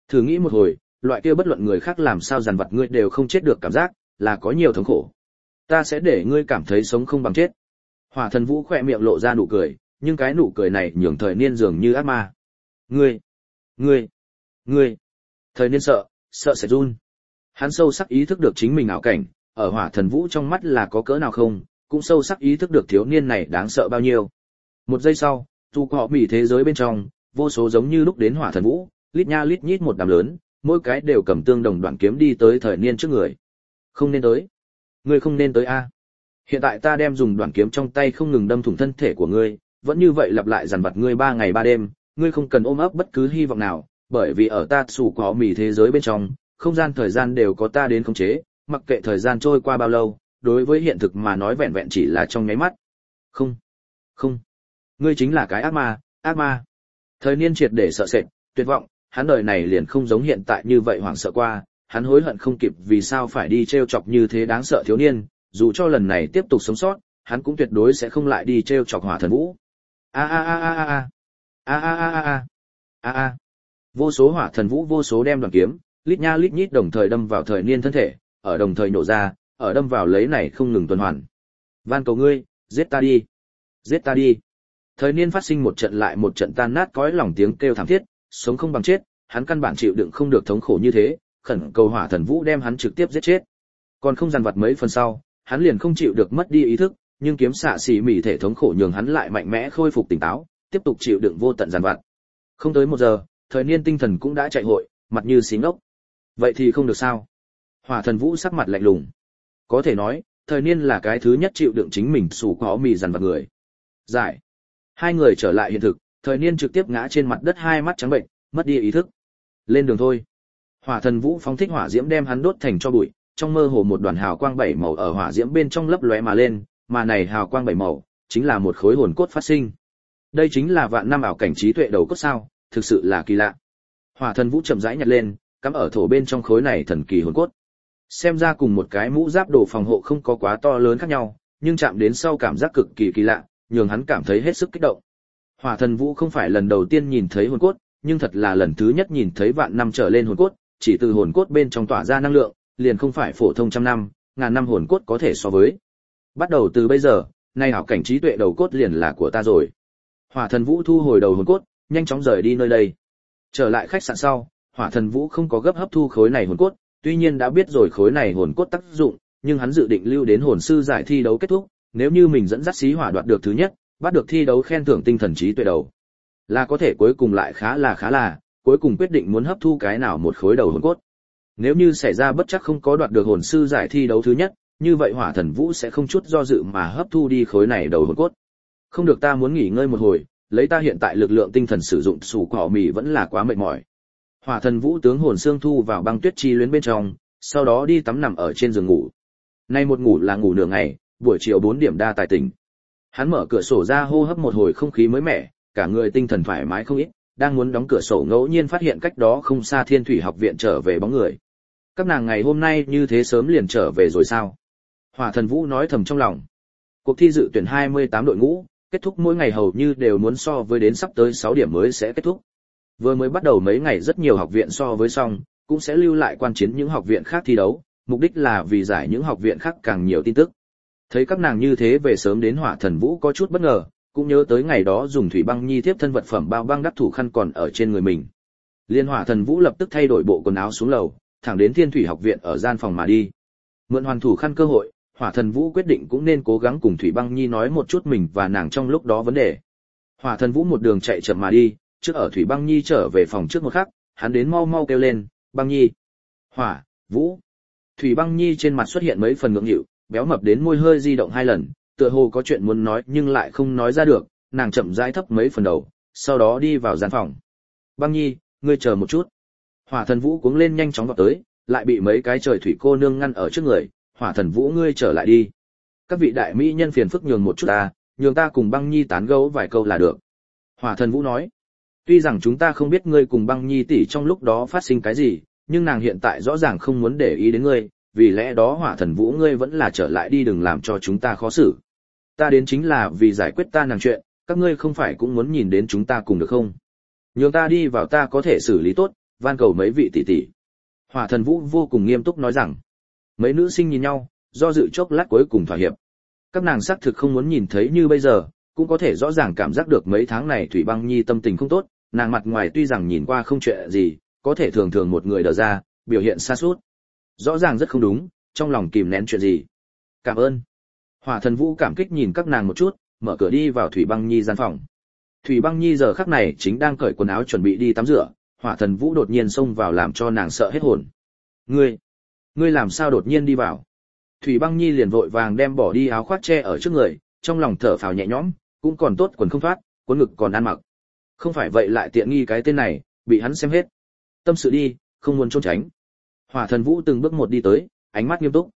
Thử nghĩ một hồi, loại kia bất luận người khác làm sao dằn vặt ngươi đều không chết được cảm giác, là có nhiều thống khổ. Ta sẽ để ngươi cảm thấy sống không bằng chết. Hỏa Thần Vũ khỏe miệng lộ ra nụ cười, nhưng cái nụ cười này nhường Thời Niên dường như ác ma. Ngươi, Thời Niên sợ sẽ run. Hắn sâu sắc ý thức được chính mình ảo cảnh, ở Hỏa Thần Vũ trong mắt là có cỡ nào không, cũng sâu sắc ý thức được thiếu niên này đáng sợ bao nhiêu. Một giây sau, dù họ bị thế giới bên trong, vô số giống như lúc đến Hỏa Thần Vũ, lít nha lít nhít một đám lớn, mỗi cái đều cầm tương đồng đoạn kiếm đi tới Thời Niên trước người. Không nên tới. Ngươi không nên tới a. Hiện tại ta đem dùng đoạn kiếm trong tay không ngừng đâm thủng thân thể của ngươi, vẫn như vậy lặp lại dằn vặt ngươi 3 ngày 3 đêm, ngươi không cần ôm ấp bất cứ hy vọng nào, bởi vì ở ta sủ có mì thế giới bên trong, không gian thời gian đều có ta đến khống chế, mặc kệ thời gian trôi qua bao lâu, đối với hiện thực mà nói vẹn vẹn chỉ là trong nháy mắt. Không, ngươi chính là cái ác ma. Thời Niên triệt để sợ sệt, tuyệt vọng, hắn đời này liền không giống hiện tại như vậy hoảng sợ qua, hắn hối hận không kịp vì sao phải đi trêu chọc như thế đáng sợ thiếu niên, dù cho lần này tiếp tục sống sót, hắn cũng tuyệt đối sẽ không lại đi trêu chọc Hỏa Thần Vũ. Vô số Hỏa Thần Vũ vô số đem đoàn kiếm, lít nha lít nhít đồng thời đâm vào Thời Niên thân thể, ở đồng thời nổ ra, ở đâm vào lấy này không ngừng tuần hoàn. Van cầu ngươi, giết ta đi. Thời Niên phát sinh một trận lại một trận tan nát cõi lòng tiếng kêu thảm thiết, sống không bằng chết, hắn căn bản chịu đựng không được thống khổ như thế, khẩn cầu Hỏa Thần Vũ đem hắn trực tiếp giết chết. Còn không dằn vặt mấy phần sau, hắn liền không chịu được mất đi ý thức, nhưng kiếm xạ xỉ mỉ thể thống khổ nhường hắn lại mạnh mẽ khôi phục tỉnh táo, tiếp tục chịu đựng vô tận dằn vặt. Không tới 1 giờ, Thời Niên tinh thần cũng đã chạy hội, mặt như xí ngốc. Vậy thì không được sao? Hỏa Thần Vũ sắc mặt lạnh lùng. Có thể nói, Thời Niên là cái thứ nhất chịu đựng chính mình sủ có mì dằn vặt người. Giải. Hai người trở lại hiện thực, Thời Niên trực tiếp ngã trên mặt đất, hai mắt trắng bệnh, mất đi ý thức. Lên đường thôi. Hỏa Thần Vũ phóng thích hỏa diễm đem hắn đốt thành tro bụi, trong mơ hồ một đoàn hào quang 7 màu ở hỏa diễm bên trong lấp lóe mà lên, mà này hào quang 7 màu chính là một khối hồn cốt phát sinh. Đây chính là vạn năm ảo cảnh trí tuệ đầu cốt sao, thực sự là kỳ lạ. Hỏa Thần Vũ chậm rãi nhặt lên, cắm ở thổ bên trong khối này thần kỳ hồn cốt. Xem ra cùng một cái mũ giáp đồ phòng hộ không có quá to lớn khác nhau, nhưng chạm đến sau cảm giác cực kỳ kỳ lạ, nhường hắn cảm thấy hết sức kích động. Hỏa Thần Vũ không phải lần đầu tiên nhìn thấy hồn cốt, nhưng thật là lần thứ nhất nhìn thấy vạn năm trở lên hồn cốt, chỉ từ hồn cốt bên trong tỏa ra năng lượng, liền không phải phổ thông trăm năm, ngàn năm hồn cốt có thể so với. Bắt đầu từ bây giờ, nay ảo cảnh trí tuệ đầu cốt liền là của ta rồi. Hỏa Thần Vũ thu hồi đầu hồn cốt, nhanh chóng rời đi nơi đây. Trở lại khách sạn sau, Hỏa Thần Vũ không có gấp hấp thu khối này hồn cốt, tuy nhiên đã biết rồi khối này hồn cốt tác dụng, nhưng hắn dự định lưu đến hồn sư giải thi đấu kết thúc, nếu như mình dẫn dắt xí hỏa đoạt được thứ nhất, bắt được thi đấu khen thưởng tinh thần trí tuệ đầu. Là có thể cuối cùng lại khá là, cuối cùng quyết định muốn hấp thu cái nào một khối đầu hồn cốt. Nếu như xảy ra bất chắc không có đoạt được hồn sư giải thi đấu thứ nhất, như vậy Hỏa Thần Vũ sẽ không chút do dự mà hấp thu đi khối này đầu hồn cốt. Không được, ta muốn nghỉ ngơi một hồi, lấy ta hiện tại lực lượng tinh thần sử dụng sủ cỏ mì vẫn là quá mệt mỏi. Hỏa Thần Vũ tướng hồn xương thu vào băng tuyết chi luyến bên trong, sau đó đi tắm nằm ở trên giường ngủ. Nay một ngủ là ngủ nửa ngày, buổi chiều 4 điểm đa tài tỉnh. Hắn mở cửa sổ ra hô hấp một hồi không khí mới mẻ, cả người tinh thần thoải mái không ít, đang muốn đóng cửa sổ ngẫu nhiên phát hiện cách đó không xa Thiên Thủy học viện trở về bóng người. Các nàng ngày hôm nay như thế sớm liền trở về rồi sao? Hỏa Thần Vũ nói thầm trong lòng. Cuộc thi dự tuyển 28 đội ngũ, kết thúc mỗi ngày hầu như đều muốn so với đến sắp tới 6 điểm mới sẽ kết thúc. Vừa mới bắt đầu mấy ngày rất nhiều học viện so với xong, cũng sẽ lưu lại quan chiến những học viện khác thi đấu, mục đích là vì giải những học viện khác càng nhiều tin tức. Thấy các nàng như thế về sớm đến, Hỏa Thần Vũ có chút bất ngờ, cũng nhớ tới ngày đó dùng thủy băng nhi tiếp thân vật phẩm bao băng đắc thủ khăn còn ở trên người mình. Liên Hỏa Thần Vũ lập tức thay đổi bộ quần áo xuống lầu, thẳng đến Thiên Thủy học viện ở gian phòng mà đi. Mượn hoàn thủ khăn cơ hội, Hỏa Thần Vũ quyết định cũng nên cố gắng cùng Thủy Băng Nhi nói một chút mình và nàng trong lúc đó vấn đề. Hỏa Thần Vũ một đường chạy chậm mà đi, trước ở Thủy Băng Nhi trở về phòng trước một khắc, hắn đến mau mau kêu lên, "Băng Nhi!" "Hỏa, Vũ!" Thủy Băng Nhi trên mặt xuất hiện mấy phần ngượng nghịu, béo mập đến môi hơi di động 2 lần, tựa hồ có chuyện muốn nói nhưng lại không nói ra được, nàng chậm rãi thấp mấy phần đầu, sau đó đi vào gian phòng. "Băng Nhi, ngươi chờ một chút." Hỏa Thần Vũ cuống lên nhanh chóng vào tới, lại bị mấy cái trời thủy cô nương ngăn ở trước người. "Hỏa Thần Vũ, ngươi trở lại đi. Các vị đại mỹ nhân phiền phức nhường một chút ta, nhường ta cùng Băng Nhi tán gẫu vài câu là được." Hỏa Thần Vũ nói. "Tuy rằng chúng ta không biết ngươi cùng Băng Nhi tỷ trong lúc đó phát sinh cái gì, nhưng nàng hiện tại rõ ràng không muốn để ý đến ngươi, vì lẽ đó Hỏa Thần Vũ ngươi vẫn là trở lại đi, đừng làm cho chúng ta khó xử. Ta đến chính là vì giải quyết ta nàng chuyện, các ngươi không phải cũng muốn nhìn đến chúng ta cùng được không? Nhường ta đi vào ta có thể xử lý tốt, van cầu mấy vị tỷ tỷ. Hỏa Thần Vũ vô cùng nghiêm túc nói rằng. Mấy nữ sinh nhìn nhau, do dự chốc lát cuối cùng thỏa hiệp. Các nàng xác thực không muốn nhìn thấy như bây giờ, cũng có thể rõ ràng cảm giác được mấy tháng này Thủy Băng Nhi tâm tình không tốt, nàng mặt ngoài tuy rằng nhìn qua không chuyện gì, có thể thường thường một người đờ ra, biểu hiện sa sút. Rõ ràng rất không đúng, trong lòng kìm nén chuyện gì. Cảm ơn. Hỏa Thần Vũ cảm kích nhìn các nàng một chút, mở cửa đi vào Thủy Băng Nhi gian phòng. Thủy Băng Nhi giờ khắc này chính đang cởi quần áo chuẩn bị đi tắm rửa, Hỏa Thần Vũ đột nhiên xông vào làm cho nàng sợ hết hồn. Ngươi làm sao đột nhiên đi vào? Thủy Băng Nhi liền vội vàng đem bỏ đi áo khoác che ở trước người, trong lòng thở phào nhẹ nhõm, cũng còn tốt quần không thoát, quần ngực còn ăn mặc. Không phải vậy lại tiện nghi cái tên này, bị hắn xem hết. Tâm sự đi, không muốn trốn tránh. Hỏa Thần Vũ từng bước một đi tới, ánh mắt nghiêm túc.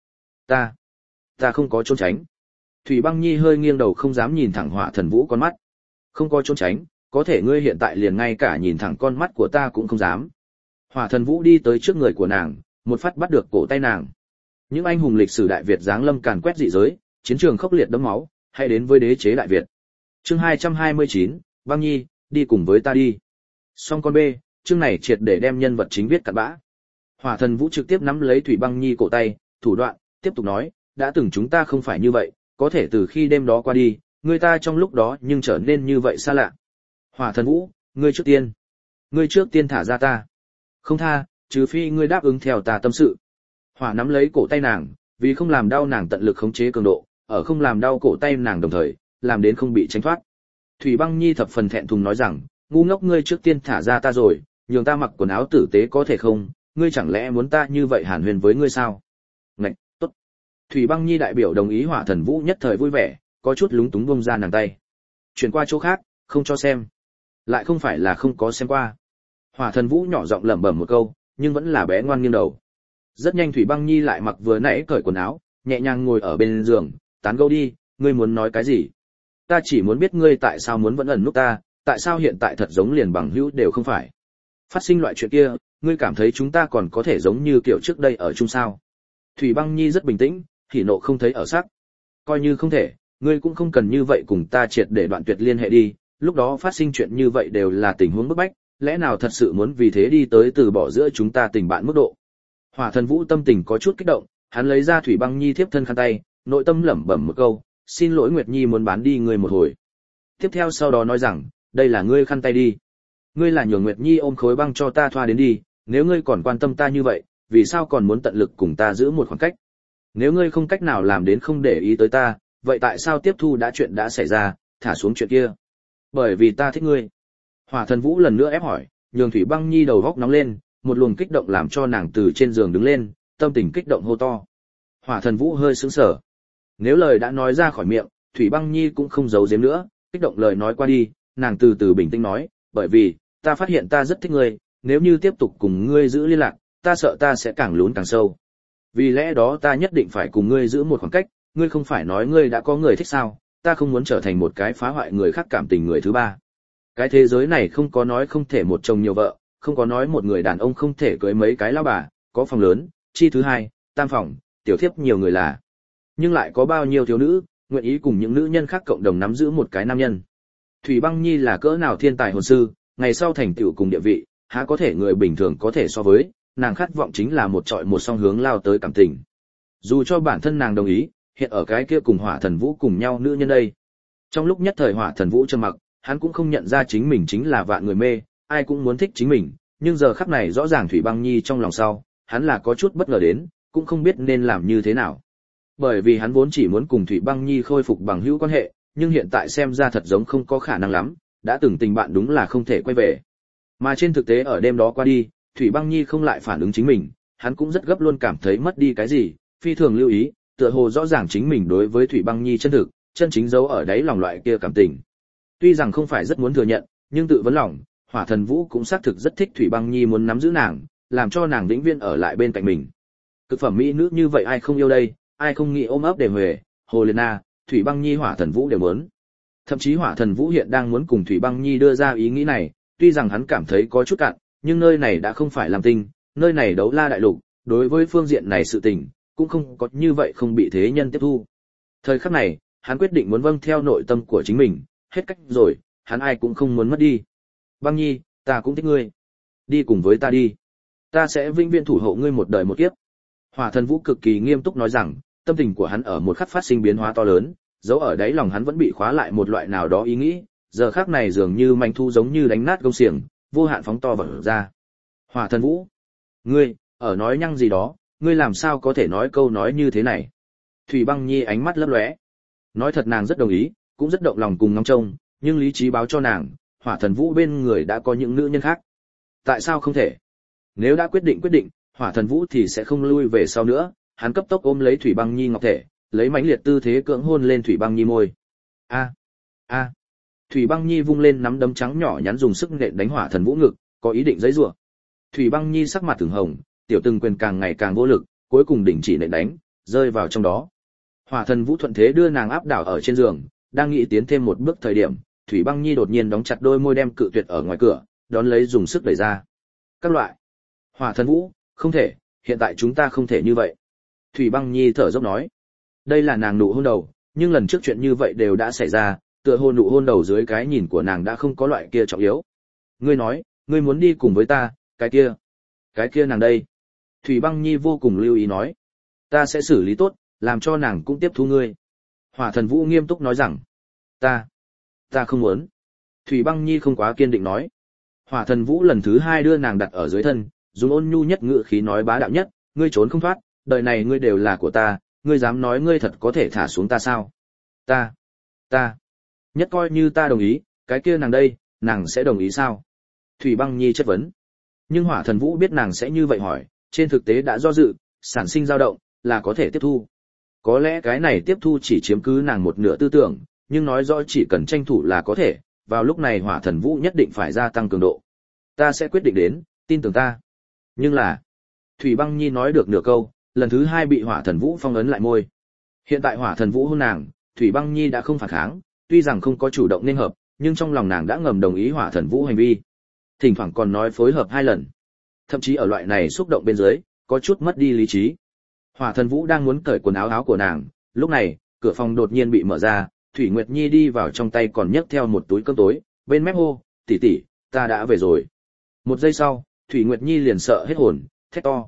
Ta không có trốn tránh. Thủy Băng Nhi hơi nghiêng đầu không dám nhìn thẳng Hỏa Thần Vũ con mắt. Không có trốn tránh, có thể ngươi hiện tại liền ngay cả nhìn thẳng con mắt của ta cũng không dám. Hỏa Thần Vũ đi tới trước người của nàng, một phát bắt được cổ tay nàng. Những anh hùng lịch sử Đại Việt giáng lâm càn quét dị giới, chiến trường khốc liệt đẫm máu, hãy đến với đế chế Đại Việt. Chương 229, Băng Nhi, đi cùng với ta đi. Xong con B, chương này triệt để đem nhân vật chính viết cặn bã. Hỏa Thần Vũ trực tiếp nắm lấy Thủy Băng Nhi cổ tay, thủ đoạn, tiếp tục nói, đã từng chúng ta không phải như vậy, có thể từ khi đêm đó qua đi, người ta trong lúc đó nhưng trở nên như vậy xa lạ. Hỏa Thần Vũ, ngươi trước tiên thả ra ta. Không tha, trừ phi ngươi đáp ứng theo ta tâm sự. Hỏa nắm lấy cổ tay nàng, vì không làm đau nàng tận lực khống chế cường độ, ở không làm đau cổ tay nàng đồng thời, làm đến không bị tránh thoát. Thủy Băng Nhi thập phần thẹn thùng nói rằng, ngu ngốc ngươi trước tiên thả ra ta rồi, nhường ta mặc quần áo tử tế có thể không, ngươi chẳng lẽ muốn ta như vậy hàn huyền với ngươi sao? Ngạch, tốt. Thủy Băng Nhi đại biểu đồng ý. Hỏa Thần Vũ nhất thời vui vẻ, có chút lúng túng buông ra nàng tay. Chuyển qua chỗ khác, không cho xem. Lại không phải là không có xem qua. Hỏa Thần Vũ nhỏ giọng lẩm bẩm một câu, nhưng vẫn là bé ngoan nghiêng đầu. Rất nhanh Thủy Băng Nhi lại mặc vừa nãy cởi quần áo, nhẹ nhàng ngồi ở bên giường, tán gẫu đi, ngươi muốn nói cái gì? Ta chỉ muốn biết ngươi tại sao muốn vẫn ẩn núp ta, tại sao hiện tại thật giống liền bằng hữu đều không phải. Phát sinh loại chuyện kia, ngươi cảm thấy chúng ta còn có thể giống như kiểu trước đây ở chung sao? Thủy Băng Nhi rất bình tĩnh, hỉ nộ không thấy ở sắc. Coi như không thể, ngươi cũng không cần như vậy cùng ta triệt để đoạn tuyệt liên hệ đi, lúc đó phát sinh chuyện như vậy đều là tình huống bức bách, lẽ nào thật sự muốn vì thế đi tới từ bỏ giữa chúng ta tình bạn mức độ. Hỏa Thần Vũ tâm tình có chút kích động, hắn lấy ra Thủy Băng Nhi thiếp thân khăn tay, nội tâm lẩm bẩm một câu, xin lỗi Nguyệt Nhi muốn bán đi ngươi một hồi. Tiếp theo sau đó nói rằng, đây là ngươi khăn tay đi. Ngươi là nhường Nguyệt Nhi ôm khối băng cho ta thoa đến đi, nếu ngươi còn quan tâm ta như vậy, vì sao còn muốn tận lực cùng ta giữ một khoảng cách? Nếu ngươi không cách nào làm đến không để ý tới ta, vậy tại sao tiếp thu đã chuyện đã xảy ra, thả xuống chuyện kia? Bởi vì ta thích ngươi. Hỏa Thần Vũ lần nữa ép hỏi, nhường Thủy Băng Nhi đầu góc nóng lên, một luồng kích động làm cho nàng từ trên giường đứng lên, tâm tình kích động hô to. Hỏa Thần Vũ hơi sững sờ. Nếu lời đã nói ra khỏi miệng, Thủy Băng Nhi cũng không giấu giếm nữa, kích động lời nói qua đi, nàng từ từ bình tĩnh nói, bởi vì, ta phát hiện ta rất thích ngươi, nếu như tiếp tục cùng ngươi giữ liên lạc, ta sợ ta sẽ càng lún càng sâu. Vì lẽ đó ta nhất định phải cùng ngươi giữ một khoảng cách, ngươi không phải nói ngươi đã có người thích sao, ta không muốn trở thành một cái phá hoại người khác cảm tình người thứ ba. Cái thế giới này không có nói không thể một chồng nhiều vợ, không có nói một người đàn ông không thể cưới mấy cái lão bà, có phòng lớn, chi thứ hai, tam phòng, tiểu thiếp nhiều người là. Nhưng lại có bao nhiêu thiếu nữ, nguyện ý cùng những nữ nhân khác cộng đồng nắm giữ một cái nam nhân. Thủy Băng Nhi là cỡ nào thiên tài hồn sư, ngày sau thành tựu cùng địa vị, há có thể người bình thường có thể so với, nàng khát vọng chính là một trọi một song hướng lao tới cảm tình. Dù cho bản thân nàng đồng ý, hiện ở cái kia cùng Hỏa Thần Vũ cùng nhau nữ nhân đây. Trong lúc nhất thời Hỏa Thần Vũ trầm mặc, hắn cũng không nhận ra chính mình chính là vạn người mê, ai cũng muốn thích chính mình, nhưng giờ khắc này rõ ràng Thủy Băng Nhi trong lòng sau, hắn là có chút bất ngờ đến, cũng không biết nên làm như thế nào. Bởi vì hắn vốn chỉ muốn cùng Thủy Băng Nhi khôi phục bằng hữu quan hệ, nhưng hiện tại xem ra thật giống không có khả năng lắm, đã từng tình bạn đúng là không thể quay về. Mà trên thực tế ở đêm đó qua đi, Thủy Băng Nhi không lại phản ứng chính mình, hắn cũng rất gấp luôn cảm thấy mất đi cái gì, phi thường lưu ý, tựa hồ rõ ràng chính mình đối với Thủy Băng Nhi chân thực, chân chính giấu ở đáy lòng loại kia cảm tình. Tuy rằng không phải rất muốn thừa nhận, nhưng tự vấn lòng, Hỏa Thần Vũ cũng xác thực rất thích Thủy Băng Nhi muốn nắm giữ nàng, làm cho nàng vĩnh viễn ở lại bên cạnh mình. Cực phẩm mỹ nữ như vậy ai không yêu đây, ai không nghĩ ôm ấp để huề, Hồ Liên Na, Thủy Băng Nhi Hỏa Thần Vũ đều muốn. Thậm chí Hỏa Thần Vũ hiện đang muốn cùng Thủy Băng Nhi đưa ra ý nghĩ này, tuy rằng hắn cảm thấy có chút cạn, nhưng nơi này đã không phải làm tinh, nơi này đấu la đại lục, đối với phương diện này sự tình, cũng không có như vậy không bị thế nhân tiếp thu. Thời khắc này, hắn quyết định muốn vâng theo nội tâm của chính mình, hết cách rồi, hắn ai cũng không muốn mất đi. Băng Nhi, ta cũng thích ngươi. đi cùng với ta đi. Ta sẽ vĩnh viễn thủ hộ ngươi một đời một kiếp. Hỏa Thần Vũ cực kỳ nghiêm túc nói rằng, tâm tình của hắn ở một khắc phát sinh biến hóa to lớn, dấu ở đáy lòng hắn vẫn bị khóa lại một loại nào đó ý nghĩ, giờ khắc này dường như manh thu giống như đánh nát gông xiềng, vô hạn phóng to vỡ ra. Hỏa Thần Vũ, ngươi ở nói nhăng gì đó, ngươi làm sao có thể nói câu nói như thế này? Thủy Băng Nhi ánh mắt lấp lóe. Nói thật nàng rất đồng ý, cũng rất động lòng cùng ngóng trông, nhưng lý trí báo cho nàng, Hỏa Thần Vũ bên người đã có những nữ nhân khác. Tại sao không thể? Nếu đã quyết định, Hỏa Thần Vũ thì sẽ không lui về sau nữa, hắn cấp tốc ôm lấy Thủy Băng Nhi ngọc thể, lấy mãnh liệt tư thế cưỡng hôn lên Thủy Băng Nhi môi. A. Thủy Băng Nhi vung lên nắm đấm trắng nhỏ nhắn dùng sức nện đánh Hỏa Thần Vũ ngực, có ý định giãy giụa. Thủy Băng Nhi sắc mặt từng hồng, tiểu từng quyền càng ngày càng vô lực, cuối cùng đình chỉ nện đánh, rơi vào trong đó. Hỏa Thần Vũ thuận thế đưa nàng áp đảo ở trên giường, đang nghĩ tiến thêm một bước thời điểm, Thủy Băng Nhi đột nhiên đóng chặt đôi môi đem cự tuyệt ở ngoài cửa, đón lấy dùng sức đẩy ra. Các loại. Hỏa Thần Vũ, không thể, hiện tại chúng ta không thể như vậy. Thủy Băng Nhi thở dốc nói. Đây là nàng nụ hôn đầu, nhưng lần trước chuyện như vậy đều đã xảy ra, tựa hồ nụ hôn đầu dưới cái nhìn của nàng đã không có loại kia trọng yếu. Ngươi nói, ngươi muốn đi cùng với ta, cái kia nàng đây. Thủy Băng Nhi vô cùng lưu ý nói. Ta sẽ xử lý tốt, làm cho nàng cũng tiếp thu ngươi. Hỏa Thần Vũ nghiêm túc nói rằng. Ta không muốn. Thủy Băng Nhi không quá kiên định nói. Hỏa Thần Vũ lần thứ hai đưa nàng đặt ở dưới thân, dùng ôn nhu nhất ngữ khí nói bá đạo nhất, ngươi trốn không thoát, đời này ngươi đều là của ta, ngươi dám nói ngươi thật có thể thả xuống ta sao? Ta. Nhất coi như ta đồng ý, cái kia nàng đây, nàng sẽ đồng ý sao? Thủy Băng Nhi chất vấn. Nhưng Hỏa Thần Vũ biết nàng sẽ như vậy hỏi, trên thực tế đã do dự, sản sinh dao động, là có thể tiếp thu. Có lẽ cái này tiếp thu chỉ chiếm cứ nàng một nửa tư tưởng, nhưng nói rõ chỉ cần tranh thủ là có thể, vào lúc này Hỏa Thần Vũ nhất định phải gia tăng cường độ. Ta sẽ quyết định đến, tin tưởng ta. Nhưng là, Thủy Băng Nhi nói được nửa câu, lần thứ hai bị Hỏa Thần Vũ phong ấn lại môi. Hiện tại Hỏa Thần Vũ hôn nàng, Thủy Băng Nhi đã không phản kháng, tuy rằng không có chủ động nên hợp, nhưng trong lòng nàng đã ngầm đồng ý Hỏa Thần Vũ hành vi. Thỉnh thoảng còn nói phối hợp 2 lần. Thậm chí ở loại này xúc động bên dưới, có chút mất đi lý trí. Hỏa Thần Vũ đang muốn cởi quần áo của nàng, lúc này, cửa phòng đột nhiên bị mở ra, Thủy Nguyệt Nhi đi vào trong tay còn nhấc theo một túi cơm tối, bên mép hô, tỷ tỷ, ta đã về rồi. Một giây sau, Thủy Nguyệt Nhi liền sợ hết hồn, thét to,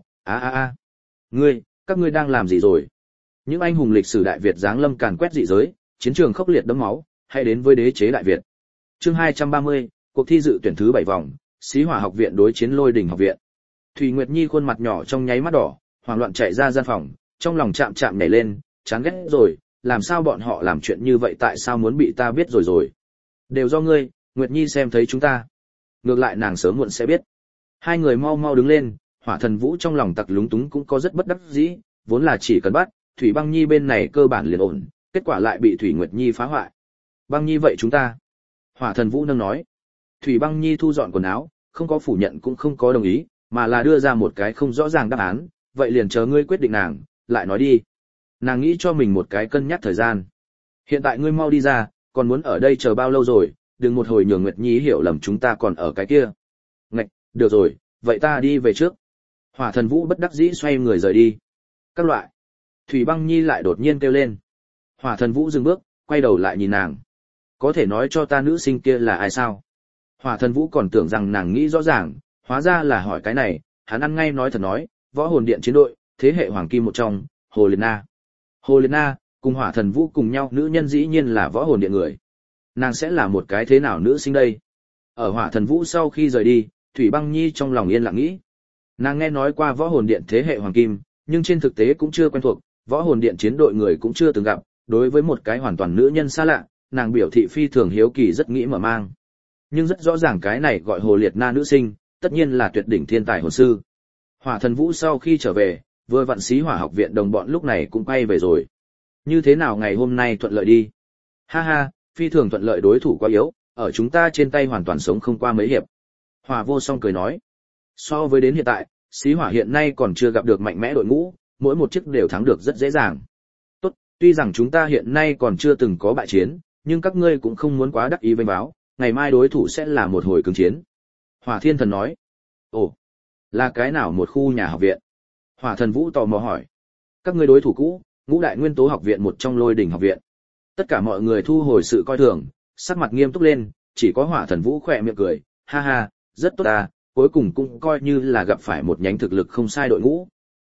các ngươi đang làm gì rồi? Những anh hùng lịch sử Đại Việt giáng lâm càn quét dị giới, chiến trường khốc liệt đẫm máu, hay đến với đế chế Đại Việt. Chương 230, cuộc thi dự tuyển thứ 7 vòng, Xí Hỏa học viện đối chiến Lôi Đình học viện. Thủy Nguyệt Nhi khuôn mặt nhỏ trong nháy mắt đỏ, hoảng loạn chạy ra gian phòng, trong lòng chạm nhảy lên, chán ghét rồi, làm sao bọn họ làm chuyện như vậy, tại sao muốn bị ta biết rồi? Đều do ngươi, Nguyệt Nhi xem thấy chúng ta. Ngược lại nàng sớm muộn sẽ biết. Hai người mau đứng lên, Hỏa Thần Vũ trong lòng tặc lúng túng cũng có rất bất đắc dĩ, vốn là chỉ cần bắt, Thủy Băng Nhi bên này cơ bản liền ổn, kết quả lại bị Thủy Nguyệt Nhi phá hoại. Băng Nhi vậy chúng ta. Hỏa Thần Vũ nâng nói. Thủy Băng Nhi thu dọn quần áo, không có phủ nhận cũng không có đồng ý, mà là đưa ra một cái không rõ ràng đáp án, vậy liền chờ ngươi quyết định nàng, lại nói đi. Nàng nghĩ cho mình một cái cân nhắc thời gian. Hiện tại ngươi mau đi ra, còn muốn ở đây chờ bao lâu rồi, đừng một hồi nhường Nguyệt Nhi hiểu lầm chúng ta còn ở cái kia. Ngạch, được rồi, vậy ta đi về trước. Hỏa Thần Vũ bất đắc dĩ xoay người rời đi. Các loại. Thủy Băng Nhi lại đột nhiên kêu lên. Hỏa Thần Vũ dừng bước, quay đầu lại nhìn nàng. Có thể nói cho ta nữ sinh kia là ai sao? Hỏa Thần Vũ còn tưởng rằng nàng nghĩ rõ ràng, hóa ra là hỏi cái này, hắn ăn ngay nói thật nói, Võ Hồn Điện chiến đội, thế hệ hoàng kim một trong, Hồ Liệt Na. Hồ Liệt Na, cùng Hỏa Thần Vũ cùng nhau, nữ nhân dĩ nhiên là Võ Hồn Điện người. Nàng sẽ là một cái thế nào nữ sinh đây? Ở Hỏa Thần Vũ sau khi rời đi, Thủy Băng Nhi trong lòng yên lặng nghĩ. Nàng nghe nói qua Võ Hồn Điện thế hệ hoàng kim, nhưng trên thực tế cũng chưa quen thuộc, Võ Hồn Điện chiến đội người cũng chưa từng gặp, đối với một cái hoàn toàn nữ nhân xa lạ, nàng biểu thị phi thường hiếu kỳ rất nghĩ mở mang. Nhưng rất rõ ràng cái này gọi Hồ Liệt Na nữ sinh, tất nhiên là tuyệt đỉnh thiên tài hồn sư. Hỏa Thần Vũ sau khi trở về, vừa vặn Xí Hỏa học viện đồng bọn lúc này cũng quay về rồi. Như thế nào ngày hôm nay thuận lợi đi? Ha ha, phi thường thuận lợi, đối thủ quá yếu, ở chúng ta trên tay hoàn toàn sống không qua mấy hiệp. Hỏa Vô Song cười nói. So với đến hiện tại, Xí Hỏa hiện nay còn chưa gặp được mạnh mẽ đội ngũ, mỗi một chiếc đều thắng được rất dễ dàng. Tốt, tuy rằng chúng ta hiện nay còn chưa từng có bại chiến, nhưng các ngươi cũng không muốn quá đắc ý vênh báo, ngày mai đối thủ sẽ là một hồi cứng chiến. Hỏa Thiên Thần nói. Ồ, là cái nào một khu nhà học viện? Hỏa Thần Vũ tò mò hỏi. Các ngươi đối thủ cũ, Ngũ Đại Nguyên Tố học viện một trong Lôi Đỉnh học viện. Tất cả mọi người thu hồi sự coi thường, sắc mặt nghiêm túc lên, chỉ có Hỏa Thần Vũ khỏe miệng cười, ha ha, rất tốt à, cuối cùng cũng coi như là gặp phải một nhánh thực lực không sai đội ngũ.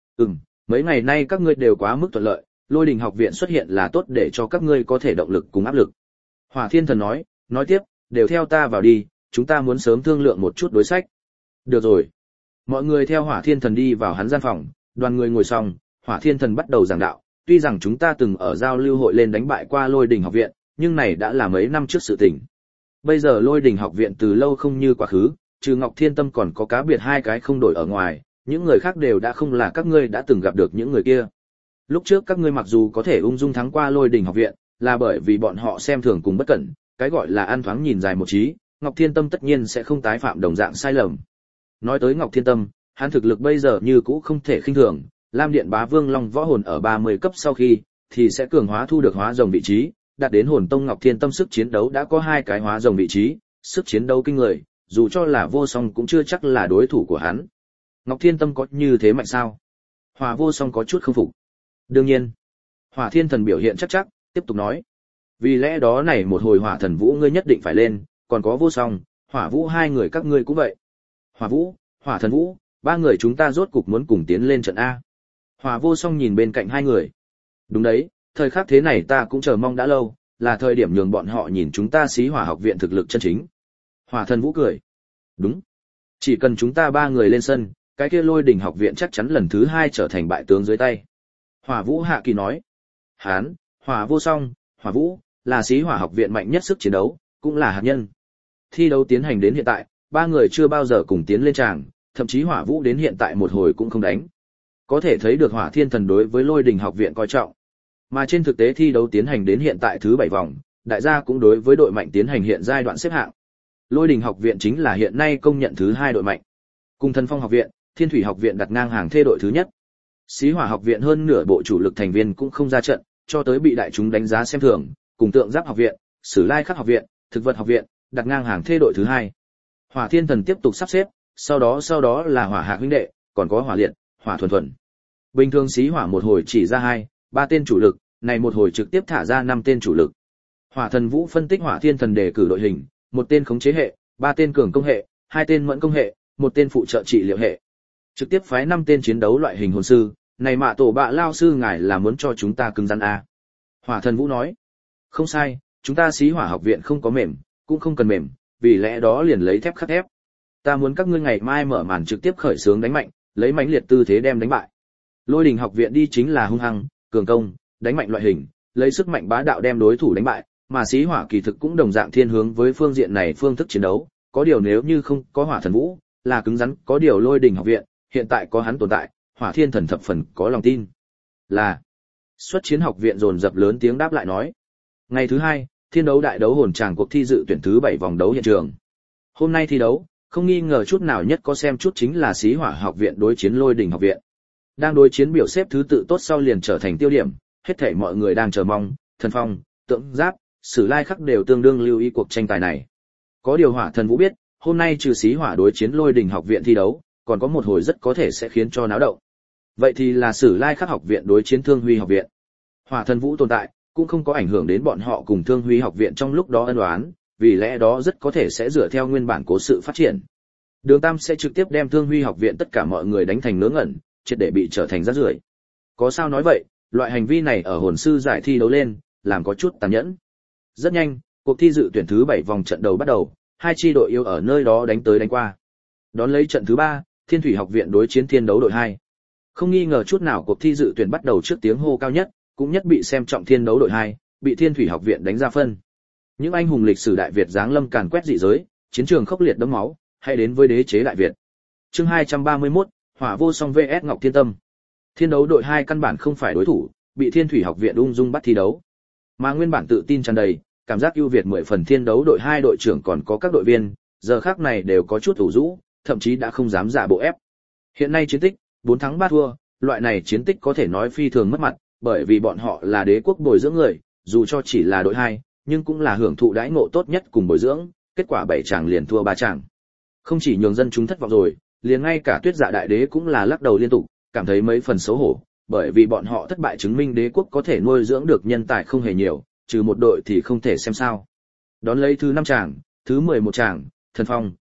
Mấy ngày nay các ngươi đều quá mức thuận lợi, Lôi Đình học viện xuất hiện là tốt để cho các ngươi có thể động lực cùng áp lực. Hỏa Thiên Thần nói tiếp, đều theo ta vào đi, chúng ta muốn sớm thương lượng một chút đối sách. Được rồi. Mọi người theo Hỏa Thiên Thần đi vào hắn gian phòng, đoàn người ngồi xong, Hỏa Thiên Thần bắt đầu giảng đạo, tuy rằng chúng ta từng ở giao lưu hội lên đánh bại qua Lôi Đình học viện, nhưng này đã là mấy năm trước sự tình. Bây giờ Lôi Đình học viện từ lâu không như quá khứ, trừ Ngọc Thiên Tâm còn có cá biệt hai cái không đổi ở ngoài, những người khác đều đã không là các ngươi đã từng gặp được những người kia. Lúc trước các ngươi mặc dù có thể ung dung thắng qua Lôi Đình học viện, là bởi vì bọn họ xem thường cùng bất cẩn, cái gọi là ăn thoáng nhìn dài một trí, Ngọc Thiên Tâm tất nhiên sẽ không tái phạm đồng dạng sai lầm. Nói tới Ngọc Thiên Tâm, hắn thực lực bây giờ như cũ không thể khinh thường, Lam Điện Bá Vương Long võ hồn ở 30 cấp sau khi thì sẽ cường hóa thu được hóa rồng vị trí, đạt đến hồn tông Ngọc Thiên Tâm sức chiến đấu đã có 2 cái hóa rồng vị trí, sức chiến đấu kinh người, dù cho là Vô Song cũng chưa chắc là đối thủ của hắn. Ngọc Thiên Tâm có như thế mạnh sao? Hỏa Vô Song có chút không phục. Đương nhiên. Hỏa Thiên Thần biểu hiện chắc, tiếp tục nói. Vì lẽ đó này một hồi Hỏa Thần Vũ ngươi nhất định phải lên, còn có Vô Song, Hỏa Vũ hai người các ngươi cũng vậy. Hỏa Vũ, Hỏa Thần Vũ, ba người chúng ta rốt cục muốn cùng tiến lên trận A. Hỏa Vô Song nhìn bên cạnh hai người. Đúng đấy, thời khắc thế này ta cũng chờ mong đã lâu, là thời điểm nhường bọn họ nhìn chúng ta Xí Hỏa học viện thực lực chân chính. Hỏa Thần Vũ cười. Đúng. Chỉ cần chúng ta ba người lên sân, cái kia Lôi Đình học viện chắc chắn lần thứ 2 trở thành bại tướng dưới tay. Hỏa Vũ hạ kỳ nói. Hán, Hỏa Vô Song, Hỏa Vũ, là Xí Hỏa học viện mạnh nhất sức chiến đấu, cũng là hạt nhân. Thi đấu tiến hành đến hiện tại, ba người chưa bao giờ cùng tiến lên tràng, thậm chí Hỏa Vũ đến hiện tại một hồi cũng không đánh. Có thể thấy được Hỏa Thiên Thần đối với Lôi Đình học viện coi trọng. Mà trên thực tế thi đấu tiến hành đến hiện tại thứ 7 vòng, đại gia cũng đối với đội mạnh tiến hành hiện giai đoạn xếp hạng. Lôi Đình học viện chính là hiện nay công nhận thứ 2 đội mạnh. Cùng Thần Phong học viện, Thiên Thủy học viện đặt ngang hàng thê đội thứ nhất. Xí Hỏa học viện hơn nửa bộ chủ lực thành viên cũng không ra trận, cho tới bị đại chúng đánh giá xem thường, cùng Tượng Giáp học viện, Sử Lai Khắc học viện, Thực Vật học viện đặt ngang hàng thê đội thứ 2. Hỏa Thiên Thần tiếp tục sắp xếp, sau đó là Hỏa Hạc huynh đệ, còn có Hỏa Liệt, Hỏa Thuần Thuần. Bình thường Xí Hỏa một hồi chỉ ra 2, 3 tên chủ lực, này một hồi trực tiếp thả ra 5 tên chủ lực. Hỏa Thần Vũ phân tích Hỏa Thiên Thần đề cử đội hình, 1 tên khống chế hệ, 3 tên cường công hệ, 2 tên mẫn công hệ, 1 tên phụ trợ trị liệu hệ. Trực tiếp phái 5 tên chiến đấu loại hình hồn sư, này Mạ Tổ Bạ lao sư ngài là muốn cho chúng ta cứng rắn a? Hỏa Thần Vũ nói. Không sai, chúng ta Xí Hỏa học viện không có mềm, cũng không cần mềm, vì lẽ đó liền lấy thép khắc thép. Ta muốn các ngươi ngày mai mở màn trực tiếp khởi xướng đánh mạnh, lấy mãnh liệt tư thế đem đánh bại. Lôi Đình học viện đi chính là hung hăng, cường công, đánh mạnh loại hình, lấy sức mạnh bá đạo đem đối thủ đánh bại, mà Xí Hỏa kỳ thực cũng đồng dạng thiên hướng với phương diện này phương thức chiến đấu, có điều nếu như không có Hỏa Thần Vũ, là cứng rắn, có điều Lôi Đình học viện, hiện tại có hắn tồn tại, Hỏa Thiên Thần thập phần có lòng tin. Là Xuất Chiến học viện dồn dập lớn tiếng đáp lại nói. Ngày thứ 2, thiên đấu đại đấu hồn tràng cuộc thi dự tuyển thứ 7 vòng đấu hiện trường. Hôm nay thi đấu, không nghi ngờ chút nào nhất có xem chút chính là Xí Hỏa học viện đối chiến Lôi Đình học viện. Đang đối chiến biểu xếp thứ tự tốt sau liền trở thành tiêu điểm, hết thảy mọi người đang chờ mong, Thần Phong, Tượng Giáp, Sử Lai Khắc đều tương đương lưu ý cuộc tranh tài này. Có điều Hỏa Thần Vũ biết, hôm nay trừ Xí Hỏa đối chiến Lôi Đình học viện thi đấu, còn có một hồi rất có thể sẽ khiến cho náo động. Vậy thì là Sử Lai Khắc học viện đối chiến Thương Huy học viện. Hỏa Thần Vũ tồn tại, cũng không có ảnh hưởng đến bọn họ cùng Thương Huy học viện trong lúc đó ân oán, vì lẽ đó rất có thể sẽ dựa theo nguyên bản cố sự phát triển. Đường Tam sẽ trực tiếp đem Thương Huy học viện tất cả mọi người đánh thành ngớ ngẩn, triệt để bị trở thành rác rưởi. Có sao nói vậy, loại hành vi này ở hồn sư giải thi đấu lên, làm có chút tàn nhẫn. Rất nhanh, cuộc thi dự tuyển thứ 7 vòng trận đầu bắt đầu, hai chi đội yêu ở nơi đó đánh tới đánh qua. Đón lấy trận thứ 3, Thiên Thủy học viện đối chiến Thiên đấu đội 2. Không nghi ngờ chút nào cuộc thi dự tuyển bắt đầu trước tiếng hô cao nhất, cũng nhất bị xem trọng Thiên đấu đội 2, bị Thiên Thủy học viện đánh ra phân. Những anh hùng lịch sử Đại Việt giáng lâm càn quét dị giới, chiến trường khốc liệt đẫm máu, hay đến với đế chế Đại Việt. Chương 231, Hỏa Vô Song vs Ngọc Thiên Tâm. Thiên đấu đội 2 căn bản không phải đối thủ, bị Thiên Thủy học viện ung dung bắt thi đấu. Mà nguyên bản tự tin tràn đầy, cảm giác ưu việt 10 phần Thiên đấu đội 2 đội trưởng còn có các đội viên, giờ khắc này đều có chút ủ rũ, thậm chí đã không dám giả bộ ép. Hiện nay chiến tích 4 thắng 3 thua, loại này chiến tích có thể nói phi thường mất mặt, bởi vì bọn họ là đế quốc bồi dưỡng người, dù cho chỉ là đội 2, nhưng cũng là hưởng thụ đãi ngộ tốt nhất cùng bồi dưỡng, kết quả 7 chàng liền thua 3 chàng. Không chỉ nhường dân chúng thất vọng rồi, liền ngay cả Tuyết Dạ đại đế cũng là lắc đầu liên tục, cảm thấy mấy phần xấu hổ, bởi vì bọn họ thất bại chứng minh đế quốc có thể nuôi dưỡng được nhân tài không hề nhiều, trừ một đội thì không thể xem sao. Đón lấy thứ 5 chàng, thứ 11 chàng, Thần Phong,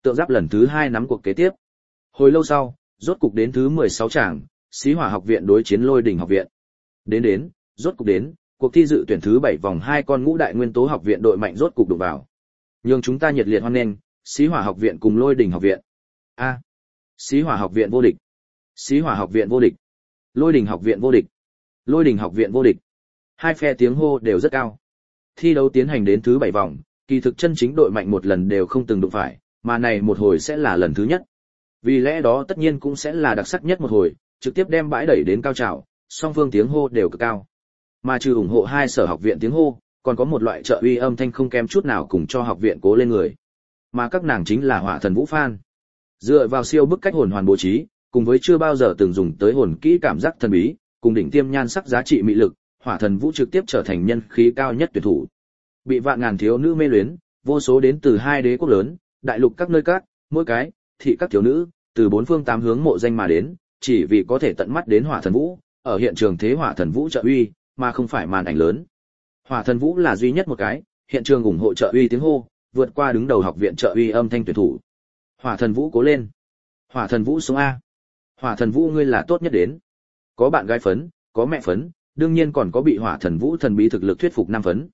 Tượng Giáp lần thứ 2 nắm cuộc kế tiếp. Hồi lâu sau, rốt cục đến thứ 16 tràng, Xí Hỏa học viện đối chiến Lôi Đỉnh học viện. Đến, rốt cục đến, cuộc thi dự tuyển thứ 7 vòng 2 con ngũ đại nguyên tố học viện đội mạnh rốt cục đụng vào. Nhưng chúng ta nhiệt liệt hoan nghênh, Xí Hỏa học viện cùng Lôi Đỉnh học viện. A. Xí Hỏa học viện vô địch. Xí Hỏa học viện vô địch. Lôi Đỉnh học viện vô địch. Lôi Đỉnh học viện vô địch. Hai phe tiếng hô đều rất cao. Thi đấu tiến hành đến thứ 7 vòng, kỳ thực chân chính đội mạnh một lần đều không từng đụng phải, mà này một hồi sẽ là lần thứ nhất. Vì lẽ đó tất nhiên cũng sẽ là đặc sắc nhất một hồi, trực tiếp đem bãi đẩy đến cao trào, song phương tiếng hô đều cực cao. Mà trừ ủng hộ hai sở học viện tiếng hô, còn có một loại trợ uy âm thanh không kém chút nào cùng cho học viện cố lên người. Mà các nàng chính là Hỏa Thần Vũ fan. Dựa vào siêu bức cách hồn hoàn bố trí, cùng với chưa bao giờ từng dùng tới hồn kỹ cảm giác thần bí, cùng đỉnh tiêm nhan sắc giá trị mị lực, Hỏa Thần Vũ trực tiếp trở thành nhân khí cao nhất tuyển thủ. Bị vạn ngàn thiếu nữ mê luyến, vô số đến từ hai đế quốc lớn, đại lục các nơi các, mỗi cái, thị các thiếu nữ, từ bốn phương tám hướng mộ danh mà đến, chỉ vì có thể tận mắt đến Hỏa Thần Vũ, ở hiện trường thế Hỏa Thần Vũ trợ uy, mà không phải màn ảnh lớn. Hỏa Thần Vũ là duy nhất một cái, hiện trường ủng hộ trợ uy tiếng hô, vượt qua đứng đầu học viện trợ uy âm thanh tuyển thủ. Hỏa Thần Vũ cố lên. Hỏa Thần Vũ xuống A. Hỏa Thần Vũ ngươi là tốt nhất đến. Có bạn gái phấn, có mẹ phấn, đương nhiên còn có bị Hỏa Thần Vũ thần bí thực lực thuyết phục nam phấn.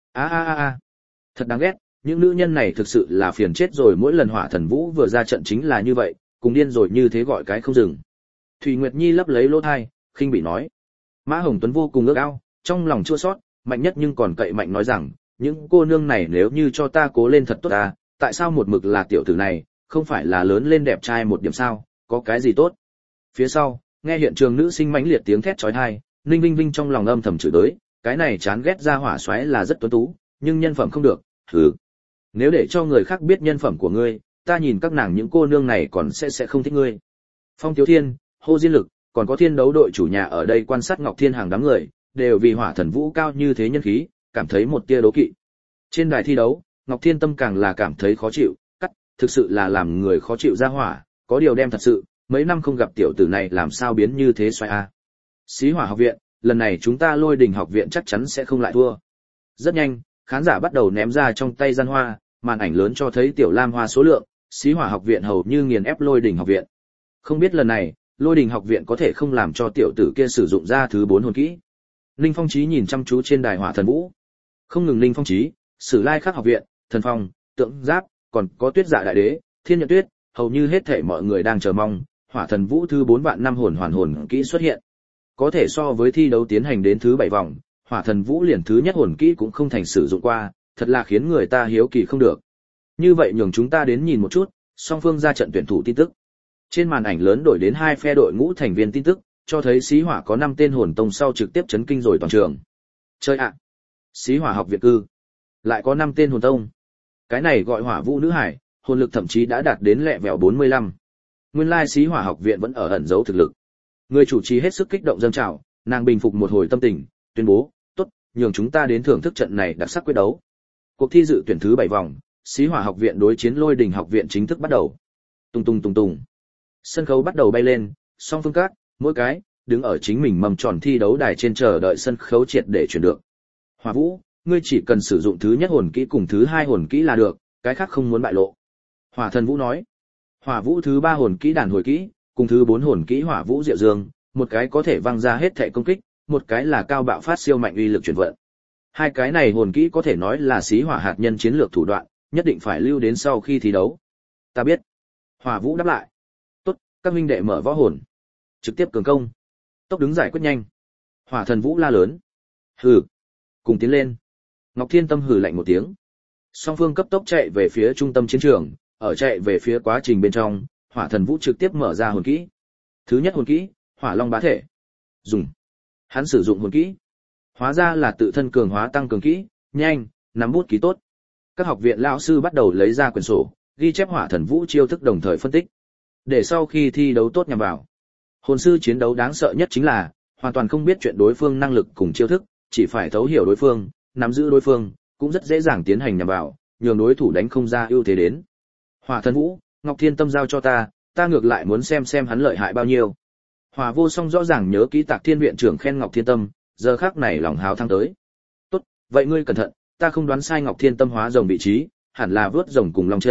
A. Thật đáng ghét, những nữ nhân này thực sự là phiền chết rồi, mỗi lần Hỏa Thần Vũ vừa ra trận chính là như vậy, cùng điên rồi như thế gọi cái không dừng. Thủy Nguyệt Nhi lấp lấy lỗ tai, khinh bỉ nói. Mã Hồng Tuấn vô cùng ước ao, trong lòng chua xót, mạnh nhất nhưng còn cậy mạnh nói rằng, những cô nương này nếu như cho ta cố lên thật tốt ta, tại sao một mực là tiểu tử này, không phải là lớn lên đẹp trai một điểm sao, có cái gì tốt. Phía sau, nghe hiện trường nữ sinh mãnh liệt tiếng thét chói tai, Ninh Vinh Vinh trong lòng âm thầm chửi đới, cái này chán ghét ra hỏa xoáy là rất tuấn tú, nhưng nhân phẩm không được, hừ. Nếu để cho người khác biết nhân phẩm của ngươi, ta nhìn các nàng những cô nương này còn sẽ không thích ngươi. Phong Tiếu Thiên, Hồ Diên Lực, còn có Thiên Đấu đội chủ nhà ở đây quan sát Ngọc Thiên hàng đám người, đều vì Hỏa Thần Vũ cao như thế nhân khí, cảm thấy một tia đố kỵ. Trên đài thi đấu, Ngọc Thiên Tâm càng là cảm thấy khó chịu, thực sự là làm người khó chịu ra hỏa, có điều đem thật sự, mấy năm không gặp tiểu tử này làm sao biến như thế xoay a. Xí Hỏa học viện, lần này chúng ta Lôi Đình học viện chắc chắn sẽ không lại thua. Rất nhanh, khán giả bắt đầu ném ra trong tay gian hoa, màn ảnh lớn cho thấy tiểu lam hoa số lượng, Xí Hỏa học viện hầu như nghiền ép Lôi Đình học viện. Không biết lần này, Lôi Đình học viện có thể không làm cho tiểu tử kia sử dụng ra thứ 4 hồn kỹ. Linh Phong Chí nhìn chăm chú trên đài Hỏa Thần Vũ. Không ngừng Linh Phong Chí, Sử Lai Khắc học viện, Thần Phong, Tượng Giáp, còn có Tuyết Dạ đại đế, Thiên Nhật Tuyết, hầu như hết thảy mọi người đang chờ mong, Hỏa Thần Vũ thứ 4 vạn năm hồn hoàn hồn kỹ xuất hiện. Có thể so với thi đấu tiến hành đến thứ 7 vòng, Hỏa Thần Vũ liền thứ nhất hồn kỹ cũng không thành sử dụng qua, thật là khiến người ta hiếu kỳ không được. Như vậy nhường chúng ta đến nhìn một chút, song phương ra trận tuyển thủ tin tức. Trên màn ảnh lớn đổi đến hai phe đội ngũ thành viên tin tức, cho thấy Xí Hỏa có 5 tên hồn tông sau trực tiếp chấn kinh rồi toàn trường. Chơi ạ! Xí Hỏa học viện cư lại có 5 tên hồn tông. Cái này gọi Hỏa Vũ nữ hải, hồn lực thậm chí đã đạt đến lẹ vẹo 45. Nguyên lai Xí Hỏa học viện vẫn ở ẩn giấu thực lực. Người chủ trì hết sức kích động dâng trào, nàng bình phục một hồi tâm tình, tuyên bố, "Tốt, nhường chúng ta đến thưởng thức trận này đặc sắc quyết đấu." Cuộc thi dự tuyển thứ 7 vòng, Xí Hỏa học viện đối chiến Lôi Đình học viện chính thức bắt đầu. Tung tung. Sân khấu bắt đầu bay lên, song phương các, mỗi cái đứng ở chính mình mầm tròn thi đấu đài trên chờ đợi sân khấu triệt để chuyển được. Hỏa Vũ, ngươi chỉ cần sử dụng thứ nhất hồn kỹ cùng thứ 2 hồn kỹ là được, cái khác không muốn bại lộ. Hỏa Thần Vũ nói. Hỏa Vũ thứ 3 hồn kỹ đàn hồi kỹ, cùng thứ 4 hồn kỹ Hỏa Vũ Diệu Dương, một cái có thể văng ra hết thảy công kích, một cái là cao bạo phát siêu mạnh uy lực chuyển vận. Hai cái này hồn kỹ có thể nói là Xí Hỏa hạt nhân chiến lược thủ đoạn, nhất định phải lưu đến sau khi thi đấu. Ta biết. Hỏa Vũ đáp lại. Tốt, các minh đệ mở võ hồn. Trực tiếp cường công. Tốc đứng giải quyết nhanh. Hỏa Thần Vũ la lớn. Hừ. Cùng tiến lên. Ngọc Thiên Tâm hừ lạnh một tiếng. Song phương cấp tốc chạy về phía trung tâm chiến trường, ở chạy về phía quá trình bên trong, Hỏa Thần Vũ trực tiếp mở ra hồn kỹ. Thứ nhất hồn kỹ, Hỏa Long bá thể. Dùng. Hắn sử dụng hồn kỹ. Hóa ra là tự thân cường hóa tăng cường kỹ, nhanh, nắm bút ký tốt. Các học viện lão sư bắt đầu lấy ra quyển sổ, ghi chép Hỏa Thần Vũ chiêu thức đồng thời phân tích. Để sau khi thi đấu tốt nhằm vào. Hồn sư chiến đấu đáng sợ nhất chính là hoàn toàn không biết chuyện đối phương năng lực cùng chiêu thức, chỉ phải thấu hiểu đối phương, nắm giữ đối phương, cũng rất dễ dàng tiến hành nhằm vào, nhường đối thủ đánh không ra ưu thế đến. Hỏa Thần Vũ, Ngọc Thiên Tâm giao cho ta ngược lại muốn xem hắn lợi hại bao nhiêu. Hỏa Vô Song rõ ràng nhớ kỹ Tạc Thiên viện trưởng khen Ngọc Thiên Tâm, giờ khắc này lòng háo thăng tới. Tốt, vậy ngươi cẩn thận, ta không đoán sai Ngọc Thiên Tâm hóa rồng vị trí, hẳn là vớt rồng cùng long chân,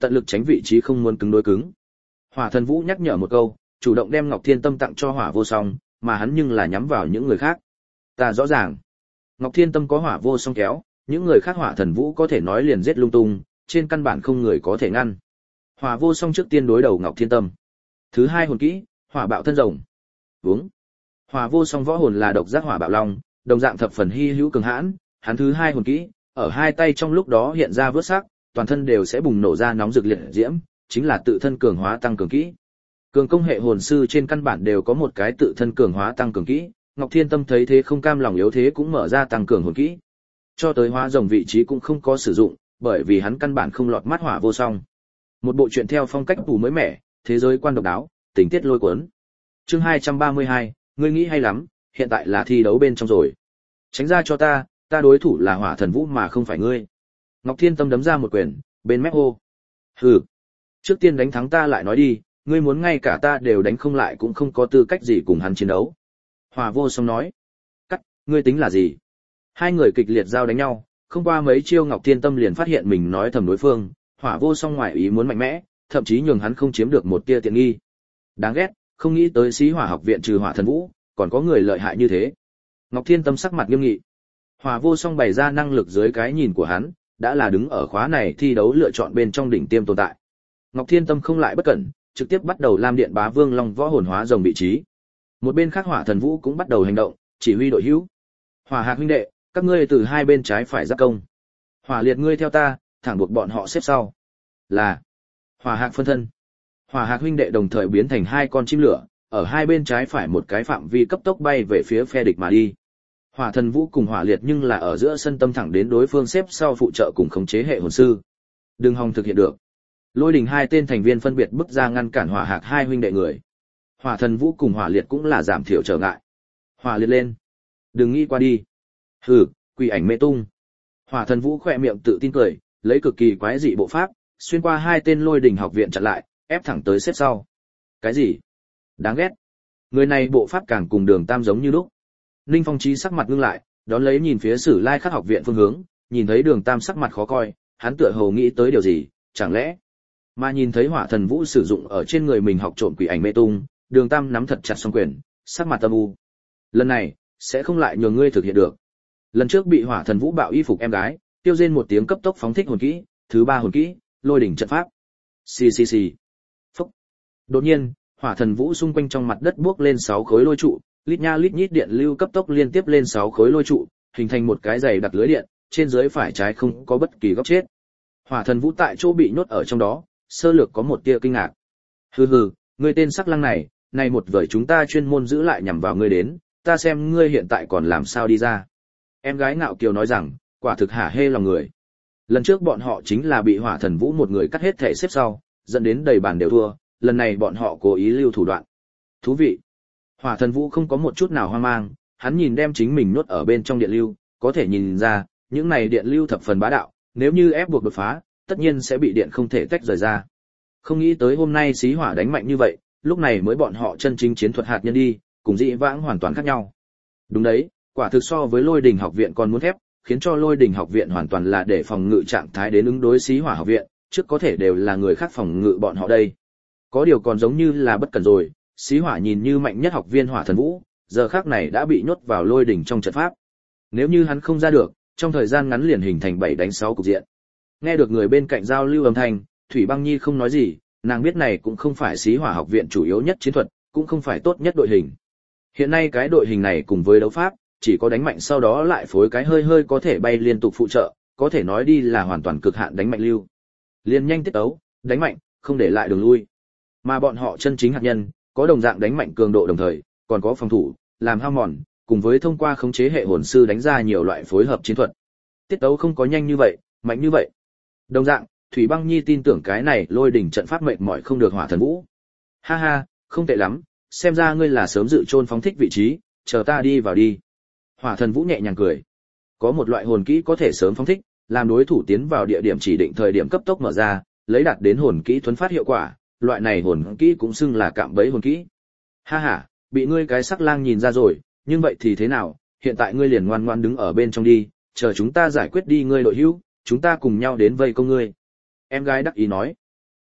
tận lực tránh vị trí không muốn cứng đối cứng. Hỏa Thần Vũ nhắc nhở một câu, chủ động đem Ngọc Thiên Tâm tặng cho Hỏa Vô Song, mà hắn nhưng là nhắm vào những người khác. Ta rõ ràng, Ngọc Thiên Tâm có Hỏa Vô Song kéo, những người khác Hỏa Thần Vũ có thể nói liền giết lung tung, trên căn bản không người có thể ngăn. Hỏa Vô Song trước tiên đối đầu Ngọc Thiên Tâm. Thứ hai hồn kỹ, Hỏa Bạo Thân Rồng. Uống. Hỏa Vô Song võ hồn là độc giác hỏa bạo long, đồng dạng thập phần hy hữu cường hãn, hắn thứ hai hồn kỹ, ở hai tay trong lúc đó hiện ra vớt sắc, toàn thân đều sẽ bùng nổ ra nóng rực liệt diễm, chính là tự thân cường hóa tăng cường kỹ. Cường công hệ hồn sư trên căn bản đều có một cái tự thân cường hóa tăng cường kỹ, Ngọc Thiên Tâm thấy thế không cam lòng yếu thế cũng mở ra tăng cường hồn kỹ. Cho tới hóa rồng vị trí cũng không có sử dụng, bởi vì hắn căn bản không lọt mắt Hỏa Vô Song. Một bộ truyện theo phong cách tủ mới mẻ, thế giới quan độc đáo, tình tiết lôi cuốn. Chương 232, ngươi nghĩ hay lắm, hiện tại là thi đấu bên trong rồi. Tránh ra cho ta đối thủ là Hỏa Thần Vũ mà không phải ngươi. Ngọc Thiên Tâm đấm ra một quyền, bên mép hô. Hừ, trước tiên đánh thắng ta lại nói đi, ngươi muốn ngay cả ta đều đánh không lại cũng không có tư cách gì cùng hắn chiến đấu. Hỏa Vô Song nói. Cắt, ngươi tính là gì? Hai người kịch liệt giao đánh nhau, không qua mấy chiêu Ngọc Thiên Tâm liền phát hiện mình nói thầm đối phương, Hỏa Vô Song ngoài ý muốn mạnh mẽ, thậm chí nhường hắn không chiếm được một tia tiện nghi. Đáng ghét, không nghĩ tới Xí Hỏa học viện trừ Hỏa Thần Vũ, còn có người lợi hại như thế. Ngọc Thiên Tâm sắc mặt nghiêm nghị. Hỏa Vô Song bày ra năng lực dưới cái nhìn của hắn, đã là đứng ở khóa này thi đấu lựa chọn bên trong đỉnh tiêm tồn tại. Ngọc Thiên Tâm không lại bất cẩn, trực tiếp bắt đầu Lam Điện Bá Vương Long võ hồn hóa rồng vị trí. Một bên khác Hỏa Thần Vũ cũng bắt đầu hành động, chỉ huy đội hữu. Hỏa Hạc huynh đệ, các ngươi từ hai bên trái phải giáp công. Hỏa Liệt ngươi theo ta, thẳng buộc bọn họ xếp sau. Là. Hỏa Hạc phân thân. Hỏa Hạc huynh đệ đồng thời biến thành hai con chim lửa, ở hai bên trái phải một cái phạm vi cấp tốc bay về phía phe địch mà đi. Hỏa Thần Vũ cùng Hỏa Liệt nhưng là ở giữa sân tâm thẳng đến đối phương xếp sau phụ trợ cùng khống chế hệ hồn sư. Đừng hòng thực hiện được. Lôi Đình hai tên thành viên phân biệt bước ra ngăn cản Hỏa Hạc hai huynh đệ người. Hỏa Thần Vũ cùng Hỏa Liệt cũng là giảm thiểu trở ngại. Hỏa Liệt lên. Đừng nghĩ qua đi. Hừ, quỷ ảnh mê tung. Hỏa Thần Vũ khỏe miệng tự tin cười, lấy cực kỳ quái dị bộ pháp, xuyên qua hai tên Lôi Đình học viện chặn lại, ép thẳng tới xếp sau. Cái gì? Đáng ghét. Người này bộ pháp càng cùng Đường Tam giống như lúc. Ninh Phong Chí sắc mặt ngưng lại, đón lấy nhìn phía Sử Lai Khắc học viện phương hướng, nhìn thấy Đường Tam sắc mặt khó coi, hắn tựa hồ nghĩ tới điều gì, chẳng lẽ mà nhìn thấy Hỏa Thần Vũ sử dụng ở trên người mình học trộm quỷ ảnh mê tung, Đường Tam nắm thật chặt song quyền, sắc mặt âm u. Lần này sẽ không lại nhường ngươi thực hiện được. Lần trước bị Hỏa Thần Vũ bạo y phục em gái, tiêu rên một tiếng cấp tốc phóng thích hồn kỹ, thứ ba hồn kỹ, Lôi Đỉnh trận pháp. Xì xì xì. Phốc. Đột nhiên, Hỏa Thần Vũ xung quanh trong mặt đất bước lên 6 khối lôi trụ, lít nha lít nhít điện lưu cấp tốc liên tiếp lên 6 khối lôi trụ, hình thành một cái dày đặc lưới điện, trên dưới phải trái không có bất kỳ góc chết. Hỏa Thần Vũ tại chỗ bị nhốt ở trong đó, sơ lược có một tia kinh ngạc. Hừ hừ, ngươi tên sắc lăng này, này một vời chúng ta chuyên môn giữ lại nhằm vào ngươi đến, ta xem ngươi hiện tại còn làm sao đi ra. Em gái ngạo kiều nói rằng, quả thực hả hê lòng người. Lần trước bọn họ chính là bị Hỏa Thần Vũ một người cắt hết thể xếp sau, dẫn đến đầy bàn đều thua, lần này bọn họ cố ý lưu thủ đoạn. Thú vị. Hỏa Thần Vũ không có một chút nào hoang mang, hắn nhìn đem chính mình nuốt ở bên trong điện lưu, có thể nhìn ra, những này điện lưu thập phần bá đạo, nếu như ép buộc đột phá, tất nhiên sẽ bị điện không thể tách rời ra. Không nghĩ tới hôm nay Xí Hỏa đánh mạnh như vậy, lúc này mới bọn họ chân chính chiến thuật hạt nhân đi, cùng dị vãng hoàn toàn khác nhau. Đúng đấy, quả thực so với Lôi Đình học viện còn muốn thép, khiến cho Lôi Đình học viện hoàn toàn là để phòng ngự trạng thái đến ứng đối Xí Hỏa học viện, trước có thể đều là người khác phòng ngự bọn họ đây. Có điều còn giống như là bất cẩn rồi, Xí Hỏa nhìn như mạnh nhất học viên Hỏa Thần Vũ, giờ khắc này đã bị nhốt vào Lôi Đỉnh trong trận pháp. Nếu như hắn không ra được, trong thời gian ngắn liền hình thành 7 đánh 6 cục diện. Nghe được người bên cạnh giao lưu âm thanh, Thủy Băng Nhi không nói gì, nàng biết này cũng không phải Xí Hỏa học viện chủ yếu nhất chiến thuật, cũng không phải tốt nhất đội hình. Hiện nay cái đội hình này cùng với đấu pháp, chỉ có đánh mạnh sau đó lại phối cái hơi hơi có thể bay liên tục phụ trợ, có thể nói đi là hoàn toàn cực hạn đánh mạnh lưu. Liên nhanh tiết ấu, đánh mạnh, không để lại đường lui. Mà bọn họ chân chính hạt nhân, có đồng dạng đánh mạnh cường độ đồng thời, còn có phòng thủ, làm hao mòn, cùng với thông qua khống chế hệ hồn sư đánh ra nhiều loại phối hợp chiến thuật. Tiết tấu không có nhanh như vậy, mạnh như vậy. Đồng dạng, Thủy Băng Nhi tin tưởng cái này Lôi Đỉnh trận pháp mệt mỏi không được Hỏa Thần Vũ. Ha ha, không tệ lắm, xem ra ngươi là sớm dự chôn phóng thích vị trí, chờ ta đi vào đi. Hỏa Thần Vũ nhẹ nhàng cười. Có một loại hồn kỹ có thể sớm phóng thích, làm đối thủ tiến vào địa điểm chỉ định thời điểm cấp tốc mở ra, lấy đạt đến hồn kỹ thuấn phát hiệu quả, loại này hồn kỹ cũng xưng là cạm bẫy hồn kỹ. Ha ha, bị ngươi cái sắc lang nhìn ra rồi, nhưng vậy thì thế nào, hiện tại ngươi liền ngoan ngoan đứng ở bên trong đi, chờ chúng ta giải quyết đi ngươi đội hữu, chúng ta cùng nhau đến vây công ngươi. Em gái đắc ý nói.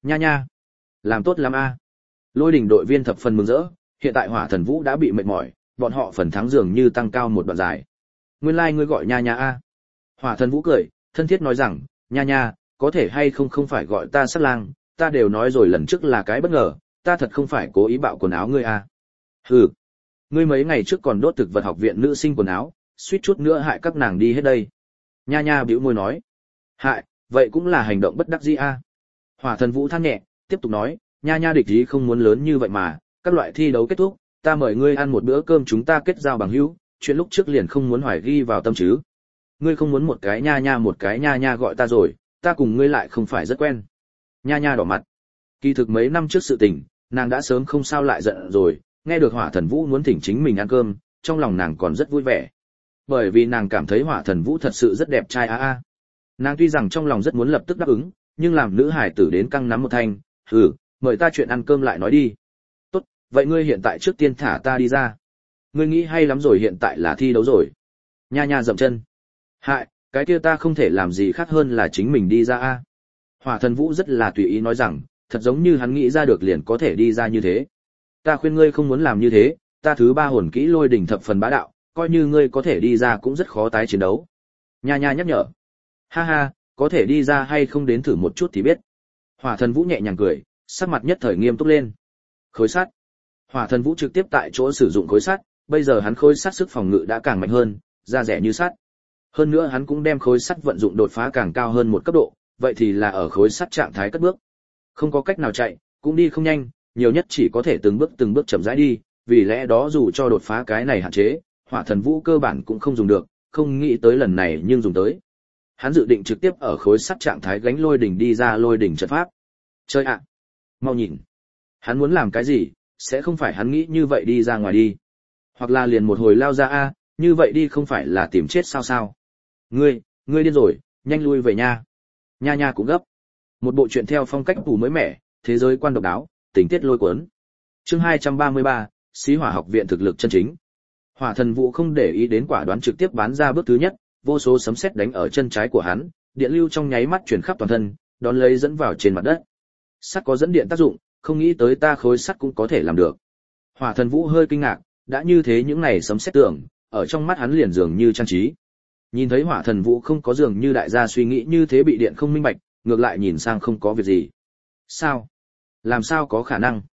Nha nha, làm tốt lắm a. Lôi đỉnh đội viên thập phần mừng rỡ, hiện tại Hỏa Thần Vũ đã bị mệt mỏi, bọn họ phần thắng dường như tăng cao một đoạn dài. Nguyên lai ngươi gọi nha nha a. Hỏa Thần Vũ cười, thân thiết nói rằng, nha nha, có thể hay không phải gọi ta Sắt Lang, ta đều nói rồi lần trước là cái bất ngờ, ta thật không phải cố ý bạo quần áo ngươi a. Hừ, ngươi mấy ngày trước còn đốt thực vật học viện nữ sinh quần áo, suýt chút nữa hại các nàng đi hết đây. Nha nha bĩu môi nói, hại, vậy cũng là hành động bất đắc dĩ a. Hỏa Thần Vũ than nhẹ, tiếp tục nói, nha nha địch ý không muốn lớn như vậy mà, các loại thi đấu kết thúc, ta mời ngươi ăn một bữa cơm chúng ta kết giao bằng hữu, chuyện lúc trước liền không muốn hoài ghi vào tâm chứ. Ngươi không muốn một cái nha nha gọi ta rồi, ta cùng ngươi lại không phải rất quen. Nha nha đỏ mặt. Kỳ thực mấy năm trước sự tình, nàng đã sớm không sao lại giận rồi, nghe được Hỏa Thần Vũ muốn thỉnh chính mình ăn cơm, trong lòng nàng còn rất vui vẻ. Bởi vì nàng cảm thấy Hỏa Thần Vũ thật sự rất đẹp trai a. Nàng tuy rằng trong lòng rất muốn lập tức đáp ứng, nhưng làm nữ hải tử đến căng nắm một thanh, mời ta chuyện ăn cơm lại nói đi. Tốt, vậy ngươi hiện tại trước tiên thả ta đi ra. Ngươi nghĩ hay lắm rồi, hiện tại là thi đấu rồi. Nha nha dậm chân. Hại, cái kia ta không thể làm gì khác hơn là chính mình đi ra a. Hỏa Thần Vũ rất là tùy ý nói rằng, thật giống như hắn nghĩ ra được liền có thể đi ra như thế. Ta khuyên ngươi không muốn làm như thế, ta thứ ba hồn kỹ lôi đỉnh thập phần bá đạo, coi như ngươi có thể đi ra cũng rất khó tái chiến đấu. Nha nha nhắc nhở. Ha ha, có thể đi ra hay không đến thử một chút thì biết. Hỏa Thần Vũ nhẹ nhàng cười, sắc mặt nhất thời nghiêm túc lên. Khối sắt. Hỏa Thần Vũ trực tiếp tại chỗ sử dụng khối sắt, bây giờ hắn khối sắt sức phòng ngự đã càng mạnh hơn, da rẻ như sắt. Hơn nữa hắn cũng đem khối sắt vận dụng đột phá càng cao hơn một cấp độ, vậy thì là ở khối sắt trạng thái cất bước. Không có cách nào chạy, cũng đi không nhanh, nhiều nhất chỉ có thể từng bước chậm rãi đi, vì lẽ đó dù cho đột phá cái này hạn chế, Hỏa Thần Vũ cơ bản cũng không dùng được, không nghĩ tới lần này nhưng dùng tới. Hắn dự định trực tiếp ở khối sắt trạng thái gánh lôi đỉnh đi ra lôi đỉnh trận pháp. Chơi ạ, mau nhìn. Hắn muốn làm cái gì, sẽ không phải hắn nghĩ như vậy đi ra ngoài đi. Hoặc là liền một hồi lao ra a, như vậy đi không phải là tìm chết sao sao. Ngươi điên rồi, nhanh lui về nha. Nha nha cũng gấp. Một bộ truyện theo phong cách tủ mới mẻ, thế giới quan độc đáo, tình tiết lôi cuốn. Chương 233, Xí Hỏa học viện thực lực chân chính. Hỏa Thần Vũ không để ý đến quả đoán trực tiếp bán ra bước thứ nhất, vô số sấm sét đánh ở chân trái của hắn, điện lưu trong nháy mắt truyền khắp toàn thân, đón lấy dẫn vào trên mặt đất. Sắt có dẫn điện tác dụng, không nghĩ tới ta khối sắt cũng có thể làm được. Hỏa Thần Vũ hơi kinh ngạc, đã như thế những này sấm sét tưởng, ở trong mắt hắn liền dường như trang trí. Nhìn thấy Hỏa Thần Vũ không có dường như đại gia suy nghĩ như thế bị điện không minh bạch, ngược lại nhìn sang không có việc gì. Sao? Làm sao có khả năng?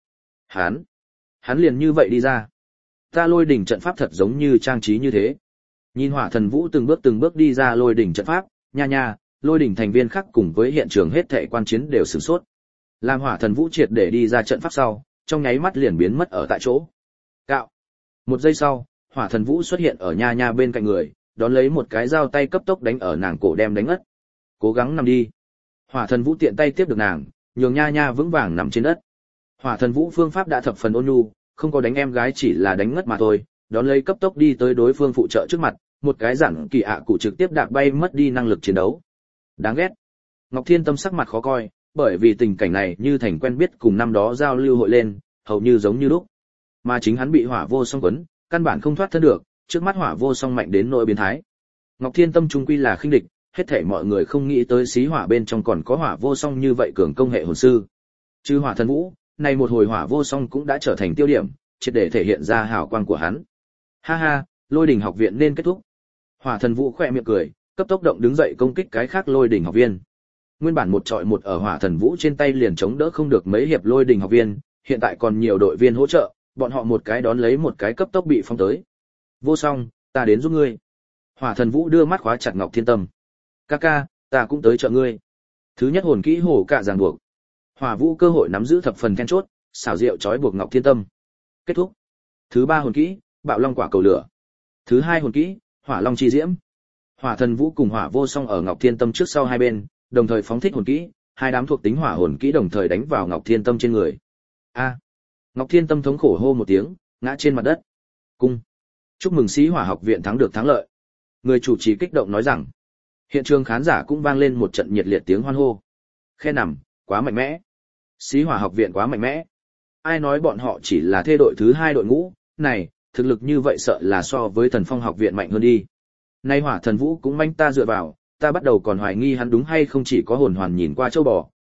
Hắn liền như vậy đi ra. Ta lôi đỉnh trận pháp thật giống như trang trí như thế. Nhìn Hỏa Thần Vũ từng bước đi ra lôi đỉnh trận pháp, nha nha, lôi đỉnh thành viên khác cùng với hiện trường hết thảy quan chiến đều sửng sốt. Làm Hỏa Thần Vũ triệt để đi ra trận pháp sau, trong nháy mắt liền biến mất ở tại chỗ. Cạo. Một giây sau, Hỏa Thần Vũ xuất hiện ở nha nha bên cạnh người, đón lấy một cái dao tay cấp tốc đánh ở nàng cổ đem đánh ngất. Cố gắng nằm đi. Hỏa Thần Vũ tiện tay tiếp được nàng, nhường nha nha vững vàng nằm trên đất. Hỏa Thần Vũ phương pháp đã thập phần ôn nhu, không có đánh em gái chỉ là đánh ngất mà thôi, đón lấy cấp tốc đi tới đối phương phụ trợ trước mặt, một cái giản kỳ ạ cụ trực tiếp đạp bay mất đi năng lực chiến đấu. Đáng ghét. Ngọc Thiên Tâm sắc mặt khó coi, bởi vì tình cảnh này như thành quen biết cùng năm đó giao lưu hội lên, hầu như giống như lúc. Mà chính hắn bị hỏa vô song quấn, căn bản không thoát thân được, trước mắt hỏa vô song mạnh đến nỗi biến thái. Ngọc Thiên Tâm trung quy là khinh địch, hết thảy mọi người không nghĩ tới xí hỏa bên trong còn có hỏa vô song như vậy cường công hệ hồn sư. Chứ Hỏa Thần Vũ, này một hồi hỏa vô song cũng đã trở thành tiêu điểm, triệt để thể hiện ra hào quang của hắn. Ha ha, lôi đỉnh học viện nên kết thúc. Hỏa Thần Vũ khẽ miệng cười, cấp tốc động đứng dậy công kích cái khác lôi đỉnh học viên. Nguyên bản một trọi một ở Hỏa Thần Vũ trên tay liền chống đỡ không được mấy hiệp lôi đỉnh học viên, hiện tại còn nhiều đội viên hỗ trợ, bọn họ một cái đón lấy một cái cấp tốc bị phong tới. Vô song, ta đến giúp ngươi. Hỏa Thần Vũ đưa mắt khóa chặt Ngọc Thiên Tâm. Ca, ta cũng tới trợ ngươi. Thứ nhất hồn kỹ hổ cả ràng buộc. Hỏa Vũ cơ hội nắm giữ thập phần then chốt, xảo diệu trói buộc Ngọc Thiên Tâm. Kết thúc. Thứ ba hồn kỹ, Bạo Long quả cầu lửa. Thứ hai hồn kỹ, Hỏa Long chi diễm. Hỏa Thần Vũ cùng Hỏa Vô Song ở Ngọc Thiên Tâm trước sau hai bên, đồng thời phóng thích hồn kỹ, hai đám thuộc tính hỏa hồn kỹ đồng thời đánh vào Ngọc Thiên Tâm trên người. A! Ngọc Thiên Tâm thống khổ hô một tiếng, ngã trên mặt đất. Cung. Chúc mừng Xí Hỏa học viện thắng được thắng lợi. Người chủ trì kích động nói rằng. Hiện trường khán giả cũng vang lên một trận nhiệt liệt tiếng hoan hô. Khe nằm, quá mạnh mẽ. Xí Hỏa học viện quá mạnh mẽ. Ai nói bọn họ chỉ là thê đội thứ hai đội ngũ, này, thực lực như vậy sợ là so với Thần Phong học viện mạnh hơn đi. Nay Hỏa Thần Vũ cũng manh ta dựa vào, ta bắt đầu còn hoài nghi hắn đúng hay không chỉ có hồn hoàn nhìn qua châu bò,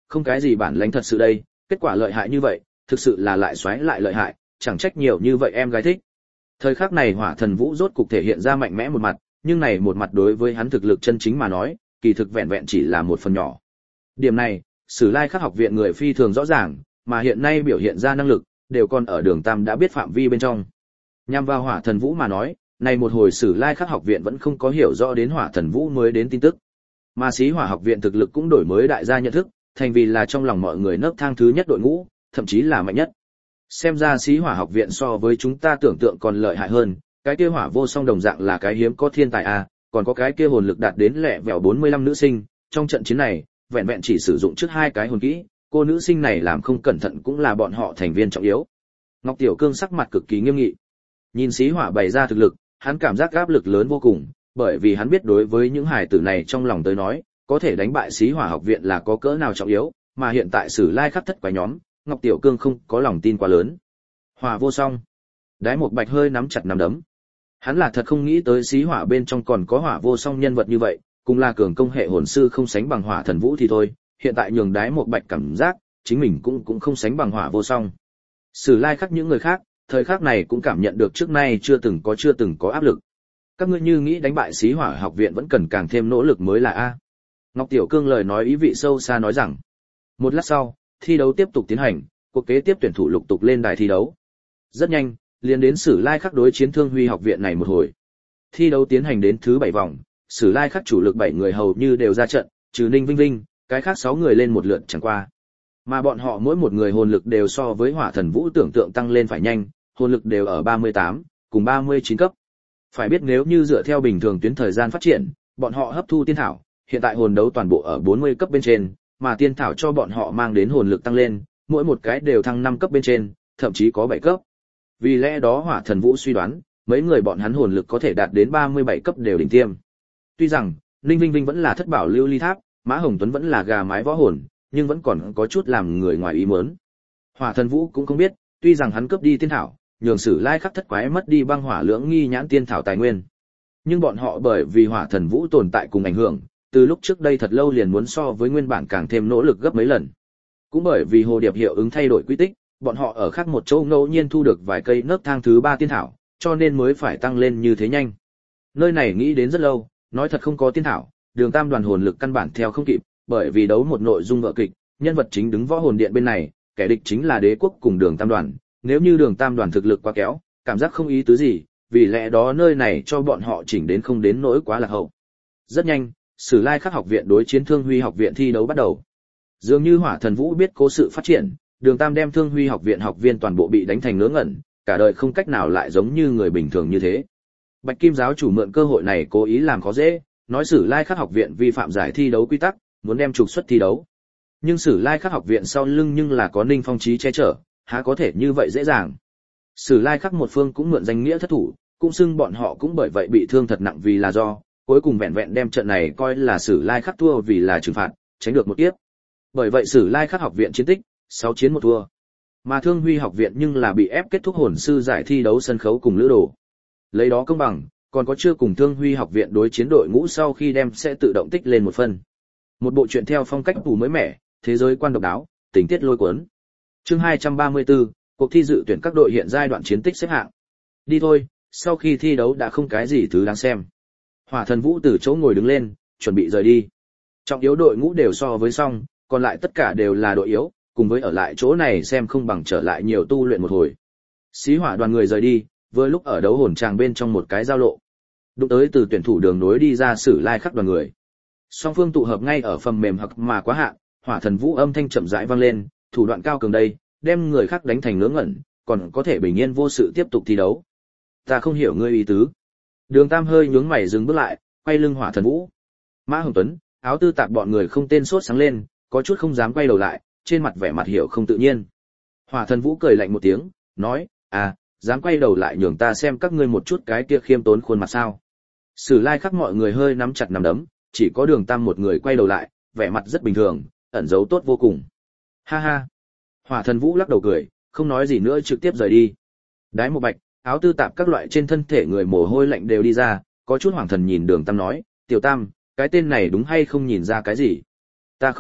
không cái gì bản lĩnh thật sự đây, kết quả lợi hại như vậy, thực sự là lại xoáy lại lợi hại, chẳng trách nhiều như vậy em gái thích. Thời khắc này Hỏa Thần Vũ rốt cục thể hiện ra mạnh mẽ một mặt, nhưng này một mặt đối với hắn thực lực chân chính mà nói, kỳ thực vẹn vẹn chỉ là một phần nhỏ. Điểm này, Sử Lai Khắc học viện người phi thường rõ ràng, mà hiện nay biểu hiện ra năng lực, đều còn ở Đường Tam đã biết phạm vi bên trong. Nhằm vào Hỏa Thần Vũ mà nói, này một hồi Sử Lai Khắc học viện vẫn không có hiểu rõ đến Hỏa Thần Vũ mới đến tin tức. Mà Xí Hỏa học viện thực lực cũng đổi mới đại gia nhận thức, thành vì là trong lòng mọi người nấc thang thứ nhất đội ngũ, thậm chí là mạnh nhất. Xem ra Xí Hỏa học viện so với chúng ta tưởng tượng còn lợi hại hơn, cái kia Hỏa Vô Song đồng dạng là cái hiếm có thiên tài a, còn có cái kia hồn lực đạt đến lẹ vẹo 45 nữ sinh, trong trận chiến này, vẹn vẹn chỉ sử dụng trước 2 cái hồn kỹ, cô nữ sinh này làm không cẩn thận cũng là bọn họ thành viên trọng yếu. Ngọc Tiểu Cương sắc mặt cực kỳ nghiêm nghị. Nhìn Xí Hỏa bày ra thực lực, hắn cảm giác áp lực lớn vô cùng, bởi vì hắn biết đối với những hài tử này trong lòng tới nói, có thể đánh bại Xí Hỏa học viện là có cỡ nào trọng yếu, mà hiện tại Sử Lai Khắc thất quái nhóm, Ngọc Tiểu Cương không có lòng tin quá lớn. Hỏa Vô Song. Đái Một Bạch hơi nắm chặt nắm đấm. Hắn là thật không nghĩ tới Xí Hỏa bên trong còn có Hỏa Vô Song nhân vật như vậy, cùng là cường công hệ hồn sư không sánh bằng Hỏa Thần Vũ thì thôi, hiện tại nhường Đái Một Bạch cảm giác, chính mình cũng không sánh bằng Hỏa Vô Song. Sử Lai Khắc những người khác, thời khắc này cũng cảm nhận được trước nay chưa từng có áp lực. Các ngươi như nghĩ đánh bại Xí Hỏa học viện vẫn cần càng thêm nỗ lực mới là a. Ngọc Tiểu Cương lời nói ý vị sâu xa nói rằng. Một lát sau, thi đấu tiếp tục tiến hành, cuộc kế tiếp tuyển thủ lục tục lên đài thi đấu. Rất nhanh, liền đến Sử Lai Khắc đối chiến Thương Huy học viện này một hồi. Thi đấu tiến hành đến thứ 7 vòng, Sử Lai Khắc chủ lực 7 người hầu như đều ra trận, trừ Ninh Vinh Vinh, cái khác 6 người lên một lượt chẳng qua. Mà bọn họ mỗi một người hồn lực đều so với Hỏa Thần Vũ tưởng tượng tăng lên phải nhanh, hồn lực đều ở 38 cùng 39 cấp. Phải biết nếu như dựa theo bình thường tuyến thời gian phát triển, bọn họ hấp thu tiên thảo, hiện tại hồn đấu toàn bộ ở 40 cấp bên trên, mà tiên thảo cho bọn họ mang đến hồn lực tăng lên, mỗi một cái đều thăng 5 cấp bên trên, thậm chí có 7 cấp. Vì lẽ đó Hỏa Thần Vũ suy đoán, mấy người bọn hắn hồn lực có thể đạt đến 37 cấp đều đỉnh tiêm. Tuy rằng, Ninh Vinh Vinh vẫn là thất bảo lưu ly tháp, Mã Hồng Tuấn vẫn là gà mái võ hồn, nhưng vẫn còn có chút làm người ngoài ý muốn. Hỏa Thần Vũ cũng không biết, tuy rằng hắn cướp đi tiên thảo, nhường Sử Lai Khắc thất quái mất đi băng hỏa lưỡng nghi nhãn tiên thảo tài nguyên. Nhưng bọn họ bởi vì Hỏa Thần Vũ tồn tại cùng ảnh hưởng, từ lúc trước đây thật lâu liền muốn so với nguyên bản càng thêm nỗ lực gấp mấy lần. Cũng bởi vì hồ điệp hiệu ứng thay đổi quy tích, bọn họ ở khác một chỗ ngẫu nhiên thu được vài cây nấc thang thứ 3 tiên thảo, cho nên mới phải tăng lên như thế nhanh. Nơi này nghĩ đến rất lâu, nói thật không có tiên thảo, Đường Tam đoàn hồn lực căn bản theo không kịp, bởi vì đấu một nội dung vở kịch, nhân vật chính đứng võ hồn điện bên này, kẻ địch chính là Đế quốc cùng Đường Tam đoàn, nếu như Đường Tam đoàn thực lực quá kéo, cảm giác không ý tứ gì, vì lẽ đó nơi này cho bọn họ chỉnh đến không đến nỗi quá lạc hậu. Rất nhanh, Sử Lai Khắc học viện đối chiến Thương Huy học viện thi đấu bắt đầu. Dường như Hỏa Thần Vũ biết cố sự phát triển, Đường Tam đem Thương Huy học viện học viên toàn bộ bị đánh thành ngớ ngẩn, cả đời không cách nào lại giống như người bình thường như thế. Bạch Kim giáo chủ mượn cơ hội này cố ý làm khó dễ, nói Sử Lai Khắc học viện vi phạm giải thi đấu quy tắc, muốn đem trục xuất thi đấu. Nhưng Sử Lai Khắc học viện sau lưng nhưng là có Ninh Phong Chí che chở, há có thể như vậy dễ dàng. Sử Lai Khắc một phương cũng mượn danh nghĩa thất thủ, cũng xưng bọn họ cũng bởi vậy bị thương thật nặng vì là do, cuối cùng vẹn vẹn đem trận này coi là Sử Lai Khắc thua vì là trừng phạt, tránh được một kiếp. Bởi vậy Sử Lai Khắc học viện chiến tích 6 chiến 1 thua. Mà Thương Huy học viện nhưng là bị ép kết thúc hồn sư giải thi đấu sân khấu cùng lữ đồ. Lấy đó công bằng, còn có chưa cùng Thương Huy học viện đối chiến đội ngũ sau khi đem sẽ tự động tích lên một phân. Một bộ truyện theo phong cách tù mới mẻ, thế giới quan độc đáo, tình tiết lôi cuốn. Chương 234, cuộc thi dự tuyển các đội hiện giai đoạn chiến tích xếp hạng. Đi thôi, sau khi thi đấu đã không cái gì thứ đáng xem. Hỏa Thần Vũ từ chỗ ngồi đứng lên, chuẩn bị rời đi. Trọng yếu đội ngũ đều so với xong, còn lại tất cả đều là đội yếu, cùng với ở lại chỗ này xem không bằng trở lại nhiều tu luyện một hồi. Xí Hỏa đoàn người rời đi, vừa lúc ở đấu hồn tràng bên trong một cái giao lộ. Đụng tới từ tuyển thủ đường nối đi ra Sử Lai Khắc đoàn người. Song phương tụ hợp ngay ở phần mềm hoặc mà quá hạn, Hỏa Thần Vũ âm thanh chậm rãi vang lên, thủ đoạn cao cường đây, đem người khác đánh thành ngớ ngẩn, còn có thể bình yên vô sự tiếp tục thi đấu. Ta không hiểu ngươi ý tứ. Đường Tam hơi nhướng mày dừng bước lại, quay lưng Hỏa Thần Vũ. Mã Hồng Tuấn, Áo Tư Tạp bọn người không tên sốt sáng lên, có chút không dám quay đầu lại, trên mặt vẻ mặt hiểu không tự nhiên. Hỏa Thần Vũ cười lạnh một tiếng, nói, dám quay đầu lại nhường ta xem các ngươi một chút cái kia khiêm tốn khuôn mặt sao. Sử Lai Khắc mọi người hơi nắm chặt nắm đấm, chỉ có Đường Tam một người quay đầu lại, vẻ mặt rất bình thường, ẩn giấu tốt vô cùng. Ha ha. Hỏa Thần Vũ lắc đầu cười, không nói gì nữa trực tiếp rời đi. Đái Một Bạch, Áo Tư Tạp các loại trên thân thể người mồ hôi lạnh đều đi ra, có chút hoảng thần nhìn Đường Tam nói, Tiểu Tam, cái tên này đúng hay không nhìn ra cái gì? Ta không biết,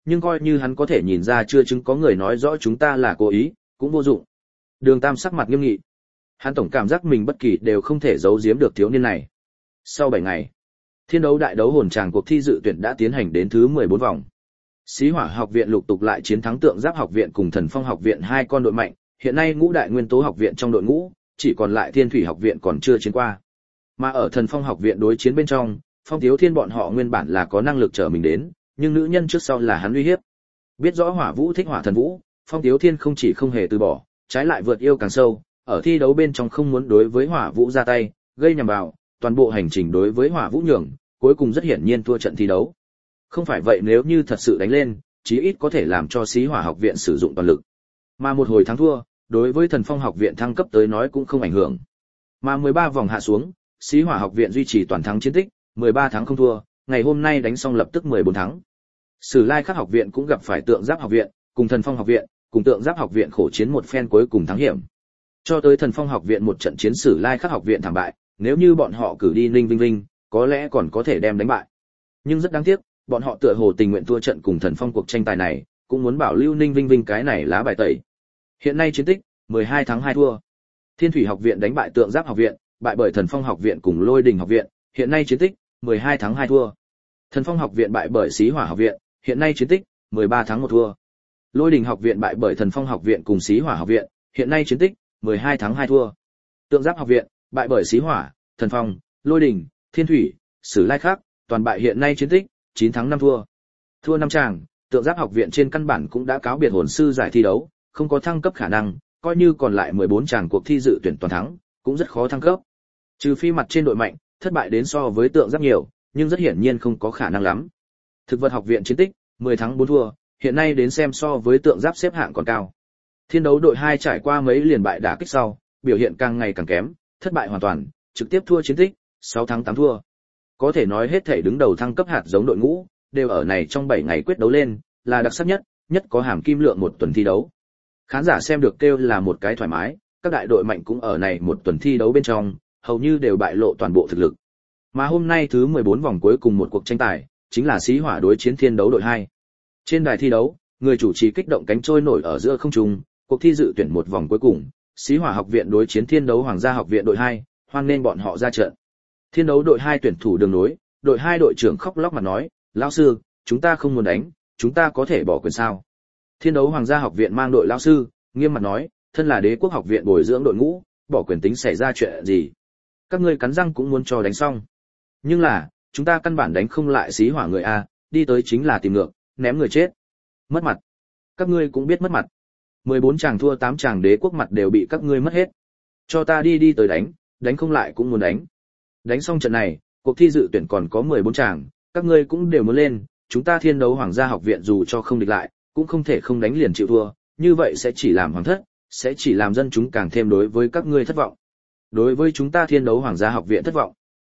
nhưng coi như hắn có thể nhìn ra chưa chứng có người nói rõ chúng ta là cố ý, cũng vô dụng. Đường Tam sắc mặt nghiêm nghị. Hắn tổng cảm giác mình bất kỳ đều không thể giấu giếm được thiếu niên này. Sau 7 ngày, thiên đấu đại đấu hồn tràng cuộc thi dự tuyển đã tiến hành đến thứ 14 vòng. Xí Hỏa học viện lục tục lại chiến thắng Tượng Giáp học viện cùng Thần Phong học viện hai con đội mạnh, hiện nay ngũ đại nguyên tố học viện trong đội ngũ, chỉ còn lại Thiên Thủy học viện còn chưa chiến qua. Mà ở Thần Phong học viện đối chiến bên trong, Phong Tiếu Thiên bọn họ nguyên bản là có năng lực trở mình đến, nhưng nữ nhân trước sau là hắn uy hiếp. Biết rõ Hỏa Vũ thích Hỏa Thần Vũ, Phong Tiếu Thiên không chỉ không hề từ bỏ, trái lại vượt yêu càng sâu, ở thi đấu bên trong không muốn đối với Hỏa Vũ ra tay, gây nhầm vào, toàn bộ hành trình đối với Hỏa Vũ nhường, cuối cùng rất hiển nhiên thua trận thi đấu. Không phải vậy nếu như thật sự đánh lên, chí ít có thể làm cho Xí Hỏa học viện sử dụng toàn lực. Mà một hồi thắng thua, đối với Thần Phong học viện thăng cấp tới nói cũng không ảnh hưởng. Mà 13 vòng hạ xuống, Xí Hỏa học viện duy trì toàn thắng chiến tích, 13 thắng không thua, ngày hôm nay đánh xong lập tức 14 thắng. Sử Lai Khắc học viện cũng gặp phải Tượng Giáp học viện, cùng Thần Phong học viện, cùng Tượng Giáp học viện khổ chiến một phen cuối cùng thắng hiểm. Cho tới Thần Phong học viện một trận chiến Sử Lai Khắc học viện thảm bại, nếu như bọn họ cử đi Ninh Vinh Vinh, có lẽ còn có thể đem đánh bại. Nhưng rất đáng tiếc, bọn họ tựa hồ tình nguyện thua trận cùng Thần Phong cuộc tranh tài này, cũng muốn bảo lưu Ninh Vinh Vinh cái này lá bài tẩy. Hiện nay chiến tích 12 thắng 2 thua. Thiên Thủy học viện đánh bại Tượng Giáp học viện, bại bởi Thần Phong học viện cùng Lôi Đình học viện, hiện nay chiến tích 12 thắng 2 thua. Thần Phong học viện bại bởi Xí Hỏa học viện, hiện nay chiến tích 13 thắng 1 thua. Lôi Đình học viện bại bởi Thần Phong học viện cùng Xí Hỏa học viện, hiện nay chiến tích 12 thắng 2 thua. Tượng Giáp học viện bại bởi Xí Hỏa, Thần Phong, Lôi Đình, Thiên Thủy, Sử Lai Khắc, toàn bại hiện nay chiến tích 9 thắng 5 thua. Thua 5 tràng, Tượng Giáp học viện trên căn bản cũng đã cáo biệt hồn sư giải thi đấu, không có thăng cấp khả năng, coi như còn lại 14 tràng cuộc thi dự tuyển toàn thắng, cũng rất khó thăng cấp. Trừ phi mặt trên đội mạnh, thất bại đến so với Tượng Giáp nhiều, nhưng rất hiển nhiên không có khả năng lắm. Thực vật học viện chiến tích 10 thắng 4 thua, hiện nay đến xem so với Tượng Giáp xếp hạng còn cao. Thiên đấu đội 2 trải qua mấy liền bại đả kích sau, biểu hiện càng ngày càng kém, thất bại hoàn toàn, trực tiếp thua chiến tích 6 thắng 8 thua. Có thể nói hết thể đứng đầu thăng cấp hạt giống đội ngũ, đều ở này trong 7 ngày quyết đấu lên, là đặc sắc nhất, nhất có hàm kim lượng một tuần thi đấu. Khán giả xem được kêu là một cái thoải mái, các đại đội mạnh cũng ở này một tuần thi đấu bên trong, hầu như đều bại lộ toàn bộ thực lực. Mà hôm nay thứ 14 vòng cuối cùng một cuộc tranh tài, chính là Xí Hỏa đối chiến Thiên đấu đội 2. Trên đài thi đấu, người chủ trì kích động cánh trôi nổi ở giữa không trung, cuộc thi dự tuyển một vòng cuối cùng, Xí Hỏa học viện đối chiến Thiên đấu Hoàng gia học viện đội 2, hoan nên bọn họ ra trận. Thiên đấu đội 2 tuyển thủ đường nối, đội 2 đội trưởng khóc lóc mà nói, lão sư, chúng ta không muốn đánh, chúng ta có thể bỏ quyền sao? Thiên đấu Hoàng gia học viện mang đội lão sư, nghiêm mặt nói, thân là Đế quốc học viện bồi dưỡng đội ngũ, bỏ quyền tính xảy ra chuyện gì? Các ngươi cắn răng cũng muốn cho đánh xong. Nhưng là, chúng ta căn bản đánh không lại Xí Hỏa người a, đi tới chính là tìm ngược, ném người chết. Mất mặt. Các ngươi cũng biết mất mặt. 14 chàng thua 8 chàng Đế quốc mặt đều bị các ngươi mất hết. Cho ta đi tới đánh, đánh không lại cũng muốn đánh. Đánh xong trận này, cuộc thi dự tuyển còn có 14 chàng, các ngươi cũng đều muốn lên, chúng ta Thiên đấu Hoàng gia học viện dù cho không địch lại, cũng không thể không đánh liền chịu thua, như vậy sẽ chỉ làm hoàng thất, sẽ chỉ làm dân chúng càng thêm đối với các ngươi thất vọng. Đối với chúng ta Thiên đấu Hoàng gia học viện thất vọng.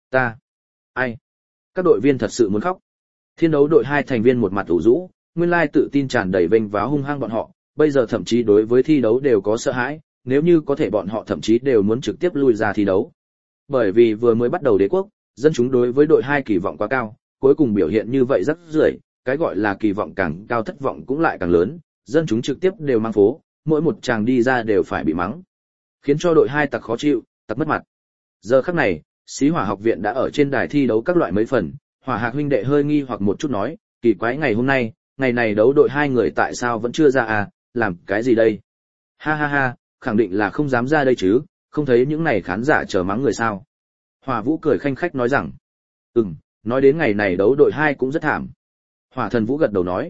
Ai? Các đội viên thật sự muốn khóc. Thiên đấu đội 2 thành viên một mặt ủ rũ, nguyên lai tự tin tràn đầy vênh váo hung hăng bọn họ, bây giờ thậm chí đối với thi đấu đều có sợ hãi, nếu như có thể bọn họ thậm chí đều muốn trực tiếp lui ra thi đấu. Bởi vì vừa mới bắt đầu Đế quốc, dân chúng đối với đội 2 kỳ vọng quá cao, cuối cùng biểu hiện như vậy rất rưởi, cái gọi là kỳ vọng càng cao thất vọng cũng lại càng lớn, dân chúng trực tiếp đều mang phố, mỗi một chàng đi ra đều phải bị mắng, khiến cho đội 2 tặc khó chịu, tặc mất mặt. Giờ khắc này, Xí Hỏa học viện đã ở trên đài thi đấu các loại mấy phần, Hỏa Hạc huynh đệ hơi nghi hoặc một chút nói, kỳ quái ngày hôm nay, ngày này đấu đội 2 người tại sao vẫn chưa ra à, làm cái gì đây? Ha ha ha, khẳng định là không dám ra đây chứ, không thấy những này khán giả chờ mắng người sao? Hỏa Vũ cười khanh khách nói rằng, nói đến ngày này đấu đội 2 cũng rất thảm. Hỏa Thần Vũ gật đầu nói,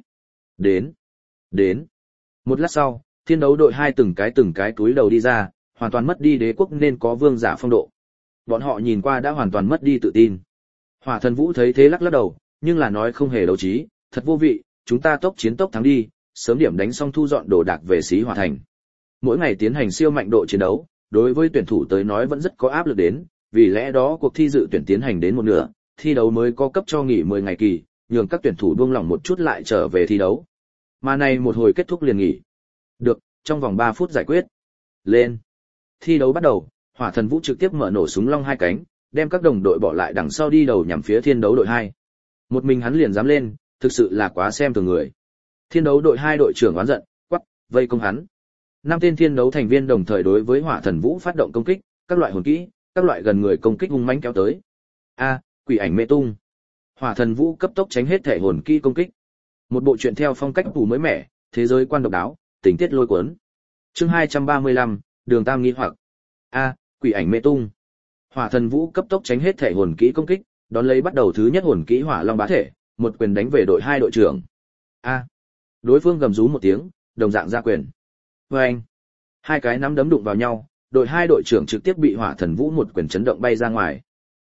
đến. Một lát sau, Thiên đấu đội 2 từng cái túi đầu đi ra, hoàn toàn mất đi đế quốc nên có vương giả phong độ. Bọn họ nhìn qua đã hoàn toàn mất đi tự tin. Hỏa Thần Vũ thấy thế lắc lắc đầu, nhưng là nói không hề đấu trí, thật vô vị, chúng ta tốc chiến tốc thắng đi, sớm điểm đánh xong thu dọn đồ đạc về Xí Hỏa thành. Mỗi ngày tiến hành siêu mạnh độ chiến đấu, đối với tuyển thủ tới nói vẫn rất có áp lực đến, vì lẽ đó cuộc thi dự tuyển tiến hành đến một nửa, thi đấu mới có cấp cho nghỉ 10 ngày kỳ, nhường các tuyển thủ buông lỏng một chút lại trở về thi đấu. Mà này một hồi kết thúc liền nghỉ. Được, trong vòng 3 phút giải quyết. Lên. Thi đấu bắt đầu, Hỏa Thần Vũ trực tiếp mở nổ súng long hai cánh, đem các đồng đội bỏ lại đằng sau đi đầu nhằm phía Thiên đấu đội 2. Một mình hắn liền dám lên, thực sự là quá xem thường người. Thiên đấu đội 2 đội trưởng oán giận, quắc, vây công hắn. 5 tên thiên đấu thành viên đồng thời đối với Hỏa Thần Vũ phát động công kích, các loại hồn kỹ, các loại gần người công kích hung mãnh kéo tới. A, quỷ ảnh mê tung. Hỏa Thần Vũ cấp tốc tránh hết thể hồn kỹ công kích. Một bộ truyện theo phong cách phủ mới mẻ, thế giới quan độc đáo, tình tiết lôi cuốn. Chương 235, Đường Tam nghi hoặc. A, quỷ ảnh mê tung. Hỏa Thần Vũ cấp tốc tránh hết thể hồn kỹ công kích, đón lấy bắt đầu thứ nhất hồn kỹ Hỏa Long bá thể, một quyền đánh về đội 2 đội trưởng. A. Đối phương gầm rú một tiếng, đồng dạng ra quyền. Oeng. Hai cái nắm đấm đụng vào nhau, đội 2 đội trưởng trực tiếp bị Hỏa Thần Vũ một quyền chấn động bay ra ngoài.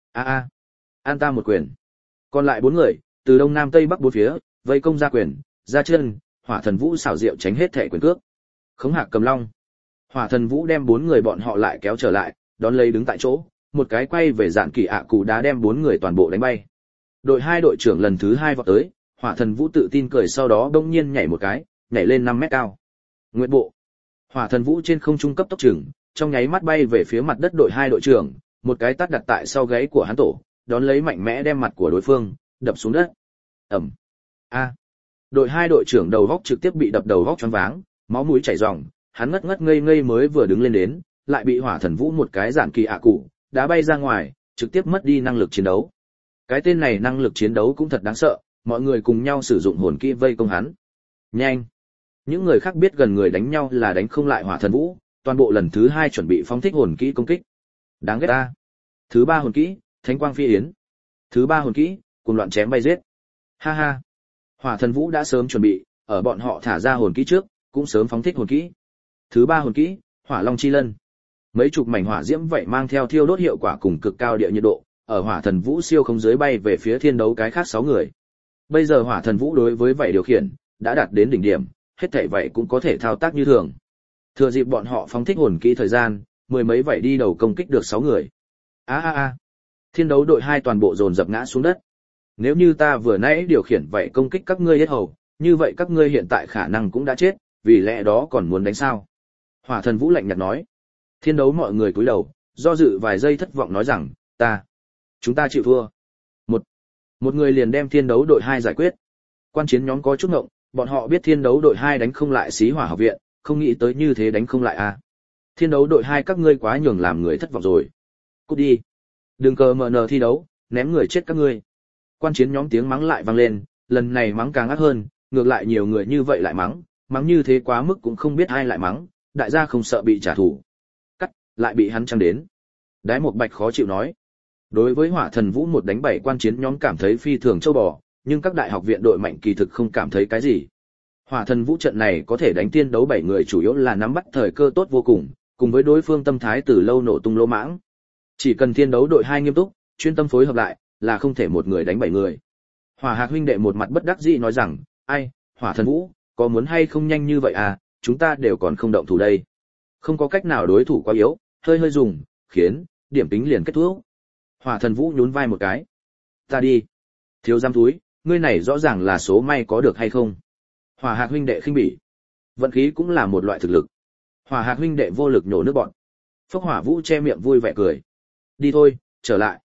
A. An ta một quyền. Còn lại 4 người, từ đông nam tây bắc bốn phía, vây công ra quyền, ra chân, Hỏa Thần Vũ xảo diệu tránh hết thể quyền cước. Khống Hạc Cầm Long. Hỏa Thần Vũ đem 4 người bọn họ lại kéo trở lại, đón lấy đứng tại chỗ, một cái quay về dạn kỳ ạ cụ đá đem 4 người toàn bộ đánh bay. Đội 2 đội trưởng lần thứ 2 vọt tới, Hỏa Thần Vũ tự tin cười sau đó bỗng nhiên nhảy một cái, nhảy lên 5 mét cao. Nguyệt bộ. Hỏa Thần Vũ trên không trung cấp tốc chừng, trong nháy mắt bay về phía mặt đất đội 2 đội trưởng, một cái tát đặt tại sau gáy của hắn tổ, đón lấy mạnh mẽ đem mặt của đối phương đập xuống đất. Ầm. A. Đội 2 đội trưởng đầu góc trực tiếp bị đập đầu góc choáng váng, máu mũi chảy ròng, hắn ngất ngây ngây mới vừa đứng lên đến, lại bị Hỏa Thần Vũ một cái giản kỳ ạ cụ đá bay ra ngoài, trực tiếp mất đi năng lực chiến đấu. Cái tên này năng lực chiến đấu cũng thật đáng sợ, mọi người cùng nhau sử dụng hồn kỹ vây công hắn. Nhanh! Những người khác biết gần người đánh nhau là đánh không lại Hỏa Thần Vũ, toàn bộ lần thứ 2 chuẩn bị phóng thích hồn kỹ công kích. Đáng ghét ta. Thứ 3 hồn kỹ, Thánh Quang Phi Yến. Thứ 3 hồn kỹ, cùng loạn chém bay giết. Ha ha. Hỏa Thần Vũ đã sớm chuẩn bị, ở bọn họ thả ra hồn kỹ trước, cũng sớm phóng thích hồn kỹ. Thứ 3 hồn kỹ, Hỏa Long Chi Lân. Mấy chục mảnh hỏa diễm vậy mang theo thiêu đốt hiệu quả cùng cực cao địa nhiệt độ, ở Hỏa Thần Vũ siêu không dưới bay về phía thiên đấu cái khác 6 người. Bây giờ Hỏa Thần Vũ đối với vậy điều khiển đã đạt đến đỉnh điểm, hết thảy vậy cũng có thể thao tác như thường. Thừa dịp bọn họ phóng thích hồn kỹ thời gian, mười mấy vậy đi đầu công kích được 6 người. A. Thiên đấu đội 2 toàn bộ dồn dập ngã xuống đất. Nếu như ta vừa nãy điều khiển vậy công kích các ngươi hết hầu, như vậy các ngươi hiện tại khả năng cũng đã chết, vì lẽ đó còn muốn đánh sao? Hỏa Thần Vũ lạnh nhạt nói. Thiên đấu mọi người cúi đầu, do dự vài giây thất vọng nói rằng, chúng ta chịu thua. Một người liền đem thiên đấu đội 2 giải quyết. Quan chiến nhóm có chút ngộng, bọn họ biết thiên đấu đội 2 đánh không lại Xí Hỏa học viện, không nghĩ tới như thế đánh không lại a. Thiên đấu đội 2 các ngươi quá nhường làm người thất vọng rồi. Cút đi. Đừng cờ mờ nờ thi đấu, ném người chết các ngươi. Quan chiến nhóm tiếng mắng lại vang lên, lần này mắng càng ác hơn, ngược lại nhiều người như vậy lại mắng như thế quá mức cũng không biết ai lại mắng, đại gia không sợ bị trả thù. Lại bị hắn trăng đến. Đái Một Bạch khó chịu nói. Đối với Hỏa Thần Vũ một đánh 7 quan chiến nhóm cảm thấy phi thường châu bò, nhưng các đại học viện đội mạnh kỳ thực không cảm thấy cái gì. Hỏa Thần Vũ trận này có thể đánh tiên đấu 7 người chủ yếu là nắm bắt thời cơ tốt vô cùng với đối phương tâm thái từ lâu nổ tung lỗ mãng. Chỉ cần tiên đấu đội 2 nghiêm túc, chuyên tâm phối hợp lại, là không thể một người đánh 7 người. Hỏa Hạc huynh đệ một mặt bất đắc dĩ nói rằng, ai, Hỏa Thần Vũ, có muốn hay không nhanh như vậy à, chúng ta đều còn không động thủ đây. Không có cách nào đối thủ quá yếu, hơi dùng, khiến, điểm tính liền kết thúc. Hỏa Thần Vũ nhún vai một cái. Ta đi. Thiếu giam túi, ngươi này rõ ràng là số may có được hay không. Hỏa Hạc huynh đệ khinh bỉ. Vận khí cũng là một loại thực lực. Hỏa Hạc huynh đệ vô lực nhổ nước bọn. Phốc Hỏa Vũ che miệng vui vẻ cười. Đi thôi, trở lại.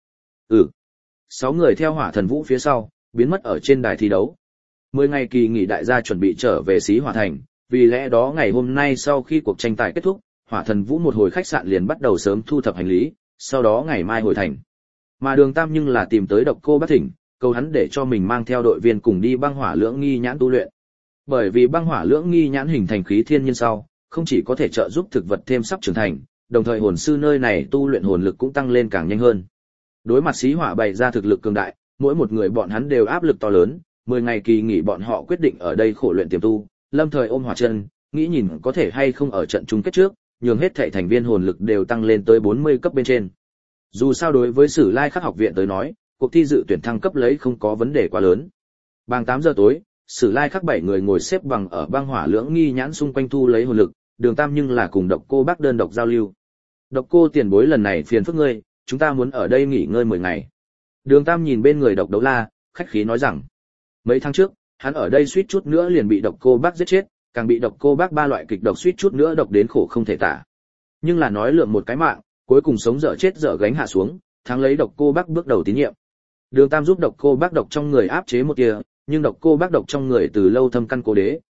6 người theo Hỏa Thần Vũ phía sau, biến mất ở trên đài thi đấu. 10 ngày kỳ nghỉ đại gia chuẩn bị trở về Xí Hỏa thành, vì lẽ đó ngày hôm nay sau khi cuộc tranh tài kết thúc, Hỏa Thần Vũ một hồi khách sạn liền bắt đầu sớm thu thập hành lý, sau đó ngày mai hồi thành. Mà Đường Tam nhưng là tìm tới Độc Cô Bác Thỉnh, cầu hắn để cho mình mang theo đội viên cùng đi băng hỏa lưỡng nghi nhãn tu luyện. Bởi vì băng hỏa lưỡng nghi nhãn hình thành khí thiên nhiên sau, không chỉ có thể trợ giúp thực vật thêm sắp trưởng thành, đồng thời hồn sư nơi này tu luyện hồn lực cũng tăng lên càng nhanh hơn. Đối mặt Xí Hỏa bày ra thực lực cường đại, mỗi một người bọn hắn đều áp lực to lớn, 10 ngày kỳ nghỉ bọn họ quyết định ở đây khổ luyện tiềm tu, lâm thời ôm hỏa chân, nghĩ nhìn có thể hay không ở trận chung kết trước, nhường hết thảy thành viên hồn lực đều tăng lên tới 40 cấp bên trên. Dù sao đối với Sử Lai Khắc học viện tới nói, cuộc thi dự tuyển thăng cấp lấy không có vấn đề quá lớn. Bằng 8 giờ tối, Sử Lai Khắc 7 người ngồi xếp bằng ở băng hỏa lưỡng nghi nhãn xung quanh thu lấy hồn lực, Đường Tam nhưng là cùng Độc Cô Bác đơn độc giao lưu. Độc Cô tiền bối lần này phiền phức ngươi, chúng ta muốn ở đây nghỉ ngơi 10 ngày. Đường Tam nhìn bên người Độc Đấu La, khách khí nói rằng, mấy tháng trước, hắn ở đây suýt chút nữa liền bị Độc Cô Bác giết chết, càng bị Độc Cô Bác 3 loại kịch độc suýt chút nữa độc đến khổ không thể tả. Nhưng là nói lượng một cái mạng, cuối cùng sống dở chết dở gánh hạ xuống, thắng lấy Độc Cô Bác bước đầu tín nhiệm. Đường Tam giúp Độc Cô Bác độc trong người áp chế một tia, nhưng Độc Cô Bác độc trong người từ lâu thâm căn cố đế,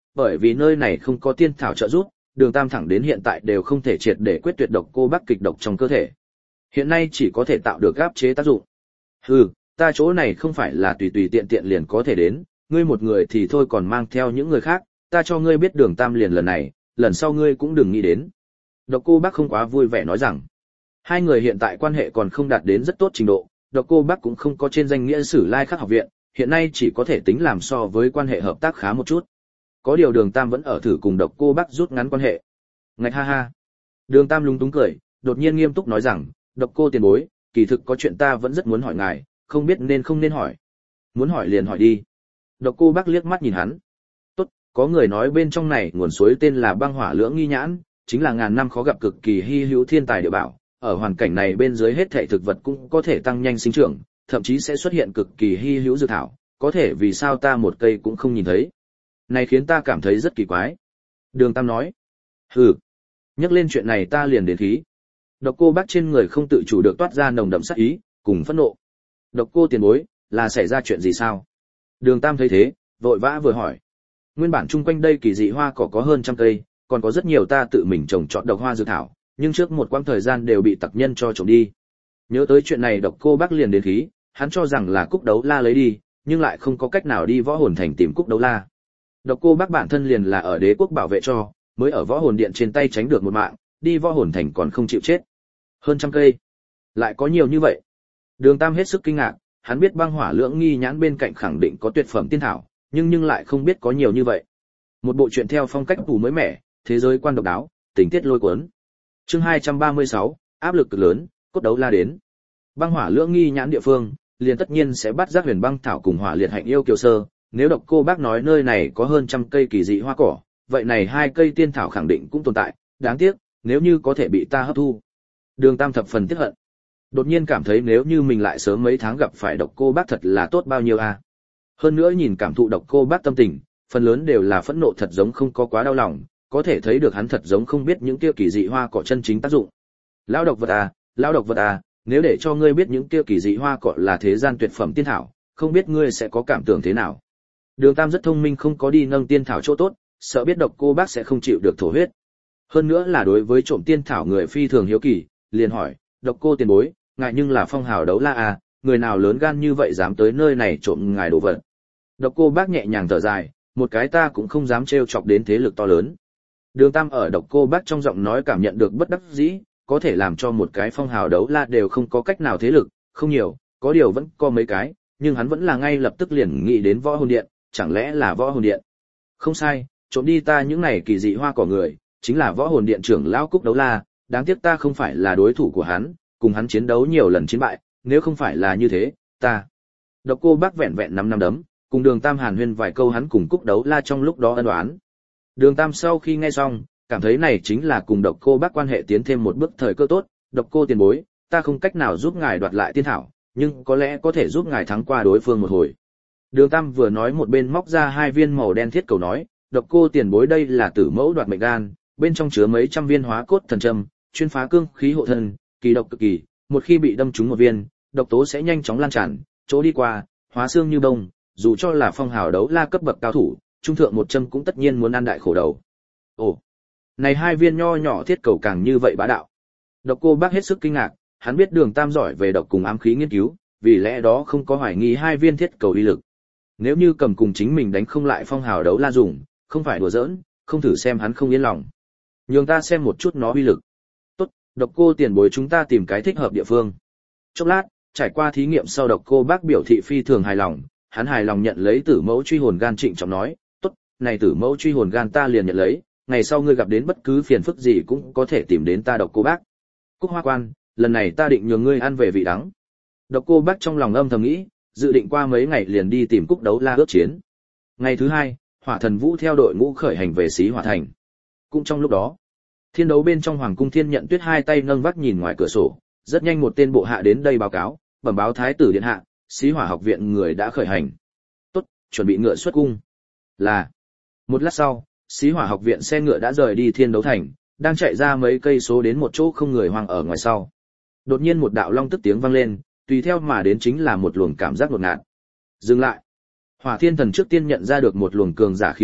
bởi vì nơi này không có tiên thảo trợ giúp, Đường Tam thẳng đến hiện tại đều không thể triệt để quyết tuyệt độc cô bác kịch độc trong cơ thể. Hiện nay chỉ có thể tạo được áp chế tác dụng. Hừ, ta chỗ này không phải là tùy tùy tiện tiện liền có thể đến, ngươi một người thì thôi còn mang theo những người khác, ta cho ngươi biết Đường Tam liền lần này, lần sau ngươi cũng đừng nghĩ đến. Độc cô bác không quá vui vẻ nói rằng, hai người hiện tại quan hệ còn không đạt đến rất tốt trình độ, độc cô bác cũng không có trên danh nghĩa Sử Lai Khắc học viện, hiện nay chỉ có thể tính làm so với quan hệ hợp tác khá một chút. Có điều Đường Tam vẫn ở thử cùng độc cô bác rút ngắn quan hệ. Ngạch ha ha. Đường Tam lúng túng cười, đột nhiên nghiêm túc nói rằng, độc cô tiền bối, kỳ thực có chuyện ta vẫn rất muốn hỏi ngài, không biết nên không nên hỏi. Muốn hỏi liền hỏi đi. Độc cô bác liếc mắt nhìn hắn. Tốt, có người nói bên trong này nguồn suối tên là băng hỏa lưỡng nghi nhãn, chính là ngàn năm khó gặp cực kỳ hy hữu thiên tài địa bảo, ở hoàn cảnh này bên dưới hết thảy thực vật cũng có thể tăng nhanh sinh trưởng, thậm chí sẽ xuất hiện cực kỳ hy hữu dược thảo, có thể vì sao ta một cây cũng không nhìn thấy. Này khiến ta cảm thấy rất kỳ quái. Đường Tam nói. Hừ, nhắc lên chuyện này ta liền đến khí. Độc cô bác trên người không tự chủ được toát ra nồng đậm sát ý, cùng phẫn nộ. Độc cô tiền bối, là xảy ra chuyện gì sao? Đường Tam thấy thế, vội vã vừa hỏi. Nguyên bản chung quanh đây kỳ dị hoa cỏ có hơn trăm cây, còn có rất nhiều ta tự mình trồng trọt độc hoa dược thảo, nhưng trước một quãng thời gian đều bị tặc nhân cho trộm đi. Nhớ tới chuyện này độc cô bác liền đến khí, hắn cho rằng là Cúc Đấu La lấy đi, nhưng lại không có cách nào đi Võ Hồn Thành tìm Cúc Đấu La. Độc cô bác bản thân liền là ở Đế quốc bảo vệ cho, mới ở Võ Hồn Điện trên tay tránh được một mạng, đi Võ Hồn Thành còn không chịu chết. Hơn trăm cây, lại có nhiều như vậy. Đường Tam hết sức kinh ngạc, hắn biết băng hỏa lưỡng nghi nhãn bên cạnh khẳng định có tuyệt phẩm tiên thảo, nhưng lại không biết có nhiều như vậy. Một bộ truyện theo phong cách tù mới mẻ, thế giới quan độc đáo, tình tiết lôi cuốn. Chương 236, áp lực cực lớn, Cốt Đấu La đến. Băng hỏa lưỡng nghi nhãn địa phương, liền tất nhiên sẽ bắt giác huyền băng thảo cùng hỏa liệt hạnh yêu kiều sơ, nếu độc cô bác nói nơi này có hơn trăm cây kỳ dị hoa cỏ, vậy này hai cây tiên thảo khẳng định cũng tồn tại, đáng tiếc, nếu như có thể bị ta hấp thu. Đường Tam thập phần tiếc hận. Đột nhiên cảm thấy nếu như mình lại sớm mấy tháng gặp phải độc cô bác thật là tốt bao nhiêu a. Hơn nữa nhìn cảm thụ độc cô bác tâm tình, phần lớn đều là phẫn nộ thật giống không có quá đau lòng, có thể thấy được hắn thật giống không biết những kia kỳ dị hoa cỏ chân chính tác dụng. Lão độc vật à, nếu để cho ngươi biết những kia kỳ dị hoa cỏ là thế gian tuyệt phẩm tiên thảo, không biết ngươi sẽ có cảm tưởng thế nào. Đường Tam rất thông minh không có đi nâng tiên thảo chỗ tốt, sợ biết độc cô bác sẽ không chịu được thổ huyết. Hơn nữa là đối với trộm tiên thảo người phi thường hiếu kỳ, liền hỏi, độc cô tiền bối, ngài nhưng là phong hào đấu la à, người nào lớn gan như vậy dám tới nơi này trộm ngài đồ vật. Độc cô bác nhẹ nhàng thở dài, một cái ta cũng không dám trêu chọc đến thế lực to lớn. Đường Tam ở độc cô bác trong giọng nói cảm nhận được bất đắc dĩ, có thể làm cho một cái phong hào đấu la đều không có cách nào thế lực, không nhiều, có điều vẫn có mấy cái, nhưng hắn vẫn là ngay lập tức liền nghĩ đến Võ Hồn Điện, chẳng lẽ là Võ Hồn Điện? Không sai, trộm đi ta những này kỳ dị hoa cỏ người, chính là Võ Hồn Điện trưởng lão Cúc Đấu La, đáng tiếc ta không phải là đối thủ của hắn, cùng hắn chiến đấu nhiều lần chiến bại, nếu không phải là như thế, ta. Độc cô bác vẹn vẹn 5 năm đấm, cùng Đường Tam hàn huyên vài câu hắn cùng Cúc Đấu La trong lúc đó ân oán. Đường Tam sau khi nghe xong, cảm thấy này chính là cùng độc cô bác quan hệ tiến thêm một bước thời cơ tốt, độc cô tiền bối, ta không cách nào giúp ngài đoạt lại tiên thảo, nhưng có lẽ có thể giúp ngài thắng qua đối phương một hồi. Đường Tam vừa nói một bên móc ra hai viên màu đen thiết cầu nói, độc cô tiền bối đây là tử mẫu đoạt mệnh đan, bên trong chứa mấy trăm viên hóa cốt thần châm, chuyên phá cương khí hộ thân, kỳ độc cực kỳ, một khi bị đâm trúng một viên, độc tố sẽ nhanh chóng lan tràn, chỗ đi qua, hóa xương như bông, dù cho là phong hào đấu la cấp bậc cao thủ, trung thượng một châm cũng tất nhiên muốn ăn đại khổ đầu. Ồ, này hai viên nho nhỏ thiết cầu càng như vậy bá đạo. Độc cô bác hết sức kinh ngạc, hắn biết Đường Tam giỏi về độc cùng ám khí nghiên cứu, vì lẽ đó không có hoài nghi hai viên thiết cầu uy lực. Nếu như cầm cùng chính mình đánh không lại phong hào đấu la dùng, không phải đùa giỡn, không thử xem hắn không yên lòng. Nhường ta xem một chút nó uy lực. Tốt, độc cô tiền bối chúng ta tìm cái thích hợp địa phương. Chốc lát, trải qua thí nghiệm sau độc cô bác biểu thị phi thường hài lòng, hắn hài lòng nhận lấy tử mẫu truy hồn gan trịnh trọng nói, tốt, này tử mẫu truy hồn gan ta liền nhận lấy, ngày sau ngươi gặp đến bất cứ phiền phức gì cũng có thể tìm đến ta độc cô bác. Cúc Hoa Quan, lần này ta định nhường ngươi ăn về vị đắng. Độc cô bác trong lòng âm thầm nghĩ, dự định qua mấy ngày liền đi tìm Cúc Đấu La ước chiến. Ngày thứ hai, Hỏa Thần Vũ theo đội ngũ khởi hành về Xí Hỏa Thành. Cũng trong lúc đó, thiên đấu bên trong Hoàng cung Thiên Nhận Tuyết hai tay nâng vác nhìn ngoài cửa sổ, rất nhanh một tên bộ hạ đến đây báo cáo, bẩm báo thái tử điện hạ, Xí Hỏa học viện người đã khởi hành. Tốt, chuẩn bị ngựa xuất cung. Là. Một lát sau, Xí Hỏa học viện xe ngựa đã rời đi Thiên Đấu Thành, đang chạy ra mấy cây số đến một chỗ không người hoang ở ngoài sau. Đột nhiên một đạo long tức tiếng vang lên, tùy theo mà đến chính là một luồng cảm giác ngột ngạt. Dừng lại. Hỏa Thiên Thần trước tiên nhận ra được một luồng cường giả khí tức,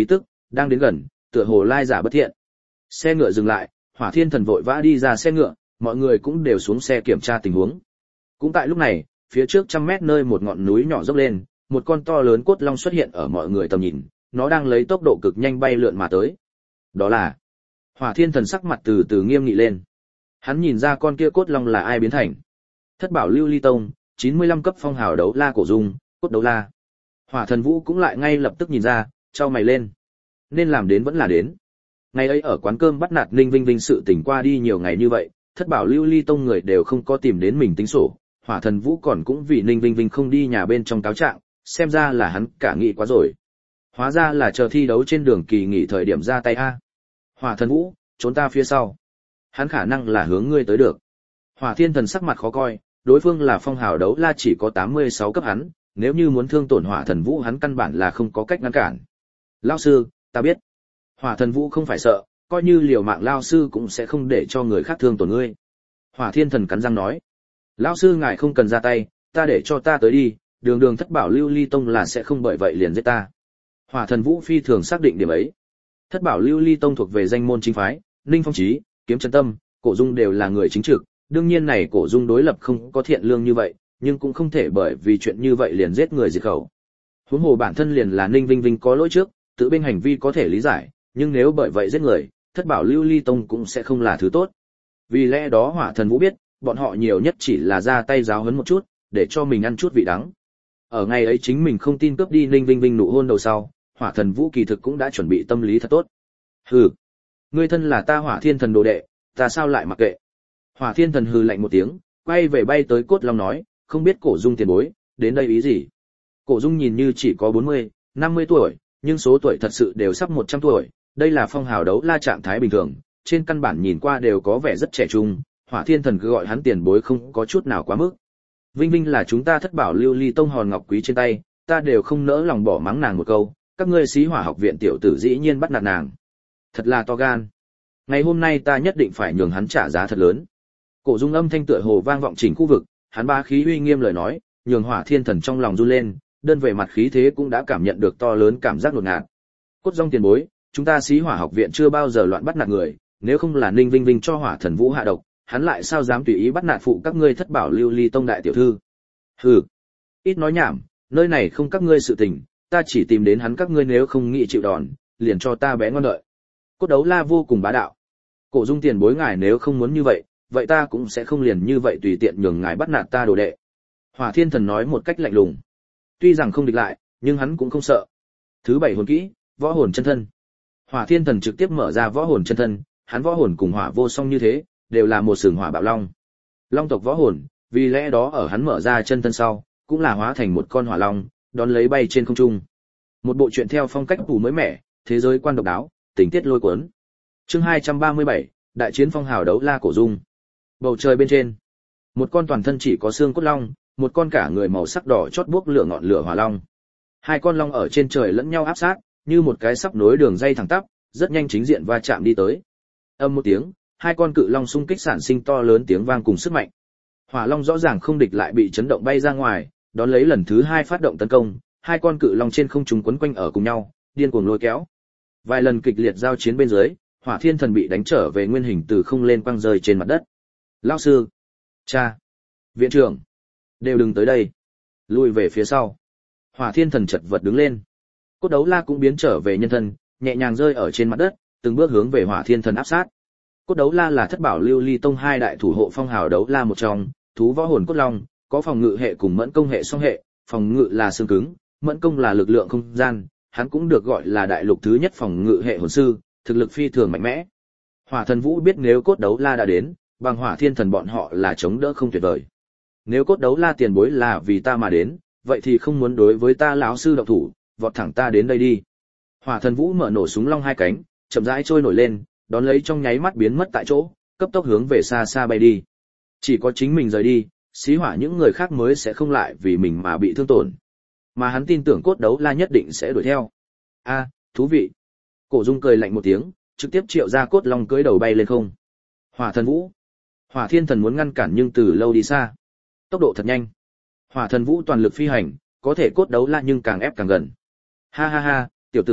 đang đến gần, tựa hồ lai giả bất thiện. Xe ngựa dừng lại, Hỏa Thiên Thần vội vã đi ra xe ngựa, mọi người cũng đều xuống xe kiểm tra tình huống. Cũng tại lúc này, phía trước 100 mét nơi một ngọn núi nhỏ dốc lên, một con to lớn cốt long xuất hiện ở mọi người tầm nhìn, nó đang lấy tốc độ cực nhanh bay lượn mà tới. Đó là Hỏa Thiên Thần sắc mặt từ từ nghiêm nghị lên. Hắn nhìn ra con kia cốt long là ai biến thành. Thất bảo lưu ly tông, 95 cấp phong hào đấu la cổ dung, cốt đấu la. Hỏa Thần Vũ cũng lại ngay lập tức nhìn ra, chau mày lên. Nên làm đến vẫn là đến. Ngày ấy ở quán cơm bắt nạt Ninh Vinh Vinh sự tình qua đi nhiều ngày như vậy, thất bảo lưu ly tông người đều không có tìm đến mình tính sổ. Hỏa Thần Vũ còn cũng vì Ninh Vinh Vinh không đi nhà bên trong cáo trạng, xem ra là hắn cả nghĩ quá rồi. Hóa ra là chờ thi đấu trên đường kỳ nghỉ thời điểm ra tay a. Hỏa Thần Vũ, trốn ta phía sau. Hắn khả năng là hướng ngươi tới được. Hỏa Thiên Thần sắc mặt khó coi, đối phương là phong hào đấu la chỉ có 86 cấp hắn, nếu như muốn thương tổn Hỏa Thần Vũ hắn căn bản là không có cách ngăn cản. Lão sư, ta biết. Hỏa Thần Vũ không phải sợ, coi như liều mạng lão sư cũng sẽ không để cho người khác thương tổn ngươi. Hỏa Thiên Thần cắn răng nói. Lão sư ngài không cần ra tay, ta để cho ta tới đi, đường thất bảo lưu ly tông là sẽ không bởi vậy liền giết ta. Hỏa Thần Vũ phi thường xác định điểm ấy. Thất bảo lưu ly tông thuộc về danh môn chính phái, Ninh Phong Chí, Kiếm Chân Tâm, Cổ Dung đều là người chính trực, đương nhiên này Cổ Dung đối lập không có thiện lương như vậy, nhưng cũng không thể bởi vì chuyện như vậy liền giết người diệt khẩu. Huống hồ bản thân liền là Ninh Vinh Vinh có lỗi trước, tự bên hành vi có thể lý giải, nhưng nếu bởi vậy giết người, thất bảo lưu ly tông cũng sẽ không là thứ tốt. Vì lẽ đó Hỏa Thần Vũ biết, bọn họ nhiều nhất chỉ là ra tay giáo huấn một chút, để cho mình ăn chút vị đắng. Ở ngày ấy chính mình không tin cướp đi Ninh Vinh Vinh nụ hôn đầu sau, Hỏa Thần Vũ kỳ thực cũng đã chuẩn bị tâm lý thật tốt. Hừ, ngươi thân là ta Hỏa Thiên Thần đồ đệ, ta sao lại mặc kệ? Hỏa Thiên Thần hừ lạnh một tiếng, quay về bay tới Cốt Long nói, không biết Cổ Dung tiền bối, đến đây ý gì? Cổ Dung nhìn như chỉ có 40, 50 tuổi, nhưng số tuổi thật sự đều sắp 100 tuổi, đây là phong hào đấu la trạng thái bình thường, trên căn bản nhìn qua đều có vẻ rất trẻ trung, Hỏa Thiên Thần cứ gọi hắn tiền bối không có chút nào quá mức. Vinh Vinh là chúng ta thất bảo lưu ly tông hòn ngọc quý trên tay, ta đều không nỡ lòng bỏ mắng nàng một câu, các ngươi Xí Hỏa học viện tiểu tử dĩ nhiên bắt nạt nàng. Thật là to gan. Ngày hôm nay ta nhất định phải nhường hắn trả giá thật lớn. Cổ Dung âm thanh tựa hồ vang vọng chỉnh khu vực, hắn bá khí uy nghiêm lời nói, nhường Hỏa Thiên Thần trong lòng run lên, đơn về mặt khí thế cũng đã cảm nhận được to lớn cảm giác đột ngạt. Cốt Dung tiền bối, chúng ta Xí Hỏa học viện chưa bao giờ loạn bắt nạt người, nếu không là Ninh Vinh Vinh cho Hỏa Thần Vũ hạ độc, hắn lại sao dám tùy ý bắt nạt phụ các ngươi thất bảo lưu ly tông đại tiểu thư. Hừ, ít nói nhảm, nơi này không các ngươi sự tình, ta chỉ tìm đến hắn các ngươi nếu không nghĩ chịu đòn, liền cho ta bé ngon đợi. Cốt Đấu La vô cùng bá đạo. Cổ Dung tiền bối ngài nếu không muốn như vậy, vậy ta cũng sẽ không liền như vậy tùy tiện nhường ngài bắt nạt ta đồ đệ. Hỏa Thiên Thần nói một cách lạnh lùng. Tuy rằng không địch lại, nhưng hắn cũng không sợ. Thứ 7 hồn kỹ, võ hồn chân thân. Hỏa Thiên Thần trực tiếp mở ra võ hồn chân thân, hắn võ hồn cùng hỏa vô song như thế, đều là một sừng hỏa bạo long. Long tộc võ hồn, vì lẽ đó ở hắn mở ra chân thân sau, cũng là hóa thành một con hỏa long, đón lấy bay trên không trung. Một bộ truyện theo phong cách phủ mới mẻ, thế giới quan độc đáo, tình tiết lôi cuốn. Chương 237, đại chiến phong hào đấu la Cổ Dung. Bầu trời bên trên, một con toàn thân chỉ có xương cốt long, một con cả người màu sắc đỏ chót buốc lửa ngọn lửa hỏa long. Hai con long ở trên trời lẫn nhau áp sát, như một cái sắp nối đường dây thẳng tắp, rất nhanh chính diện va chạm đi tới. Âm một tiếng, hai con cự long xung kích sản sinh to lớn tiếng vang cùng sức mạnh. Hỏa long rõ ràng không địch lại bị chấn động bay ra ngoài, đón lấy lần thứ 2 phát động tấn công, hai con cự long trên không trung quấn quanh ở cùng nhau, điên cuồng lôi kéo. Vài lần kịch liệt giao chiến bên dưới, Hỏa Thiên Thần bị đánh trở về nguyên hình từ không lên quăng rơi trên mặt đất. Lão sư, cha, viện trưởng, đều đừng tới đây, lùi về phía sau. Hỏa Thiên Thần chật vật đứng lên. Cốt Đấu La cũng biến trở về nhân thân, nhẹ nhàng rơi ở trên mặt đất, từng bước hướng về Hỏa Thiên Thần áp sát. Cốt Đấu La là thất bảo lưu ly tông 2 đại thủ hộ phong hào đấu la một trong, thú võ hồn cốt long, có phòng ngự hệ cùng mẫn công hệ song hệ, phòng ngự là xương cứng, mẫn công là lực lượng không gian, hắn cũng được gọi là đại lục thứ nhất phòng ngự hệ hồn sư, thực lực phi thường mạnh mẽ. Hỏa Thần Vũ biết nếu Cốt Đấu La đã đến, bằng Hỏa Thiên Thần bọn họ là chống đỡ không tuyệt vời. Nếu Cốt Đấu La tiền bối là vì ta mà đến, vậy thì không muốn đối với ta lão sư động thủ, vọt thẳng ta đến đây đi. Hỏa Thần Vũ mở nổ súng long 2 cánh, chậm rãi trôi nổi lên, đón lấy trong nháy mắt biến mất tại chỗ, cấp tốc hướng về xa xa bay đi. Chỉ có chính mình rời đi, Xí Hỏa những người khác mới sẽ không lại vì mình mà bị thương tổn. Mà hắn tin tưởng Cốt Đấu La nhất định sẽ đuổi theo. A, thú vị. Cổ Dung cười lạnh một tiếng, trực tiếp triệu ra cốt long cưỡi đầu bay lên không. Hỏa Thần Vũ. Hỏa Thiên Thần muốn ngăn cản nhưng từ lâu đi xa. Tốc độ thật nhanh. Hỏa Thần Vũ toàn lực phi hành, có thể Cốt Đấu La nhưng càng ép càng gần. Ha ha ha, tiểu tử,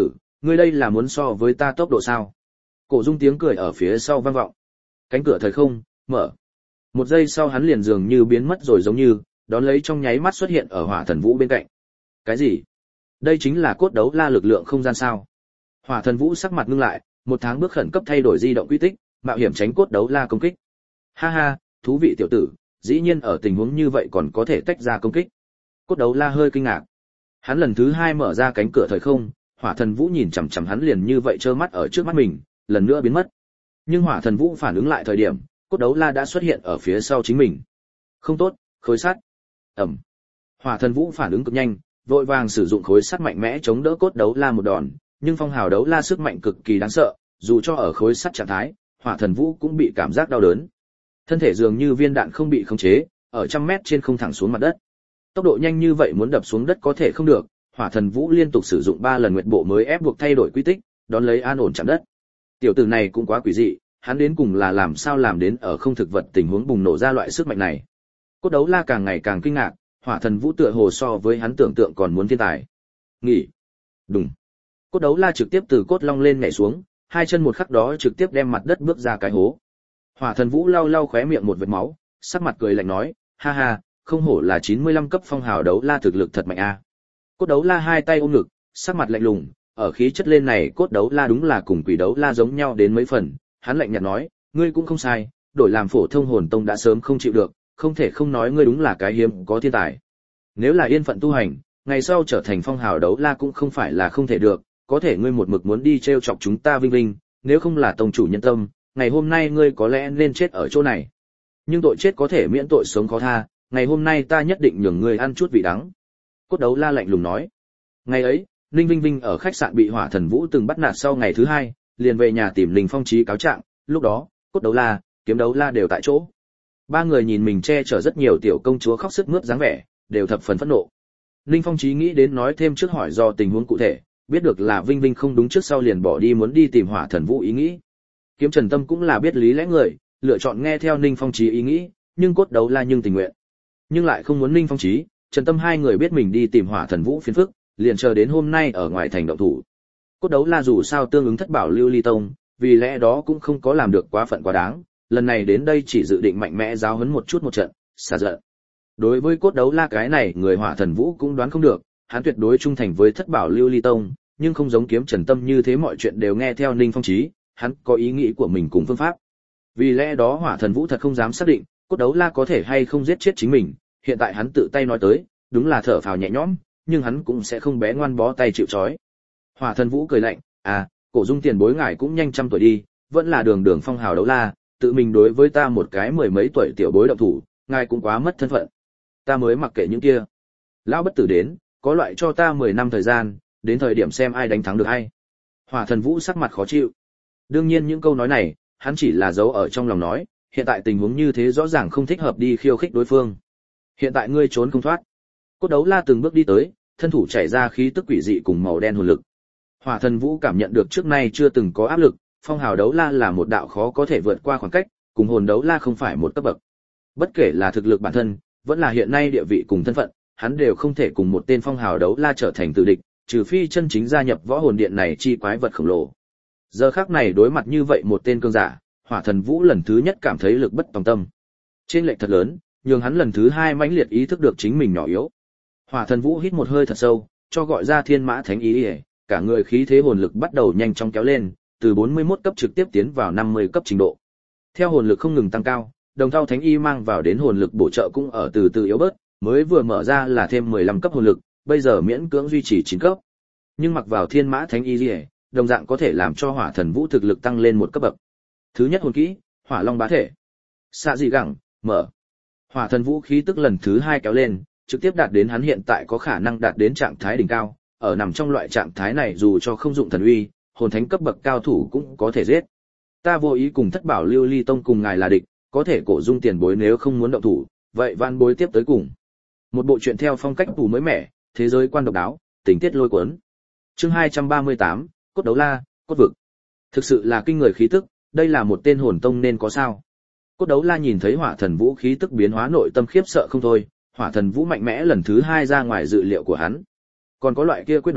Ngươi đây là muốn so với ta tốc độ sao? Cổ Dung tiếng cười ở phía sau vang vọng. Cánh cửa thời không mở. Một giây sau hắn liền dường như biến mất rồi giống như, đón lấy trong nháy mắt xuất hiện ở Hỏa Thần Vũ bên cạnh. Cái gì? Đây chính là cốt đấu la lực lượng không gian sao? Hỏa Thần Vũ sắc mặt ngưng lại, một tháng bước khẩn cấp thay đổi di động quy tích, mạo hiểm tránh cốt đấu la công kích. Ha ha, thú vị tiểu tử, dĩ nhiên ở tình huống như vậy còn có thể tách ra công kích. Cốt đấu la hơi kinh ngạc. Hắn lần thứ hai mở ra cánh cửa thời không, Hỏa Thần Vũ nhìn chằm chằm hắn liền như vậy trơ mắt ở trước mắt mình, lần nữa biến mất. Nhưng Hỏa Thần Vũ phản ứng lại thời điểm, cốt đấu la đã xuất hiện ở phía sau chính mình. Không tốt, khối sắt. Ầm. Hỏa Thần Vũ phản ứng cực nhanh, vội vàng sử dụng khối sắt mạnh mẽ chống đỡ cốt đấu la một đòn, nhưng phong hào đấu la sức mạnh cực kỳ đáng sợ, dù cho ở khối sắt trạng thái, Hỏa Thần Vũ cũng bị cảm giác đau đớn. Thân thể dường như viên đạn không bị khống chế, ở trăm mét trên không thẳng xuống mặt đất. Tốc độ nhanh như vậy muốn đập xuống đất có thể không được, Hỏa Thần Vũ liên tục sử dụng 3 lần nguyệt bộ mới ép buộc thay đổi quy tích, đón lấy an ổn chạm đất. Tiểu tử này cũng quá quỷ dị, hắn đến cùng là làm sao làm đến ở không thực vật tình huống bùng nổ ra loại sức mạnh này. Cốt đấu la càng ngày càng kinh ngạc, Hỏa Thần Vũ tựa hồ so với hắn tưởng tượng còn muốn thiên tài. Nghỉ. Đùng. Cốt đấu la trực tiếp từ cốt long lên nhảy xuống, hai chân một khắc đó trực tiếp đem mặt đất bước ra cái hố. Hỏa Thần Vũ lau lau khóe miệng một vệt máu, sắc mặt cười lạnh nói, ha ha, không hổ là 95 cấp phong hào đấu la thực lực thật mạnh a. Cốt đấu la hai tay ôm ngực, sắc mặt lạnh lùng, ở khí chất lên này cốt đấu la đúng là cùng quỷ đấu la giống nhau đến mấy phần, hắn lạnh nhạt nói, ngươi cũng không sai, đổi làm phổ thông hồn tông đã sớm không chịu được, không thể không nói ngươi đúng là cái hiếm có thiên tài. Nếu là yên phận tu hành, ngày sau trở thành phong hào đấu la cũng không phải là không thể được, có thể ngươi một mực muốn đi trêu chọc chúng ta vinh vinh, nếu không là tông chủ nhân tâm, ngày hôm nay ngươi có lẽ nên chết ở chỗ này. Nhưng tội chết có thể miễn tội sống khó tha, ngày hôm nay ta nhất định nhường ngươi ăn chút vị đắng. Cốt đấu la lạnh lùng nói. Ngày ấy, Ninh Vinh Vinh ở khách sạn bị Hỏa Thần Vũ từng bắt nạt sau ngày thứ hai, liền về nhà tìm Ninh Phong Chí cáo trạng, lúc đó, cốt đấu la, kiếm đấu la đều tại chỗ. Ba người nhìn mình che chở rất nhiều tiểu công chúa khóc sướt mướt dáng vẻ, đều thập phần phẫn nộ. Ninh Phong Chí nghĩ đến nói thêm trước hỏi do tình huống cụ thể, biết được là Vinh Vinh không đúng trước sau liền bỏ đi muốn đi tìm Hỏa Thần Vũ ý nghĩ. Kiếm Trần Tâm cũng là biết lý lẽ người, lựa chọn nghe theo Ninh Phong Chí ý nghĩ, nhưng cốt đấu la nhưng tình nguyện. Nhưng lại không muốn Ninh Phong Chí, Trần Tâm hai người biết mình đi tìm Hỏa Thần Vũ phiền phức, liền chờ đến hôm nay ở ngoài thành động thủ. Cốt đấu la dù sao tương ứng thất bảo lưu ly tông, vì lẽ đó cũng không có làm được quá phận quá đáng, lần này đến đây chỉ dự định mạnh mẽ giáo huấn một chút một trận, xả giận. Đối với cốt đấu la cái này người Hỏa Thần Vũ cũng đoán không được, hắn tuyệt đối trung thành với thất bảo lưu ly tông, nhưng không giống kiếm Trần Tâm như thế mọi chuyện đều nghe theo Ninh Phong Chí, hắn có ý nghĩ của mình cùng phương pháp. Vì lẽ đó Hỏa Thần Vũ thật không dám xác định, cốt đấu la có thể hay không giết chết chính mình, hiện tại hắn tự tay nói tới, đúng là thở phào nhẹ nhõm, nhưng hắn cũng sẽ không bé ngoan bó tay chịu trói. Hỏa Thần Vũ cười lạnh, Cổ Dung tiền bối ngài cũng nhanh trăm tuổi đi, vẫn là đường đường phong hào đấu la, tự mình đối với ta một cái mười mấy tuổi tiểu bối động thủ, ngài cũng quá mất thân phận. Ta mới mặc kệ những kia. Lão bất tử đến, có loại cho ta 10 năm thời gian, đến thời điểm xem ai đánh thắng được hay. Hỏa Thần Vũ sắc mặt khó chịu. Đương nhiên những câu nói này, hắn chỉ là giấu ở trong lòng nói, hiện tại tình huống như thế rõ ràng không thích hợp đi khiêu khích đối phương. Hiện tại ngươi trốn không thoát. Cốt đấu la từng bước đi tới, thân thủ chảy ra khí tức quỷ dị cùng màu đen hồn lực. Hỏa Thần Vũ cảm nhận được trước nay chưa từng có áp lực, phong hào đấu la là một đạo khó có thể vượt qua khoảng cách, cùng hồn đấu la không phải một cấp bậc. Bất kể là thực lực bản thân, vẫn là hiện nay địa vị cùng thân phận, hắn đều không thể cùng một tên phong hào đấu la trở thành tử địch, trừ phi chân chính gia nhập võ hồn điện này chi quái vật khổng lồ. Giờ khắc này đối mặt như vậy một tên cương giả, Hỏa Thần Vũ lần thứ nhất cảm thấy lực bất tòng tâm. Trên lệch thật lớn, nhưng hắn lần thứ hai mãnh liệt ý thức được chính mình nhỏ yếu. Hỏa Thần Vũ hít một hơi thật sâu, cho gọi ra Thiên Mã Thánh Ý, cả người khí thế hồn lực bắt đầu nhanh chóng kéo lên, từ 41 cấp trực tiếp tiến vào 50 cấp trình độ. Theo hồn lực không ngừng tăng cao, đồng thau Thánh Y mang vào đến hồn lực bổ trợ cũng ở từ từ yếu bớt, mới vừa mở ra là thêm 15 cấp hồn lực, bây giờ miễn cưỡng duy trì 9 cấp. Nhưng mặc vào Thiên Mã Thánh Y, đồng dạng có thể làm cho Hỏa Thần Vũ thực lực tăng lên một cấp bậc. Thứ nhất hồn kỹ, Hỏa Long Bá Thể. Xạ dị gẳng, mở. Hỏa Thần Vũ khí tức lần thứ 2 kéo lên, trực tiếp đạt đến hắn hiện tại có khả năng đạt đến trạng thái đỉnh cao, ở nằm trong loại trạng thái này dù cho không dụng thần uy, hồn thánh cấp bậc cao thủ cũng có thể giết. Ta vô ý cùng thất bảo lưu ly tông cùng ngài là địch, có thể Cổ Dung tiền bối nếu không muốn động thủ, vậy van bối tiếp tới cùng. Một bộ truyện theo phong cách tủ mới mẻ, thế giới quan độc đáo, tình tiết lôi cuốn. Chương 238, Cốt đấu la, cốt vực. Thực sự là kinh người khí tức, đây là một tên hồn tông nên có sao? Cốt đấu la nhìn thấy Hỏa Thần Vũ khí tức biến hóa nội tâm khiếp sợ không thôi, Hỏa Thần Vũ mạnh mẽ lần thứ 2 ra ngoài dự liệu của hắn. Còn có loại kia quyết đoán,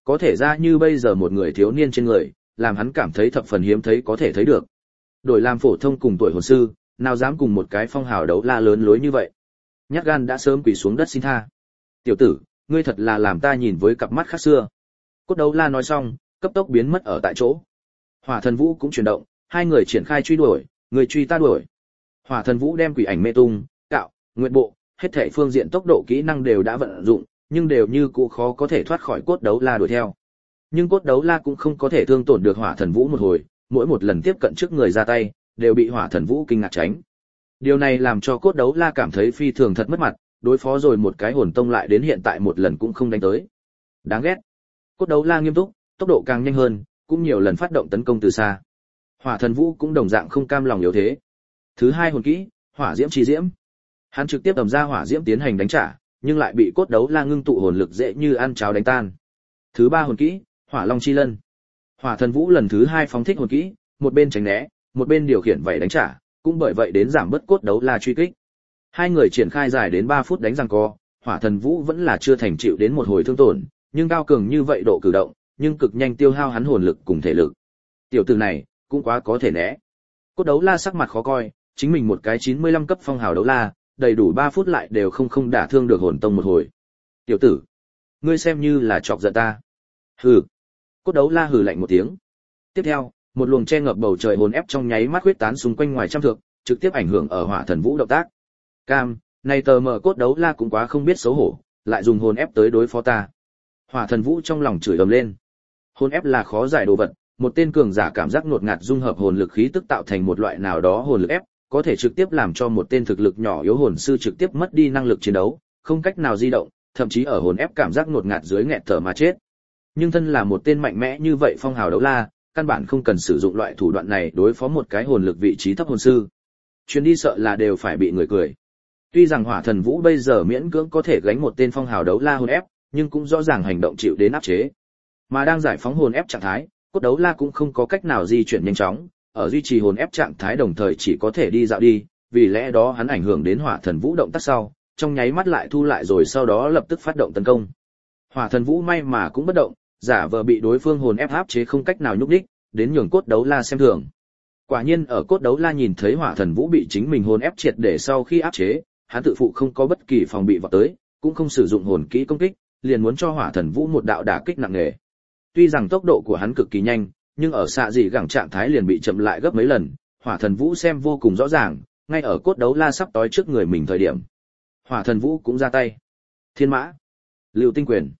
có thể ra như bây giờ một người thiếu niên trên người, làm hắn cảm thấy thập phần hiếm thấy có thể thấy được. Đổi làm phổ thông cùng tuổi hồn sư, nào dám cùng một cái phong hào đấu la lớn lối như vậy. Nhát gan đã sớm quỳ xuống đất xin tha. Tiểu tử, ngươi thật là làm ta nhìn với cặp mắt khác xưa. Cốt đấu la nói xong, cấp tốc biến mất ở tại chỗ. Hỏa thần vũ cũng chuyển động, hai người triển khai truy đuổi, người truy ta đuổi. Hỏa thần vũ đem quỷ ảnh mê tung, cạo, nguyện bộ, hết thảy phương diện tốc độ kỹ năng đều đã vận dụng, nhưng đều như cũ khó có thể thoát khỏi cốt đấu la đuổi theo. Nhưng cốt đấu la cũng không có thể thương tổn được hỏa thần vũ một hồi, mỗi một lần tiếp cận trước người ra tay, đều bị hỏa thần vũ kinh ngạc tránh. Điều này làm cho cốt đấu la cảm thấy phi thường thật mất mặt, đối phó rồi một cái hồn tông lại đến hiện tại một lần cũng không đánh tới. Đáng ghét. Cốt đấu la nghiêm túc, tốc độ càng nhanh hơn, cũng nhiều lần phát động tấn công từ xa. Hỏa thần vũ cũng đồng dạng không cam lòng yếu thế. Thứ hai hồn kỹ, hỏa diễm chi diễm. Hắn trực tiếp ầm ra hỏa diễm tiến hành đánh trả, nhưng lại bị cốt đấu la ngưng tụ hồn lực dễ như ăn cháo đánh tan. Thứ ba hồn kỹ, hỏa long chi lân. Hỏa thần vũ lần thứ hai phóng thích hồn kỹ, một bên tránh né, một bên điều khiển vậy đánh trả, cũng bởi vậy đến giảm bớt cốt đấu la truy kích. Hai người triển khai dài đến 3 phút đánh giằng co, hỏa thần vũ vẫn là chưa thành chịu đến một hồi thương tổn, nhưng cao cường như vậy độ cử động, nhưng cực nhanh tiêu hao hắn hồn lực cùng thể lực. Tiểu tử này, cũng quá có thể né. Cốt đấu la sắc mặt khó coi, chính mình một cái 95 cấp phong hào đấu la, đầy đủ 3 phút lại đều không đả thương được hồn tông một hồi. Tiểu tử, ngươi xem như là chọc giận ta. Hừ. Cốt đấu la hừ lạnh một tiếng. Tiếp theo, một luồng che ngập bầu trời hồn ép trong nháy mắt huyết tán xung quanh ngoài trăm thước, trực tiếp ảnh hưởng ở hỏa thần vũ động tác. Cam, này tờ mờ cốt đấu la cũng quá không biết xấu hổ, lại dùng hồn ép tới đối phó ta. Hỏa thần vũ trong lòng chửi ầm lên. Hồn ép là khó giải đồ vật, một tên cường giả cảm giác ngột ngạt dung hợp hồn lực khí tức tạo thành một loại nào đó hồn lực ép, có thể trực tiếp làm cho một tên thực lực nhỏ yếu hồn sư trực tiếp mất đi năng lực chiến đấu, không cách nào di động, thậm chí ở hồn ép cảm giác ngột ngạt dưới nghẹt thở mà chết. Nhưng thân là một tên mạnh mẽ như vậy phong hào đấu la, căn bản không cần sử dụng loại thủ đoạn này đối phó một cái hồn lực vị trí thấp hồn sư. Chuyến đi sợ là đều phải bị người cười. Tuy rằng hỏa thần vũ bây giờ miễn cưỡng có thể gánh một tên phong hào đấu la hồn ép, nhưng cũng rõ ràng hành động chịu đến áp chế. Mà đang giải phóng hồn ép trạng thái, cốt đấu la cũng không có cách nào di chuyển nhanh chóng, ở duy trì hồn ép trạng thái đồng thời chỉ có thể đi dạo đi, vì lẽ đó hắn ảnh hưởng đến hỏa thần vũ động tác sau, trong nháy mắt lại thu lại rồi sau đó lập tức phát động tấn công. Hỏa thần vũ may mà cũng bất động, giả vờ bị đối phương hồn ép áp chế không cách nào nhúc nhích, đến nhường cốt đấu la xem thường. Quả nhiên ở cốt đấu la nhìn thấy hỏa thần vũ bị chính mình hồn ép triệt để sau khi áp chế, hắn tự phụ không có bất kỳ phòng bị vọt tới, cũng không sử dụng hồn kỹ công kích, liền muốn cho hỏa thần vũ một đạo đả kích nặng nề. Tuy rằng tốc độ của hắn cực kỳ nhanh, nhưng ở xạ dị gẳng trạng thái liền bị chậm lại gấp mấy lần, hỏa thần vũ xem vô cùng rõ ràng, ngay ở cốt đấu la sắp tối trước người mình thời điểm. Hỏa thần vũ cũng ra tay. Thiên mã, lưu tinh quyền.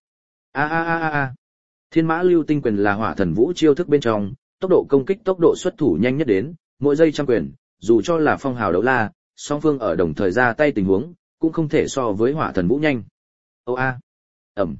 A. Thiên mã lưu tinh quyền là hỏa thần vũ chiêu thức bên trong, tốc độ công kích tốc độ xuất thủ nhanh nhất đến, mỗi giây trăm quyền, dù cho là phong hào đấu la, song phương ở đồng thời ra tay tình huống, cũng không thể so với hỏa thần vũ nhanh. Ầm.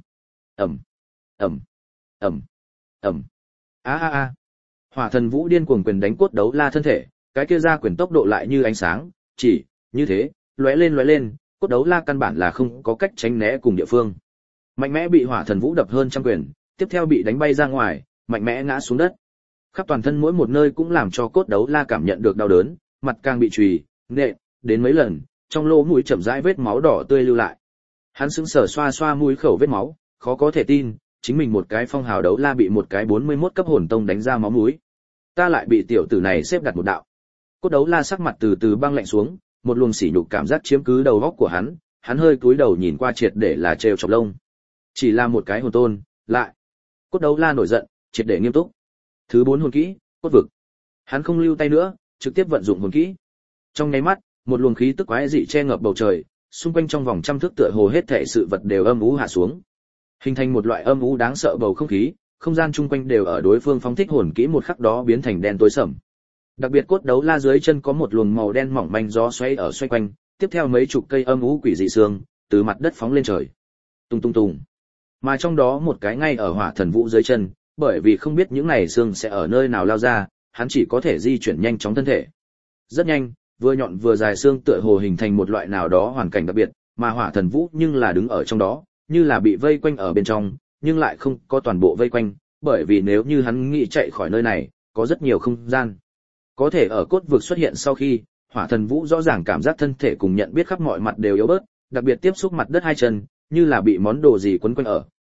A. Hỏa thần vũ điên cuồng quyền đánh cốt đấu la thân thể, cái kia ra quyền tốc độ lại như ánh sáng, chỉ như thế, lóe lên, cốt đấu la căn bản là không có cách tránh né cùng địa phương. Mạnh mẽ bị hỏa thần vũ đập hơn trăm quyền, tiếp theo bị đánh bay ra ngoài, mạnh mẽ ngã xuống đất. Khắp toàn thân mỗi một nơi cũng làm cho cốt đấu la cảm nhận được đau đớn, mặt càng bị chùy, nện đến mấy lần, trong lỗ mũi chậm rãi vết máu đỏ tươi lưu lại. Hắn sững sờ xoa mũi khẩu vết máu, khó có thể tin, chính mình một cái phong hào đấu la bị một cái 41 cấp hồn tông đánh ra máu mũi. Ta lại bị tiểu tử này xếp đặt một đạo. Cốt đấu la sắc mặt từ từ băng lạnh xuống, một luồng sỉ nhục cảm giác chiếm cứ đầu óc của hắn hơi cúi đầu nhìn qua triệt để là trêu chọc lông. Chỉ là một cái hồn tôn, lại. Cốt đấu la nổi giận, triệt để nghiêm túc. Thứ 4 hồn kỹ, cốt vực. Hắn không lưu tay nữa, trực tiếp vận dụng hồn kỹ. Trong nháy mắt, một luồng khí tức quái dị che ngập bầu trời, xung quanh trong vòng trăm thước tựa hồ hết thảy sự vật đều âm u hạ xuống, hình thành một loại âm u đáng sợ bầu không khí, không gian chung quanh đều ở đối phương phóng thích hồn kỹ một khắc đó biến thành đen tối sẫm. Đặc biệt cốt đấu la dưới chân có một luồng màu đen mỏng manh gió xoay ở xoay quanh, tiếp theo mấy chục cây âm u quỷ dị xương từ mặt đất phóng lên trời. Tung. Mà trong đó một cái ngay ở hỏa thần vũ dưới chân, bởi vì không biết những này xương sẽ ở nơi nào lao ra, hắn chỉ có thể di chuyển nhanh chóng thân thể. Rất nhanh, vừa nhọn vừa dài xương tựa hồ hình thành một loại nào đó hoàn cảnh đặc biệt, mà hỏa thần vũ nhưng là đứng ở trong đó, như là bị vây quanh ở bên trong, nhưng lại không có toàn bộ vây quanh, bởi vì nếu như hắn nghĩ chạy khỏi nơi này, có rất nhiều không gian. Có thể ở cốt vực xuất hiện sau khi, hỏa thần vũ rõ ràng cảm giác thân thể cùng nhận biết khắp mọi mặt đều yếu bớt, đặc biệt tiếp xúc mặt đất hai chân, như là bị món đồ gì quấn quanh ở,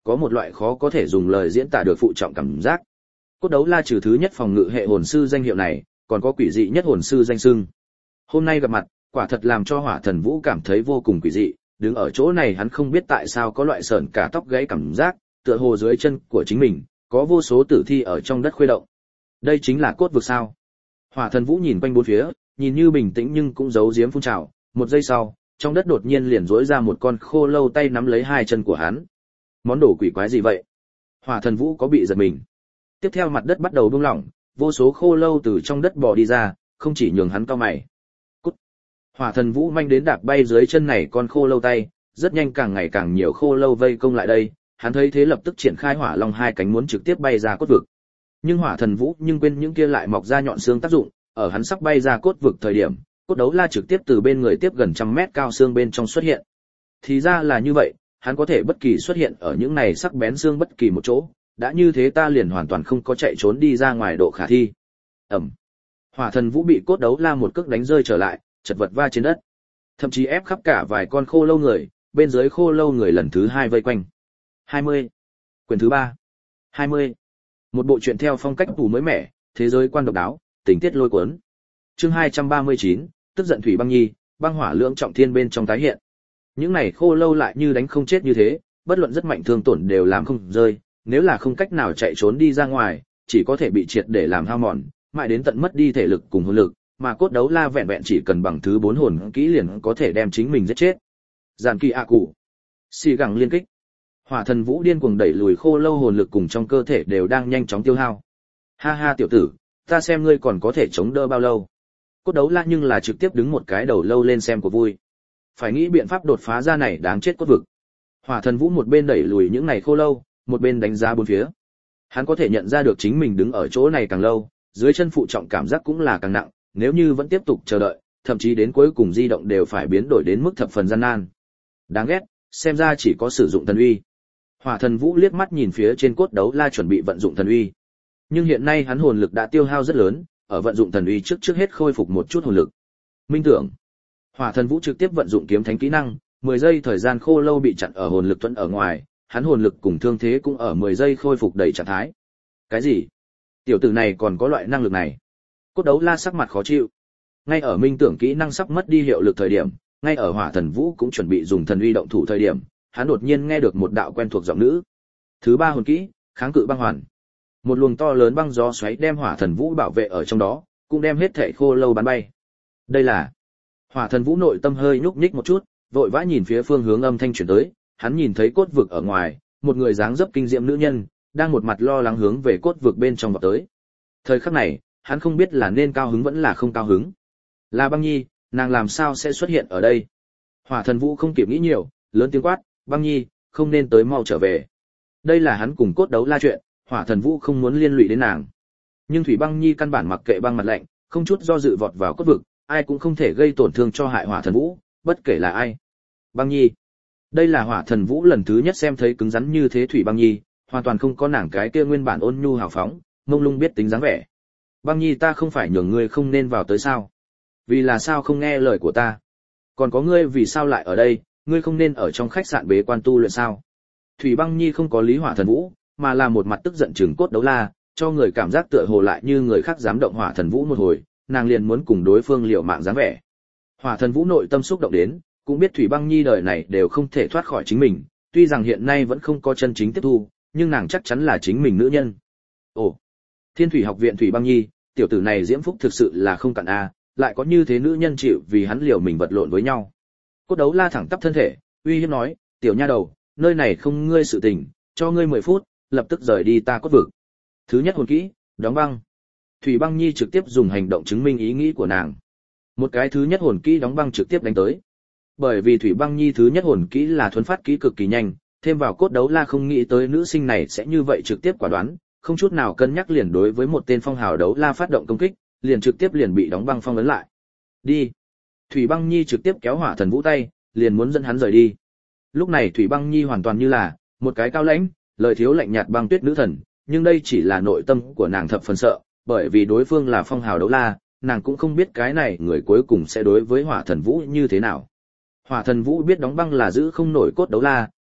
có một loại khó có thể dùng lời diễn tả được phụ trọng cảm giác. Cốt đấu la trừ thứ nhất phòng ngự hệ hồn sư danh hiệu này, còn có quỷ dị nhất hồn sư danh xưng. Hôm nay gặp mặt, quả thật làm cho Hỏa Thần Vũ cảm thấy vô cùng quỷ dị, đứng ở chỗ này hắn không biết tại sao có loại sởn cả tóc gáy cảm giác, tựa hồ dưới chân của chính mình có vô số tử thi ở trong đất khuấy động. Đây chính là cốt vực sao? Hỏa Thần Vũ nhìn quanh bốn phía, nhìn như bình tĩnh nhưng cũng giấu giếm phun trào, một giây sau, trong đất đột nhiên liền rỗi ra một con khô lâu tay nắm lấy hai chân của hắn. Món đồ quỷ quái gì vậy? Hỏa Thần Vũ có bị giật mình. Tiếp theo mặt đất bắt đầu rung lỏng, vô số khô lâu từ trong đất bò đi ra, không chỉ nhường hắn cau mày. Cút. Hỏa Thần Vũ manh đến đạp bay dưới chân này con khô lâu tay, rất nhanh càng ngày càng nhiều khô lâu vây công lại đây, hắn thấy thế lập tức triển khai Hỏa Long hai cánh muốn trực tiếp bay ra cốt vực. Nhưng Hỏa Thần Vũ nhưng quên những kia lại mọc ra nhọn xương tác dụng, ở hắn sắp bay ra cốt vực thời điểm, cốt đấu la trực tiếp từ bên người tiếp gần trăm mét cao xương bên trong xuất hiện. Thì ra là như vậy, hắn có thể bất kỳ xuất hiện ở những này sắc bén xương bất kỳ một chỗ, đã như thế ta liền hoàn toàn không có chạy trốn đi ra ngoài độ khả thi. Ẩm. Hỏa Thần Vũ bị cốt đấu la một cước đánh rơi trở lại, chật vật va trên đất. Thậm chí ép khắp cả vài con khô lâu người, bên dưới khô lâu người lần thứ hai vây quanh. 20. Quyển thứ 3. 20. Một bộ truyện theo phong cách tủ mới mẻ, thế giới quan độc đáo, tình tiết lôi cuốn. Chương 239, tức giận Thủy Băng Nhi, băng hỏa lượng trọng thiên bên trong tái hiện. Những này khô lâu lại như đánh không chết như thế, bất luận rất mạnh thương tổn đều làm không rơi, nếu là không cách nào chạy trốn đi ra ngoài, chỉ có thể bị triệt để làm hao mòn, mãi đến tận mất đi thể lực cùng hồn lực, mà cốt đấu la vẹn vẹn chỉ cần bằng thứ 4 hồn kỹ liền có thể đem chính mình giết chết. Giàn kỳ ạ cụ, xì gẳng liên kích. Hỏa Thần Vũ điên cuồng đẩy lùi khô lâu hồn lực cùng trong cơ thể đều đang nhanh chóng tiêu hao. Ha ha tiểu tử, ta xem ngươi còn có thể chống đỡ bao lâu. Cốt đấu la nhưng là trực tiếp đứng một cái đầu lâu lên xem của vui. Phải nghĩ biện pháp đột phá ra này đáng chết cốt vực. Hỏa Thần Vũ một bên đẩy lùi những này khô lâu, một bên đánh giá bốn phía. Hắn có thể nhận ra được chính mình đứng ở chỗ này càng lâu, dưới chân phụ trọng cảm giác cũng là càng nặng, nếu như vẫn tiếp tục chờ đợi, thậm chí đến cuối cùng di động đều phải biến đổi đến mức thập phần gian nan. Đáng ghét, xem ra chỉ có sử dụng thần uy. Hỏa Thần Vũ liếc mắt nhìn phía trên cốt đấu la chuẩn bị vận dụng thần uy. Nhưng hiện nay hắn hồn lực đã tiêu hao rất lớn, ở vận dụng thần uy trước hết khôi phục một chút hồn lực. Minh tưởng. Hỏa Thần Vũ trực tiếp vận dụng kiếm thánh kỹ năng, 10 giây thời gian khô lâu bị chặn ở hồn lực thuẫn ở ngoài, hắn hồn lực cùng thương thế cũng ở 10 giây khôi phục đầy trạng thái. Cái gì? Tiểu tử này còn có loại năng lực này? Cốt đấu la sắc mặt khó chịu. Ngay ở minh tưởng kỹ năng sắp mất đi hiệu lực thời điểm, ngay ở Hỏa Thần Vũ cũng chuẩn bị dùng thần uy động thủ thời điểm, hắn đột nhiên nghe được một đạo quen thuộc giọng nữ. Thứ 3 hồn kỹ, kháng cự băng hoàn. Một luồng to lớn băng gió xoáy đem Hỏa Thần Vũ bảo vệ ở trong đó, cũng đem hết thảy khô lâu bắn bay. Đây là... Hỏa Thần Vũ nội tâm hơi nhúc nhích một chút, vội vã nhìn phía phương hướng âm thanh truyền tới, hắn nhìn thấy cốt vực ở ngoài, một người dáng dấp kinh diệm nữ nhân, đang một mặt lo lắng hướng về cốt vực bên trong vọt tới. Thời khắc này, hắn không biết là nên cao hứng vẫn là không cao hứng. Là Băng Nhi, nàng làm sao sẽ xuất hiện ở đây? Hỏa Thần Vũ không kịp nghĩ nhiều, lớn tiếng quát, Băng Nhi, không nên tới, mau trở về. Đây là hắn cùng cốt đấu la chuyện, Hỏa Thần Vũ không muốn liên lụy đến nàng. Nhưng Thủy Băng Nhi căn bản mặc kệ băng mặt lạnh, không chút do dự vọt vào cốt vực, ai cũng không thể gây tổn thương cho hại Hỏa Thần Vũ, bất kể là ai. Băng Nhi. Đây là Hỏa Thần Vũ lần thứ nhất xem thấy cứng rắn như thế Thủy Băng Nhi, hoàn toàn không có nàng cái kia nguyên bản ôn nhu hào phóng, mông lung biết tính dáng vẻ. Băng Nhi, ta không phải nhường ngươi không nên vào tới sao? Vì là sao không nghe lời của ta? Còn có ngươi vì sao lại ở đây, ngươi không nên ở trong khách sạn bế quan tu luyện sao? Thủy Băng Nhi không có lý Hỏa Thần Vũ, mà là một mặt tức giận trừng cốt đấu la, cho người cảm giác tựa hồ lại như người khác dám động Hỏa Thần Vũ một hồi, nàng liền muốn cùng đối phương liều mạng dáng vẻ. Hỏa Thần Vũ nội tâm xúc động đến, cũng biết Thủy Băng Nhi đời này đều không thể thoát khỏi chính mình, tuy rằng hiện nay vẫn không có chân chính tiếp thu, nhưng nàng chắc chắn là chính mình nữ nhân. Ồ, Thiên Thủy học viện Thủy Băng Nhi, tiểu tử này diễm phúc thực sự là không cạn a, lại có như thế nữ nhân chịu vì hắn liều mình vật lộn với nhau. Cốt đấu la thẳng tắp thân thể, uy hiếp nói, tiểu nha đầu, nơi này không ngươi sự tình, cho ngươi 10 phút, lập tức rời đi ta cốt vực. Thứ nhất hồn kỹ, đóng băng. Thủy Băng Nhi trực tiếp dùng hành động chứng minh ý nghĩ của nàng. Một cái thứ nhất hồn kỹ đóng băng trực tiếp đánh tới. Bởi vì Thủy Băng Nhi thứ nhất hồn kỹ là thuấn phát kỹ cực kỳ nhanh, thêm vào cốt đấu la không nghĩ tới nữ sinh này sẽ như vậy trực tiếp quả đoán, không chút nào cân nhắc liền đối với một tên phong hào đấu la phát động công kích, liền trực tiếp liền bị đóng băng phong ấn lại. Đi. Thủy Băng Nhi trực tiếp kéo Hỏa Thần Vũ tay, liền muốn dẫn hắn rời đi. Lúc này Thủy Băng Nhi hoàn toàn như là một cái cao lãnh, lời thiếu lạnh nhạt băng tuyết nữ thần, nhưng đây chỉ là nội tâm của nàng thập phần sợ, bởi vì đối phương là phong hào đấu la, nàng cũng không biết cái này người cuối cùng sẽ đối với Hỏa Thần Vũ như thế nào. Hỏa Thần Vũ biết đóng băng là giữ không nổi cốt đấu la,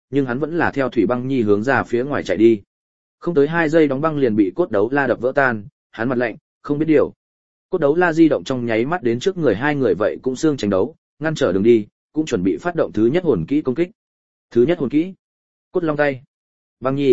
nhưng hắn vẫn là theo Thủy Băng Nhi hướng ra phía ngoài chạy đi. Không tới 2 giây đóng băng liền bị Cốt Đấu La đập vỡ tan, hắn mặt lạnh, không biết điều. Cốt Đấu La di động trong nháy mắt đến trước người hai người vậy cũng xương tranh đấu, ngăn trở đường đi, cũng chuẩn bị phát động thứ nhất hồn kỹ công kích. Thứ nhất hồn kỹ. Cốt Long tay. Băng Nhi.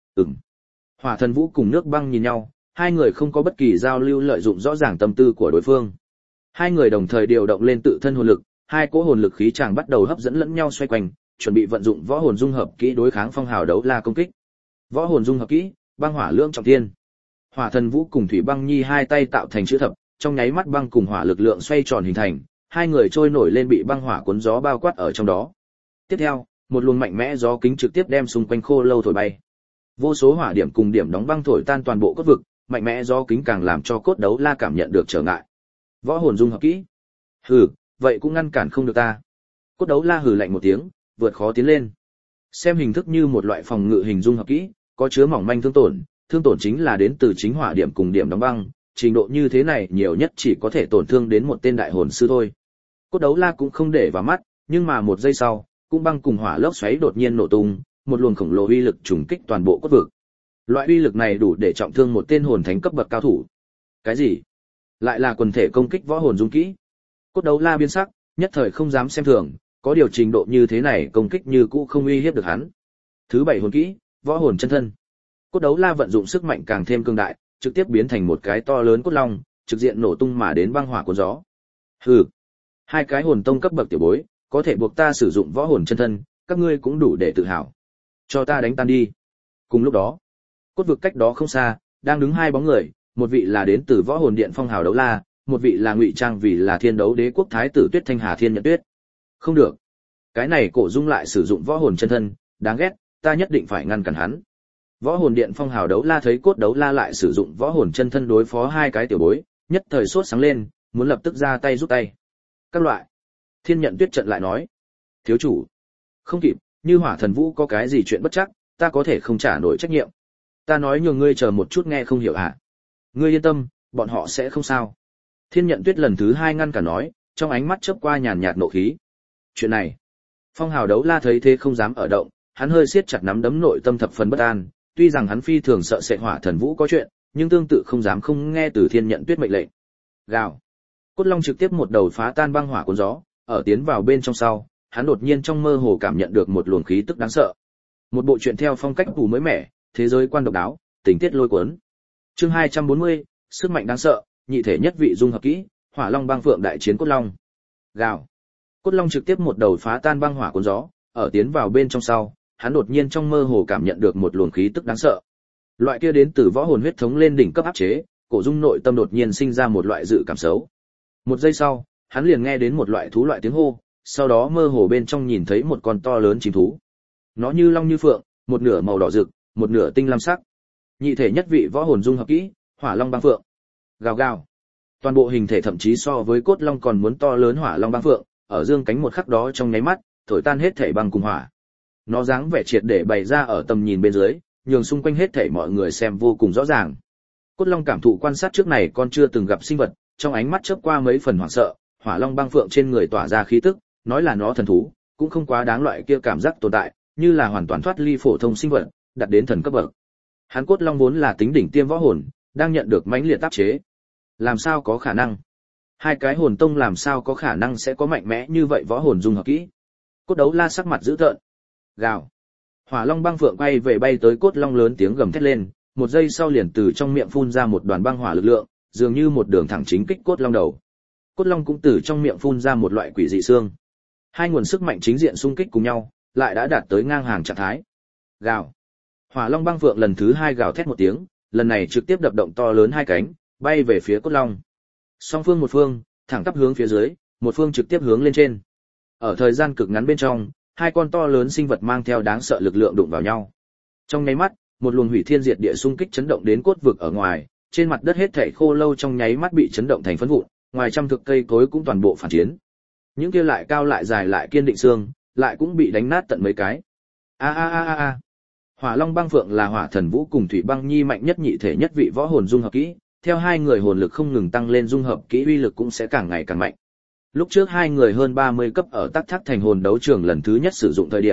Hỏa Thần Vũ cùng Nước Băng nhìn nhau, hai người không có bất kỳ giao lưu, lợi dụng rõ ràng tâm tư của đối phương. Hai người đồng thời điều động lên tự thân hồn lực, hai cỗ hồn lực khí tràng bắt đầu hấp dẫn lẫn nhau xoay quanh, chuẩn bị vận dụng võ hồn dung hợp kỹ đối kháng Phong Hào Đấu La công kích. Võ hồn dung hợp kỹ, Băng Hỏa Lưỡng Trọng Thiên. Hỏa Thần Vũ cùng Thủy Băng Nhi hai tay tạo thành chữ thập, trong nháy mắt băng cùng hỏa lực lượng xoay tròn hình thành, hai người trôi nổi lên bị băng hỏa cuốn gió bao quát ở trong đó. Tiếp theo, một luồng mạnh mẽ gió kính trực tiếp đem xung quanh khô lâu thổi bay. Vô số hỏa điểm cùng điểm đóng băng thổi tan toàn bộ cốt vực, mạnh mẽ gió kính càng làm cho Cốt Đấu La cảm nhận được trở ngại. Võ hồn dung hợp kỹ. Hừ, vậy cũng ngăn cản không được ta. Cốt Đấu La hừ lạnh một tiếng, vượt khó tiến lên. Xem hình thức như một loại phòng ngự hình dung hợp kỹ, có chứa mỏng manh thương tổn chính là đến từ chính hỏa điểm cùng điểm đóng băng, trình độ như thế này nhiều nhất chỉ có thể tổn thương đến một tên đại hồn sư thôi. Cốt Đấu La cũng không để vào mắt, nhưng mà một giây sau, cung băng cùng hỏa lốc xoáy đột nhiên nổ tung, một luồng khổng lồ uy lực trùng kích toàn bộ cốt vực. Loại uy lực này đủ để trọng thương một tên hồn thánh cấp bậc cao thủ. Cái gì? Lại là quần thể công kích võ hồn dung kỹ? Cốt Đấu La biến sắc, nhất thời không dám xem thường, có điều trình độ như thế này công kích như cũ không uy hiếp được hắn. Thứ 7 hồn kỹ, võ hồn chân thân. Cốt Đấu La vận dụng sức mạnh càng thêm cường đại, trực tiếp biến thành một cái to lớn cốt long, trực diện nổ tung mà đến băng hỏa cuốn gió. Hừ, hai cái hồn tông cấp bậc tiểu bối, có thể buộc ta sử dụng võ hồn chân thân, các ngươi cũng đủ để tự hào. Cho ta đánh tan đi. Cùng lúc đó, cốt vực cách đó không xa, đang đứng hai bóng người, một vị là đến từ võ hồn điện Phong Hào Đấu La, một vị là ngụy trang vì là Thiên Đấu Đế quốc thái tử Tuyết Thanh Hà Thiên Nhận Tuyết. Không được, cái này Cổ Dung lại sử dụng võ hồn chân thân, đáng ghét, ta nhất định phải ngăn cản hắn. Võ hồn điện Phong Hào Đấu La thấy Cốt Đấu La lại sử dụng võ hồn chân thân đối phó hai cái tiểu bối, nhất thời sốt sáng lên, muốn lập tức ra tay giúp tay. Các loại. Thiên Nhận Tuyết trận lại nói, thiếu chủ, không kịp, như Hỏa Thần Vũ có cái gì chuyện bất trắc, ta có thể không trả nổi trách nhiệm. Ta nói nhường ngươi chờ một chút nghe không hiểu hả? Ngươi yên tâm, bọn họ sẽ không sao. Thiên Nhận Tuyết lần thứ hai ngăn cả nói, trong ánh mắt chớp qua nhàn nhạt nộ khí. Chuyện này, Phong Hào Đấu La thấy thế không dám ở động, hắn hơi siết chặt nắm đấm, nội tâm thập phần bất an. Tuy rằng hắn phi thường sợ sệt Hỏa Thần Vũ có chuyện, nhưng tương tự không dám không nghe từ Thiên Nhận Tuyết mệnh lệnh. Gào. Cốt Long trực tiếp một đầu phá tan băng hỏa cuốn gió, ở tiến vào bên trong sau, hắn đột nhiên trong mơ hồ cảm nhận được một luồng khí tức đáng sợ. Một bộ truyện theo phong cách tù mới mẻ, thế giới quan độc đáo, tình tiết lôi cuốn. Chương 240, sức mạnh đáng sợ, nhị thể nhất vị dung hợp kỹ, Hỏa Long băng phượng đại chiến Cốt Long. Gào. Cốt Long trực tiếp một đầu phá tan băng hỏa cuốn gió, ở tiến vào bên trong sau, hắn đột nhiên trong mơ hồ cảm nhận được một luồng khí tức đáng sợ. Loại kia đến từ võ hồn huyết thống lên đỉnh cấp áp chế, Cổ Dung nội tâm đột nhiên sinh ra một loại dự cảm xấu. Một giây sau, hắn liền nghe đến một loại thú loại tiếng hô, sau đó mơ hồ bên trong nhìn thấy một con to lớn chim thú. Nó như long như phượng, một nửa màu đỏ rực, một nửa tinh lam sắc. Nhị thể nhất vị võ hồn dung hợp kỹ, Hỏa Long băng phượng. Gào gào. Toàn bộ hình thể thậm chí so với Cốt Long còn muốn to lớn Hỏa Long băng phượng, ở dương cánh một khắc đó trong nháy mắt, thổi tan hết thảy băng cùng hỏa. Nó dáng vẻ triệt để bày ra ở tầm nhìn bên dưới, nhường xung quanh hết thảy mọi người xem vô cùng rõ ràng. Cốt Long cảm thụ quan sát trước này con chưa từng gặp sinh vật, trong ánh mắt chớp qua mấy phần hoảng sợ, Hỏa Long băng phượng trên người tỏa ra khí tức, nói là nó thần thú, cũng không quá đáng, loại kia cảm giác tồn tại, như là hoàn toàn thoát ly phổ thông sinh vật, đạt đến thần cấp bậc. Hắn Cốt Long vốn là tính đỉnh tiêm võ hồn, đang nhận được mãnh liệt áp chế. Làm sao có khả năng? Hai cái hồn tông làm sao có khả năng sẽ có mạnh mẽ như vậy võ hồn dung hợp kỹ? Cốt Đấu La sắc mặt dữ tợn. Gào. Hỏa Long băng phượng quay về bay tới Cốt Long lớn tiếng gầm thét lên, một giây sau liền từ trong miệng phun ra một đoàn băng hỏa lực lượng, dường như một đường thẳng chính kích Cốt Long đầu. Cốt Long cũng từ trong miệng phun ra một loại quỷ dị xương. Hai nguồn sức mạnh chính diện xung kích cùng nhau, lại đã đạt tới ngang hàng trạng thái. Gào. Hỏa Long băng phượng lần thứ hai gào thét một tiếng, lần này trực tiếp đập động to lớn hai cánh, bay về phía Cốt Long. Song phương một phương, thẳng tắp hướng phía dưới, một phương trực tiếp hướng lên trên. Ở thời gian cực ngắn bên trong, hai con to lớn sinh vật mang theo đáng sợ lực lượng đụng vào nhau. Trong nháy mắt, một luồng hủy thiên diệt địa xung kích chấn động đến cốt vực ở ngoài, trên mặt đất hết thảy khô lâu trong nháy mắt bị chấn động thành phấn vụn, ngoài trăm thực cây cối cũng toàn bộ phản chiến. Những kia lại cao lại dài lại kiên định xương, lại cũng bị đánh nát tận mấy cái. A a a a a. Hỏa Long băng phượng là Hỏa Thần Vũ cùng Thủy Băng Nhi mạnh nhất nhị thể nhất vị võ hồn dung hợp kỹ, theo hai người hồn lực không ngừng tăng lên dung hợp kỹ uy lực cũng sẽ càng ngày càng mạnh. Lúc trước hai người hơn 30 cấp ở Tắc Thác thành hồn đấu trường lần thứ nhất sử dụng thời điểm,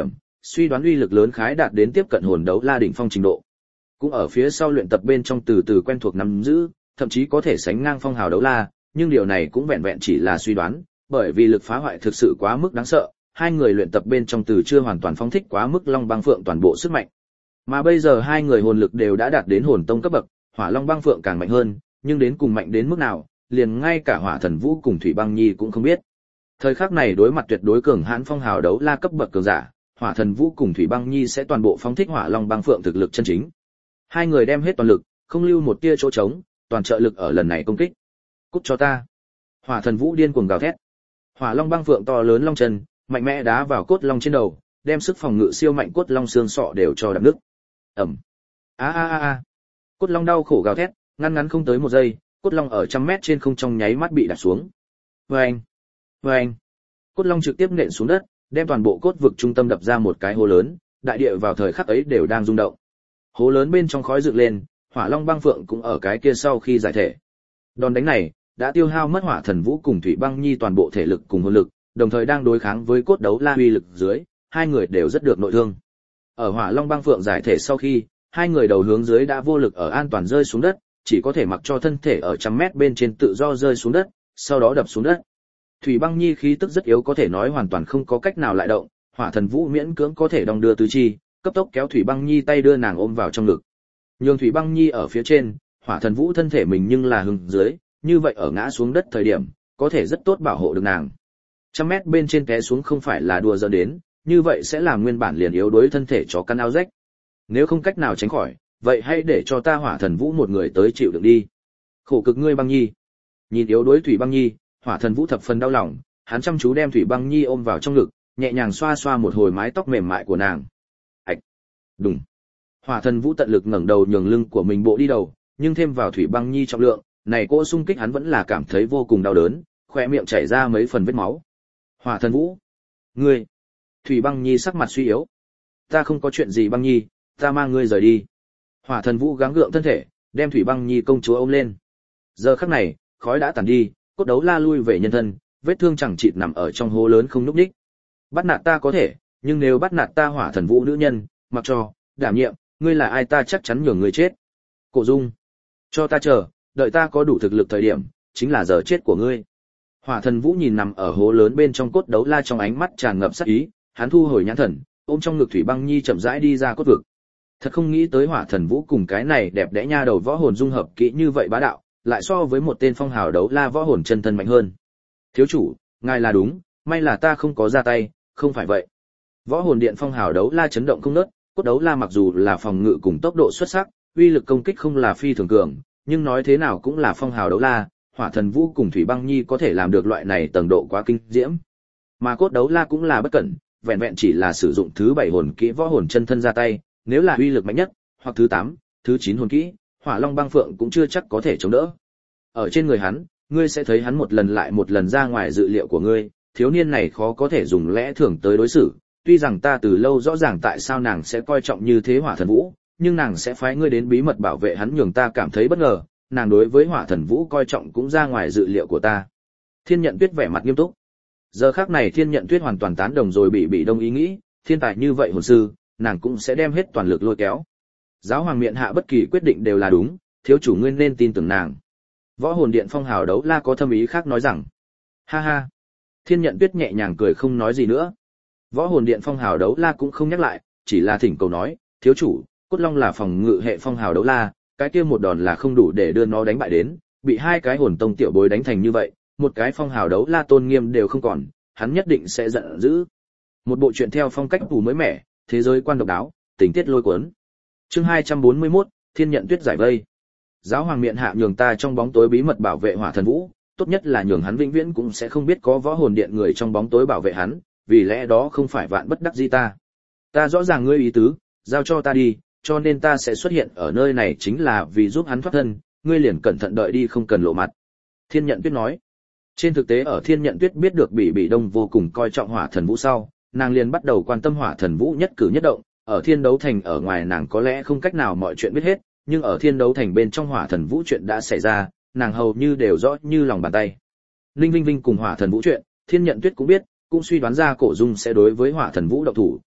suy đoán uy lực lớn khái đạt đến tiếp cận hồn đấu la đỉnh phong trình độ. Cũng ở phía sau luyện tập bên trong từ từ quen thuộc nắm giữ, thậm chí có thể sánh ngang phong hào đấu la, nhưng điều này cũng vẹn vẹn chỉ là suy đoán, bởi vì lực phá hoại thực sự quá mức đáng sợ, hai người luyện tập bên trong từ chưa hoàn toàn phóng thích quá mức Long Băng Phượng toàn bộ sức mạnh. Mà bây giờ hai người hồn lực đều đã đạt đến hồn tông cấp bậc, Hỏa Long Băng Phượng càng mạnh hơn, nhưng đến cùng mạnh đến mức nào, liền ngay cả Hỏa Thần Vũ cùng Thủy Băng Nhi cũng không biết. Thời khắc này đối mặt tuyệt đối cường hãn phong hào đấu la cấp bậc cường giả, Hỏa Thần Vũ cùng Thủy Băng Nhi sẽ toàn bộ phóng thích Hỏa Long Băng Phượng thực lực chân chính. Hai người đem hết toàn lực, không lưu một tia chỗ trống, toàn trợ lực ở lần này công kích. Cút cho ta! Hỏa Thần Vũ điên cuồng gào thét. Hỏa Long Băng Phượng to lớn long chân, mạnh mẽ đá vào cốt long trên đầu, đem sức phòng ngự siêu mạnh cốt long xương sọ đều cho đập nứt. Ầm. A a a a. Cốt long đau khổ gào thét, ngắn không tới một giây, cốt long ở trăm mét trên không trong nháy mắt bị đạp xuống. Oeng. Oeng. Cốt long trực tiếp nện xuống đất, đem toàn bộ cốt vực trung tâm đập ra một cái hố lớn, đại địa vào thời khắc ấy đều đang rung động. Hố lớn bên trong khói dựng lên, Hỏa Long Băng Phượng cũng ở cái kia sau khi giải thể. Đòn đánh này đã tiêu hao mất Hỏa Thần Vũ cùng Thủy Băng Nhi toàn bộ thể lực cùng hồn lực, đồng thời đang đối kháng với cốt đấu la uy lực dưới, hai người đều rất được nội thương. Ở Hỏa Long Băng Phượng giải thể sau khi, hai người đầu hướng dưới đã vô lực ở an toàn rơi xuống đất, chỉ có thể mặc cho thân thể ở trăm mét bên trên tự do rơi xuống đất, sau đó đập xuống đất. Thủy Băng Nhi khí tức rất yếu, có thể nói hoàn toàn không có cách nào lại động, Hỏa Thần Vũ miễn cưỡng có thể đong đưa tứ chi, cấp tốc kéo Thủy Băng Nhi tay đưa nàng ôm vào trong ngực. Nhường Thủy Băng Nhi ở phía trên, Hỏa Thần Vũ thân thể mình nhưng là hướng dưới, như vậy ở ngã xuống đất thời điểm, có thể rất tốt bảo hộ được nàng. Trăm mét bên trên té xuống không phải là đùa giỡn đến, như vậy sẽ làm nguyên bản liền yếu đuối thân thể chó căn áo rách. Nếu không cách nào tránh khỏi, vậy hãy để cho ta Hỏa Thần Vũ một người tới chịu đựng đi. Khổ cực ngươi Băng Nhi. Nhìn yếu đuối Thủy Băng Nhi, Hỏa Thần Vũ thập phần đau lòng, hắn chăm chú đem Thủy Băng Nhi ôm vào trong ngực, nhẹ nhàng xoa xoa một hồi mái tóc mềm mại của nàng. Ạch. Đùng. Hỏa Thần Vũ tận lực ngẩng đầu nhường lưng của mình bộ đi đầu, nhưng thêm vào Thủy Băng Nhi trọng lượng, này cỗ xung kích hắn vẫn là cảm thấy vô cùng đau đớn, khóe miệng chảy ra mấy phần vết máu. Hỏa Thần Vũ, ngươi. Thủy Băng Nhi sắc mặt suy yếu. Ta không có chuyện gì Băng Nhi, ta mang ngươi rời đi. Hỏa Thần Vũ gắng gượng thân thể, đem Thủy Băng Nhi công chúa ôm lên. Giờ khắc này, khói đã tàn đi, cốt đấu la lui về nhân thân, vết thương chẳng chịt nằm ở trong hố lớn không nhúc nhích. Bắt nạt ta có thể, nhưng nếu bắt nạt ta Hỏa Thần Vũ nữ nhân, mặc cho, đảm nhiệm, ngươi là ai ta chắc chắn nhường ngươi chết. Cổ Dung, cho ta chờ, đợi ta có đủ thực lực thời điểm, chính là giờ chết của ngươi. Hỏa Thần Vũ nhìn nằm ở hố lớn bên trong cốt đấu la, trong ánh mắt tràn ngập sát ý, hắn thu hồi nhãn thần, ôm trong ngực Thủy Băng Nhi chậm rãi đi ra cốt vực. Thật không nghĩ tới Hỏa Thần Vũ cùng cái này đẹp đẽ nha đầu võ hồn dung hợp kỹ như vậy bá đạo, lại so với một tên phong hào đấu la võ hồn chân thân mạnh hơn. Thiếu chủ, ngài là đúng, may là ta không có ra tay, không phải vậy. Võ hồn điện phong hào đấu la chấn động không ngớt, cốt đấu la mặc dù là phòng ngự cùng tốc độ xuất sắc, uy lực công kích không là phi thường cường, nhưng nói thế nào cũng là phong hào đấu la, Hỏa Thần Vũ cùng Thủy Băng Nhi có thể làm được loại này tầng độ quá kinh diễm. Mà cốt đấu la cũng là bất cẩn, vẹn vẹn chỉ là sử dụng thứ 7 hồn kỹ võ hồn chân thân ra tay, nếu là uy lực mạnh nhất, hoặc thứ 8, thứ 9 hồn kỹ, Hỏa Long Băng Phượng cũng chưa chắc có thể chống đỡ. Ở trên người hắn, ngươi sẽ thấy hắn một lần lại một lần ra ngoài dự liệu của ngươi, thiếu niên này khó có thể dùng lẽ thường tới đối xử, tuy rằng ta từ lâu rõ ràng tại sao nàng sẽ coi trọng như thế Hỏa Thần Vũ, nhưng nàng sẽ phái ngươi đến bí mật bảo vệ hắn, nhường ta cảm thấy bất ngờ, nàng đối với Hỏa Thần Vũ coi trọng cũng ra ngoài dự liệu của ta. Thiên Nhận Tuyết vẻ mặt nghiêm túc. Giờ khắc này Thiên Nhận Tuyết hoàn toàn tán đồng rồi bị đông ý nghĩ, thiên tài như vậy hồn sư, nàng cũng sẽ đem hết toàn lực lôi kéo. Giáo hoàng miện hạ bất kỳ quyết định đều là đúng, thiếu chủ ngươi nên tin tưởng nàng. Võ hồn điện phong hào đấu la có thâm ý khác nói rằng. Ha ha. Thiên Nhận Tuyết nhẹ nhàng cười không nói gì nữa. Võ hồn điện phong hào đấu la cũng không nhắc lại, chỉ là thỉnh cầu nói, thiếu chủ, Cốt Long là phòng ngự hệ phong hào đấu la, cái kia một đòn là không đủ để đưa nó đánh bại đến, bị hai cái hồn tông tiểu bối đánh thành như vậy, một cái phong hào đấu la tôn nghiêm đều không còn, hắn nhất định sẽ giận dữ. Một bộ truyện theo phong cách tù mới mẻ, thế giới quan độc đáo, tình tiết lôi cuốn. Chương 241, Thiên Nhận Tuyết giải vây. Giáo hoàng miện hạ nhường ta trong bóng tối bí mật bảo vệ Hỏa Thần Vũ, tốt nhất là nhường hắn vĩnh viễn cũng sẽ không biết có võ hồn điện người trong bóng tối bảo vệ hắn, vì lẽ đó không phải vạn bất đắc dĩ ta. Ta rõ ràng ngươi ý tứ, giao cho ta đi, cho nên ta sẽ xuất hiện ở nơi này chính là vì giúp hắn thoát thân, ngươi liền cẩn thận đợi đi, không cần lộ mặt. Thiên Nhận Tuyết nói. Trên thực tế ở Thiên Nhận Tuyết biết được Bỉ Đông vô cùng coi trọng Hỏa Thần Vũ sau, nàng liền bắt đầu quan tâm Hỏa Thần Vũ nhất cử nhất động, ở Thiên Đấu Thành ở ngoài nàng có lẽ không cách nào mọi chuyện biết hết, nhưng ở Thiên Đấu Thành bên trong Hỏa Thần Vũ chuyện đã xảy ra, nàng hầu như đều rõ như lòng bàn tay. Ninh Vinh Vinh cùng Hỏa Thần Vũ chuyện, Thiên Nhận Tuyết cũng biết, cũng suy đoán ra Cổ Dung sẽ đối với Hỏa Thần Vũ động thủ,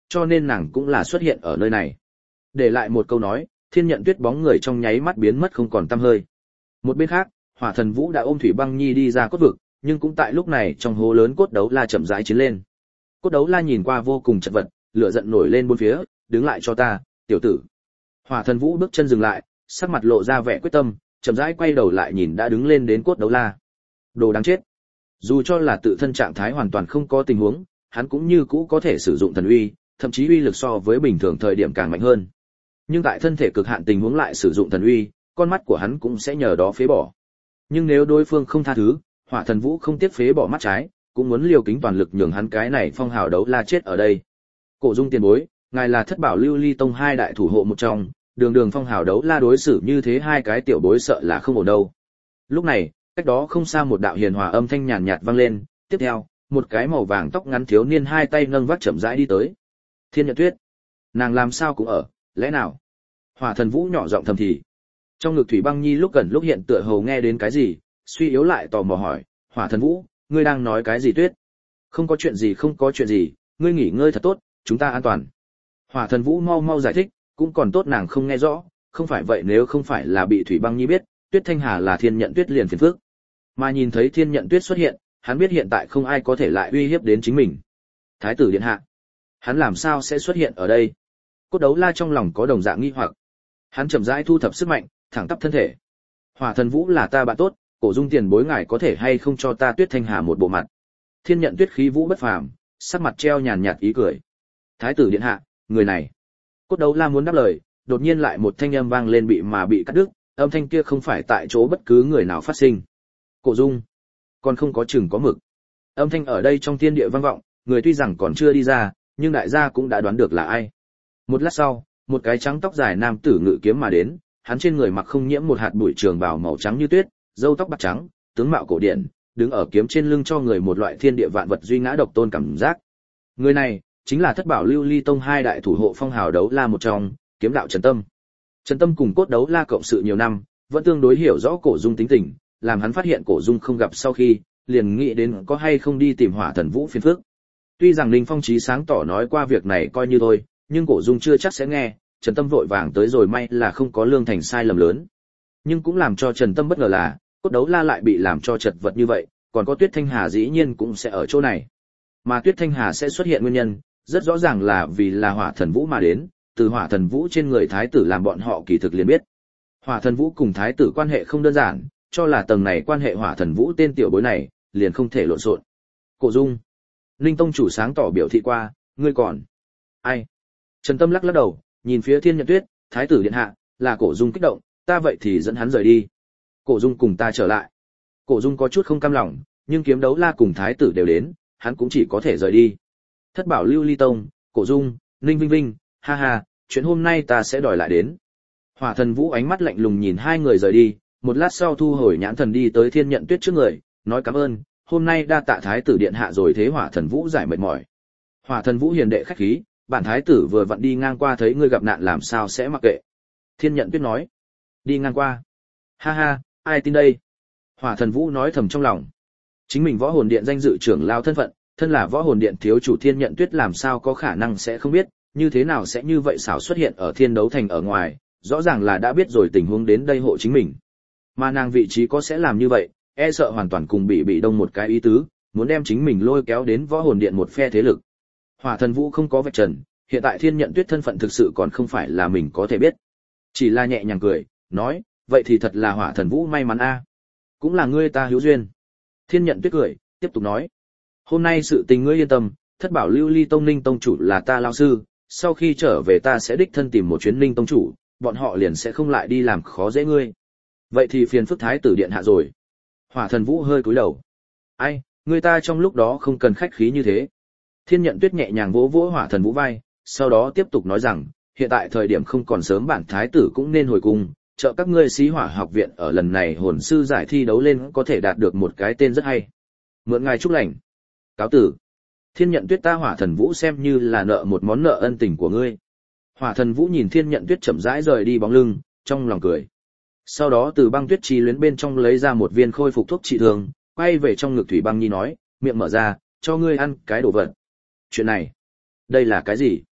cho nên nàng cũng là xuất hiện ở nơi này. Để lại một câu nói, Thiên Nhận Tuyết bóng người trong nháy mắt biến mất không còn tăm hơi. Một bên khác, Hỏa Thần Vũ đã ôm Thủy Băng Nhi đi ra cốt vực, nhưng cũng tại lúc này trong hố lớn cốt đấu la chậm rãi chiến lên. Cốt đấu la nhìn qua vô cùng chật vật, lửa giận nổi lên bốn phía, đứng lại cho ta, tiểu tử. Hỏa Thần Vũ bước chân dừng lại, sắc mặt lộ ra vẻ quyết tâm, chậm rãi quay đầu lại nhìn đã đứng lên đến cốt đấu la. Đồ đáng chết. Dù cho là tự thân trạng thái hoàn toàn không có tình huống, hắn cũng như cũ có thể sử dụng thần uy, thậm chí uy lực so với bình thường thời điểm càng mạnh hơn. Nhưng tại thân thể cực hạn tình huống lại sử dụng thần uy, con mắt của hắn cũng sẽ nhờ đó phế bỏ. Nhưng nếu đối phương không tha thứ, Hỏa Thần Vũ không tiếc phế bỏ mắt trái, cũng muốn liều kính toàn lực nhường hắn cái này phong hào đấu la chết ở đây. Cổ Dung tiền bối, ngài là Thất Bảo Lưu Ly Tông hai đại thủ hộ một trong, đường phong hào đấu la đối xử như thế hai cái tiểu bối sợ là không ổn đâu. Lúc này, cách đó không xa một đạo hiền hòa âm thanh nhàn nhạt vang lên, tiếp theo, một cái màu vàng tóc ngắn thiếu niên hai tay nâng vác chậm rãi đi tới. Thiên Nhận Tuyết, nàng làm sao cũng ở, lẽ nào? Hỏa Thần Vũ nhỏ giọng thầm thì. Trong ngực Thủy Băng Nhi lúc gần lúc hiện tựa hồ nghe đến cái gì, suy yếu lại tò mò hỏi, Hỏa Thần Vũ, ngươi đang nói cái gì Tuyết? Không có chuyện gì, ngươi nghỉ ngơi thật tốt, chúng ta an toàn. Hỏa Thần Vũ mau giải thích, cũng còn tốt nàng không nghe rõ, không phải vậy nếu không phải là bị Thủy Băng Nhi biết, Tuyết Thanh Hà là Thiên Nhận Tuyết liền phiền phức. Mà nhìn thấy Thiên Nhận Tuyết xuất hiện, hắn biết hiện tại không ai có thể lại uy hiếp đến chính mình. Thái tử điện hạ, hắn làm sao sẽ xuất hiện ở đây? Cốt đấu la trong lòng có đồng dạng nghi hoặc. Hắn chậm rãi thu thập sức mạnh, thẳng tắp thân thể. Hỏa Thần Vũ là ta bạn tốt, Cổ Dung tiền bối ngài có thể hay không cho ta Tuyết Thanh Hà một bộ mặt? Thiên Nhận Tuyết khí vũ bất phàm, sắc mặt treo nhàn nhạt ý cười. Thái tử điện hạ, người này. Cốt đấu la muốn đáp lời, đột nhiên lại một thanh âm vang lên bị cắt đứt, âm thanh kia không phải tại chỗ bất cứ người nào phát sinh. Cổ Dung, còn không có chừng có mực. Âm thanh ở đây trong thiên địa vang vọng, người tuy rằng còn chưa đi ra, nhưng đại gia cũng đã đoán được là ai. Một lát sau, một cái trắng tóc dài nam tử ngự kiếm mà đến, hắn trên người mặc không nhiễm một hạt bụi trường bào màu trắng như tuyết, râu tóc bạc trắng, tướng mạo cổ điển, đứng ở kiếm trên lưng cho người một loại thiên địa vạn vật duy ngã độc tôn cảm giác. Người này chính là Thất Bảo Lưu Ly Tông hai đại thủ hộ phong hào đấu la một trong, kiếm đạo Trần Tâm. Trần Tâm cùng cốt đấu la cộng sự nhiều năm, vẫn tương đối hiểu rõ Cổ Dung tính tình, làm hắn phát hiện Cổ Dung không gặp sau khi, liền nghĩ đến có hay không đi tìm Hỏa Thần Vũ phiền phức. Tuy rằng Ninh Phong Chí sáng tỏ nói qua việc này coi như thôi, nhưng Cổ Dung chưa chắc sẽ nghe, Trần Tâm vội vàng tới rồi may là không có lương thành sai lầm lớn. Nhưng cũng làm cho Trần Tâm bất ngờ là, cốt đấu la lại bị làm cho chật vật như vậy, còn có Tuyết Thanh Hà dĩ nhiên cũng sẽ ở chỗ này. Mà Tuyết Thanh Hà sẽ xuất hiện nguyên nhân, rất rõ ràng là vì là Hỏa Thần Vũ mà đến, từ Hỏa Thần Vũ trên người thái tử làm bọn họ kỳ thực liền biết. Hỏa Thần Vũ cùng thái tử quan hệ không đơn giản, cho là tầng này quan hệ Hỏa Thần Vũ tên tiểu bối này, liền không thể lộn xộn. Cổ Dung, Linh Tông chủ sáng tỏ biểu thị qua, ngươi còn ai? Trần Tâm lắc lắc đầu, nhìn phía Thiên Nhận Tuyết, thái tử điện hạ, là Cổ Dung kích động, ta vậy thì dẫn hắn rời đi. Cổ Dung cùng ta trở lại. Cổ Dung có chút không cam lòng, nhưng kiếm đấu la cùng thái tử đều đến, hắn cũng chỉ có thể rời đi. Thất Bảo Lưu Ly Tông, Cổ Dung, Ninh Vinh Vinh, ha ha, chuyện hôm nay ta sẽ đòi lại đến. Hỏa Thần Vũ ánh mắt lạnh lùng nhìn hai người rời đi, một lát sau thu hồi nhãn thần đi tới Thiên Nhận Tuyết trước người, nói cảm ơn, hôm nay đa tạ thái tử điện hạ rồi thế Hỏa Thần Vũ giải mệt mỏi. Hỏa Thần Vũ hiền đệ khách khí, bản thái tử vừa vặn đi ngang qua thấy ngươi gặp nạn làm sao sẽ mặc kệ. Thiên Nhận Tuyết nói, đi ngang qua. Ha ha, ai tin đây? Hỏa Thần Vũ nói thầm trong lòng. Chính mình Võ Hồn Điện danh dự trưởng lao thân phận, thân là Võ Hồn Điện thiếu chủ Thiên Nhận Tuyết làm sao có khả năng sẽ không biết, như thế nào sẽ như vậy xảo xuất hiện ở Thiên Đấu Thành ở ngoài, rõ ràng là đã biết rồi tình huống đến đây hộ chính mình. Mà nàng vị trí có sẽ làm như vậy, e sợ hoàn toàn cùng bị đông một cái ý tứ, muốn đem chính mình lôi kéo đến Võ Hồn Điện một phe thế lực. Hỏa Thần Vũ không có vạch trần, hiện tại Thiên Nhận Tuyết thân phận thực sự còn không phải là mình có thể biết. Chỉ là nhẹ nhàng cười, nói, vậy thì thật là Hỏa Thần Vũ may mắn a. Cũng là ngươi ta hữu duyên. Thiên Nhận Tuyết cười, tiếp tục nói, hôm nay sự tình ngươi yên tâm, Thất Bảo Lưu Ly Tông Ninh tông chủ là ta lao sư, sau khi trở về ta sẽ đích thân tìm một chuyến Ninh tông chủ, bọn họ liền sẽ không lại đi làm khó dễ ngươi. Vậy thì phiền phức thái tử điện hạ rồi. Hỏa Thần Vũ hơi cúi đầu. Ai, người ta trong lúc đó không cần khách khí như thế. Thiên Nhận Tuyết nhẹ nhàng vỗ vỗ Hỏa Thần Vũ vai, sau đó tiếp tục nói rằng, hiện tại thời điểm không còn sớm, bản thái tử cũng nên hồi cung, trợ các ngươi Xí Hỏa học viện ở lần này hồn sư giải thi đấu lên có thể đạt được một cái tên rất hay. Mượn ngài chúc lành. Cáo tử. Thiên Nhận Tuyết ta Hỏa Thần Vũ xem như là nợ một món nợ ân tình của ngươi. Hỏa Thần Vũ nhìn Thiên Nhận Tuyết chậm rãi rời đi bóng lưng, trong lòng cười. Sau đó từ băng tuyết chi luyến bên trong lấy ra một viên khôi phục thuốc trị thương, quay về trong ngực Thủy Băng Nhi nói, miệng mở ra, cho ngươi ăn cái đồ vật. Chuyện này, đây là cái gì?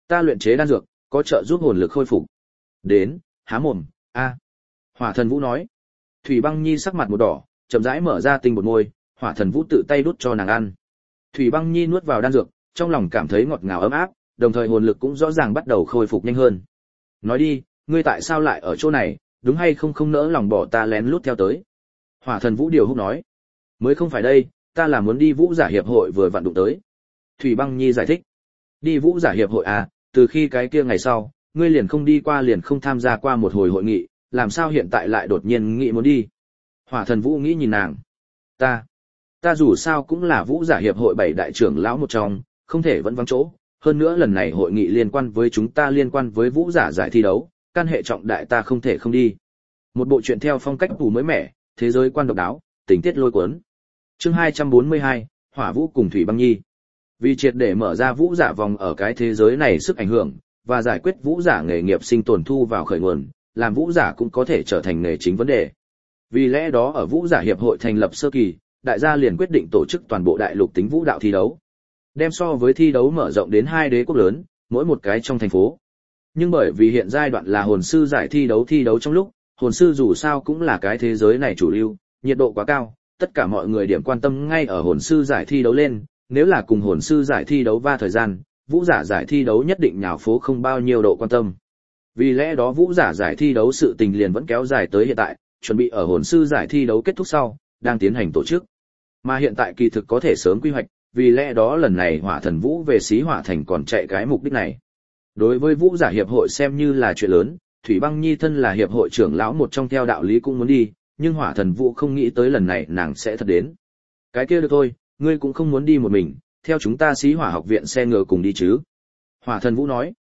Ta luyện chế đan dược, có trợ giúp hồn lực khôi phục. Đến, há mồm, a. Hỏa Thần Vũ nói. Thủy Băng Nhi sắc mặt một đỏ, chậm rãi mở ra tinh bột môi, Hỏa Thần Vũ tự tay đút cho nàng ăn. Thủy Băng Nhi nuốt vào đan dược, trong lòng cảm thấy ngọt ngào ấm áp, đồng thời hồn lực cũng rõ ràng bắt đầu khôi phục nhanh hơn. Nói đi, ngươi tại sao lại ở chỗ này, đúng hay không không nỡ lòng bỏ ta lén lút theo tới? Hỏa Thần Vũ điều húc nói. Mới không phải đây, ta là muốn đi Vũ Giả hiệp hội vừa vặn đụng tới. Thủy Băng Nhi giải thích. Đi Vũ Giả hiệp hội à, từ khi cái kia ngày sau, ngươi liền không đi qua liền không tham gia qua một hồi hội nghị, làm sao hiện tại lại đột nhiên nghĩ muốn đi? Hỏa Thần Vũ nghĩ nhìn nàng. Ta dù sao cũng là Vũ Giả hiệp hội 7 đại trưởng lão một trong, không thể vẫn vắng chỗ, hơn nữa lần này hội nghị liên quan với chúng ta liên quan với Vũ Giả giải thi đấu, can hệ trọng đại ta không thể không đi. Một bộ truyện theo phong cách tù mới mẻ, thế giới quan độc đáo, tình tiết lôi cuốn. Chương 242, Hỏa Vũ cùng Thủy Băng Nhi. Vì triệt để mở ra Vũ Giả vòng ở cái thế giới này sức ảnh hưởng và giải quyết Vũ Giả nghề nghiệp sinh tồn thu vào khởi nguồn, làm Vũ Giả cũng có thể trở thành nghề chính vấn đề. Vì lẽ đó ở Vũ Giả hiệp hội thành lập sơ kỳ, đại gia liền quyết định tổ chức toàn bộ đại lục tính vũ đạo thi đấu. Đem so với thi đấu mở rộng đến 2 đế quốc lớn, mỗi một cái trong thành phố. Nhưng bởi vì hiện giai đoạn là hồn sư giải thi đấu trong lúc, hồn sư dù sao cũng là cái thế giới này chủ lưu, nhiệt độ quá cao, tất cả mọi người điểm quan tâm ngay ở hồn sư giải thi đấu lên, nếu là cùng hồn sư giải thi đấu va thời gian, Vũ Giả giải thi đấu nhất định nhào phố không bao nhiêu độ quan tâm. Vì lẽ đó Vũ Giả giải thi đấu sự tình liền vẫn kéo dài tới hiện tại, chuẩn bị ở hồn sư giải thi đấu kết thúc sau, đang tiến hành tổ chức. Mà hiện tại kỳ thực có thể sớm quy hoạch, vì lẽ đó lần này Hỏa Thần Vũ về Xí Hỏa Thành còn chạy cái mục đích này. Đối với Vũ Giả hiệp hội xem như là chuyện lớn, Thủy Băng Nhi thân là hiệp hội trưởng lão một trong theo đạo lý cũng muốn đi, nhưng Hỏa Thần Vũ không nghĩ tới lần này nàng sẽ thật đến. Cái kia được thôi, ngươi cũng không muốn đi một mình, theo chúng ta Xí Hỏa học viện xe ngựa cùng đi chứ? Hỏa Thần Vũ nói.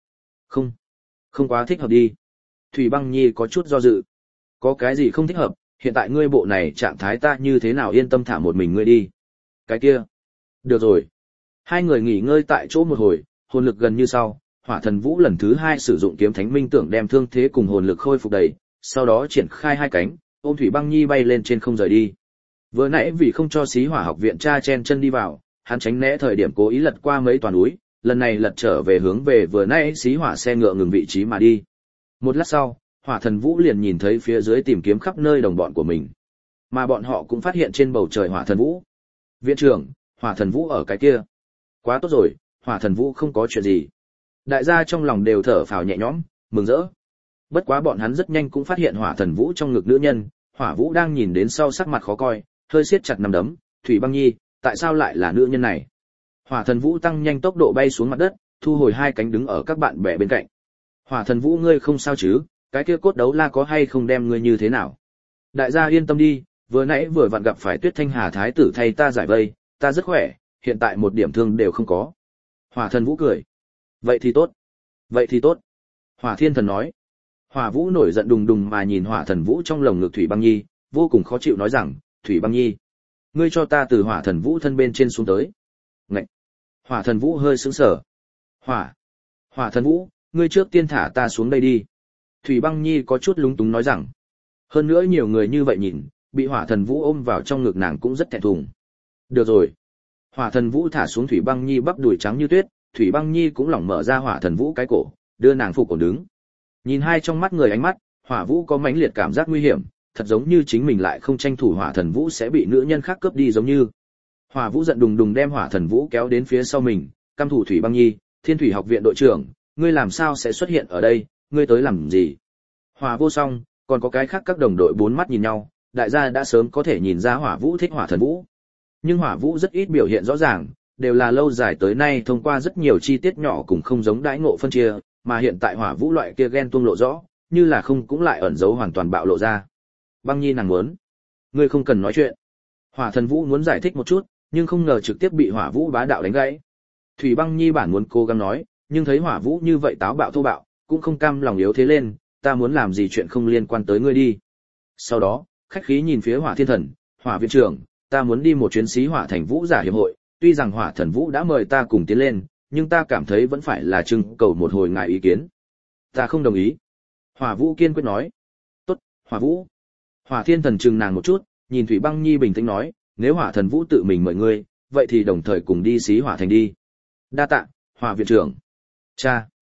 Không quá thích hợp đi. Thủy Băng Nhi có chút do dự. Có cái gì không thích hợp, hiện tại ngươi bộ này trạng thái ta như thế nào yên tâm thả một mình ngươi đi. Cái kia. Được rồi. Hai người nghỉ ngơi tại chỗ một hồi, hồn lực gần như sau, Hỏa Thần Vũ lần thứ 2 sử dụng kiếm thánh minh tưởng đem thương thế cùng hồn lực khôi phục đầy, sau đó triển khai hai cánh, ôm Thủy Băng Nhi bay lên trên không rời đi. Vừa nãy vì không cho Xí Hỏa học viện cha chen chân đi vào, hắn tránh né thời điểm cố ý lật qua mấy toàn núi, lần này lật trở về hướng về vừa nãy Xí Hỏa xe ngựa ngừng vị trí mà đi. Một lát sau, Hỏa Thần Vũ liền nhìn thấy phía dưới tìm kiếm khắp nơi đồng bọn của mình, mà bọn họ cũng phát hiện trên bầu trời Hỏa Thần Vũ. Viện trưởng, Hỏa Thần Vũ ở cái kia. Quá tốt rồi, Hỏa Thần Vũ không có chuyện gì. Đại gia trong lòng đều thở phào nhẹ nhõm, mừng rỡ. Bất quá bọn hắn rất nhanh cũng phát hiện Hỏa Thần Vũ trong ngực nữ nhân, Hỏa Vũ đang nhìn đến sau sắc mặt khó coi, hơi siết chặt nắm đấm, Thủy Băng Nhi, tại sao lại là nữ nhân này? Hỏa Thần Vũ tăng nhanh tốc độ bay xuống mặt đất, thu hồi hai cánh đứng ở các bạn bè bên cạnh. Hỏa Thần Vũ ngươi không sao chứ, cái kia cốt đấu la có hay không đem ngươi như thế nào? Đại gia yên tâm đi, vừa nãy vừa vặn gặp phải Tuyết Thanh Hà thái tử thay ta giải vây, ta rất khỏe, hiện tại một điểm thương đều không có. Hỏa Thần Vũ cười. Vậy thì tốt. Hỏa Thiên Thần nói. Hỏa Vũ nổi giận đùng đùng mà nhìn Hỏa Thần Vũ trong lồng ngực Thủy Băng Nhi, vô cùng khó chịu nói rằng, Thủy Băng Nhi, ngươi cho ta từ Hỏa Thần Vũ thân bên trên xuống tới. Ngậy. Hỏa Thần Vũ hơi sững sờ. Hỏa Thần Vũ, ngươi trước tiên thả ta xuống đây đi. Thủy Băng Nhi có chút lúng túng nói rằng. Hơn nữa nhiều người như vậy nhìn, bị Hỏa Thần Vũ ôm vào trong ngực nàng cũng rất thẹn thùng. Được rồi. Hỏa Thần Vũ thả xuống Thủy Băng Nhi bắp đùi trắng như tuyết, Thủy Băng Nhi cũng lỏng mở ra Hỏa Thần Vũ cái cổ, đưa nàng phục ổn đứng. Nhìn hai trong mắt người ánh mắt, Hỏa Vũ có mãnh liệt cảm giác nguy hiểm, thật giống như chính mình lại không tranh thủ Hỏa Thần Vũ sẽ bị nữ nhân khác cướp đi giống như. Hỏa Vũ giận đùng đùng đem Hỏa Thần Vũ kéo đến phía sau mình, căm thủ Thủy Băng Nhi, Thiên Thủy học viện đội trưởng, ngươi làm sao sẽ xuất hiện ở đây, ngươi tới làm gì? Hỏa Vô Song, còn có cái khác các đồng đội bốn mắt nhìn nhau, đại gia đã sớm có thể nhìn ra Hỏa Vũ thích Hỏa Thần Vũ. Nhưng Hỏa Vũ rất ít biểu hiện rõ ràng, đều là lâu dài tới nay thông qua rất nhiều chi tiết nhỏ cùng không giống đãi ngộ phân chia, mà hiện tại Hỏa Vũ loại kia ghen tuông lộ rõ, như là không cũng lại ẩn giấu hoàn toàn bạo lộ ra. Băng Nhi nàng muốn, ngươi không cần nói chuyện. Hỏa Thần Vũ muốn giải thích một chút, nhưng không ngờ trực tiếp bị Hỏa Vũ bá đạo đánh gãy. Thủy Băng Nhi bản muốn cố gắng nói, nhưng thấy Hỏa Vũ như vậy táo bạo thô bạo, cũng không cam lòng yếu thế lên, ta muốn làm gì chuyện không liên quan tới ngươi đi. Sau đó, khách khí nhìn phía Hỏa Thiên Thần, Hỏa viện trưởng, ta muốn đi một chuyến Xí Hỏa thành Vũ giả hiệp hội, tuy rằng Hỏa Thần Vũ đã mời ta cùng tiến lên, nhưng ta cảm thấy vẫn phải là trưng cầu một hồi ngài ý kiến. Ta không đồng ý. Hỏa Vũ kiên quyết nói. Tốt, Hỏa Vũ. Hỏa Thiên Thần chừng nàng một chút, nhìn Thủy Băng Nhi bình tĩnh nói, nếu Hỏa Thần Vũ tự mình mời ngươi, vậy thì đồng thời cùng đi Xí Hỏa thành đi. Đa tạ, Hỏa viện trưởng. Cha.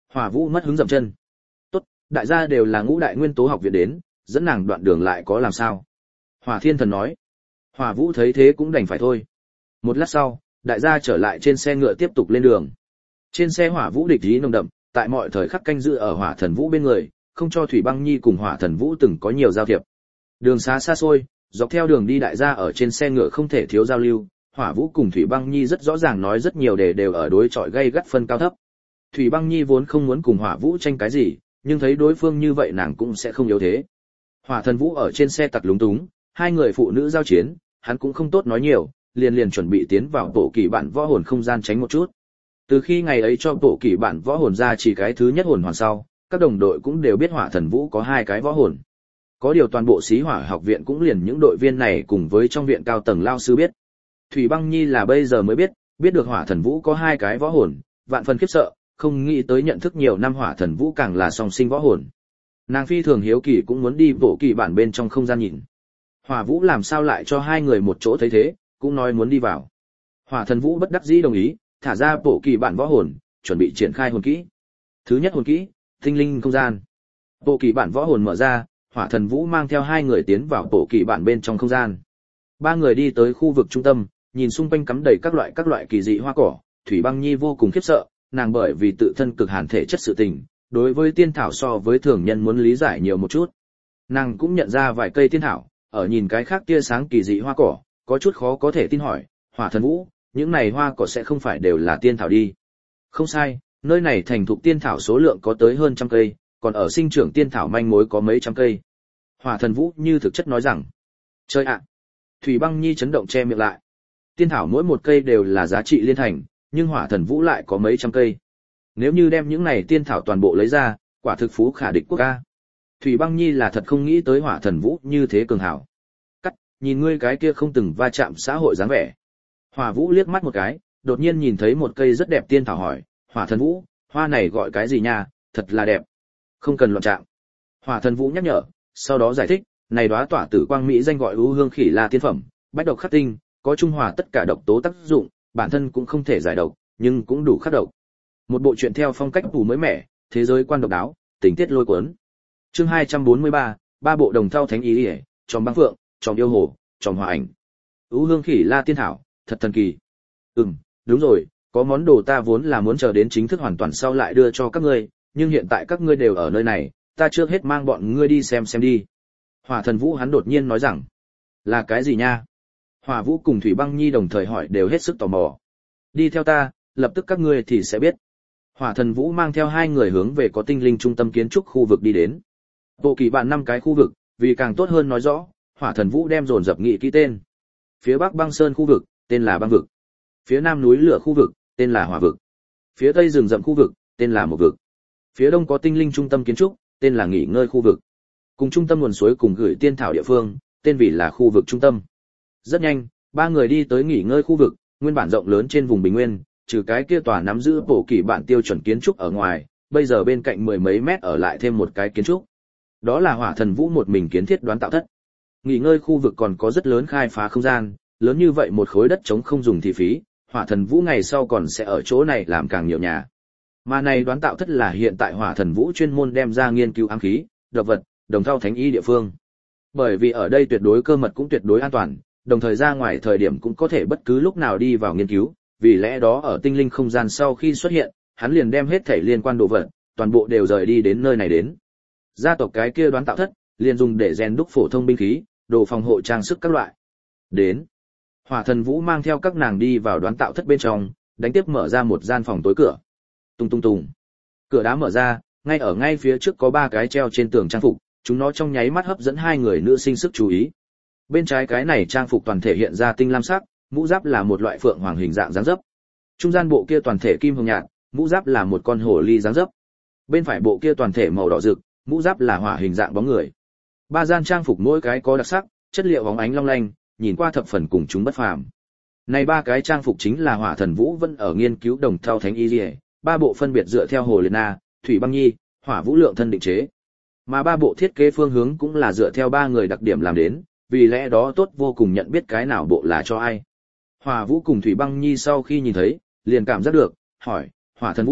Hỏa Vũ mất hứng dậm chân. Tốt, đại gia đều là ngũ đại nguyên tố học viện đến, dẫn nàng đoạn đường lại có làm sao? Hỏa Thiên Thần nói. Hỏa Vũ thấy thế cũng đành phải thôi. Một lát sau, đại gia trở lại trên xe ngựa tiếp tục lên đường. Trên xe Hỏa Vũ địch ý nồng đậm, tại mọi thời khắc canh giữ ở Hỏa Thần Vũ bên người, không cho Thủy Băng Nhi cùng Hỏa Thần Vũ từng có nhiều giao thiệp. Đường xá xa xôi, dọc theo đường đi đại gia ở trên xe ngựa không thể thiếu giao lưu, Hỏa Vũ cùng Thủy Băng Nhi rất rõ ràng nói rất nhiều đều ở đối chọi gay gắt phân cao thấp. Thủy Băng Nhi vốn không muốn cùng Hỏa Vũ tranh cái gì, nhưng thấy đối phương như vậy nàng cũng sẽ không yếu thế. Hỏa Thần Vũ ở trên xe tặc lúng túng, hai người phụ nữ giao chiến, hắn cũng không tốt nói nhiều, liền chuẩn bị tiến vào bộ kỳ bản võ hồn không gian tránh một chút. Từ khi ngày ấy cho bộ kỳ bản võ hồn ra chỉ cái thứ nhất hồn hoàn sau, các đồng đội cũng đều biết Hỏa Thần Vũ có hai cái võ hồn. Có điều toàn bộ Xí Hỏa học viện cũng liền những đội viên này cùng với trong viện cao tầng lao sư biết. Thủy Băng Nhi là bây giờ mới biết được Hỏa Thần Vũ có hai cái võ hồn, vạn phần khiếp sợ, không nghĩ tới nhận thức nhiều năm Hỏa Thần Vũ càng là song sinh võ hồn. Nàng phi thường hiếu kỳ cũng muốn đi bộ kỳ bản bên trong không gian nhìn. Hỏa Vũ làm sao lại cho hai người một chỗ thấy thế, cũng nói muốn đi vào. Hỏa Thần Vũ bất đắc dĩ đồng ý, thả ra bộ kỳ bản võ hồn, chuẩn bị triển khai hồn kỹ. Thứ nhất hồn kỹ, Tinh linh không gian. Bộ kỳ bản võ hồn mở ra, Hỏa Thần Vũ mang theo hai người tiến vào bộ kỳ bản bên trong không gian. Ba người đi tới khu vực trung tâm, nhìn xung quanh cắm đầy các loại kỳ dị hoa cỏ, Thủy Băng Nhi vô cùng khiếp sợ, nàng bởi vì tự thân cực hàn thể chất sự tình, đối với tiên thảo so với thường nhân muốn lý giải nhiều một chút. Nàng cũng nhận ra vài cây tiên thảo, ở nhìn cái khác tia sáng kỳ dị hoa cỏ, có chút khó có thể tin hỏi, Hỏa Thần Vũ, những này hoa cỏ sẽ không phải đều là tiên thảo đi. Không sai, nơi này thành thục tiên thảo số lượng có tới hơn trăm cây, còn ở sinh trưởng tiên thảo manh mối có mấy trăm cây. Hỏa Thần Vũ như thực chất nói rằng, chơi ạ. Thủy Băng Nhi chấn động che miệng lại. Tiên thảo mỗi một cây đều là giá trị liên thành, nhưng Hỏa Thần Vũ lại có mấy trăm cây. Nếu như đem những này tiên thảo toàn bộ lấy ra, quả thực phú khả địch quốc ca. Thủy Băng Nhi là thật không nghĩ tới Hỏa Thần Vũ như thế cường hảo. Cắt, nhìn ngươi cái kia không từng va chạm xã hội dáng vẻ. Hỏa Vũ liếc mắt một cái, đột nhiên nhìn thấy một cây rất đẹp tiên thảo hỏi, Hỏa Thần Vũ, hoa này gọi cái gì nha, thật là đẹp. Không cần loạn chạm. Hỏa Thần Vũ nhắc nhở, sau đó giải thích, này đóa tỏa tử quang mỹ danh gọi ưu hương khỉ la tiên phẩm, bách độc khắc tinh, có trung hòa tất cả độc tố tác dụng, bản thân cũng không thể giải độc, nhưng cũng đủ khắc độc. Một bộ truyện theo phong cách tủ mới mẻ, thế giới quan độc đáo, tình tiết lôi cuốn. Chương 243, ba bộ đồng thau thánh ý, tròm băng phượng, tròm yêu hồ, tròm hòa ảnh. Ưu hương khỉ la tiên thảo, thật thần kỳ. Đúng rồi, có món đồ ta vốn là muốn chờ đến chính thức hoàn toàn sau lại đưa cho các ngươi, nhưng hiện tại các ngươi đều ở nơi này, ta trước hết mang bọn ngươi đi xem đi. Hỏa Thần Vũ hắn đột nhiên nói rằng, là cái gì nha? Hỏa Vũ cùng Thủy Băng Nhi đồng thời hỏi đều hết sức tò mò. Đi theo ta, lập tức các ngươi thì sẽ biết. Hỏa Thần Vũ mang theo hai người hướng về có tinh linh trung tâm kiến trúc khu vực đi đến. Bộ kỳ bản 5 cái khu vực, vì càng tốt hơn nói rõ, Hỏa Thần Vũ đem dồn dập nghị kỹ tên. Phía Bắc băng sơn khu vực, tên là băng vực. Phía Nam núi lửa khu vực, tên là hỏa vực. Phía Tây rừng rậm khu vực, tên là một vực. Phía Đông có tinh linh trung tâm kiến trúc, tên là nghỉ ngơi khu vực. Cùng trung tâm nguồn suối cùng gửi tiên thảo địa phương, tên vì là khu vực trung tâm. Rất nhanh, ba người đi tới nghỉ ngơi khu vực, nguyên bản rộng lớn trên vùng bình nguyên, trừ cái kia tòa nắm giữ bộ kỳ bản tiêu chuẩn kiến trúc ở ngoài, bây giờ bên cạnh 10 mấy mét ở lại thêm một cái kiến trúc. Đó là Hỏa Thần Vũ một mình kiến thiết đoán tạo thất. Nghỉ ngơi khu vực còn có rất lớn khai phá không gian, lớn như vậy một khối đất trống không dùng thì phí, Hỏa Thần Vũ ngày sau còn sẽ ở chỗ này làm càng nhiều nhà. Mà này đoán tạo thất là hiện tại Hỏa Thần Vũ chuyên môn đem ra nghiên cứu ám khí, độc vật, đồng thau thánh y địa phương. Bởi vì ở đây tuyệt đối cơ mật cũng tuyệt đối an toàn, đồng thời ra ngoài thời điểm cũng có thể bất cứ lúc nào đi vào nghiên cứu, vì lẽ đó ở tinh linh không gian sau khi xuất hiện, hắn liền đem hết thảy liên quan đồ vật, toàn bộ đều rời đi đến nơi này đến. Gia tộc cái kia đoán tạo thất, liền dùng để rèn đúc phổ thông binh khí, đồ phòng hộ trang sức các loại. Đến. Hỏa Thần Vũ mang theo các nàng đi vào đoán tạo thất bên trong, đánh tiếp mở ra một gian phòng tối cửa. Tung tung tung. Cửa đá mở ra, ngay phía trước có 3 cái treo trên tường trang phục, chúng nó trong nháy mắt hấp dẫn hai người nữ sinh sức chú ý. Bên trái cái này trang phục toàn thể hiện ra tinh lam sắc, mũ giáp là một loại phượng hoàng hình dạng dáng dấp. Trung gian bộ kia toàn thể kim hồng nhạt, mũ giáp là một con hổ ly dáng dấp. Bên phải bộ kia toàn thể màu đỏ rực, mũ giáp là hỏa hình dạng bóng người. 3 gian trang phục mỗi cái có đặc sắc, chất liệu bóng ánh long lanh, nhìn qua thập phần cùng chúng bất phàm. Này 3 cái trang phục chính là Hỏa Thần Vũ vẫn ở nghiên cứu đồng thau thánh y liễu, 3 bộ phân biệt dựa theo Hồ Liệt Na, Thủy Băng Nhi, Hỏa Vũ Lượng thân định chế. Mà 3 bộ thiết kế phương hướng cũng là dựa theo 3 người đặc điểm làm đến, vì lẽ đó tốt vô cùng nhận biết cái nào bộ là cho ai. Hỏa Vũ cùng Thủy Băng Nhi sau khi nhìn thấy, liền cảm giác được, hỏi, Hỏa Thần Vũ,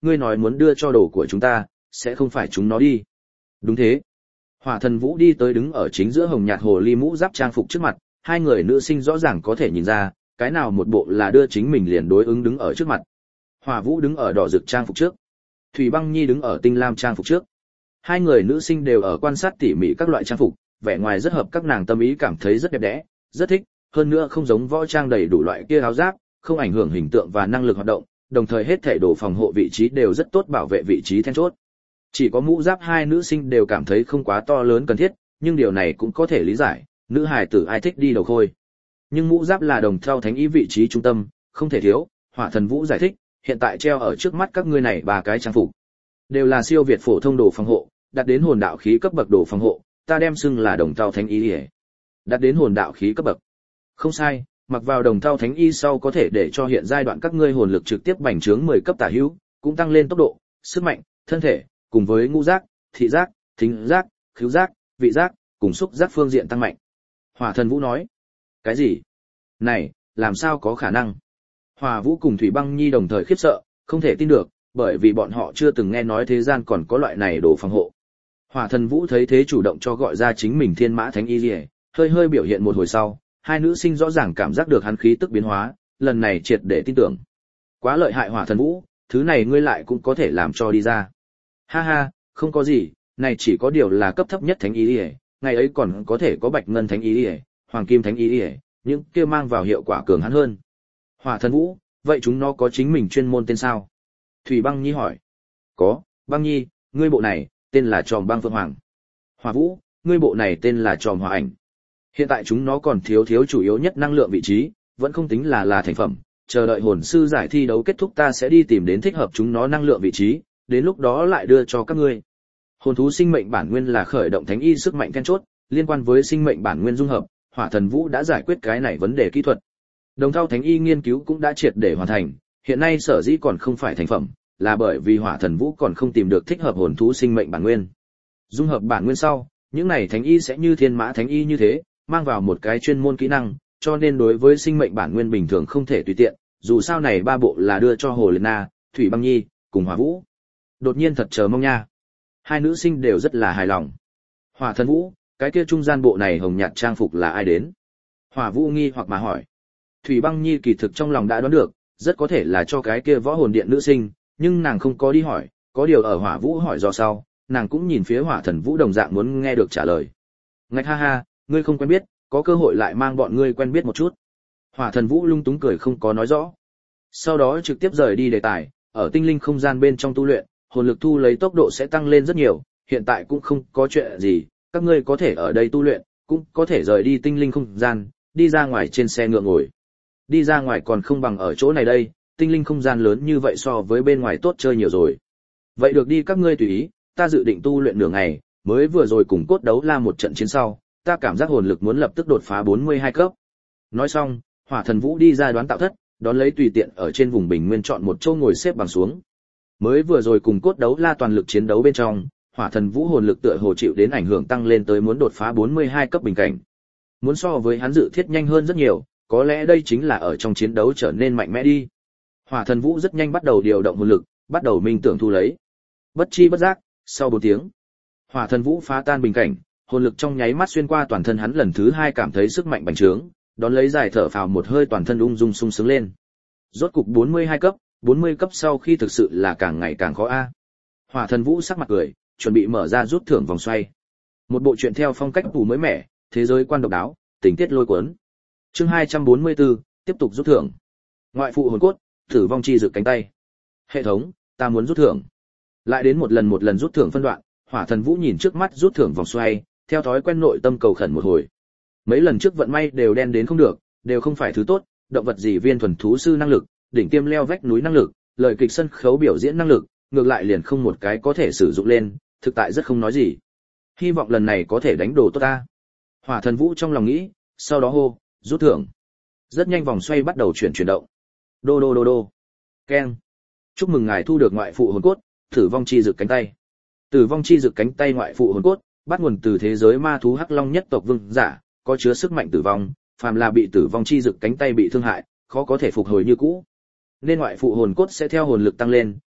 ngươi nói muốn đưa cho đồ của chúng ta, sẽ không phải chúng nó đi. Đúng thế. Hỏa Thần Vũ đi tới đứng ở chính giữa hồng nhạt hồ ly mũ giáp trang phục trước mặt, hai người nữ sinh rõ ràng có thể nhìn ra, cái nào một bộ là đưa chính mình liền đối ứng đứng ở trước mặt. Hỏa Vũ đứng ở đỏ rực trang phục trước, Thủy Băng Nhi đứng ở tinh lam trang phục trước. Hai người nữ sinh đều ở quan sát tỉ mỉ các loại trang phục, vẻ ngoài rất hợp các nàng tâm ý, cảm thấy rất đẹp đẽ, rất thích, hơn nữa không giống võ trang đầy đủ loại kia áo giáp, không ảnh hưởng hình tượng và năng lực hoạt động, đồng thời hết thảy đồ phòng hộ vị trí đều rất tốt bảo vệ vị trí then chốt. Chỉ có mũ giáp hai nữ sinh đều cảm thấy không quá to lớn cần thiết, nhưng điều này cũng có thể lý giải, nữ hài tử ai thích đi đầu khôi. Nhưng mũ giáp là đồng theo thánh ý vị trí trung tâm, không thể thiếu. Hỏa Thần Vũ giải thích, hiện tại treo ở trước mắt các ngươi này ba cái trang phục đều là siêu việt phổ thông đồ phòng hộ, đạt đến hồn đạo khí cấp bậc đồ phòng hộ, ta đem xưng là đồng thau thánh y. Đạt đến hồn đạo khí cấp bậc. Không sai, mặc vào đồng thau thánh y sau có thể để cho hiện giai đoạn các ngươi hồn lực trực tiếp bành trướng 10 cấp tả hữu, cũng tăng lên tốc độ, sức mạnh, thân thể, cùng với ngũ giác, thị giác, thính giác, khứu giác, vị giác, cùng xúc giác phương diện tăng mạnh. Hỏa Thần Vũ nói. Cái gì? Này, làm sao có khả năng? Hỏa Vũ cùng Thủy Băng Nhi đồng thời khiếp sợ, không thể tin được, bởi vì bọn họ chưa từng nghe nói thế gian còn có loại này đồ phòng hộ. Hỏa Thần Vũ thấy thế chủ động cho gọi ra chính mình Thiên Mã Thánh Y Liễu, hơi hơi biểu hiện một hồi sau, hai nữ sinh rõ ràng cảm giác được hắn khí tức biến hóa, lần này triệt để tin tưởng. Quá lợi hại Hỏa Thần Vũ, thứ này ngươi lại cũng có thể làm cho đi ra. Ha ha, không có gì, này chỉ có điều là cấp thấp nhất Thánh Y Liễu, ngày ấy còn có thể có Bạch Ngân Thánh Y Liễu, Hoàng Kim Thánh Y Liễu, những kia mang vào hiệu quả cường hãn hơn. Hỏa Thần Vũ, vậy chúng nó có chính mình chuyên môn tên sao? Thủy Băng Nhi hỏi. Có, Băng Nhi, ngươi bộ này tên là Tròm Băng Phượng Hoàng. Hỏa Vũ, ngươi bộ này tên là Tròm Hỏa Ảnh. Hiện tại chúng nó còn thiếu chủ yếu nhất năng lượng vị trí, vẫn không tính là thành phẩm, chờ đợi hồn sư giải thi đấu kết thúc ta sẽ đi tìm đến thích hợp chúng nó năng lượng vị trí, đến lúc đó lại đưa cho các ngươi. Hồn thú sinh mệnh bản nguyên là khởi động thánh y sức mạnh then chốt, liên quan với sinh mệnh bản nguyên dung hợp, Hỏa Thần Vũ đã giải quyết cái này vấn đề kỹ thuật. Đồng thau thánh y nghiên cứu cũng đã triệt để hoàn thành, hiện nay sở dĩ còn không phải thành phẩm, là bởi vì Hỏa Thần Vũ còn không tìm được thích hợp hồn thú sinh mệnh bản nguyên. Dung hợp bản nguyên sau, những này thánh y sẽ như Thiên Mã Thánh Y như thế, mang vào một cái chuyên môn kỹ năng, cho nên đối với sinh mệnh bản nguyên bình thường không thể tùy tiện, dù sao này ba bộ là đưa cho Hồ Liệt Na, Thủy Băng Nhi cùng Hỏa Vũ. Đột nhiên thật chờ mong nha. Hai nữ sinh đều rất là hài lòng. Hỏa Thần Vũ, cái kia trung gian bộ này hồng nhạt trang phục là ai đến? Hỏa Vũ nghi hoặc mà hỏi. Thủy Băng Nhi kỳ thực trong lòng đã đoán được, rất có thể là cho cái kia võ hồn điện nữ sinh, nhưng nàng không có đi hỏi, có điều ở Hỏa Vũ hỏi do sau, nàng cũng nhìn phía Hỏa Thần Vũ đồng dạng muốn nghe được trả lời. Ngạch ha ha, ngươi không quen biết, có cơ hội lại mang bọn ngươi quen biết một chút. Hỏa Thần Vũ lung túng cười không có nói rõ. Sau đó trực tiếp rời đi đề tài, ở tinh linh không gian bên trong tu luyện, hồn lực thu lấy tốc độ sẽ tăng lên rất nhiều, hiện tại cũng không có chuyện gì, các ngươi có thể ở đây tu luyện, cũng có thể rời đi tinh linh không gian, đi ra ngoài trên xe ngựa ngồi. Đi ra ngoài còn không bằng ở chỗ này đây, tinh linh không gian lớn như vậy so với bên ngoài tốt chơi nhiều rồi. Vậy được đi các ngươi tùy ý, ta dự định tu luyện nửa ngày, mới vừa rồi cùng cốt đấu la một trận chiến sau, ta cảm giác hồn lực muốn lập tức đột phá 42 cấp. Nói xong, Hỏa Thần Vũ đi ra đoán tạo thất, đón lấy tùy tiện ở trên vùng bình nguyên chọn một chỗ ngồi xếp bằng xuống. Mới vừa rồi cùng cốt đấu la toàn lực chiến đấu bên trong, Hỏa Thần Vũ hồn lực tựa hồ chịu đến ảnh hưởng tăng lên tới muốn đột phá 42 cấp bình cảnh. Muốn so với hắn dự thiết nhanh hơn rất nhiều, có lẽ đây chính là ở trong chiến đấu trở nên mạnh mẽ đi. Hỏa Thần Vũ rất nhanh bắt đầu điều động hồn lực, bắt đầu minh tưởng thu lấy. Bất chi bất giác, sau 4 tiếng, Hỏa Thần Vũ phá tan bình cảnh, hồn lực trong nháy mắt xuyên qua toàn thân hắn, lần thứ 2 cảm thấy sức mạnh bành trướng, đón lấy dài thở phào một hơi, toàn thân ung dung sung sướng lên. Rốt cục 42 cấp, 40 cấp sau khi thực sự là càng ngày càng khó a. Hỏa Thần Vũ sắc mặt cười, chuẩn bị mở ra rút thưởng vòng xoay. Một bộ truyện theo phong cách tù mới mẻ, thế giới quan độc đáo, tình tiết lôi cuốn. Chương 244, tiếp tục rút thưởng. Ngoại phụ hồn cốt, tử vong chi rực cánh tay. Hệ thống, ta muốn rút thưởng. Lại đến một lần rút thưởng phân đoạn, Hỏa Thần Vũ nhìn trước mắt rút thưởng vòng xoay, theo thói quen nội tâm cầu khẩn một hồi. Mấy lần trước vận may đều đen đến không được, đều không phải thứ tốt, động vật gì viên thuần thú sư năng lực, đỉnh tiêm leo vách núi năng lực, lời kịch sân khấu biểu diễn năng lực, ngược lại liền không một cái có thể sử dụng lên, thực tại rất không nói gì. Hy vọng lần này có thể đánh đồ tốt ta. Hỏa Thần Vũ trong lòng nghĩ, sau đó hô, rút thưởng. Rất nhanh vòng xoay bắt đầu chuyển động. Đô đô đô đô. Keng. Chúc mừng ngài thu được ngoại phụ hồn cốt, tử vong chi rực cánh tay. Tử vong chi rực cánh tay ngoại phụ hồn cốt, bắt nguồn từ thế giới ma thú Hắc Long nhất tộc vương giả, có chứa sức mạnh tử vong, phàm là bị tử vong chi rực cánh tay bị thương hại, khó có thể phục hồi như cũ. Nên ngoại phụ hồn cốt sẽ theo hồn lực tăng lên,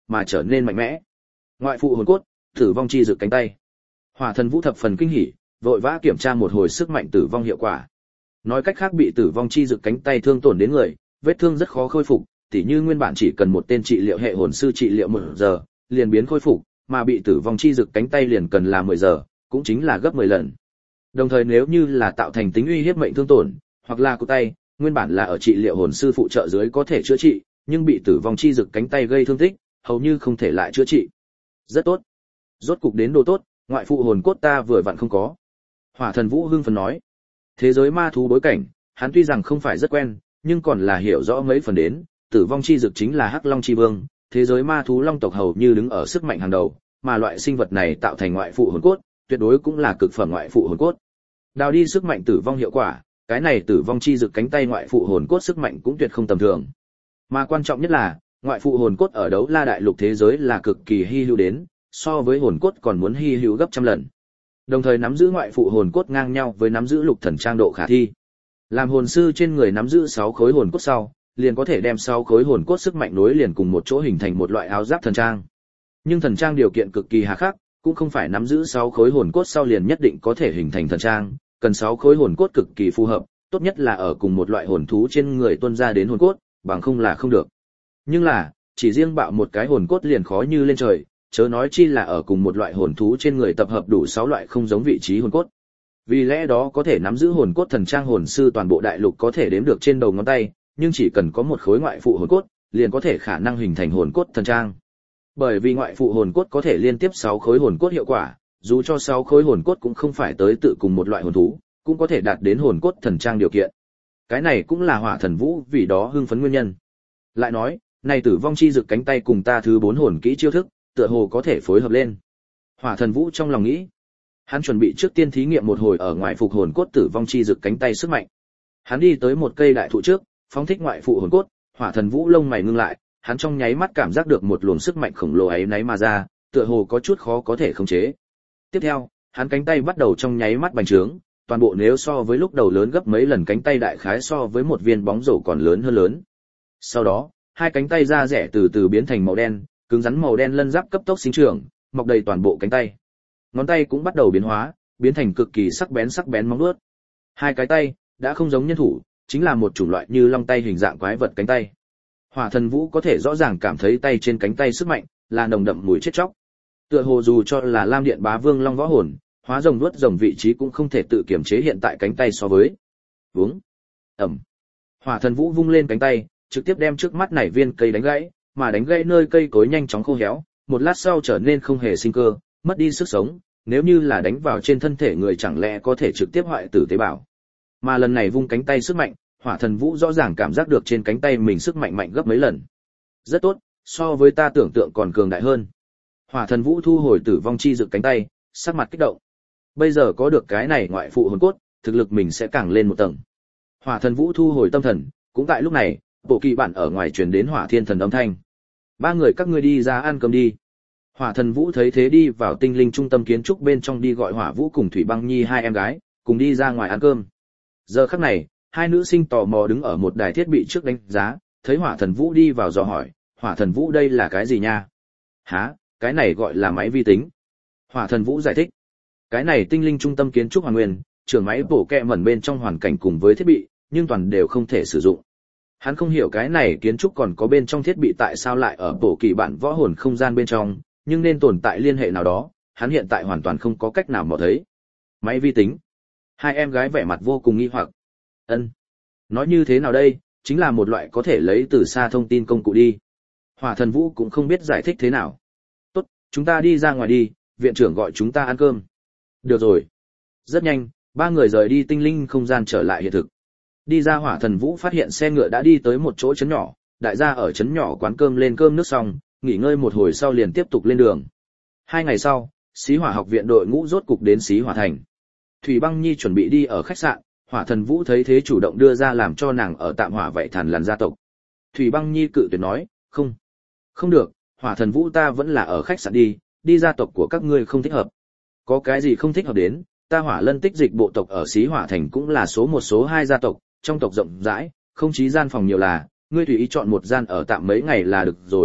mà trở nên mạnh mẽ. Ngoại phụ hồn cốt, tử vong chi dực cánh tay. Hỏa Thần Vũ thập phần kinh hỉ, vội vã kiểm tra một hồi sức mạnh tử vong hiệu quả. Nói cách khác, bị tử vong chi dực cánh tay thương tổn đến người, vết thương rất khó khôi phục, tỉ như nguyên bản chỉ cần một tên trị liệu hệ hồn sư trị liệu 1 giờ, liền biến khôi phục, mà bị tử vong chi dực cánh tay liền cần là 10 giờ, cũng chính là gấp 10 lần. Đồng thời nếu như là tạo thành tính uy hiếp mệnh thương tổn, hoặc là cụt tay, nguyên bản là ở trị liệu hồn sư phụ trợ dưới có thể chữa trị, nhưng bị tử vong chi dực cánh tay gây thương tích, hầu như không thể lại chữa trị. Rất tốt. Rốt cục đến đồ tốt, ngoại phụ hồn cốt ta vừa vặn không có. Hỏa Thần Vũ hưng phấn nói. Thế giới ma thú bối cảnh, hắn tuy rằng không phải rất quen, nhưng còn là hiểu rõ mấy phần đến, tử vong chi dực chính là Hắc Long chi vương, thế giới ma thú long tộc hầu như đứng ở sức mạnh hàng đầu, mà loại sinh vật này tạo thành ngoại phụ hồn cốt, tuyệt đối cũng là cực phẩm ngoại phụ hồn cốt. Đào đi sức mạnh tử vong hiệu quả, cái này tử vong chi dực cánh tay ngoại phụ hồn cốt sức mạnh cũng tuyệt không tầm thường. Mà quan trọng nhất là, ngoại phụ hồn cốt ở đấu la đại lục thế giới là cực kỳ hi hữu đến, so với hồn cốt còn muốn hi hữu gấp trăm lần. Đồng thời nắm giữ ngoại phụ hồn cốt ngang nhau với nắm giữ lục thần trang độ khả thi. Làm hồn sư trên người nắm giữ 6 khối hồn cốt sau, liền có thể đem 6 khối hồn cốt sức mạnh nối liền cùng một chỗ hình thành một loại áo giáp thần trang. Nhưng thần trang điều kiện cực kỳ hà khắc, cũng không phải nắm giữ 6 khối hồn cốt sau liền nhất định có thể hình thành thần trang, cần 6 khối hồn cốt cực kỳ phù hợp, tốt nhất là ở cùng một loại hồn thú trên người tuôn ra đến hồn cốt, bằng không là không được. Nhưng là, chỉ riêng bạo một cái hồn cốt liền khó như lên trời, chớ nói chi là ở cùng một loại hồn thú trên người tập hợp đủ 6 loại không giống vị trí hồn cốt. Vì lẽ đó có thể nắm giữ hồn cốt thần trang hồn sư toàn bộ đại lục có thể đếm được trên đầu ngón tay, nhưng chỉ cần có một khối ngoại phụ hồn cốt, liền có thể khả năng hình thành hồn cốt thần trang. Bởi vì ngoại phụ hồn cốt có thể liên tiếp 6 khối hồn cốt hiệu quả, dù cho 6 khối hồn cốt cũng không phải tới tự cùng một loại hồn thú, cũng có thể đạt đến hồn cốt thần trang điều kiện. Cái này cũng là Hỏa Thần Vũ vì đó hưng phấn nguyên nhân. Lại nói, này tử vong chi dực cánh tay cùng ta thứ 4 hồn kỹ chiêu thức, tựa hồ có thể phối hợp lên. Hỏa Thần Vũ trong lòng nghĩ, hắn chuẩn bị trước tiên thí nghiệm một hồi ở ngoại phục hồn cốt tử vong chi dực cánh tay sức mạnh. Hắn đi tới một cây đại thụ trước, phóng thích ngoại phụ hồn cốt, Hỏa Thần Vũ lông mày ngưng lại, hắn trong nháy mắt cảm giác được một luồng sức mạnh khổng lồ ấy náy mà ra, tựa hồ có chút khó có thể khống chế. Tiếp theo, hắn cánh tay bắt đầu trong nháy mắt bành trướng, toàn bộ nếu so với lúc đầu lớn gấp mấy lần cánh tay đại khái so với một viên bóng rổ còn lớn hơn lớn. Sau đó, hai cánh tay da rẻ từ từ biến thành màu đen, cứng rắn màu đen lân giáp cấp tốc sinh trưởng, mọc đầy toàn bộ cánh tay. Ngón tay cũng bắt đầu biến hóa, biến thành cực kỳ sắc bén móng vuốt. Hai cái tay đã không giống nhân thủ, chính là một chủng loại như long tay hình dạng quái vật cánh tay. Hỏa Thần Vũ có thể rõ ràng cảm thấy tay trên cánh tay sức mạnh là nồng đậm mùi chết chóc. Tựa hồ dù cho là Lam Điện Bá Vương Long Võ Hồn, hóa rồng nuốt rồng vị trí cũng không thể tự kiểm chế hiện tại cánh tay so với. Vướng. Ầm. Hỏa Thần Vũ vung lên cánh tay, trực tiếp đem trước mắt này viên cây đánh gãy, mà đánh gãy nơi cây cối nhanh chóng khô héo, một lát sau trở nên không hề sinh cơ, mất đi sức sống, nếu như là đánh vào trên thân thể người chẳng lẽ có thể trực tiếp hoại tử tế bào. Mà lần này vung cánh tay sức mạnh, Hỏa Thần Vũ rõ ràng cảm giác được trên cánh tay mình sức mạnh mạnh gấp mấy lần. Rất tốt, so với ta tưởng tượng còn cường đại hơn. Hỏa Thần Vũ thu hồi tử vong chi dực cánh tay, sắc mặt kích động. Bây giờ có được cái này ngoại phụ hồn cốt, thực lực mình sẽ càng lên một tầng. Hỏa Thần Vũ thu hồi tâm thần, cũng tại lúc này, bộ kỳ bản ở ngoài truyền đến Hỏa Thiên Thần âm thanh. Ba người các ngươi đi ra ăn cơm đi. Hỏa Thần Vũ thấy thế đi vào tinh linh trung tâm kiến trúc bên trong đi gọi Hỏa Vũ cùng Thủy Băng Nhi hai em gái, cùng đi ra ngoài ăn cơm. Giờ khắc này, hai nữ sinh tò mò đứng ở một đài thiết bị trước đánh giá, thấy Hỏa Thần Vũ đi vào dò hỏi, Hỏa Thần Vũ đây là cái gì nha? Hả, cái này gọi là máy vi tính. Hỏa Thần Vũ giải thích, cái này tinh linh trung tâm kiến trúc hoàn nguyên, trưởng máy bổ kẹ mẩn bên trong hoàn cảnh cùng với thiết bị, nhưng toàn đều không thể sử dụng. Hắn không hiểu cái này kiến trúc còn có bên trong thiết bị tại sao lại ở bộ kỳ bản võ hồn không gian bên trong, nhưng nên tồn tại liên hệ nào đó, hắn hiện tại hoàn toàn không có cách nào mò thấy. Máy vi tính. Hai em gái vẻ mặt vô cùng nghi hoặc. Ân, nói như thế nào đây, chính là một loại có thể lấy từ xa thông tin công cụ đi. Hỏa Thần Vũ cũng không biết giải thích thế nào. Tốt, chúng ta đi ra ngoài đi, viện trưởng gọi chúng ta ăn cơm. Được rồi. Rất nhanh, ba người rời đi tinh linh không gian trở lại hiện thực. Đi ra Hỏa Thần Vũ phát hiện xe ngựa đã đi tới một chỗ trấn nhỏ, đại gia ở trấn nhỏ quán cơm lên cơm nước xong, nghỉ ngơi một hồi sau liền tiếp tục lên đường. 2 ngày sau, Xí Hỏa học viện đội ngũ rốt cục đến Xí Hỏa thành. Thủy Băng Nhi chuẩn bị đi ở khách sạn, Hỏa Thần Vũ thấy thế chủ động đưa ra làm cho nàng ở tạm Hỏa vậy Thần Lằn gia tộc. Thủy Băng Nhi cự tuyệt nói, không được, Hỏa Thần Vũ ta vẫn là ở khách sạn đi gia tộc của các ngươi không thích hợp. Có cái gì không thích hợp đến, ta Hỏa Lân Tích Dịch bộ tộc ở Xí Hỏa thành cũng là số 1 số 2 gia tộc, trong tộc rộng rãi, không chí gian phòng nhiều là, ngươi tùy ý chọn một gian ở tạm mấy ngày là được rồi,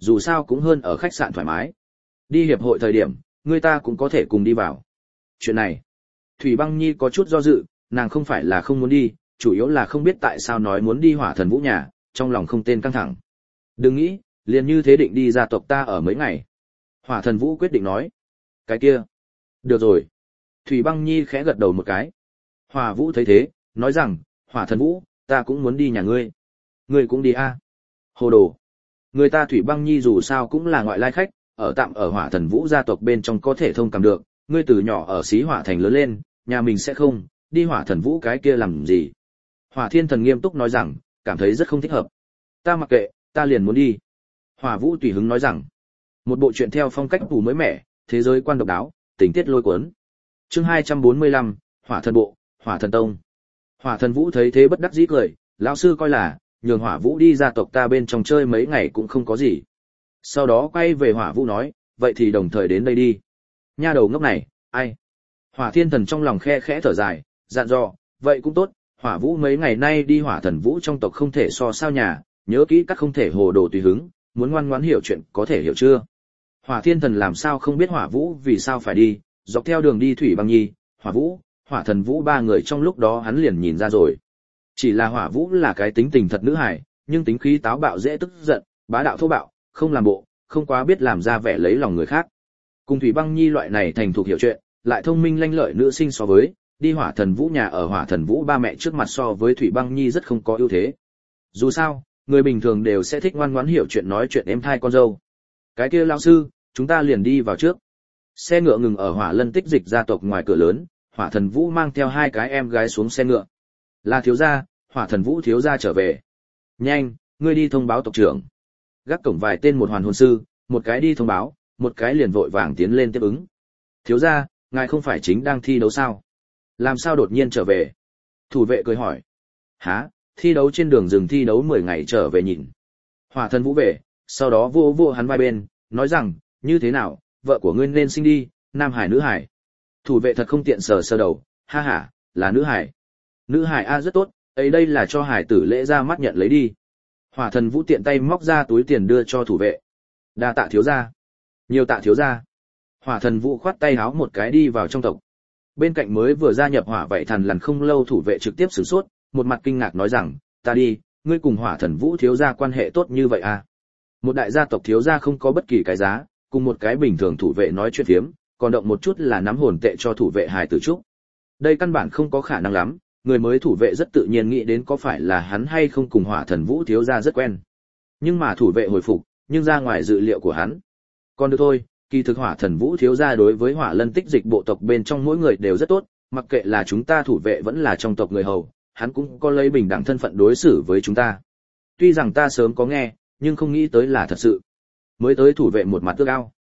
dù sao cũng hơn ở khách sạn thoải mái. Đi hiệp hội thời điểm, người ta cũng có thể cùng đi vào. Chuyện này, Thủy Băng Nhi có chút do dự, nàng không phải là không muốn đi, chủ yếu là không biết tại sao nói muốn đi Hỏa Thần Vũ nhà, trong lòng không tên căng thẳng. Đừng nghĩ, liền như thế định đi gia tộc ta ở mấy ngày. Hỏa Thần Vũ quyết định nói. Cái kia. Được rồi. Thủy Băng Nhi khẽ gật đầu một cái. Hỏa Vũ thấy thế, nói rằng, Hỏa Thần Vũ, ta cũng muốn đi nhà ngươi. Ngươi cũng đi a? Hồ đồ. Người ta Thủy Băng Nhi dù sao cũng là ngoại lai khách, ở tạm ở Hỏa Thần Vũ gia tộc bên trong có thể thông cảm được, ngươi từ nhỏ ở Xí Hỏa Thành lớn lên, nhà mình sẽ không, đi Hỏa Thần Vũ cái kia làm gì? Hỏa Thiên Thần nghiêm túc nói rằng, cảm thấy rất không thích hợp. Ta mặc kệ, ta liền muốn đi. Hỏa Vũ tùy hứng nói rằng, một bộ truyện theo phong cách tù mới mẻ, thế giới quan độc đáo, tình tiết lôi cuốn. Chương 245, Hỏa Thần Bộ, Hỏa Thần Tông. Hỏa Thần Vũ thấy thế bất đắc dĩ cười, lão sư coi là nhường Hỏa Vũ đi gia tộc ta bên trong chơi mấy ngày cũng không có gì. Sau đó quay về Hỏa Vũ nói, vậy thì đồng thời đến đây đi. Nha đầu ngốc này, ai? Hỏa Thiên Thần trong lòng khe khẽ thở dài, dặn dò, vậy cũng tốt, Hỏa Vũ mấy ngày nay đi Hỏa Thần Vũ trong tộc không thể so sao nhà, nhớ kỹ các không thể hồ đồ tùy hứng, muốn ngoan ngoãn hiểu chuyện có thể hiểu chưa? Hỏa Thiên Thần làm sao không biết Hỏa Vũ vì sao phải đi, dọc theo đường đi Thủy Băng Nhi, Hỏa Vũ, Hỏa Thần Vũ ba người trong lúc đó hắn liền nhìn ra rồi. Chỉ là Hỏa Vũ là cái tính tình thật nữ hài, nhưng tính khí táo bạo dễ tức giận, bá đạo thô bạo, không làm bộ, không quá biết làm ra vẻ lấy lòng người khác. Cùng Thủy Băng Nhi loại này thành thục hiểu chuyện, lại thông minh lanh lợi nữ sinh so với, đi Hỏa Thần Vũ nhà ở Hỏa Thần Vũ ba mẹ trước mặt so với Thủy Băng Nhi rất không có ưu thế. Dù sao, người bình thường đều sẽ thích ngoan ngoãn hiểu chuyện nói chuyện êm thai con dâu. Cái kia lão sư, chúng ta liền đi vào trước. Xe ngựa ngừng ở Hỏa Lân Tích Dịch gia tộc ngoài cửa lớn, Hỏa Thần Vũ mang theo hai cái em gái xuống xe ngựa. Là thiếu gia, Hỏa Thần Vũ thiếu gia trở về. Nhanh, ngươi đi thông báo tộc trưởng. Gác cổng vài tên một hoàn hồn sư, một cái đi thông báo, một cái liền vội vàng tiến lên tiếp ứng. Thiếu gia, ngài không phải chính đang thi đấu sao? Làm sao đột nhiên trở về? Thủ vệ cười hỏi. Hả, thi đấu trên đường rừng thi đấu 10 ngày trở về nhìn. Hỏa Thần Vũ về, sau đó vô vô hắn vai bên, nói rằng, như thế nào, vợ của ngươi nên sinh đi, nam hải nữ hải. Thủ vệ thật không tiện sờ sờ đầu, ha ha, là nữ hải. Nữ hải a rất tốt, ấy đây là cho hải tử lễ ra mắt nhận lấy đi. Hỏa Thần Vũ tiện tay móc ra túi tiền đưa cho thủ vệ. Đa tạ thiếu gia. Nhiều tạ thiếu gia. Hỏa Thần Vũ khoát tay háo một cái đi vào trong tộc. Bên cạnh mới vừa gia nhập Hỏa Vậy Thần lần không lâu thủ vệ trực tiếp sửng sốt, một mặt kinh ngạc nói rằng, ta đi, ngươi cùng Hỏa Thần Vũ thiếu gia quan hệ tốt như vậy à? Một đại gia tộc thiếu gia không có bất kỳ cái giá, cùng một cái bình thường thủ vệ nói chuyện phiếm, còn động một chút là nắm hồn tệ cho thủ vệ hài tử trúc. Đây căn bản không có khả năng lắm, người mới thủ vệ rất tự nhiên nghĩ đến có phải là hắn hay không cùng Hỏa Thần Vũ thiếu gia rất quen. Nhưng mà thủ vệ hồi phục, nhưng ra ngoài dự liệu của hắn. Còn được thôi, kỳ thực Hỏa Thần Vũ thiếu gia đối với Hỏa Lân Tích Dịch bộ tộc bên trong mỗi người đều rất tốt, mặc kệ là chúng ta thủ vệ vẫn là trong tộc người hầu, hắn cũng có lấy bình đẳng thân phận đối xử với chúng ta. Tuy rằng ta sớm có nghe, nhưng không nghĩ tới là thật sự. Mới tới thủ vệ một mặt ước ao.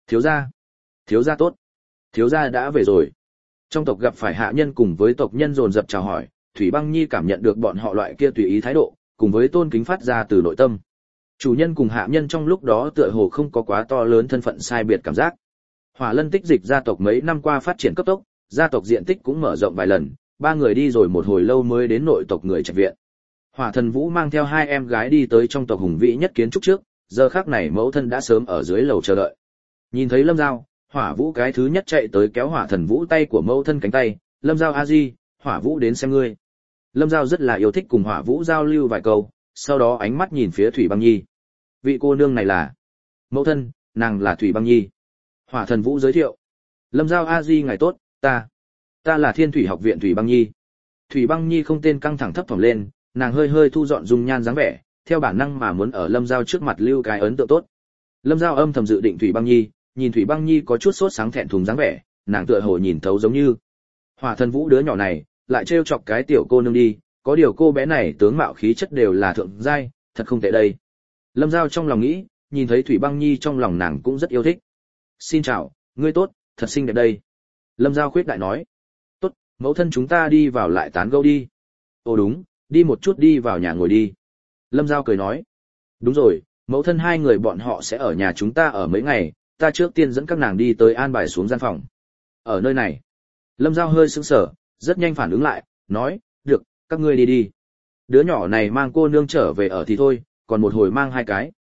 Thiếu gia tốt. Thiếu gia đã về rồi. Trong tộc gặp phải hạ nhân cùng với tộc nhân dồn dập chào hỏi, Thủy Băng Nhi cảm nhận được bọn họ loại kia tùy ý thái độ, cùng với tôn kính phát ra từ nội tâm. Chủ nhân cùng hạ nhân trong lúc đó tựa hồ không có quá to lớn thân phận sai biệt cảm giác. Hỏa Lân Tích Dịch gia tộc mấy năm qua phát triển cấp tốc, gia tộc diện tích cũng mở rộng vài lần, ba người đi rồi một hồi lâu mới đến nội tộc người trạch viện. Hỏa Thần Vũ mang theo hai em gái đi tới trong tộc hùng vĩ nhất kiến trúc trước, giờ khắc này mẫu thân đã sớm ở dưới lầu chờ đợi. Nhìn thấy Lâm Giao, Hỏa Vũ cái thứ nhất chạy tới kéo Hỏa Thần Vũ tay của mẫu thân cánh tay, "Lâm Giao a di, Hỏa Vũ đến xem ngươi." Lâm Giao rất là yêu thích cùng Hỏa Vũ giao lưu vài câu, sau đó ánh mắt nhìn phía Thủy Băng Nhi. "Vị cô nương này là?" "Mẫu thân, nàng là Thủy Băng Nhi." Hỏa Thần Vũ giới thiệu. "Lâm Giao a di ngài tốt, ta là Thiên Thủy học viện Thủy Băng Nhi." Thủy Băng Nhi không tên căng thẳng thấp thỏm lên, nàng hơi hơi thu dọn dung nhan dáng vẻ, theo bản năng mà muốn ở Lâm Giao trước mặt lưu cái ấn tượng tốt. Lâm Giao âm thầm dự định Thủy Băng Nhi, nhìn Thủy Băng Nhi có chút sốt sáng thẹn thùng dáng vẻ, nàng tựa hồ nhìn thấu giống như Hỏa Thần Vũ đứa nhỏ này, lại trêu chọc cái tiểu cô nương đi, có điều cô bé này tướng mạo khí chất đều là thượng giai, thật không tệ đây. Lâm Giao trong lòng nghĩ, nhìn thấy Thủy Băng Nhi trong lòng nàng cũng rất yêu thích. "Xin chào, ngươi tốt, thật xinh đẹp đây." Lâm Giao khuyết đại nói. "Tốt, mẫu thân chúng ta đi vào lại tán gẫu đi." "Ồ đúng, đi một chút đi vào nhà ngồi đi." Lâm Giao cười nói. "Đúng rồi, mẫu thân hai người bọn họ sẽ ở nhà chúng ta ở mấy ngày, ta trước tiên dẫn các nàng đi tới an bài xuống gian phòng." "Ở nơi này?" Lâm Giao hơi sững sờ, rất nhanh phản ứng lại, nói, "Được, các ngươi đi đi. Đứa nhỏ này mang cô nương trở về ở thì thôi, còn một hồi mang hai cái."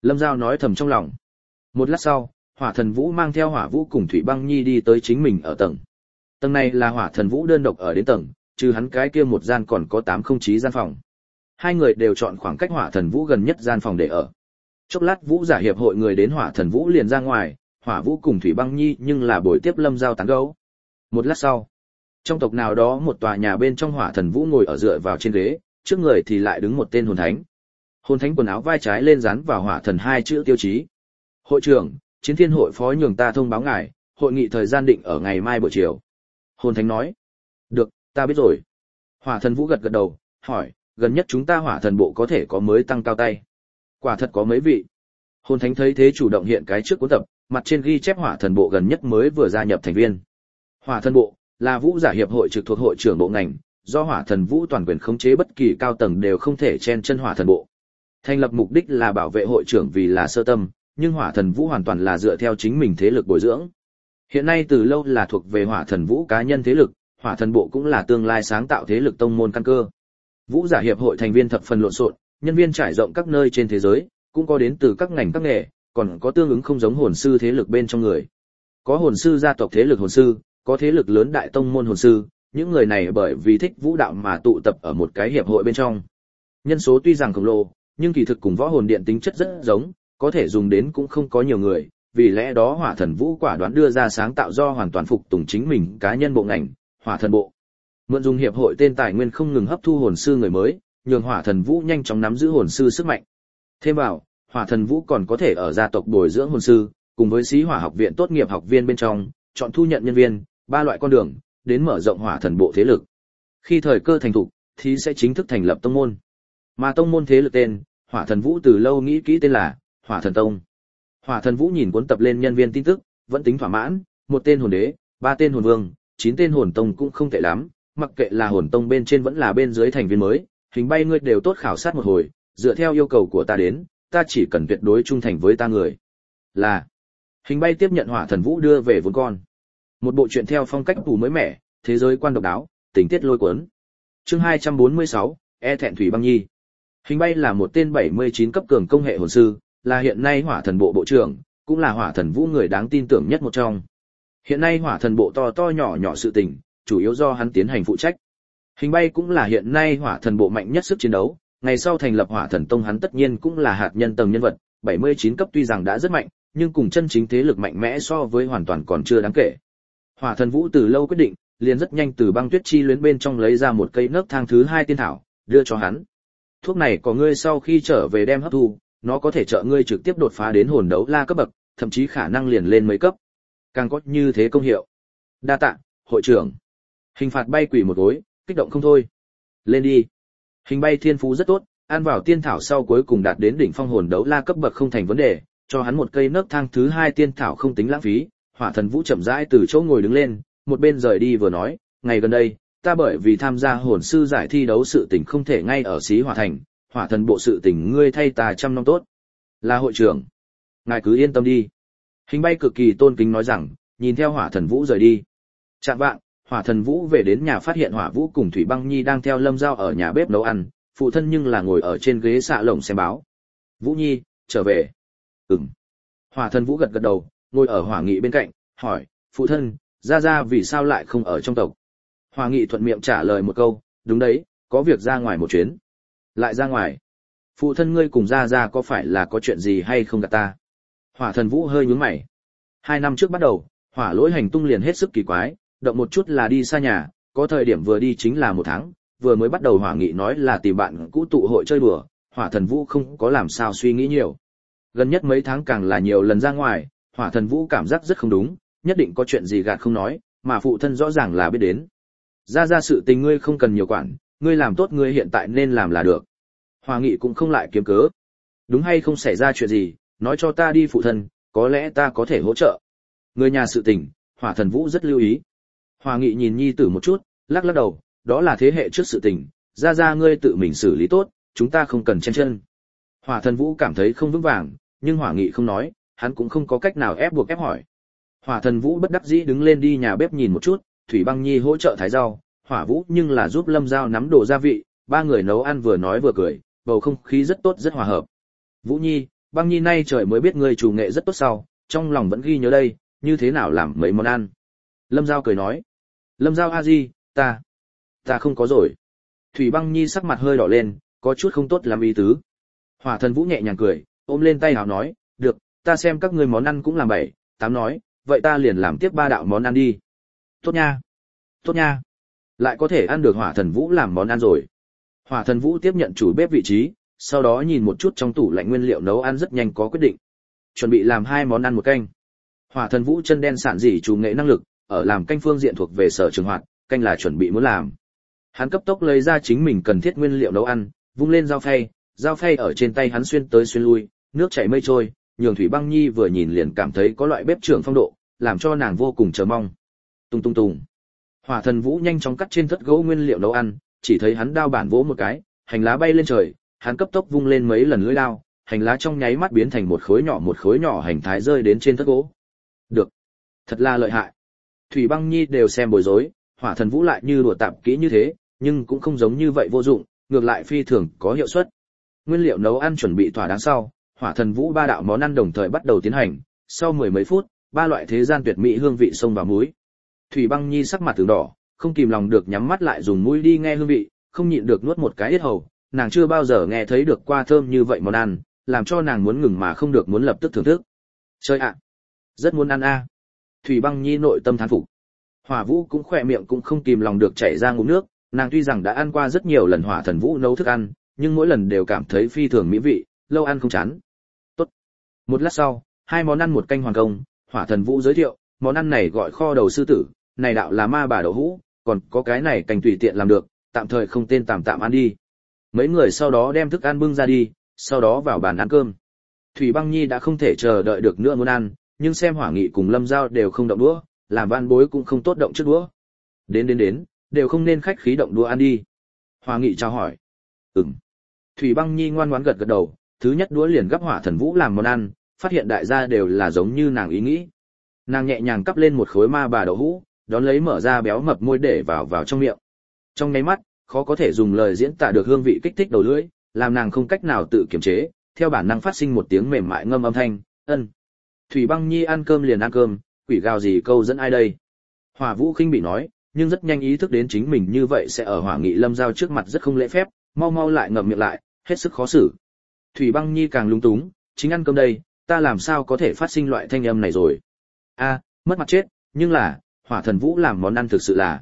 Lâm Giao nói thầm trong lòng. Một lát sau, Hỏa Thần Vũ mang theo Hỏa Vũ cùng Thủy Băng Nhi đi tới chính mình ở tầng. Tầng này là Hỏa Thần Vũ đơn độc ở đến tầng, trừ hắn cái kia một gian còn có 8 không chí gian phòng. Hai người đều chọn khoảng cách Hỏa Thần Vũ gần nhất gian phòng để ở. Chốc lát Vũ giả hiệp hội người đến Hỏa Thần Vũ liền ra ngoài, Hỏa Vũ cùng Thủy Băng Nhi nhưng là buổi tiếp Lâm Giao tán gẫu. Một lát sau, trong tộc nào đó một tòa nhà bên trong Hỏa Thần Vũ ngồi ở dựa vào trên ghế, trước người thì lại đứng một tên hồn thánh. Hồn thánh quần áo vai trái lên dán vào Hỏa Thần hai chữ tiêu chí. Hội trưởng, Chiến Thiên hội phó nhường ta thông báo ngài, hội nghị thời gian định ở ngày mai buổi chiều. Hồn thánh nói. Được, ta biết rồi. Hỏa Thần Vũ gật gật đầu, hỏi, gần nhất chúng ta Hỏa Thần bộ có thể có mới tăng cao tay. Quả thật có mấy vị. Hồn thánh thấy thế chủ động hiện cái trước cuốn tập, mặt trên ghi chép Hỏa Thần bộ gần nhất mới vừa gia nhập thành viên. Hỏa Thần bộ là Vũ giả hiệp hội trực thuộc hội trưởng bộ ngành, do Hỏa Thần Vũ toàn quyền khống chế, bất kỳ cao tầng đều không thể chen chân Hỏa Thần bộ. Thành lập mục đích là bảo vệ hội trưởng vì là sơ tâm, nhưng Hỏa Thần Vũ hoàn toàn là dựa theo chính mình thế lực bồi dưỡng. Hiện nay từ lâu là thuộc về Hỏa Thần Vũ cá nhân thế lực, Hỏa Thần bộ cũng là tương lai sáng tạo thế lực tông môn căn cơ. Vũ giả hiệp hội thành viên thập phần lộn xộn, nhân viên trải rộng các nơi trên thế giới, cũng có đến từ các ngành các nghề, còn có tương ứng không giống hồn sư thế lực bên trong người. Có hồn sư gia tộc thế lực hồn sư, có thế lực lớn đại tông môn hồn sư, những người này bởi vì thích vũ đạo mà tụ tập ở một cái hiệp hội bên trong. Nhân số tuy rằng khổng lồ, nhưng kỳ thực cùng võ hồn điện tính chất rất giống, có thể dùng đến cũng không có nhiều người, vì lẽ đó Hỏa Thần Vũ quả đoán đưa ra sáng tạo do hoàn toàn phục tùng chính mình cá nhân bộ ngành, Hỏa Thần bộ. Mượn dùng hiệp hội tên tài nguyên không ngừng hấp thu hồn sư người mới, nhường Hỏa Thần Vũ nhanh chóng nắm giữ hồn sư sức mạnh. Thêm vào, Hỏa Thần Vũ còn có thể ở gia tộc bồi dưỡng hồn sư, cùng với Xí Hỏa học viện tốt nghiệp học viên bên trong, chọn thu nhận nhân viên, 3 loại con đường, đến mở rộng Hỏa Thần bộ thế lực. Khi thời cơ thành thục, thì sẽ chính thức thành lập tông môn. Mà tông môn thế lực tên, Hỏa Thần Vũ từ lâu nghĩ kỹ tên là Hỏa Thần Tông. Hỏa Thần Vũ nhìn cuốn tập lên nhân viên tin tức, vẫn tính thỏa mãn, 1 tên hồn đế, 3 tên hồn vương, 9 tên hồn tông cũng không tệ lắm, mặc kệ là hồn tông bên trên vẫn là bên dưới thành viên mới, hình bay ngươi đều tốt khảo sát một hồi, dựa theo yêu cầu của ta đến, ta chỉ cần tuyệt đối trung thành với ta người. Là. Hình bay tiếp nhận Hỏa Thần Vũ đưa về vốn con. Một bộ truyện theo phong cách tù mới mẻ, thế giới quan độc đáo, tình tiết lôi cuốn. Chương 246, E thẹn Thủy Băng Nhi. Hình bay là một tên 79 cấp cường công hệ hồn sư, là hiện nay Hỏa Thần bộ bộ trưởng, cũng là Hỏa Thần Vũ người đáng tin tưởng nhất một trong. Hiện nay Hỏa Thần bộ to to nhỏ nhỏ sự tình, chủ yếu do hắn tiến hành phụ trách. Hình bay cũng là hiện nay Hỏa Thần bộ mạnh nhất sức chiến đấu, ngày sau thành lập Hỏa Thần Tông hắn tất nhiên cũng là hạt nhân tầng nhân vật, 79 cấp tuy rằng đã rất mạnh, nhưng cùng chân chính thế lực mạnh mẽ so với hoàn toàn còn chưa đáng kể. Hỏa Thần Vũ từ lâu quyết định, liền rất nhanh từ băng tuyết chi luyến bên trong lấy ra một cây nấc thang thứ 2 tiên thảo, đưa cho hắn. Thuốc này có ngươi sau khi trở về đem hấp thu, nó có thể trợ ngươi trực tiếp đột phá đến hồn đấu la cấp bậc, thậm chí khả năng liền lên mấy cấp. Càng có như thế công hiệu. Đa tạ, hội trưởng. Hình phạt bay quỷ một gối, kích động không thôi. Lên đi. Hình bay thiên phú rất tốt, ăn vào tiên thảo sau cuối cùng đạt đến đỉnh phong hồn đấu la cấp bậc không thành vấn đề, cho hắn một cây nấc thang thứ 2 tiên thảo không tính lãng phí. Hỏa Thần Vũ chậm rãi từ chỗ ngồi đứng lên, một bên rời đi vừa nói, ngày gần đây, ta bởi vì tham gia hồn sư giải thi đấu sự tình không thể ngay ở Xí Hỏa thành, Hỏa Thần bộ sự tình ngươi thay ta chăm nom tốt. Là hội trưởng, ngài cứ yên tâm đi. Hình bay cực kỳ tôn kính nói rằng, nhìn theo Hỏa Thần Vũ rời đi. Chạng vạng, Hỏa Thần Vũ về đến nhà phát hiện Hỏa Vũ cùng Thủy Băng Nhi đang theo Lâm Giao ở nhà bếp nấu ăn, phụ thân nhưng là ngồi ở trên ghế xạ lồng xem báo. Vũ Nhi, trở về. Ừm. Hỏa Thần Vũ gật gật đầu, ngồi ở Hỏa Nghị bên cạnh, hỏi, phụ thân, Gia Gia vì sao lại không ở trong tộc? Hỏa Nghị thuận miệng trả lời một câu, đúng đấy, có việc ra ngoài một chuyến. Lại ra ngoài? Phụ thân ngươi cùng Gia Gia có phải là có chuyện gì hay không gạt ta? Hỏa Thần Vũ hơi nhướng mày. 2 năm trước bắt đầu, Hỏa Lỗi hành tung liền hết sức kỳ quái, động một chút là đi xa nhà, có thời điểm vừa đi chính là 1 tháng, vừa mới bắt đầu Hỏa Nghị nói là tìm bạn cũ tụ hội chơi đùa, Hỏa Thần Vũ không có làm sao suy nghĩ nhiều. Gần nhất mấy tháng càng là nhiều lần ra ngoài, Hỏa Thần Vũ cảm giác rất không đúng, nhất định có chuyện gì gạt không nói, mà phụ thân rõ ràng là biết đến. Ra sự tình ngươi không cần nhiều quản, ngươi làm tốt ngươi hiện tại nên làm là được. Hỏa Nghị cũng không lại kiếm cớ. Đúng hay không xảy ra chuyện gì, nói cho ta đi phụ thân, có lẽ ta có thể hỗ trợ. Người nhà sự tình, Hỏa Thần Vũ rất lưu ý. Hỏa Nghị nhìn nhi tử một chút, lắc lắc đầu, đó là thế hệ trước sự tình, ra ngươi tự mình xử lý tốt, chúng ta không cần chen chân. Hỏa Thần Vũ cảm thấy không vững vàng, nhưng Hỏa Nghị không nói, hắn cũng không có cách nào ép buộc ép hỏi. Hỏa Thần Vũ bất đắc dĩ đứng lên đi nhà bếp nhìn một chút, Thủy Băng Nhi hỗ trợ thái rau, Hỏa Vũ nhưng là giúp Lâm Giao nắm đồ gia vị, 3 người nấu ăn vừa nói vừa cười, bầu không khí rất tốt rất hòa hợp. Vũ Nhi, Băng Nhi nay trời mới biết ngươi chủ nghệ rất tốt sau, trong lòng vẫn ghi nhớ đây, như thế nào làm mấy món ăn. Lâm Giao cười nói. Lâm Giao a di, ta không có rồi. Thủy Băng Nhi sắc mặt hơi đỏ lên, có chút không tốt làm ý tứ. Hỏa Thần Vũ nhẹ nhàng cười, ôm lên tay hào nói, được, ta xem các ngươi món ăn cũng làm 7, 8 nói, vậy ta liền làm tiếp 3 đạo món ăn đi. Tốt nha, tốt nha. Lại có thể ăn được Hỏa Thần Vũ làm món ăn rồi. Hỏa Thần Vũ tiếp nhận chủ bếp vị trí, sau đó nhìn một chút trong tủ lạnh nguyên liệu nấu ăn rất nhanh có quyết định. Chuẩn bị làm 2 món ăn một canh. Hỏa Thần Vũ chân đen sản dị chủ nghệ năng lực, ở làm canh phương diện thuộc về Sở Trường Hoạt, canh là chuẩn bị muốn làm. Hắn cấp tốc lấy ra chính mình cần thiết nguyên liệu nấu ăn, vung lên dao phay ở trên tay hắn xuyên tới xuyên lui, nước chảy mây trôi, nhường Thủy Băng Nhi vừa nhìn liền cảm thấy có loại bếp trưởng phong độ, làm cho nàng vô cùng chờ mong. Tung tung tung. Hỏa Thần Vũ nhanh chóng cắt trên thất gỗ nguyên liệu nấu ăn, chỉ thấy hắn đao bản vỗ một cái, hành lá bay lên trời, hắn cấp tốc vung lên mấy lần lưỡi đao, hành lá trong nháy mắt biến thành một khối nhỏ hành thái rơi đến trên thất gỗ. Được, thật là lợi hại. Thủy Băng Nhi đều xem bối rối, Hỏa Thần Vũ lại như đùa tạp kỹ như thế, nhưng cũng không giống như vậy vô dụng, ngược lại phi thường có hiệu suất. Nguyên liệu nấu ăn chuẩn bị thỏa đáng sau, Hỏa Thần Vũ 3 đạo món ăn đồng thời bắt đầu tiến hành, sau 10 mấy phút, 3 loại thế gian tuyệt mỹ hương vị xông vào mũi. Thủy Băng Nhi sắc mặt từng đỏ, không kìm lòng được nhắm mắt lại dùng mũi đi nghe hương vị, không nhịn được nuốt một cái yết hầu, nàng chưa bao giờ nghe thấy được qua thơm như vậy món ăn, làm cho nàng muốn ngừng mà không được muốn lập tức thưởng thức. Chơi ạ, rất muốn ăn a. Thủy Băng Nhi nội tâm thán phục. Hỏa Vũ cũng khỏe miệng cũng không kìm lòng được chảy ra ngụm nước, nàng tuy rằng đã ăn qua rất nhiều lần Hỏa Thần Vũ nấu thức ăn, nhưng mỗi lần đều cảm thấy phi thường mỹ vị, lâu ăn không chán. Tốt. Một lát sau, 2 món ăn một canh hoàn công, Hỏa Thần Vũ giới thiệu, món ăn này gọi kho đầu sư tử, này đạo là ma bà đậu hũ, còn có cái này canh tùy tiện làm được, tạm thời không tên tạm ăn đi. Mấy người sau đó đem thức ăn bưng ra đi, sau đó vào bàn ăn cơm. Thủy Băng Nhi đã không thể chờ đợi được nữa muốn ăn, nhưng xem Hỏa Nghị cùng Lâm Giao đều không động đũa, làm van bối cũng không tốt động trước đũa. Đến, đều không nên khách khí động đũa ăn đi. Hỏa Nghị chào hỏi. Thủy Băng Nhi ngoan ngoãn gật gật đầu, thứ nhất đũa liền gắp Hỏa Thần Vũ làm món ăn, phát hiện đại gia đều là giống như nàng ý nghĩ. Nàng nhẹ nhàng cắp lên một khối ma bà đậu hũ, đón lấy mở ra béo mập môi để vào trong miệng. Trong nháy mắt, khó có thể dùng lời diễn tả được hương vị kích thích đầu lưỡi, làm nàng không cách nào tự kiềm chế, theo bản năng phát sinh một tiếng mềm mại ngâm âm thanh, ân. Thủy Băng Nhi ăn cơm liền ăn cơm, quỷ gào gì câu dẫn ai đây? Hỏa Vũ khinh bị nói, nhưng rất nhanh ý thức đến chính mình như vậy sẽ ở Hỏa Nghị Lâm Giao trước mặt rất không lễ phép, mau lại ngậm miệng lại, hết sức khó xử. Thủy Băng Nhi càng lúng túng, chính ăn cơm đây, ta làm sao có thể phát sinh loại thanh âm này rồi? A, mất mặt chết, nhưng là, Hỏa Thần Vũ làm món ăn thực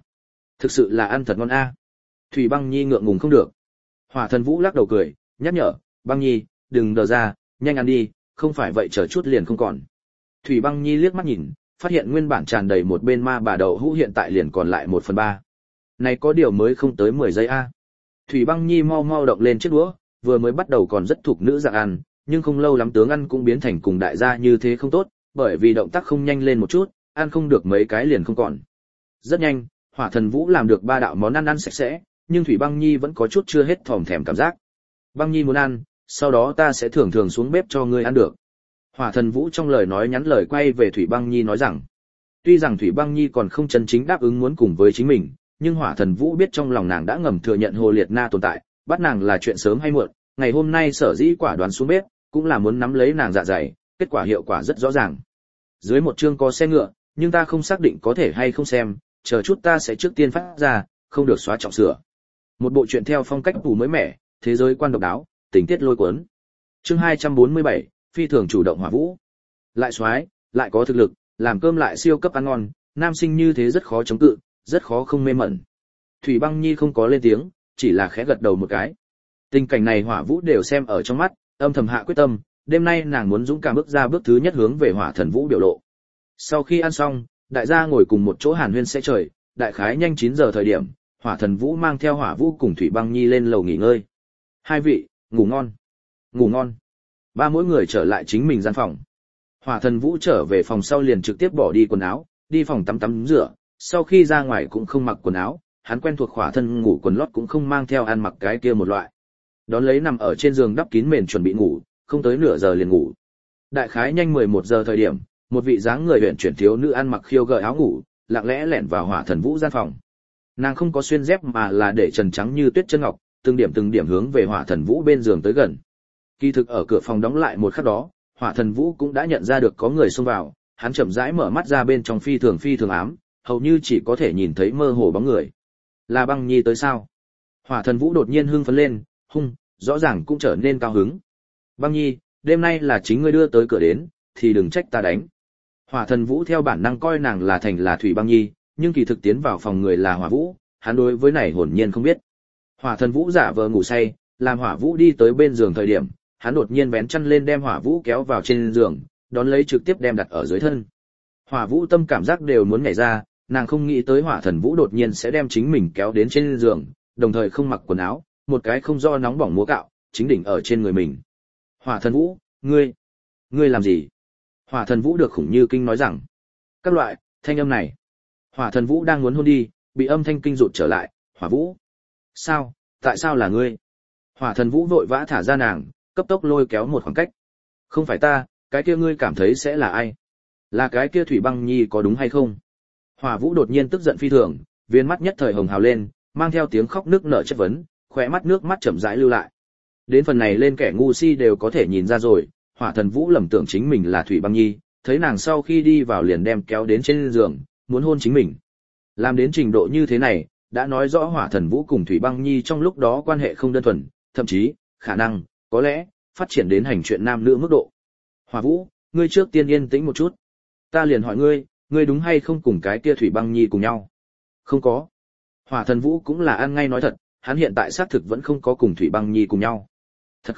sự là ăn thật ngon a. Thủy Băng Nhi ngượng ngùng không được. Hỏa Thần Vũ lắc đầu cười, nhắc nhở, Băng Nhi, đừng đờ ra, nhanh ăn đi, không phải vậy chờ chút liền không còn. Thủy Băng Nhi liếc mắt nhìn, phát hiện nguyên bản tràn đầy một bên ma bà đậu hũ hiện tại liền còn lại 1/3. Này có điều mới không tới 10 giây a. Thủy Băng Nhi mau động lên chiếc đũa, vừa mới bắt đầu còn rất thục nữ dạng ăn, nhưng không lâu lắm tướng ăn cũng biến thành cùng đại gia như thế không tốt, bởi vì động tác không nhanh lên một chút, ăn không được mấy cái liền không còn. Rất nhanh, Hỏa Thần Vũ làm được 3 đạo món ăn sạch sẽ, nhưng Thủy Băng Nhi vẫn có chút chưa hết thòm thèm cảm giác. Băng Nhi muốn ăn, sau đó ta sẽ thường xuống bếp cho ngươi ăn được. Hỏa Thần Vũ trong lời nói nhắn lời quay về Thủy Băng Nhi nói rằng, tuy rằng Thủy Băng Nhi còn không chân chính đáp ứng muốn cùng với chính mình, nhưng Hỏa Thần Vũ biết trong lòng nàng đã ngầm thừa nhận Hồ Liệt Na tồn tại, bắt nàng là chuyện sớm hay muộn, ngày hôm nay sở dĩ quả đoán xuống bếp, cũng là muốn nắm lấy nàng dạ dày, kết quả hiệu quả rất rõ ràng. Dưới một chương có xe ngựa, nhưng ta không xác định có thể hay không xem, chờ chút ta sẽ trước tiên phát ra, không được xóa trọng sửa. Một bộ truyện theo phong cách tù mới mẻ, thế giới quan độc đáo, tình tiết lôi cuốn. Chương 247, phi thường chủ động Hỏa Vũ. Lại xoái, lại có thực lực, làm cơm lại siêu cấp ăn ngon, nam sinh như thế rất khó chống cự, rất khó không mê mẩn. Thủy Băng Nhi không có lên tiếng, chỉ là khẽ gật đầu một cái. Tình cảnh này Hỏa Vũ đều xem ở trong mắt, âm thầm hạ quyết tâm, đêm nay nàng muốn dũng cảm bước ra bước thứ nhất hướng về Hỏa Thần Vũ biểu lộ. Sau khi ăn xong, đại gia ngồi cùng một chỗ hàn huyên sẽ trời, đại khái nhanh 9 giờ thời điểm, Hỏa Thần Vũ mang theo Hỏa Vũ cùng Thủy Băng Nhi lên lầu nghỉ ngơi. Hai vị, ngủ ngon. Ngủ ngon. Ba mỗi người trở lại chính mình gian phòng. Hỏa Thần Vũ trở về phòng sau liền trực tiếp bỏ đi quần áo, đi phòng tắm rửa, sau khi ra ngoài cũng không mặc quần áo, hắn quen thuộc khỏa thân ngủ quần lót cũng không mang theo ăn mặc cái kia một loại. Đón lấy nằm ở trên giường đắp kín mền chuẩn bị ngủ, không tới nửa giờ liền ngủ. Đại khái nhanh 11 giờ thời điểm, một vị dáng người huyền chuyển thiếu nữ ăn mặc khiêu gợi áo ngủ, lặng lẽ lẻn vào Hỏa Thần Vũ gian phòng. Nàng không có xuyên dép mà là để trần trắng như tuyết chân ngọc, từng điểm hướng về Hỏa Thần Vũ bên giường tới gần. Kỳ thực ở cửa phòng đóng lại một khắc đó, Hỏa Thần Vũ cũng đã nhận ra được có người xông vào, hắn chậm rãi mở mắt ra, bên trong phi thường ám, hầu như chỉ có thể nhìn thấy mơ hồ bóng người. Là Băng Nhi tới sao? Hỏa Thần Vũ đột nhiên hưng phấn lên, rõ ràng cũng trở nên cao hứng. Băng Nhi, đêm nay là chính ngươi đưa tới cửa đến, thì đừng trách ta đánh. Hỏa Thần Vũ theo bản năng coi nàng là Thủy Băng Nhi, nhưng kỳ thực tiến vào phòng người là Hỏa Vũ, hắn đối với này hồn nhiên không biết. Hỏa Thần Vũ giả vờ ngủ say, làm Hỏa Vũ đi tới bên giường thời điểm, hắn đột nhiên vén chăn lên đem Hỏa Vũ kéo vào trên giường, đón lấy trực tiếp đem đặt ở dưới thân. Hỏa Vũ tâm cảm giác đều muốn nhảy ra, nàng không nghĩ tới Hỏa Thần Vũ đột nhiên sẽ đem chính mình kéo đến trên giường, đồng thời không mặc quần áo, một cái không do nóng bỏng múa cạo, chính đỉnh ở trên người mình. Hỏa Thần Vũ, ngươi làm gì? Hỏa Thần Vũ được khủng như kinh nói rằng. Các loại, thanh âm này. Hỏa Thần Vũ đang muốn hôn đi, bị âm thanh kinh rụt trở lại. Hỏa Vũ, sao, tại sao là ngươi? Hỏa Thần Vũ vội vã thả ra nàng, cấp tốc lôi kéo một khoảng cách. Không phải ta, cái kia ngươi cảm thấy sẽ là ai? Là cái kia Thủy Băng Nhi có đúng hay không? Hỏa Vũ đột nhiên tức giận phi thường, viên mắt nhất thời hồng hào lên, mang theo tiếng khóc nức nở chất vấn, khóe mắt nước mắt chậm rãi lưu lại. Đến phần này lên kẻ ngu si đều có thể nhìn ra rồi, Hỏa Thần Vũ lầm tưởng chính mình là Thủy Băng Nhi, thấy nàng sau khi đi vào liền đem kéo đến trên giường, muốn hôn chính mình. Làm đến trình độ như thế này, đã nói rõ Hỏa Thần Vũ cùng Thủy Băng Nhi trong lúc đó quan hệ không đơn thuần, thậm chí, khả năng, có lẽ, phát triển đến hành chuyện nam nữ mức độ. Hỏa Vũ, ngươi trước tiên yên tĩnh một chút. Ta liền hỏi ngươi đúng hay không cùng cái kia Thủy Băng Nhi cùng nhau? Không có. Hỏa Thần Vũ cũng là ăn ngay nói thật, hắn hiện tại xác thực vẫn không có cùng Thủy Băng Nhi cùng nhau. Thật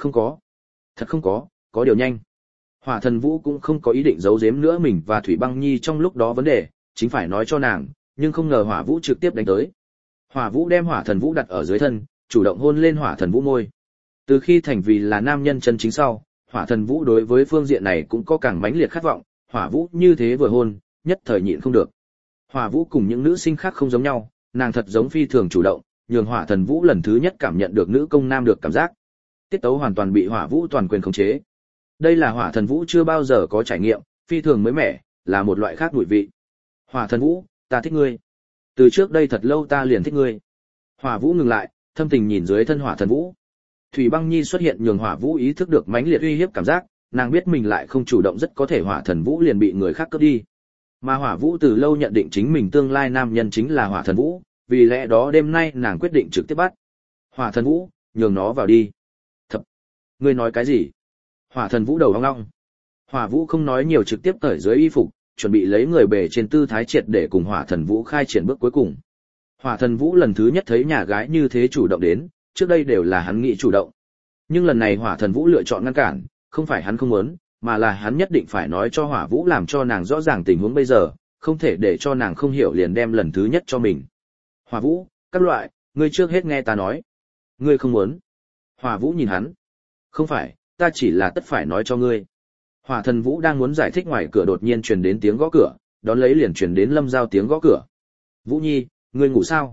không có, có điều nhanh. Hỏa Thần Vũ cũng không có ý định giấu giếm nữa mình và Thủy Băng Nhi trong lúc đó vấn đề, chính phải nói cho nàng, nhưng không ngờ Hỏa Vũ trực tiếp đánh tới. Hỏa Vũ đem Hỏa Thần Vũ đặt ở dưới thân, chủ động hôn lên Hỏa Thần Vũ môi. Từ khi thành vì là nam nhân chân chính sau, Hỏa Thần Vũ đối với phương diện này cũng có càng mãnh liệt khát vọng, Hỏa Vũ như thế vừa hôn, nhất thời nhịn không được. Hỏa Vũ cùng những nữ sinh khác không giống nhau, nàng thật giống phi thường chủ động, nhường Hỏa Thần Vũ lần thứ nhất cảm nhận được nữ công nam được cảm giác. Tiết tấu hoàn toàn bị Hỏa Vũ toàn quyền khống chế. Đây là Hỏa Thần Vũ chưa bao giờ có trải nghiệm, phi thường mới mẻ, là một loại khác mùi vị. Hỏa Thần Vũ, ta thích ngươi. Từ trước đây thật lâu ta liền thích ngươi. Hỏa Vũ ngừng lại, thâm tình nhìn dưới thân Hỏa Thần Vũ. Thủy Băng Nhi xuất hiện nhường Hỏa Vũ ý thức được mãnh liệt uy hiếp cảm giác, nàng biết mình lại không chủ động rất có thể Hỏa Thần Vũ liền bị người khác cướp đi. Mà Hỏa Vũ từ lâu nhận định chính mình tương lai nam nhân chính là Hỏa Thần Vũ, vì lẽ đó đêm nay nàng quyết định trực tiếp bắt. Hỏa Thần Vũ, nhường nó vào đi. Thập, ngươi nói cái gì? Hỏa Thần Vũ đầu ong ong. Hỏa Vũ không nói nhiều, trực tiếp cởi dưới y phục, chuẩn bị lấy người bề trên tư thái triệt để cùng Hỏa Thần Vũ khai triển bước cuối cùng. Hỏa Thần Vũ lần thứ nhất thấy nhà gái như thế chủ động đến, trước đây đều là hắn nghĩ chủ động. Nhưng lần này Hỏa Thần Vũ lựa chọn ngăn cản, không phải hắn không muốn, mà là hắn nhất định phải nói cho Hỏa Vũ làm cho nàng rõ ràng tình huống bây giờ, không thể để cho nàng không hiểu liền đem lần thứ nhất cho mình. Hỏa Vũ, các loại, ngươi trước hết nghe ta nói. Ngươi không muốn. Hỏa Vũ nhìn hắn. Không phải, ta chỉ là tất phải nói cho ngươi. Hỏa Thần Vũ đang muốn giải thích, ngoài cửa đột nhiên truyền đến tiếng gõ cửa, đón lấy liền truyền đến Lâm Giao tiếng gõ cửa. Vũ Nhi, ngươi ngủ sao?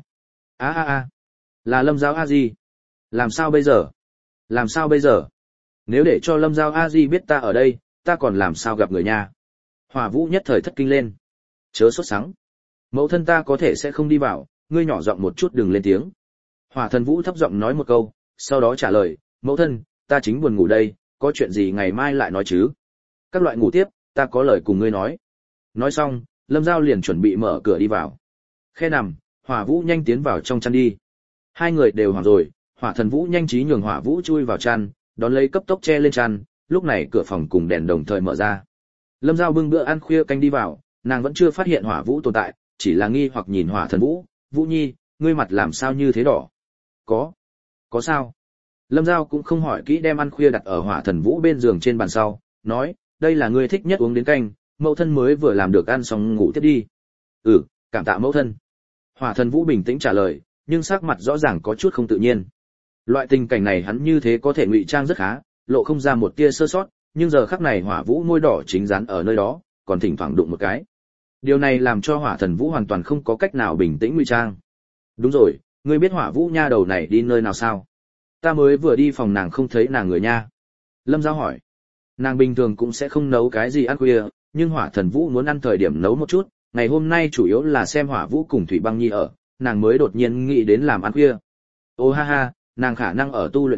Là Lâm Giao a di. Làm sao bây giờ? Nếu để cho Lâm Giao a di biết ta ở đây, ta còn làm sao gặp người nha? Hỏa Vũ nhất thời thất kinh lên. Chớ sốt sắng. Mẫu thân ta có thể sẽ không đi vào, ngươi nhỏ giọng một chút đừng lên tiếng. Hỏa Thần Vũ thấp giọng nói một câu, sau đó trả lời, mẫu thân, ta chính buồn ngủ đây, có chuyện gì ngày mai lại nói chứ. Các loại ngủ tiếp, ta có lời cùng ngươi nói. Nói xong, Lâm Giao liền chuẩn bị mở cửa đi vào. Khe nằm, Hỏa Vũ nhanh tiến vào trong chăn đi. Hai người đều hoảng rồi, Hỏa Thần Vũ nhanh trí nhường Hỏa Vũ chui vào chăn, đón lấy cấp tốc che lên chăn, lúc này cửa phòng cùng đèn đồng thời mở ra. Lâm Giao bưng bữa ăn khuya canh đi vào, nàng vẫn chưa phát hiện Hỏa Vũ tồn tại, chỉ là nghi hoặc nhìn Hỏa Thần Vũ, Vũ Nhi, ngươi mặt làm sao như thế đỏ? Có sao? Lâm Giao cũng không hỏi kỹ, đem ăn khuya đặt ở Hỏa Thần Vũ bên giường trên bàn sau, nói, đây là ngươi thích nhất uống đến canh, mẫu thân mới vừa làm được, ăn xong ngủ tiếp đi. Cảm tạ mẫu thân. Hỏa Thần Vũ bình tĩnh trả lời, nhưng sắc mặt rõ ràng có chút không tự nhiên. Loại tình cảnh này hắn như thế có thể ngụy trang rất khá, lộ không ra một tia sơ sót, nhưng giờ khắc này Hỏa Vũ môi đỏ chính dán ở nơi đó, còn thỉnh thoảng đụng một cái. Điều này làm cho Hỏa Thần Vũ hoàn toàn không có cách nào bình tĩnh ngụy trang. Đúng rồi, ngươi biết Hỏa Vũ nha đầu này đi nơi nào sao? Ta mới vừa đi phòng nàng không thấy nàng người nha. Lâm Giao hỏi. Nàng bình thường cũng sẽ không nấu cái gì ăn khuya, nhưng Hỏa Thần Vũ muốn ăn thời điểm nấu một chút, ngày hôm nay chủ yếu là xem Hỏa Vũ cùng Thủy Băng Nhi ở, nàng mới đột nhiên nghĩ đến làm ăn khuya. Ô ha ha, nàng khả năng ở tu luyện đi,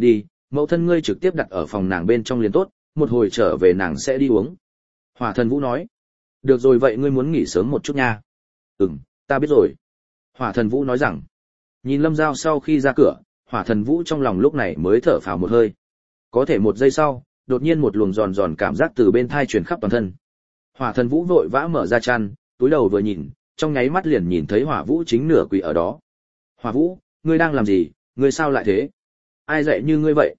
mẫu thân ngươi trực tiếp đặt ở phòng nàng bên trong liền tốt, một hồi trở về nàng sẽ đi uống. Hỏa Thần Vũ nói. Được rồi, vậy ngươi muốn nghỉ sớm một chút nha. Ta biết rồi. Hỏa Thần Vũ nói rằng. Nhìn Lâm Giao sau khi ra cửa, Hỏa Thần Vũ trong lòng lúc này mới thở phào một hơi. Có thể một giây sau, đột nhiên một luồng giòn giòn cảm giác từ bên thai truyền khắp toàn thân. Hỏa Thần Vũ vội vã mở ra chăn, túi đầu vừa nhìn, trong nháy mắt liền nhìn thấy Hỏa Vũ chính nửa quỳ ở đó. Hỏa Vũ, ngươi đang làm gì, ngươi sao lại thế? Ai dạy như ngươi vậy?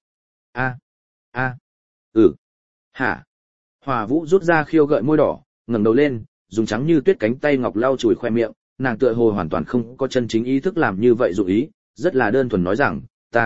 Hả? Hỏa Vũ rút ra khiêu gợi môi đỏ, ngẩng đầu lên, dùng trắng như tuyết cánh tay ngọc lau chùi khoe miệng, nàng tựa hồ hoàn toàn không có chân chính ý thức làm như vậy dụ ý, rất là đơn thuần nói rằng,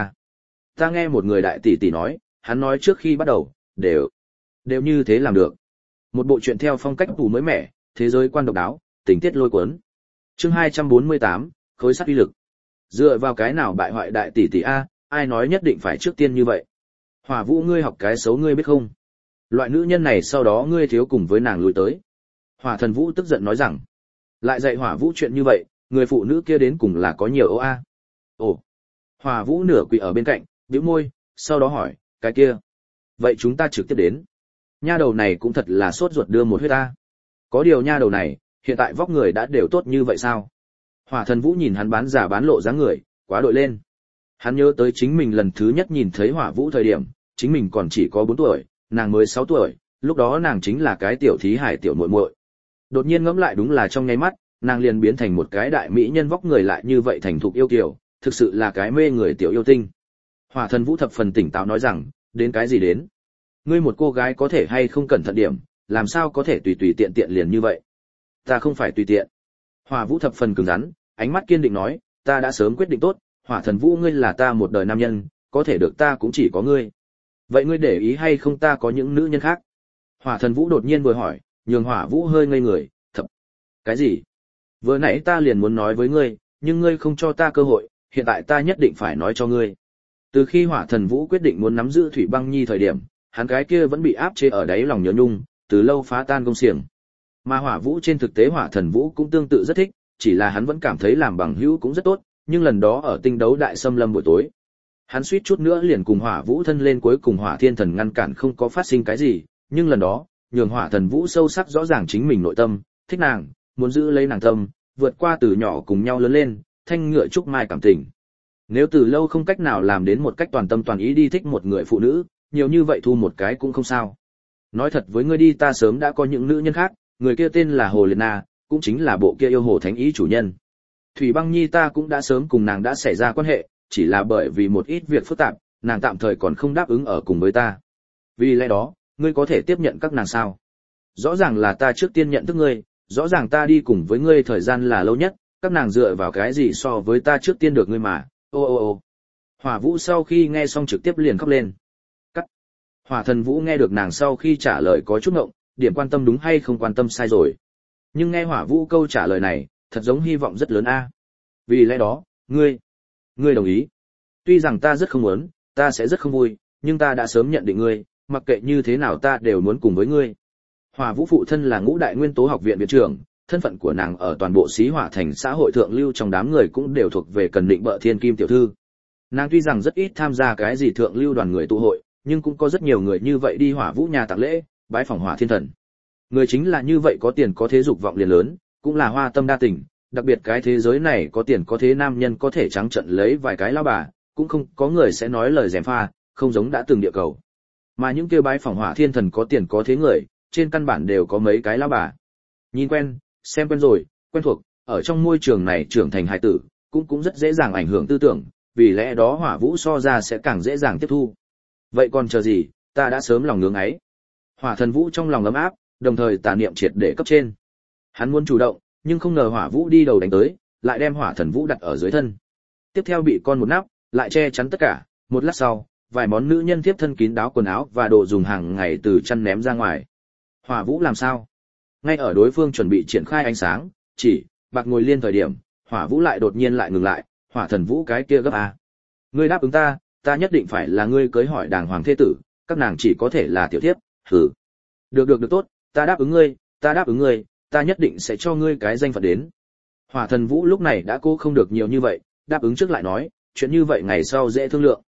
ta nghe một người đại tỷ tỷ nói, hắn nói trước khi bắt đầu, đều như thế làm được. Một bộ truyện theo phong cách tủ mới mẻ, thế giới quan độc đáo, tình tiết lôi cuốn. Chương 248, khối sắt uy lực. Dựa vào cái nào bại hoại đại tỷ tỷ a, ai nói nhất định phải trước tiên như vậy? Hỏa Vũ, ngươi học cái xấu ngươi biết không? Loại nữ nhân này sau đó ngươi thiếu cùng với nàng lùi tới. Hỏa Thần Vũ tức giận nói rằng, lại dạy Hỏa Vũ chuyện như vậy, người phụ nữ kia đến cùng là có nhiều ố a. Ồ. Hỏa Vũ nửa quỳ ở bên cạnh, bĩu môi, sau đó hỏi, cái kia, vậy chúng ta trực tiếp đến. Nha đầu này cũng thật là sốt ruột đưa một huyết ta. Có điều nha đầu này, hiện tại vóc người đã đều tốt như vậy sao? Hỏa Thần Vũ nhìn hắn bán giả bán lộ dáng người, quá đội lên. Hắn nhớ tới chính mình lần thứ nhất nhìn thấy Hỏa Vũ thời điểm, chính mình còn chỉ có 4 tuổi, nàng mới 6 tuổi, lúc đó nàng chính là cái tiểu thí hải tiểu muội muội. Đột nhiên ngẫm lại đúng là trong nháy mắt, nàng liền biến thành một cái đại mỹ nhân vóc người lại như vậy thành thục yêu kiều, thực sự là cái mê người tiểu yêu tinh. Hỏa Thần Vũ thập phần tỉnh táo nói rằng, đến cái gì đến? Ngươi một cô gái có thể hay không cẩn thận điểm, làm sao có thể tùy tùy tiện tiện liền như vậy? Ta không phải tùy tiện. Hỏa Vũ thập phần cứng rắn, ánh mắt kiên định nói, ta đã sớm quyết định tốt, Hỏa Thần Vũ ngươi là ta một đời nam nhân, có thể được ta cũng chỉ có ngươi. Vậy ngươi để ý hay không ta có những nữ nhân khác? Hỏa Thần Vũ đột nhiên vừa hỏi, nhường Hỏa Vũ hơi ngây người, thập. Cái gì? Vừa nãy ta liền muốn nói với ngươi, nhưng ngươi không cho ta cơ hội, hiện tại ta nhất định phải nói cho ngươi. Từ khi Hỏa Thần Vũ quyết định muốn nắm giữ Thủy Băng Nhi thời điểm, hắn cái kia vẫn bị áp chế ở đáy lòng nhớ nhung, từ lâu phá tan công xiềng. Mà Hỏa Vũ trên thực tế Hỏa Thần Vũ cũng tương tự rất thích, chỉ là hắn vẫn cảm thấy làm bằng hữu cũng rất tốt, nhưng lần đó ở tinh đấu đại xâm lâm buổi tối, hắn suýt chút nữa liền cùng Hỏa Vũ thân lên, cuối cùng Hỏa Thiên Thần ngăn cản không có phát sinh cái gì, nhưng lần đó, nhường Hỏa Thần Vũ sâu sắc rõ ràng chính mình nội tâm, thích nàng, muốn giữ lấy nàng tâm, vượt qua từ nhỏ cùng nhau lớn lên, thanh ngựa trúc mai cảm tình. Nếu từ lâu không cách nào làm đến một cách toàn tâm toàn ý đi thích một người phụ nữ, nhiều như vậy thu một cái cũng không sao. Nói thật với ngươi đi, ta sớm đã có những nữ nhân khác, người kia tên là Hồ Liệt Na, cũng chính là bộ kia yêu hồ thánh ý chủ nhân. Thủy Băng Nhi ta cũng đã sớm cùng nàng đã xảy ra quan hệ, chỉ là bởi vì một ít việc phức tạp, nàng tạm thời còn không đáp ứng ở cùng với ta. Vì lẽ đó, ngươi có thể tiếp nhận các nàng sao? Rõ ràng là ta trước tiên nhận thức ngươi, rõ ràng ta đi cùng với ngươi thời gian là lâu nhất, các nàng dựa vào cái gì so với ta trước tiên được ngươi mà? Ô. Hỏa Vũ sau khi nghe xong trực tiếp liền khóc lên. Cắt. Hỏa Thần Vũ nghe được nàng sau khi trả lời có chút ngộng, điểm quan tâm đúng hay không quan tâm sai rồi. Nhưng nghe Hỏa Vũ câu trả lời này, thật giống hy vọng rất lớn a. Vì lẽ đó, ngươi đồng ý. Tuy rằng ta rất không muốn, ta sẽ rất không vui, nhưng ta đã sớm nhận định ngươi, mặc kệ như thế nào ta đều muốn cùng với ngươi. Hỏa Vũ phụ thân là Ngũ Đại Nguyên Tố Học viện viện trưởng, thân phận của nàng ở toàn bộ Xí Hỏa thành xã hội thượng lưu trong đám người cũng đều thuộc về cần định bợ thiên kim tiểu thư. Nàng tuy rằng rất ít tham gia cái gì thượng lưu đoàn người tụ hội, nhưng cũng có rất nhiều người như vậy đi Hỏa Vũ nhà tặng lễ, bái phỏng Hỏa Thiên Thần. Người chính là như vậy, có tiền có thế dục vọng liền lớn, cũng là hoa tâm đa tình, đặc biệt cái thế giới này có tiền có thế nam nhân có thể trắng trợn lấy vài cái lão bà, cũng không có người sẽ nói lời gièm pha, không giống đã từng địa cầu. Mà những kêu bái phỏng Hỏa Thiên Thần có tiền có thế người, trên căn bản đều có mấy cái lão bà. Nhìn quen, xem quen rồi, quen thuộc, ở trong môi trường này trưởng thành hài tử, cũng rất dễ dàng ảnh hưởng tư tưởng, vì lẽ đó Hỏa Vũ so ra sẽ càng dễ dàng tiếp thu. Vậy còn chờ gì, ta đã sớm lòng ngưỡng ấy. Hỏa Thần Vũ trong lòng ấm áp, đồng thời tà niệm triệt để cấp trên. Hắn muốn chủ động, nhưng không ngờ Hỏa Vũ đi đầu đánh tới, lại đem Hỏa Thần Vũ đặt ở dưới thân. Tiếp theo bị con một nắp, lại che chắn tất cả, một lát sau, vài món nữ nhân tiếp thân kín đáo quần áo và đồ dùng hàng ngày từ chăn ném ra ngoài. Hỏa Vũ làm sao? Ngay ở đối phương chuẩn bị triển khai ánh sáng, chỉ bạc ngồi liên thời điểm, Hỏa Vũ lại đột nhiên lại ngừng lại. Hỏa Thần Vũ cái kia gấp a. Ngươi đáp ứng ta, ta nhất định phải là ngươi cưới hỏi đàng hoàng thế tử, các nàng chỉ có thể là tiểu thiếp. Hừ. Được tốt, ta đáp ứng ngươi, ta nhất định sẽ cho ngươi cái danh phận đến. Hỏa Thần Vũ lúc này đã cố không được nhiều như vậy, đáp ứng trước lại nói, chuyện như vậy ngày sau dễ thương lượng.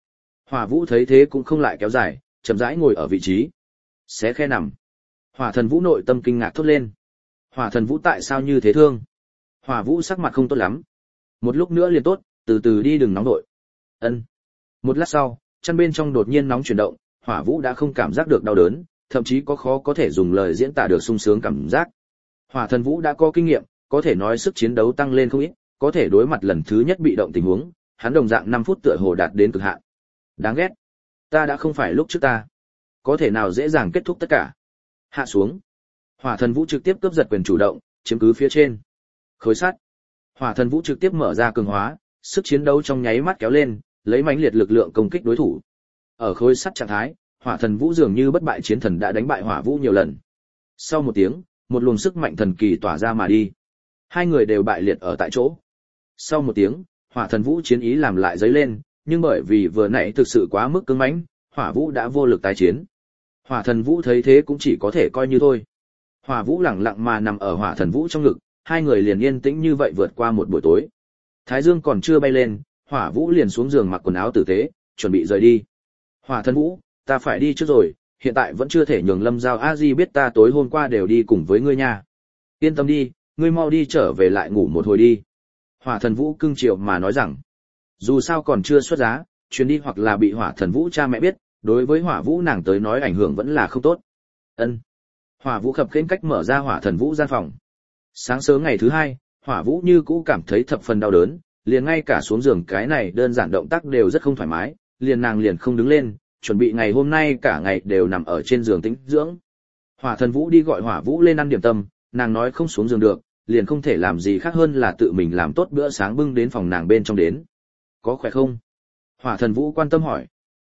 Hỏa Vũ thấy thế cũng không lại kéo dài, chậm rãi ngồi ở vị trí. Xé khe nằm. Hỏa Thần Vũ nội tâm kinh ngạc thốt lên. Hỏa Thần Vũ tại sao như thế thương? Hỏa Vũ sắc mặt không tốt lắm. Một lúc nữa liền tốt, từ từ đi đừng nóng đội. Ân. Một lát sau, chân bên trong đột nhiên nóng chuyển động, Hỏa Vũ đã không cảm giác được đau đớn, thậm chí khó có thể dùng lời diễn tả được sung sướng cảm giác. Hỏa Thần Vũ đã có kinh nghiệm, có thể nói sức chiến đấu tăng lên không ít, có thể đối mặt lần thứ nhất bị động tình huống, hắn đồng dạng 5 phút tựa hồ đạt đến cực hạn. Đáng ghét. Ta đã không phải lúc trước ta. Có thể nào dễ dàng kết thúc tất cả. Hạ xuống. Hỏa Thần Vũ trực tiếp cướp giật quyền chủ động, chiếm cứ phía trên. Khối sắt. Hỏa Thần Vũ trực tiếp mở ra cường hóa, sức chiến đấu trong nháy mắt kéo lên, lấy mãnh liệt lực lượng công kích đối thủ. Ở khối sắt trạng thái, Hỏa Thần Vũ dường như bất bại chiến thần đã đánh bại Hỏa Vũ nhiều lần. Sau một tiếng, một luồng sức mạnh thần kỳ tỏa ra mà đi. Hai người đều bại liệt ở tại chỗ. Sau một tiếng, Hỏa Thần Vũ chiến ý làm lại dấy lên, nhưng bởi vì vừa nãy thực sự quá mức cứng mãnh, Hỏa Vũ đã vô lực tái chiến. Hỏa Thần Vũ thấy thế cũng chỉ có thể coi như thôi. Hỏa Vũ lẳng lặng mà nằm ở Hỏa Thần Vũ trong ngực, hai người liền yên tĩnh như vậy vượt qua một buổi tối. Thái dương còn chưa bay lên, Hỏa Vũ liền xuống giường mặc quần áo tử tế, chuẩn bị rời đi. Hỏa Thần Vũ, ta phải đi trước rồi, hiện tại vẫn chưa thể nhường Lâm Giao A Di biết ta tối hôm qua đều đi cùng với ngươi nha. Yên tâm đi, ngươi mau đi trở về lại ngủ một hồi đi. Hỏa Thần Vũ cưng chiều mà nói rằng, dù sao còn chưa xuất giá, chuyến đi hoặc là bị Hỏa Thần Vũ cha mẹ biết, đối với Hỏa Vũ nàng tới nói ảnh hưởng vẫn là không tốt. Ân. Hỏa Vũ khập khiễng cách mở ra Hỏa Thần Vũ gian phòng. Sáng sớm ngày thứ hai, Hỏa Vũ như cũ cảm thấy thập phần đau đớn, liền ngay cả xuống giường cái này đơn giản động tác đều rất không thoải mái, nàng liền không đứng lên, chuẩn bị ngày hôm nay cả ngày đều nằm ở trên giường tĩnh dưỡng. Hỏa Thần Vũ đi gọi Hỏa Vũ lên ăn điểm tâm, nàng nói không xuống giường được, liền không thể làm gì khác hơn là tự mình làm tốt bữa sáng bưng đến phòng nàng bên trong đến. Có khỏe không? Hỏa Thần Vũ quan tâm hỏi.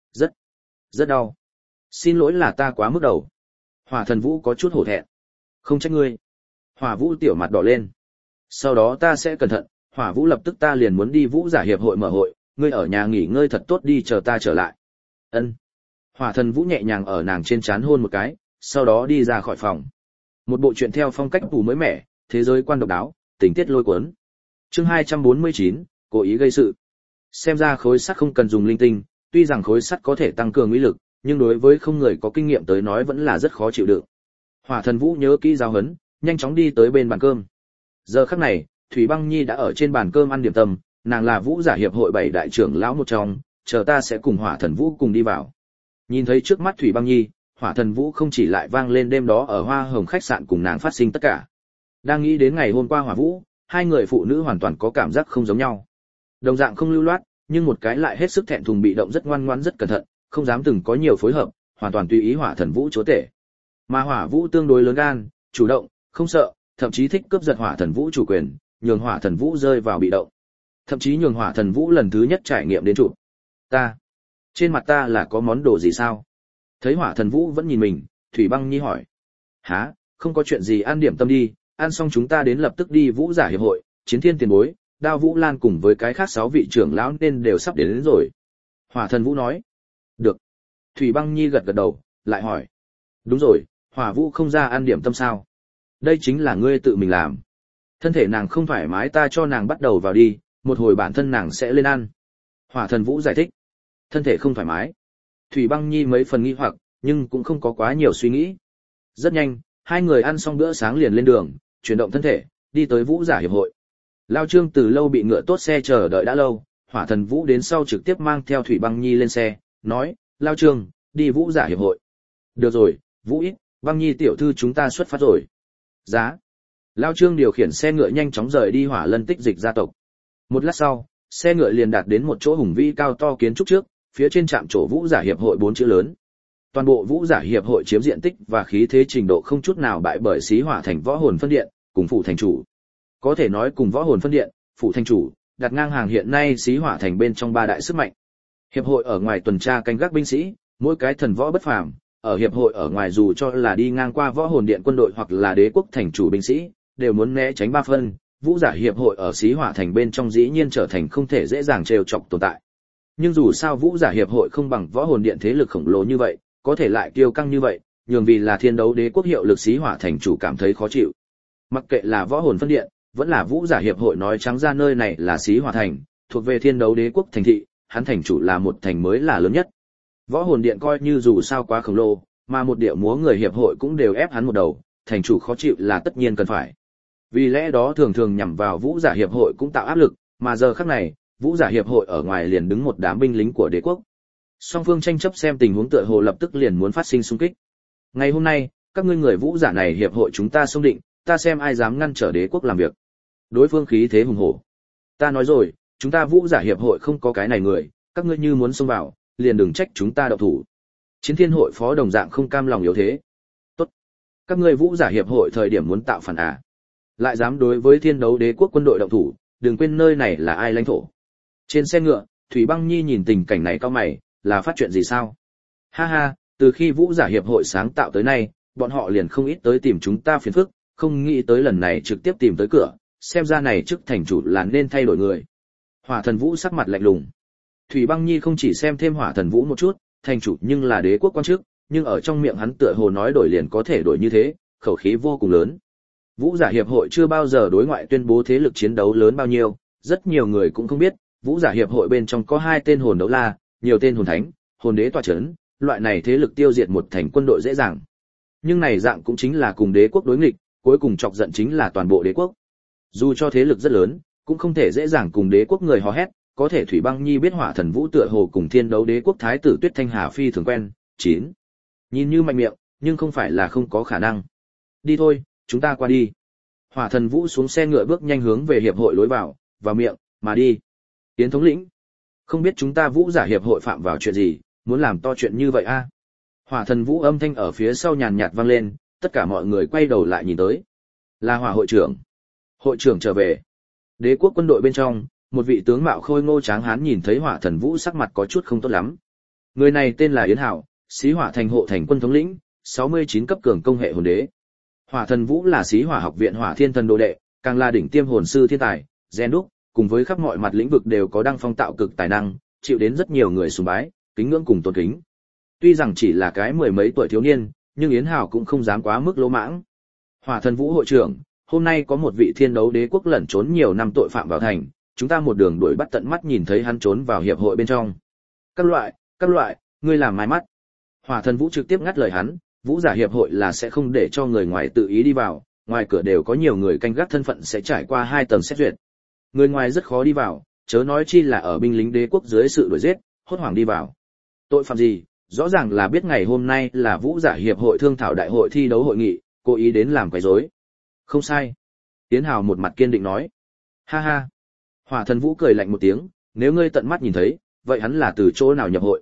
Rất đau. Xin lỗi là ta quá mức đầu. Hỏa Thần Vũ có chút hổ thẹn. Không trách ngươi. Hỏa Vũ tiểu mặt đỏ lên. Sau đó ta sẽ cẩn thận, Hỏa Vũ lập tức ta liền muốn đi Vũ giả hiệp hội mở hội, ngươi ở nhà nghỉ ngơi thật tốt đi chờ ta trở lại. Ân. Hỏa Thần Vũ nhẹ nhàng ở nàng trên trán hôn một cái, sau đó đi ra khỏi phòng. Một bộ truyện theo phong cách tủ mới mẻ, thế giới quan độc đáo, tình tiết lôi cuốn. Chương 249, cố ý gây sự. Xem ra khối sắt không cần dùng linh tinh, tuy rằng khối sắt có thể tăng cường uy lực, nhưng đối với không người có kinh nghiệm tới nói vẫn là rất khó chịu đựng. Hỏa Thần Vũ nhớ kỹ giáo huấn, nhanh chóng đi tới bên bàn cơm. Giờ khắc này, Thủy Băng Nhi đã ở trên bàn cơm ăn điểm tâm, nàng là Vũ giả hiệp hội 7 đại trưởng lão một trong, chờ ta sẽ cùng Hỏa Thần Vũ cùng đi vào. Nhìn thấy trước mắt Thủy Băng Nhi, Hỏa Thần Vũ không chỉ lại vang lên đêm đó ở Hoa Hồng khách sạn cùng nàng phát sinh tất cả. Đang nghĩ đến ngày hôm qua Hỏa Vũ, hai người phụ nữ hoàn toàn có cảm giác không giống nhau. Đồng dạng không lưu loát, nhưng một cái lại hết sức thẹn thùng bị động rất ngoan ngoãn rất cẩn thận, không dám từng có nhiều phối hợp, hoàn toàn tùy ý Hỏa Thần Vũ chúa tể. Mà Hỏa Vũ tương đối lớn gan, chủ động, không sợ, thậm chí thích cướp giật Hỏa Thần Vũ chủ quyền, nhường Hỏa Thần Vũ rơi vào bị động. Thậm chí nhường Hỏa Thần Vũ lần thứ nhất trải nghiệm đến chụp. Trên mặt ta là có món đồ gì sao? Thấy Hỏa Thần Vũ vẫn nhìn mình, Thủy Băng Nhi hỏi. Hả, không có chuyện gì, ăn điểm tâm đi, ăn xong chúng ta đến lập tức đi Vũ giả hiệp hội, Chiến Thiên tiền bối, Đao Vũ Lan cùng với cái khác 6 vị trưởng lão nên đều sắp đến rồi. Hỏa Thần Vũ nói. Được. Thủy Băng Nhi gật gật đầu, lại hỏi. Đúng rồi, Hỏa Vũ không ra ăn điểm tâm sao? Đây chính là ngươi tự mình làm. Thân thể nàng không thoải mái ta cho nàng bắt đầu vào đi, một hồi bản thân nàng sẽ lên ăn. Hỏa Thần Vũ giải thích. Thân thể không thoải mái. Thủy Băng Nhi mấy phần nghi hoặc, nhưng cũng không có quá nhiều suy nghĩ. Rất nhanh, hai người ăn xong bữa sáng liền lên đường, chuyển động thân thể, đi tới Vũ giả hiệp hội. Lao Trương từ lâu bị ngựa tốt xe chờ đợi đã lâu, Hỏa Thần Vũ đến sau trực tiếp mang theo Thủy Băng Nhi lên xe, nói, Lao Trương, đi Vũ giả hiệp hội. Được rồi, Vũ ít, Băng Nhi tiểu thư chúng ta xuất phát rồi. Giá. Lao Trương điều khiển xe ngựa nhanh chóng rời đi Hỏa Lân Tích Dịch gia tộc. Một lát sau, xe ngựa liền đạt đến một chỗ hùng vĩ cao to kiến trúc trước, phía trên trạm trổ Vũ giả hiệp hội 4 chữ lớn. Toàn bộ Vũ giả hiệp hội chiếm diện tích và khí thế trình độ không chút nào bại bởi Xí Hỏa thành Võ Hồn phân điện, cùng Phủ thành chủ. Có thể nói cùng Võ Hồn phân điện, Phủ thành chủ, đặt ngang hàng hiện nay Xí Hỏa thành bên trong 3 đại sức mạnh. Hiệp hội ở ngoài tuần tra canh gác binh sĩ, mỗi cái thần võ bất phàm, ở hiệp hội ở ngoài dù cho là đi ngang qua Võ Hồn điện quân đội hoặc là đế quốc thành chủ binh sĩ, đều muốn né tránh 3 phân. Vũ giả hiệp hội ở Xí Hỏa thành bên trong dĩ nhiên trở thành không thể dễ dàng trêu chọc tồn tại. Nhưng dù sao Vũ giả hiệp hội không bằng Võ Hồn điện thế lực khổng lồ như vậy, có thể lại kiêu căng như vậy, nhường vì là thiên đấu đế quốc hiệu lực Xí Hỏa thành chủ cảm thấy khó chịu. Mặc kệ là Võ Hồn phân điện, vẫn là Vũ giả hiệp hội nói trắng ra nơi này là Xí Hỏa thành, thuộc về thiên đấu đế quốc thành thị, hắn thành chủ là một thành mới là lớn nhất. Võ hồn điện coi như dù sao quá khổng lồ, mà một điệu múa người hiệp hội cũng đều ép hắn một đầu, thành chủ khó chịu là tất nhiên cần phải. Vì lẽ đó thường thường nhằm vào vũ giả hiệp hội cũng tạo áp lực, mà giờ khắc này, vũ giả hiệp hội ở ngoài liền đứng một đám binh lính của đế quốc. Song phương tranh chấp xem tình huống tựa hồ lập tức liền muốn phát sinh xung kích. Ngày hôm nay, các ngươi người vũ giả này hiệp hội chúng ta xông định, ta xem ai dám ngăn trở đế quốc làm việc. Đối phương khí thế hùng hổ. Ta nói rồi, chúng ta vũ giả hiệp hội không có cái này người, các ngươi như muốn xông vào, liền đừng trách chúng ta động thủ. Chiến Thiên hội phó đồng dạng không cam lòng yếu thế. Tốt, các ngươi vũ giả hiệp hội thời điểm muốn tạo phản à? Lại dám đối với Thiên Đấu Đế quốc quân đội động thủ, đừng quên nơi này là ai lãnh thổ. Trên xe ngựa, Thủy Băng Nhi nhìn tình cảnh này cau mày, là phát chuyện gì sao? Ha ha, từ khi vũ giả hiệp hội sáng tạo tới nay, bọn họ liền không ít tới tìm chúng ta phiền phức, không nghĩ tới lần này trực tiếp tìm tới cửa, xem ra này chức thành chủ là nên thay đổi người. Hỏa Thần Vũ sắc mặt lạnh lùng. Thủy Băng Nhi không chỉ xem thêm Hỏa Thần Vũ một chút, thành chủ nhưng là đế quốc quan chức, nhưng ở trong miệng hắn tựa hồ nói đổi liền có thể đổi như thế, khẩu khí vô cùng lớn. Vũ giả hiệp hội chưa bao giờ đối ngoại tuyên bố thế lực chiến đấu lớn bao nhiêu, rất nhiều người cũng không biết, vũ giả hiệp hội bên trong có 2 tên hồn đấu la, nhiều tên hồn thánh, hồn đế tọa chấn, loại này thế lực tiêu diệt một thành quân đội dễ dàng. Nhưng này dạng cũng chính là cùng đế quốc đối nghịch, cuối cùng chọc giận chính là toàn bộ đế quốc. Dù cho thế lực rất lớn, cũng không thể dễ dàng cùng đế quốc người hò hét, có thể Thủy Băng Nhi biết Hỏa Thần Vũ tựa hồ cùng Thiên Đấu Đế quốc thái tử Tuyết Thanh Hà phi thường quen. 9. Nhìn như mạnh miệng, nhưng không phải là không có khả năng. Đi thôi, chúng ta qua đi. Hỏa Thần Vũ xuống xe ngựa bước nhanh hướng về hiệp hội lối vào miệng, mà đi. Tiến thống lĩnh, không biết chúng ta vũ giả hiệp hội phạm vào chuyện gì, muốn làm to chuyện như vậy a? Hỏa Thần Vũ âm thanh ở phía sau nhàn nhạt vang lên, tất cả mọi người quay đầu lại nhìn tới. Là Hỏa hội trưởng. Hội trưởng trở về. Đế quốc quân đội bên trong, một vị tướng mạo khôi ngô tráng hán nhìn thấy Hỏa Thần Vũ sắc mặt có chút không tốt lắm. Người này tên là Yến Hạo, Xí Hỏa thành hộ thành quân thống lĩnh, 69 cấp cường công hệ hồn đế. Hỏa Thần Vũ là Xí Hỏa học viện Hỏa Thiên Thần đồ đệ, càng là đỉnh tiêm hồn sư thiên tài, gen đúc, cùng với khắp mọi mặt lĩnh vực đều có đăng phong tạo cực tài năng, chịu đến rất nhiều người sùng bái, kính ngưỡng cùng tôn kính. Tuy rằng chỉ là cái mười mấy tuổi thiếu niên, nhưng Yến Hạo cũng không dám quá mức lỗ mãng. Hỏa Thần Vũ hội trưởng, hôm nay có một vị Thiên Đấu Đế quốc lẩn trốn nhiều năm tội phạm vào thành, chúng ta một đường đuổi bắt tận mắt nhìn thấy hắn trốn vào hiệp hội bên trong. Các loại, ngươi làm mai mắt. Hỏa Thần Vũ trực tiếp ngắt lời hắn, vũ giả hiệp hội là sẽ không để cho người ngoài tự ý đi vào, ngoài cửa đều có nhiều người canh gác thân phận sẽ trải qua 2 tầng xét duyệt. Người ngoài rất khó đi vào, chớ nói chi là ở binh lính đế quốc dưới sự đuổi giết, hốt hoảng đi vào. Tội phạm gì? Rõ ràng là biết ngày hôm nay là vũ giả hiệp hội thương thảo đại hội thi đấu hội nghị, cố ý đến làm quấy rối. Không sai. Tiến Hào một mặt kiên định nói. Ha ha. Hỏa Thần Vũ cười lạnh một tiếng, nếu ngươi tận mắt nhìn thấy, vậy hắn là từ chỗ nào nhập hội?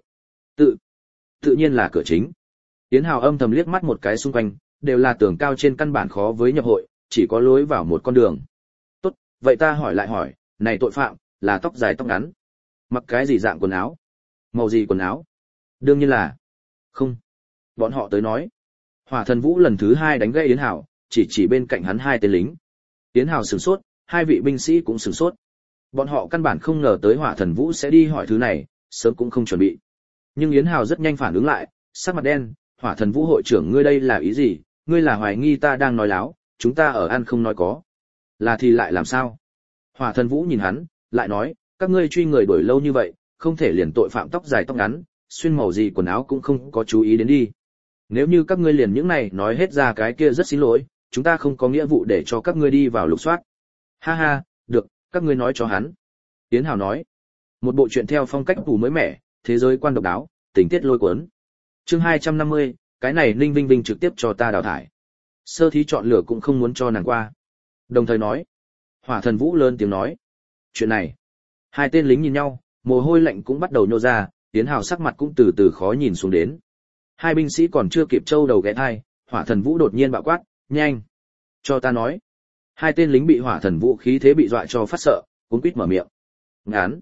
Tự nhiên là cửa chính. Tiến Hào âm thầm liếc mắt một cái xung quanh, đều là tường cao trên căn bản khó với nhập hội, chỉ có lối vào một con đường. Tốt, vậy ta hỏi lại hỏi, này tội phạm, là tóc dài tóc ngắn? Mặc cái gì dạng quần áo? Màu gì quần áo? Đương nhiên là... Không. Bọn họ tới nói. Hỏa Thần Vũ lần thứ 2 đánh gãy Yến Hào, chỉ bên cạnh hắn 2 tên lính. Yến Hào sửng sốt, 2 vị binh sĩ cũng sửng sốt. Bọn họ căn bản không ngờ tới Hỏa Thần Vũ sẽ đi hỏi thứ này, sớm cũng không chuẩn bị. Nhưng Yến Hào rất nhanh phản ứng lại, sắc mặt đen, Hỏa Thần Vũ hội trưởng ngươi đây là ý gì? Ngươi là hoài nghi ta đang nói láo, chúng ta ở ăn không nói có. Là thì lại làm sao? Hỏa Thần Vũ nhìn hắn, lại nói, các ngươi truy người đuổi lâu như vậy, không thể liền tội phạm tóc dài tóc ngắn, xuyên màu gì quần áo cũng không có chú ý đến đi. Nếu như các ngươi liền những này nói hết ra cái kia rất xin lỗi, chúng ta không có nghĩa vụ để cho các ngươi đi vào lục soát. Ha ha, được, các ngươi nói cho hắn. Tiến Hào nói, một bộ truyện theo phong cách tủ mới mẻ, thế giới quan độc đáo, tình tiết lôi cuốn. Chương 250, cái này Ninh Vinh Vinh trực tiếp cho ta đào thải. Sơ thí chọn lựa cũng không muốn cho nàng qua. Đồng thời nói, Hỏa Thần Vũ lớn tiếng nói, chuyện này. 2 tên lính nhìn nhau, mồ hôi lạnh cũng bắt đầu nhô ra, Tiến Hào sắc mặt cũng từ từ khó nhìn xuống đến. 2 binh sĩ còn chưa kịp trâu đầu ghé thai, Hỏa Thần Vũ đột nhiên bạo quát, nhanh, cho ta nói. 2 tên lính bị Hỏa Thần Vũ khí thế bị dọa cho phát sợ, cuống quýt mở miệng. Ngắn,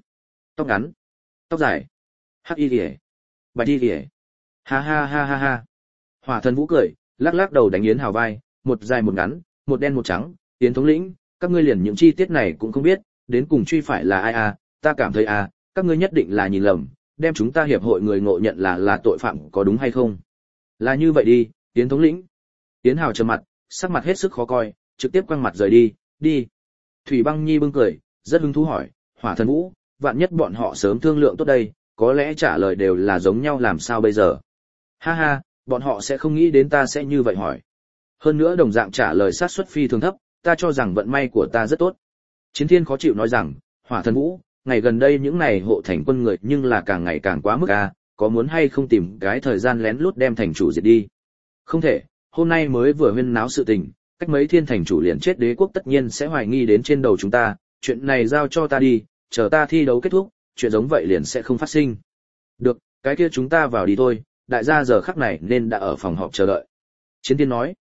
tóc dài, hắc y liễu, bạch y liễu. Ha ha ha ha ha. Hỏa Thần Vũ cười, lắc lắc đầu đánh Yến Hào vai, một dài một ngắn, một đen một trắng, Yến thống lĩnh, các ngươi liền những chi tiết này cũng không biết, đến cùng truy phải là ai à, ta cảm thấy à, các ngươi nhất định là nhìn lầm, đem chúng ta hiệp hội người ngộ nhận là tội phạm có đúng hay không? Là như vậy đi, Yến thống lĩnh. Yến Hào trầm mặt, sắc mặt hết sức khó coi, trực tiếp quăng mặt rời đi, đi. Thủy Băng Nhi bưng cười, rất hứng thú hỏi, Hỏa Thần Vũ, vạn nhất bọn họ sớm thương lượng tốt đây, có lẽ trả lời đều là giống nhau làm sao bây giờ. Ha ha, bọn họ sẽ không nghĩ đến ta sẽ như vậy hỏi. Hơn nữa đồng dạng trả lời sát suất phi thường thấp, ta cho rằng vận may của ta rất tốt. Chiến Thiên khó chịu nói rằng, Hỏa Thần Vũ, ngày gần đây những này hộ thành quân người nhưng là càng ngày càng quá mức a, có muốn hay không tìm cái thời gian lén lút đem thành chủ diệt đi. Không thể, hôm nay mới vừa huyên náo sự tình, cách mấy thiên thành chủ liền chết đế quốc tất nhiên sẽ hoài nghi đến trên đầu chúng ta, chuyện này giao cho ta đi, chờ ta thi đấu kết thúc, chuyện giống vậy liền sẽ không phát sinh. Được, cái kia chúng ta vào đi thôi, đại gia giờ khắc này nên đã ở phòng họp chờ đợi. Chiến Thiên nói.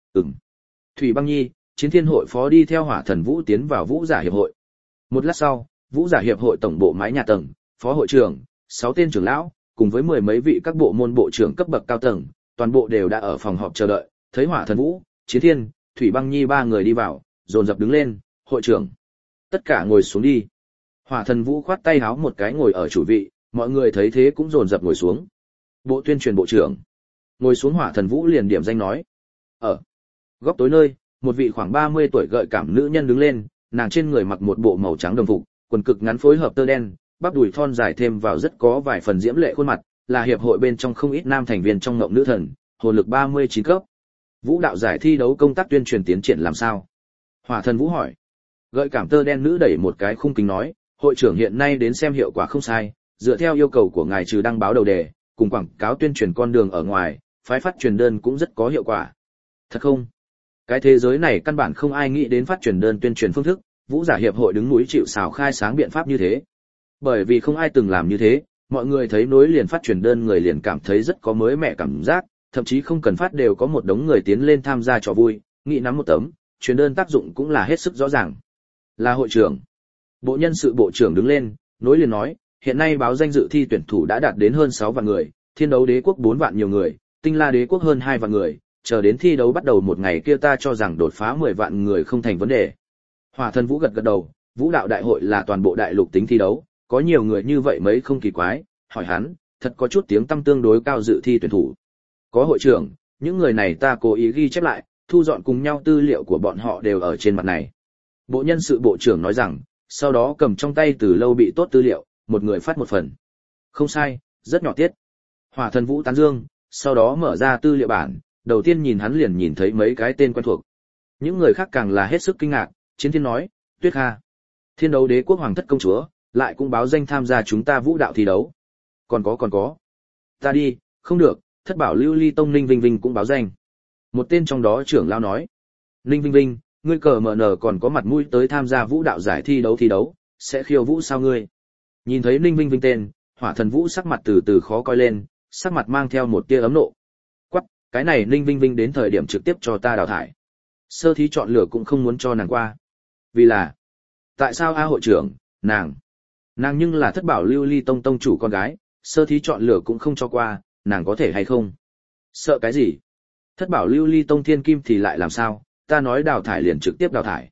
Thủy Băng Nhi, Chiến Thiên hội phó đi theo Hỏa Thần Vũ tiến vào Vũ Giả hiệp hội. Một lát sau, Vũ Giả hiệp hội tổng bộ mái nhà tầng, phó hội trưởng, 6 tên trưởng lão, cùng với mười mấy vị các bộ môn bộ trưởng cấp bậc cao tầng, toàn bộ đều đã ở phòng họp chờ đợi, thấy Hỏa Thần Vũ, Chiến Thiên, Thủy Băng Nhi ba người đi vào, dồn dập đứng lên, hội trưởng, tất cả ngồi xuống đi. Hỏa Thần Vũ khoát tay háo một cái ngồi ở chủ vị, mọi người thấy thế cũng dồn dập ngồi xuống. Bộ tuyên truyền bộ trưởng, ngồi xuống. Hỏa Thần Vũ liền điểm danh nói. Ở góc tối nơi, một vị khoảng 30 tuổi gợi cảm nữ nhân đứng lên, nàng trên người mặc một bộ màu trắng đồng phục, quần cực ngắn phối hợp tơ đen, bắp đùi thon dài thêm vào rất có vài phần diễm lệ khuôn mặt, là hiệp hội bên trong không ít nam thành viên trong ngộng nữ thần, hồn lực 39 cấp. Vũ đạo giải thi đấu công tác tuyên truyền tiến triển làm sao? Hỏa Thần Vũ hỏi. Gợi cảm tơ đen nữ đẩy một cái khung kính nói, hội trưởng hiện nay đến xem hiệu quả không sai, dựa theo yêu cầu của ngài trừ đăng báo đầu đề, cùng quảng cáo tuyên truyền con đường ở ngoài, phái phát truyền đơn cũng rất có hiệu quả. Thật không? Cái thế giới này căn bản không ai nghĩ đến phát truyền đơn tuyên truyền phương thức, Vũ giả hiệp hội đứng núi chịu sào khai sáng biện pháp như thế. Bởi vì không ai từng làm như thế, mọi người thấy nối liền phát truyền đơn người liền cảm thấy rất có mới mẻ cảm giác, thậm chí không cần phát đều có một đống người tiến lên tham gia trò vui, nghĩ nắm một tấm, truyền đơn tác dụng cũng là hết sức rõ ràng. Là hội trưởng. Bộ nhân sự bộ trưởng đứng lên, nối liền nói, hiện nay báo danh dự thi tuyển thủ đã đạt đến hơn 6 vạn người, Thiên đấu đế quốc 4 vạn nhiều người, Tinh La đế quốc hơn 2 vạn người, chờ đến thi đấu bắt đầu một ngày kia ta cho rằng đột phá 10 vạn người không thành vấn đề. Hỏa Thần Vũ gật gật đầu, Vũ đạo đại hội là toàn bộ đại lục tính thi đấu, có nhiều người như vậy mấy không kỳ quái, hỏi hắn, thật có chút tiếng tăm tương đối cao dự thi tuyển thủ. Có hội trưởng, những người này ta cố ý ghi chép lại, thu dọn cùng nhau tư liệu của bọn họ đều ở trên mặt này. Bộ nhân sự bộ trưởng nói rằng, sau đó cầm trong tay từ lâu bị tốt tư liệu, một người phát một phần. Không sai, rất nhỏ tiết. Hỏa Thần Vũ tán dương, sau đó mở ra tư liệu bản, đầu tiên nhìn hắn liền nhìn thấy mấy cái tên quen thuộc. Những người khác càng là hết sức kinh ngạc, Chiến Thiên nói, Tuyết Kha, Thiên đấu đế quốc hoàng thất công chúa, lại cũng báo danh tham gia chúng ta vũ đạo thi đấu. Còn có. Ta đi, không được, Thất Bảo Lưu Ly Tông Ninh Vinh Vinh cũng báo danh. Một tên trong đó trưởng lão nói, Ninh Vinh Vinh, ngươi cờ mở nở còn có mặt mũi tới tham gia vũ đạo giải thi đấu, sẽ khiêu vũ sao ngươi? Nhìn thấy Ninh Vinh Vinh tên, Hỏa Thần Vũ sắc mặt từ từ khó coi lên, sắc mặt mang theo một tia ấm nộ. Quắc, cái này Ninh Vinh Vinh đến thời điểm trực tiếp cho ta đào thải. Sơ thí chọn lựa cũng không muốn cho nàng qua. Vì là, tại sao hội trưởng, nàng nhưng là Thất Bảo Lưu Ly Tông tông chủ con gái, sơ thí chọn lựa cũng không cho qua, nàng có thể hay không? Sợ cái gì? Thất Bảo Lưu Ly Tông thiên kim thì lại làm sao, ta nói đào thải liền trực tiếp đào thải.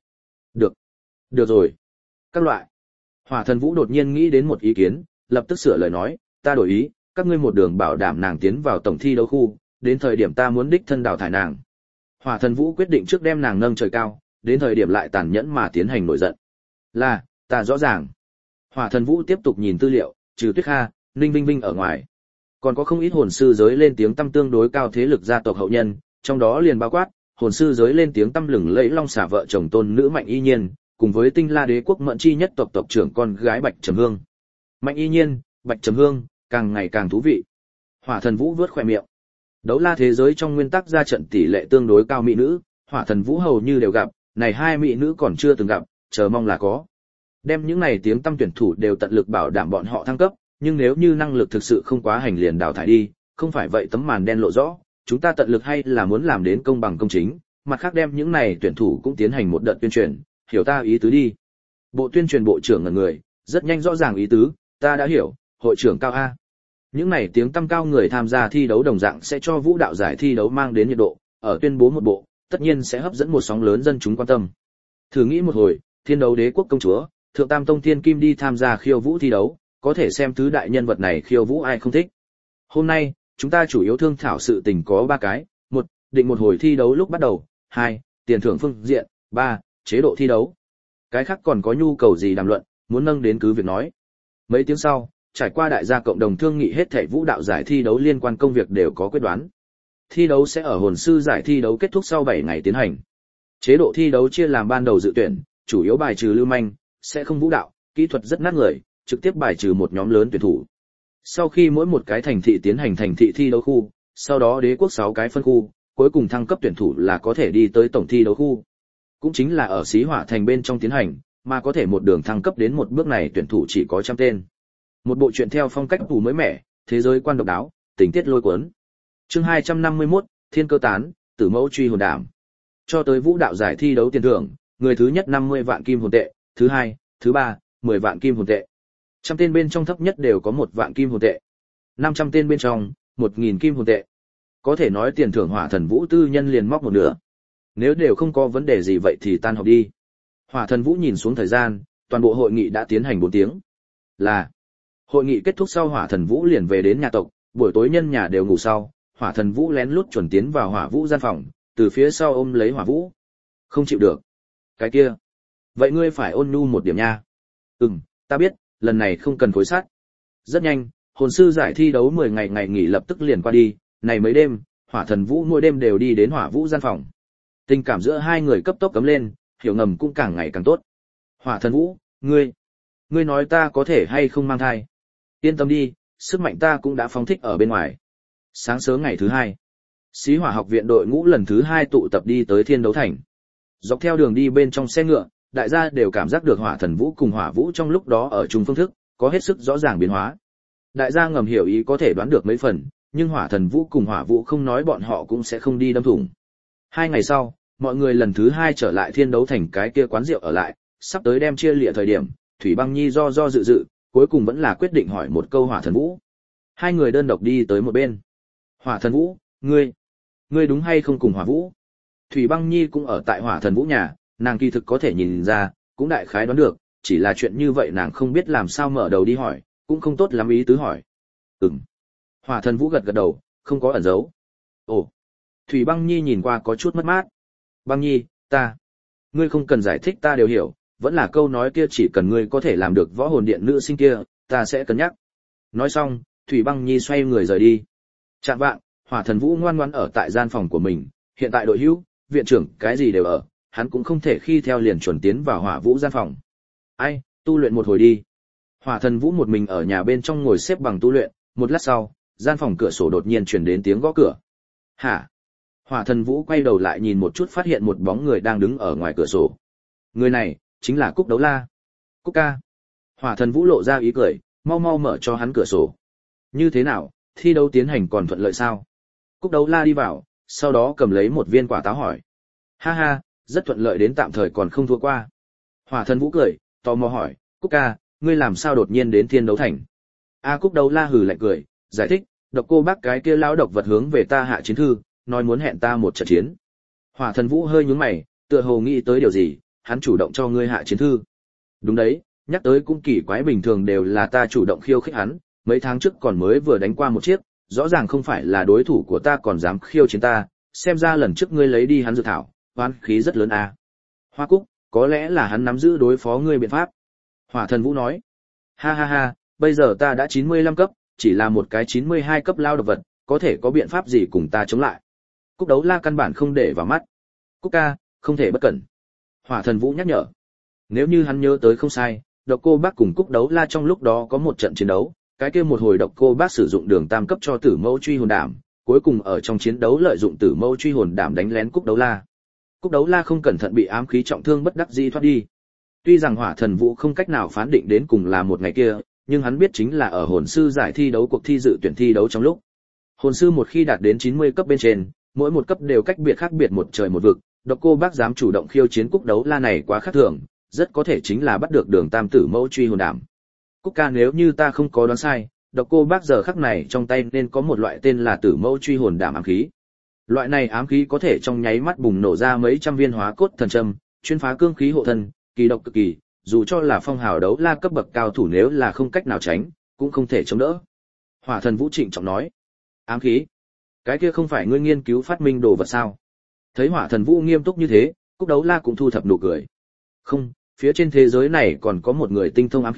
Được rồi. Các loại. Hỏa Thần Vũ đột nhiên nghĩ đến một ý kiến, lập tức sửa lời nói, ta đổi ý, các ngươi một đường bảo đảm nàng tiến vào tổng thi đấu khu, đến thời điểm ta muốn đích thân đào thải nàng. Hỏa Thần Vũ quyết định trước đem nàng nâng trời cao, đến thời điểm lại tàn nhẫn mà tiến hành nổi giận. Là, ta rõ ràng. Hỏa Thần Vũ tiếp tục nhìn tư liệu, trừ Tuyết Kha, Ninh Vinh Vinh ở ngoài, còn có không ít hồn sư giới lên tiếng tăm tương đối cao thế lực gia tộc hậu nhân, trong đó liền bao quát hồn sư giới lên tiếng tăm lừng lẫy Long Xà vợ chồng Tôn nữ Mạnh Y Nhiên, cùng với Tinh La đế quốc Mẫn chi nhất tộc trưởng con gái Bạch Trầm Hương. Mạnh Y Nhiên, Bạch Trầm Hương, càng ngày càng thú vị. Hỏa Thần Vũ vớt khóe miệng. Đấu la thế giới trong nguyên tắc ra trận tỷ lệ tương đối cao mỹ nữ, Hỏa Thần Vũ hầu như đều gặp, này hai mỹ nữ còn chưa từng gặp, chờ mong là có. Đem những này tiếng tăm tuyển thủ đều tận lực bảo đảm bọn họ thăng cấp, nhưng nếu như năng lực thực sự không quá hành liền đào thải đi, không phải vậy tấm màn đen lộ rõ, chúng ta tận lực hay là muốn làm đến công bằng công chính, mặt khác đem những này tuyển thủ cũng tiến hành một đợt tuyên truyền, hiểu ta ý tứ đi. Bộ tuyên truyền bộ trưởng ngẩn người, rất nhanh rõ ràng ý tứ, ta đã hiểu, hội trưởng cao A. Những này tiếng tăm cao người tham gia thi đấu đồng dạng sẽ cho vũ đạo giải thi đấu mang đến nhiệt độ, ở tuyên bố một bộ, tất nhiên sẽ hấp dẫn một sóng lớn dân chúng quan tâm. Thử nghĩ một hồi, Thiên đấu đế quốc công chúa, Thượng Tam Tông Thiên Kim đi tham gia khiêu vũ thi đấu, có thể xem tứ đại nhân vật này khiêu vũ ai không thích. Hôm nay, chúng ta chủ yếu thương thảo sự tình có 3 cái, 1. Định một hồi thi đấu lúc bắt đầu, 2. Tiền thưởng phương diện, 3. Chế độ thi đấu. Cái khác còn có nhu cầu gì đàm luận, muốn nâng đến cứ việc nói. Mấy tiếng sau, trải qua đại gia cộng đồng thương nghị hết thảy vũ đạo giải thi đấu liên quan công việc đều có quyết đoán. Thi đấu sẽ ở hồn sư giải thi đấu kết thúc sau 7 ngày tiến hành. Chế độ thi đấu chia làm ban đầu dự tuyển, chủ yếu bài trừ lưu manh, sẽ không vũ đạo, kỹ thuật rất nát người, trực tiếp bài trừ một nhóm lớn tuyển thủ. Sau khi mỗi một cái thành thị tiến hành thành thị thi đấu khu, sau đó đế quốc 6 cái phân khu, cuối cùng thăng cấp tuyển thủ là có thể đi tới tổng thi đấu khu. Cũng chính là ở Xí Hỏa thành bên trong tiến hành, mà có thể một đường thăng cấp đến một bước này tuyển thủ chỉ có trăm tên. Một bộ truyện theo phong cách tù mới mẻ, thế giới quan độc đáo, tình tiết lôi cuốn. Chương 251, Thiên Cơ Tán, Tử Mẫu Truy Hồn Đảm. Cho tới vũ đạo giải thi đấu tiền thưởng, người thứ nhất 50 vạn kim hồn tệ, thứ hai, thứ ba, 10 vạn kim hồn tệ. Trăm tên bên trong thấp nhất đều có 1 vạn kim hồn tệ. 500 tên bên trong, 1000 kim hồn tệ. Có thể nói tiền thưởng Hỏa Thần Vũ tư nhân liền móc một nửa. Nếu đều không có vấn đề gì vậy thì tan họp đi. Hỏa Thần Vũ nhìn xuống thời gian, toàn bộ hội nghị đã tiến hành 4 tiếng. Là hội nghị kết thúc sau Hỏa Thần Vũ liền về đến nhà tộc, buổi tối nhân nhà đều ngủ sau, Hỏa Thần Vũ lén lút chuẩn tiến vào Hỏa Vũ gian phòng, từ phía sau ôm lấy Hỏa Vũ. Không chịu được. Cái kia. Vậy ngươi phải ôn nhu một điểm nha. Ta biết, lần này không cần phối sát. Rất nhanh, hồn sư giải thi đấu 10 ngày ngày nghỉ lập tức liền qua đi, này mấy đêm, Hỏa Thần Vũ mỗi đêm đều đi đến Hỏa Vũ gian phòng. Tình cảm giữa hai người cấp tốc cấm lên, hiểu ngầm cũng càng ngày càng tốt. Hỏa Thần Vũ, ngươi nói ta có thể hay không mang thai? Yên tâm đi, sức mạnh ta cũng đã phóng thích ở bên ngoài. Sáng sớm ngày thứ hai, Xí Hỏa học viện đội ngũ lần thứ 2 tụ tập đi tới Thiên Đấu Thành. Dọc theo đường đi bên trong xe ngựa, đại gia đều cảm giác được Hỏa Thần Vũ cùng Hỏa Vũ trong lúc đó ở chung phương thức, có hết sức rõ ràng biến hóa. Đại gia ngầm hiểu ý có thể đoán được mấy phần, nhưng Hỏa Thần Vũ cùng Hỏa Vũ không nói bọn họ cũng sẽ không đi đâm thủng. 2 ngày sau, mọi người lần thứ 2 trở lại Thiên Đấu Thành cái kia quán rượu ở lại, sắp tới đem chia lìa thời điểm, Thủy Băng Nhi do dự, cuối cùng vẫn là quyết định hỏi một câu Hỏa Thần Vũ. Hai người đơn độc đi tới một bên. Hỏa Thần Vũ, ngươi đúng hay không cùng Hỏa Vũ? Thủy Băng Nhi cũng ở tại Hỏa Thần Vũ nhà, nàng kỳ thực có thể nhìn ra, cũng đại khái đoán được, chỉ là chuyện như vậy nàng không biết làm sao mở đầu đi hỏi, cũng không tốt lắm ý tứ hỏi. Hỏa Thần Vũ gật đầu, không có ẩn giấu. Ồ. Thủy Băng Nhi nhìn qua có chút mất mát. Băng Nhi, ngươi không cần giải thích ta đều hiểu, vẫn là câu nói kia chỉ cần ngươi có thể làm được võ hồn điện nữ sinh kia, ta sẽ cân nhắc. Nói xong, Thủy Băng Nhi xoay người rời đi. Chạm vạng, Hỏa Thần Vũ ngoan ngoãn ở tại gian phòng của mình, hiện tại đội hữu, viện trưởng, cái gì đều ở, hắn cũng không thể khi theo liền chuẩn tiến vào Hỏa Vũ gian phòng. Ai, tu luyện một hồi đi. Hỏa Thần Vũ một mình ở nhà bên trong ngồi xếp bằng tu luyện, một lát sau, gian phòng cửa sổ đột nhiên truyền đến tiếng gõ cửa. Hả? Hỏa Thần Vũ quay đầu lại nhìn một chút phát hiện một bóng người đang đứng ở ngoài cửa sổ. Người này, chính là Cúc Đấu La. Cúc ca. Hỏa Thần Vũ lộ ra ý cười, mau mở cho hắn cửa sổ. Như thế nào, thi đấu tiến hành còn thuận lợi sao? Cúc Đấu La đi vào, sau đó cầm lấy một viên quả táo hỏi. Ha, rất thuận lợi đến tạm thời còn không thua qua. Hỏa Thần Vũ cười, tò mò hỏi, Cúc ca, ngươi làm sao đột nhiên đến Thiên Đấu Thành? Cúc Đấu La hừ lạnh cười, giải thích, Độc Cô Bác cái kia lão độc vật hướng về ta hạ chiến thư, nói muốn hẹn ta một trận chiến. Hỏa Thần Vũ hơi nhướng mày, tựa hồ nghĩ tới điều gì, hắn chủ động cho ngươi hạ chiến thư. Đúng đấy, nhắc tới cũng kỳ quái, bình thường đều là ta chủ động khiêu khích hắn, mấy tháng trước còn mới vừa đánh qua một chiếc, rõ ràng không phải là đối thủ của ta còn dám khiêu chiến ta, xem ra lần trước ngươi lấy đi hắn dược thảo, oán khí rất lớn à. Hoa Cúc, có lẽ là hắn nắm giữ đối phó ngươi biện pháp. Hỏa Thần Vũ nói. Ha, bây giờ ta đã 95 cấp, chỉ là một cái 92 cấp lao độc vật, có thể có biện pháp gì cùng ta chống lại. Cúc Đấu La căn bản không để vào mắt. Cúc ca, không thể bất cẩn. Hỏa Thần Vũ nhắc nhở. Nếu như hắn nhớ tới không sai, Độc Cô Bác cùng Cúc Đấu La trong lúc đó có một trận chiến đấu, cái kia một hồi Độc Cô Bác sử dụng đường tam cấp cho Tử Mẫu Truy Hồn Đảm, cuối cùng ở trong chiến đấu lợi dụng Tử Mẫu Truy Hồn Đảm đánh lén Cúc Đấu La. Cúc Đấu La không cẩn thận bị ám khí trọng thương bất đắc dĩ thoát đi. Tuy rằng Hỏa Thần Vũ không cách nào phán định đến cùng là một ngày kia, nhưng hắn biết chính là ở hồn sư giải thi đấu cuộc thi dự tuyển thi đấu trong lúc. Hồn sư một khi đạt đến 90 cấp bên trên, mỗi một cấp đều cách biệt một trời một vực, Độc Cô Bác dám chủ động khiêu chiến Cúc Đấu La này quá khác thường, rất có thể chính là bắt được đường tam tử mẫu truy hồn đảm. Cúc ca, nếu như ta không có đoán sai, Độc Cô Bác giờ khắc này trong tay nên có một loại tên là tử mẫu truy hồn đảm ám khí. Loại này ám khí có thể trong nháy mắt bùng nổ ra mấy trăm viên hóa cốt thần châm, chuyên phá cương khí hộ thân, kỳ độc cực kỳ, dù cho là phong hào đấu la cấp bậc cao thủ nếu là không cách nào tránh, cũng không thể chống đỡ. Hỏa Thần Vũ trịnh trọng nói. Ám khí? Cái kia không phải ngươi nghiên cứu phát minh đồ vật sao? Thấy Hỏa Thần Vũ nghiêm túc như thế, Cúc Đấu La cũng thu thập nụ cười. Không, phía trên thế giới này còn có một người tinh thông ám khí,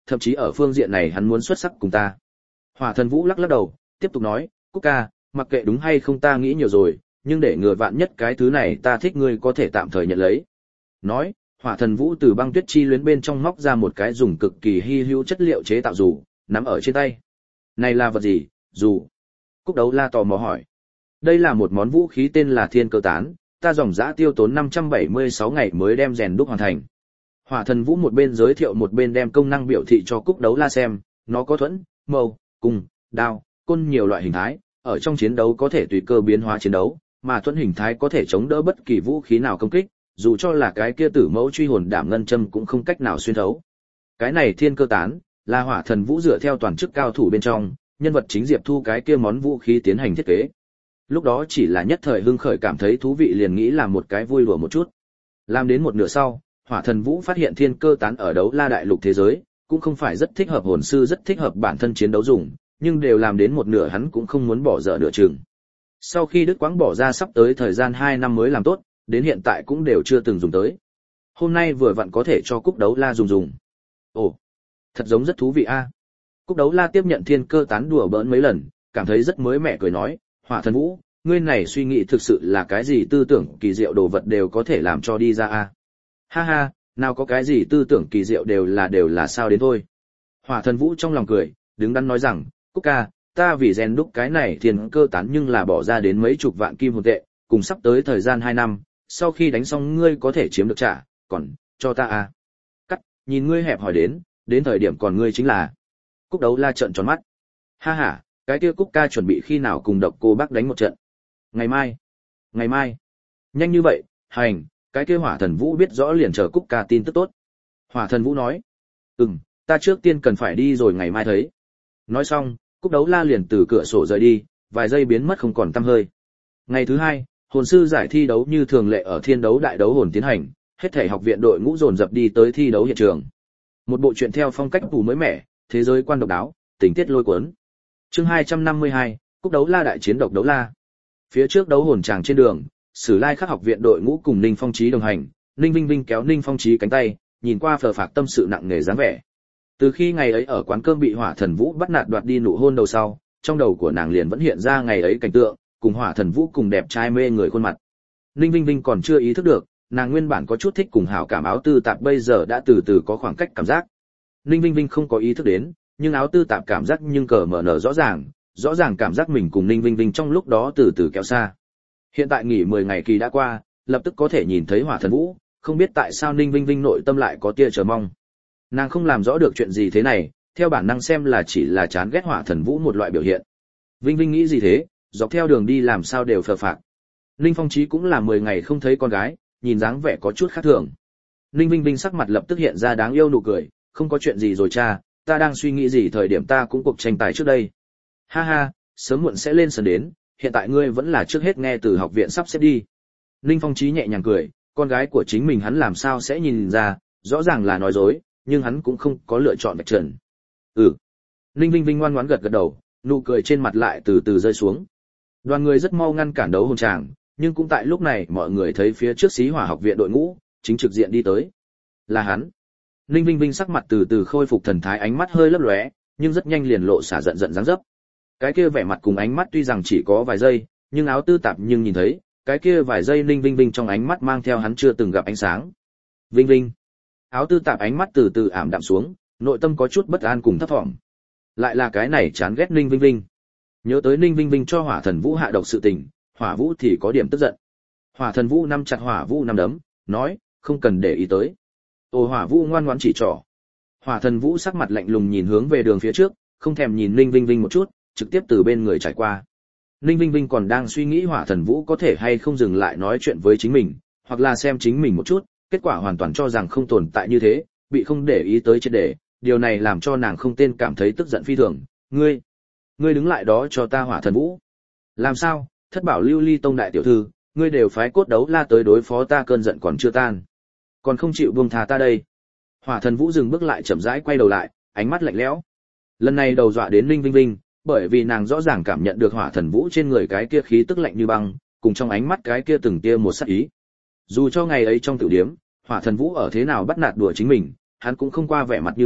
thậm chí ở phương diện này hắn muốn xuất sắc cùng ta. Hỏa Thần Vũ lắc lắc đầu, tiếp tục nói, Cúc ca, mặc kệ đúng hay không ta nghĩ nhiều rồi, nhưng để ngừa vạn nhất cái thứ này ta thích ngươi có thể tạm thời nhận lấy. Nói, Hỏa Thần Vũ từ băng tuyết chi luyến bên trong móc ra một cái dùng cực kỳ hy hữu chất liệu chế tạo dù, nắm ở trên tay. Này là vật gì? Dù. Cúc Đấu La tò mò hỏi. Đây là một món vũ khí tên là Thiên Cơ Tán, ta dòng dã tiêu tốn 576 ngày mới đem rèn đúc hoàn thành. Hỏa Thần Vũ một bên giới thiệu một bên đem công năng biểu thị cho Cúc Đấu La xem, nó có thuẫn, mâu, cung, đao, côn nhiều loại hình thái, ở trong chiến đấu có thể tùy cơ biến hóa chiến đấu, mà thuẫn hình thái có thể chống đỡ bất kỳ vũ khí nào công kích, dù cho là cái kia tử mẫu truy hồn đảm ngân châm cũng không cách nào xuyên thấu. Cái này Thiên Cơ Tán là Hỏa Thần Vũ dựa theo toàn chức cao thủ bên trong, nhân vật chính Diệp Thu cái kia món vũ khí tiến hành thiết kế. Lúc đó chỉ là nhất thời hưng khởi cảm thấy thú vị liền nghĩ làm một cái vui đùa một chút. Làm đến một nửa sau, Hỏa Thần Vũ phát hiện Thiên Cơ Tán ở đấu la đại lục thế giới, cũng không phải rất thích hợp hồn sư rất thích hợp bản thân chiến đấu dùng, nhưng đều làm đến một nửa hắn cũng không muốn bỏ dở nửa chừng. Sau khi Đức Quãng bỏ ra sắp tới thời gian 2 năm mới làm tốt, đến hiện tại cũng đều chưa từng dùng tới. Hôm nay vừa vặn có thể cho Cúc Đấu La dùng. Ồ, thật giống rất thú vị a. Cúc Đấu La tiếp nhận Thiên Cơ Tán đùa bỡn mấy lần, cảm thấy rất mới mẻ cười nói, Hỏa Thần Vũ, ngươi này suy nghĩ thực sự là cái gì tư tưởng kỳ diệu đồ vật đều có thể làm cho đi ra a. Ha ha, nào có cái gì tư tưởng kỳ diệu đều là sao đến thôi. Hỏa Thần Vũ trong lòng cười, đứng đắn nói rằng, Cúc ca, ta vì rèn đúc cái này Thiên Cơ Tán nhưng là bỏ ra đến mấy chục vạn kim hồn tệ, cùng sắp tới thời gian 2 năm, sau khi đánh xong ngươi có thể chiếm được trả, còn, cho ta a. Cắt, nhìn ngươi hẹp hỏi đến thời điểm còn ngươi chính là. Cúc Đấu La trợn tròn mắt. Ha ha, cái kia Cúc ca chuẩn bị khi nào cùng Độc Cô Bác đánh một trận. Ngày mai. Nhanh như vậy, hành, cái kia Hỏa Thần Vũ biết rõ liền chờ Cúc ca tin tức tốt. Hỏa Thần Vũ nói. Ta trước tiên cần phải đi rồi ngày mai thấy. Nói xong, Cúc Đấu La liền từ cửa sổ rời đi, vài giây biến mất không còn tăm hơi. Ngày thứ 2, hồn sư giải thi đấu như thường lệ ở Thiên Đấu Đại Đấu Hồn tiến hành, hết thảy học viện đội ngũ dồn dập đi tới thi đấu hiện trường. Một bộ truyện theo phong cách tù mới mẻ, thế giới quan độc đáo, tình tiết lôi cuốn. Chương 252, Cúc Đấu La đại chiến Độc Đấu La. Phía trước đấu hồn tràng trên đường, Sử Lai Khắc học viện đội ngũ cùng Ninh Phong Chí đồng hành, Ninh Vinh Vinh kéo Ninh Phong Chí cánh tay, nhìn qua phờ phạc tâm sự nặng nề dáng vẻ. Từ khi ngày ấy ở quán cơm bị Hỏa Thần Vũ bắt nạt đoạt đi nụ hôn đầu sau, trong đầu của nàng liền vẫn hiện ra ngày ấy cảnh tượng, cùng Hỏa Thần Vũ cùng đẹp trai mê người khuôn mặt. Ninh Vinh Vinh còn chưa ý thức được, nàng nguyên bản có chút thích cùng hảo cảm Áo Tư Tạp bây giờ đã từ từ có khoảng cách cảm giác. Ninh Vinh Vinh không có ý thức đến, nhưng Áo Tư Tạp cảm giác nhưng cờ mở nở rõ ràng cảm giác mình cùng Ninh Vinh Vinh trong lúc đó từ từ kéo xa. Hiện tại nghỉ 10 ngày kỳ đã qua, lập tức có thể nhìn thấy Hỏa Thần Vũ, không biết tại sao Ninh Vinh Vinh nội tâm lại có tia chờ mong. Nàng không làm rõ được chuyện gì thế này, theo bản năng xem là chỉ là chán ghét Hỏa Thần Vũ một loại biểu hiện. Vinh Vinh nghĩ gì thế, dọc theo đường đi làm sao đều phờ phạc. Ninh Phong Chí cũng là 10 ngày không thấy con gái, nhìn dáng vẻ có chút khác thường. Ninh Vinh Vinh sắc mặt lập tức hiện ra đáng yêu nụ cười, không có chuyện gì rồi cha, ta đang suy nghĩ gì thời điểm ta cũng cuộc tranh tài trước đây. Ha ha, sớm muộn sẽ lên sân đến, hiện tại ngươi vẫn là trước hết nghe từ học viện sắp xếp đi. Ninh Phong Chí nhẹ nhàng cười, con gái của chính mình hắn làm sao sẽ nhìn ra, rõ ràng là nói dối, nhưng hắn cũng không có lựa chọn vạch trần. Ninh Vinh Vinh ngoan ngoãn gật gật đầu, nụ cười trên mặt lại từ từ rơi xuống. Đoàn người rất mau ngăn cản đấu hồn tràng, nhưng cũng tại lúc này mọi người thấy phía trước Xí Hỏa học viện đội ngũ chính trực diện đi tới. Là hắn. Ninh Vinh Vinh sắc mặt từ từ khôi phục thần thái, ánh mắt hơi lấp lóe, nhưng rất nhanh liền lộ xả giận dáng dấp. Cái kia vẻ mặt cùng ánh mắt tuy rằng chỉ có vài giây, nhưng Áo Tư Tạp nhưng nhìn thấy, cái kia vài giây Ninh Vinh Vinh trong ánh mắt mang theo hắn chưa từng gặp ánh sáng. Vinh Vinh. Áo Tư Tạp ánh mắt từ từ ảm đạm xuống, nội tâm có chút bất an cùng thấp thỏm. Lại là cái này chán ghét Ninh Vinh Vinh. Nhớ tới Ninh Vinh Vinh cho Hỏa Thần Vũ hạ độc sự tình, Hỏa Vũ thì có điểm tức giận. Hỏa Thần Vũ nắm chặt Hỏa Vũ nắm đấm, nói, không cần để ý tới. Hỏa Vũ ngoan ngoãn chỉ trỏ. Hỏa Thần Vũ sắc mặt lạnh lùng nhìn hướng về đường phía trước, không thèm nhìn Ninh Vinh Vinh một chút, trực tiếp từ bên người trải qua. Ninh Vinh Vinh còn đang suy nghĩ Hỏa Thần Vũ có thể hay không dừng lại nói chuyện với chính mình, hoặc là xem chính mình một chút, kết quả hoàn toàn cho rằng không tồn tại như thế, bị không để ý tới triệt để, điều này làm cho nàng không tên cảm thấy tức giận phi thường. Ngươi đứng lại đó cho ta Hỏa Thần Vũ. Làm sao, Thất Bảo Lưu Ly Tông đại tiểu thư, ngươi đều phái Cốt Đấu La tới đối phó ta, cơn giận còn chưa tan, còn không chịu buông tha ta đây. Hỏa Thần Vũ dừng bước lại, chậm rãi quay đầu lại, ánh mắt lạnh lẽo. Lần này đầu dọa đến Ninh Vinh Vinh, bởi vì nàng rõ ràng cảm nhận được Hỏa Thần Vũ trên người cái kia khí tức lạnh như băng, cùng trong ánh mắt cái kia từng tia một sát ý. Dù cho ngày ấy trong tiểu điếm, Hỏa Thần Vũ ở thế nào bắt nạt đùa chính mình, hắn cũng không qua vẻ mặt như vậy,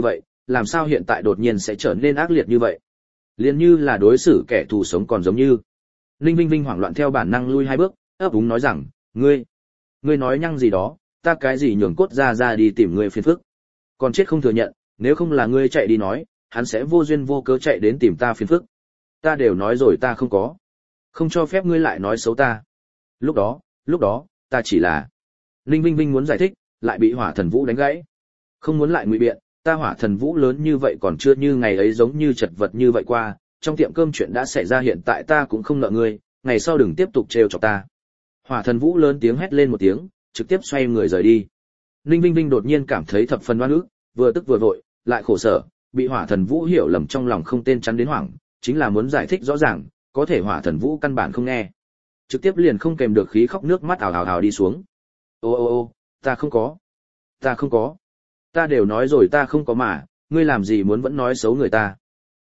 làm sao hiện tại đột nhiên sẽ trở nên ác liệt như vậy? Liền như là đối xử kẻ thù sống còn giống như. Ninh Vinh Vinh hoảng loạn theo bản năng lui 2 bước, ấp úng nói rằng, ngươi nói nhăng gì đó, ta cái gì nhường cốt ra đi tìm ngươi phiền phức. Còn chết không thừa nhận, nếu không là ngươi chạy đi nói, hắn sẽ vô duyên vô cớ chạy đến tìm ta phiền phức. Ta đều nói rồi ta không có. Không cho phép ngươi lại nói xấu ta. Lúc đó, ta chỉ là... Ninh Vinh Vinh muốn giải thích, lại bị Hỏa Thần Vũ đánh gãy. Không muốn lại ngụy biện, ta Hỏa Thần Vũ lớn như vậy còn chưa như ngày ấy giống như chật vật như vậy qua, trong tiệm cơm chuyện đã xảy ra hiện tại ta cũng không nợ ngươi, ngày sau đừng tiếp tục trêu chọc ta. Hỏa Thần Vũ lớn tiếng hét lên một tiếng, trực tiếp xoay người rời đi. Ninh Vinh Vinh đột nhiên cảm thấy thập phần oan ức, vừa tức vừa vội, lại khổ sở, bị Hỏa Thần Vũ hiểu lầm trong lòng không tên chắn đến hoảng, chính là muốn giải thích rõ ràng, có thể Hỏa Thần Vũ căn bản không nghe. Trực tiếp liền không kèm được khí khóc nước mắt ào đi xuống. Ô, ta không có. Ta đều nói rồi ta không có mà, ngươi làm gì muốn vẫn nói xấu người ta.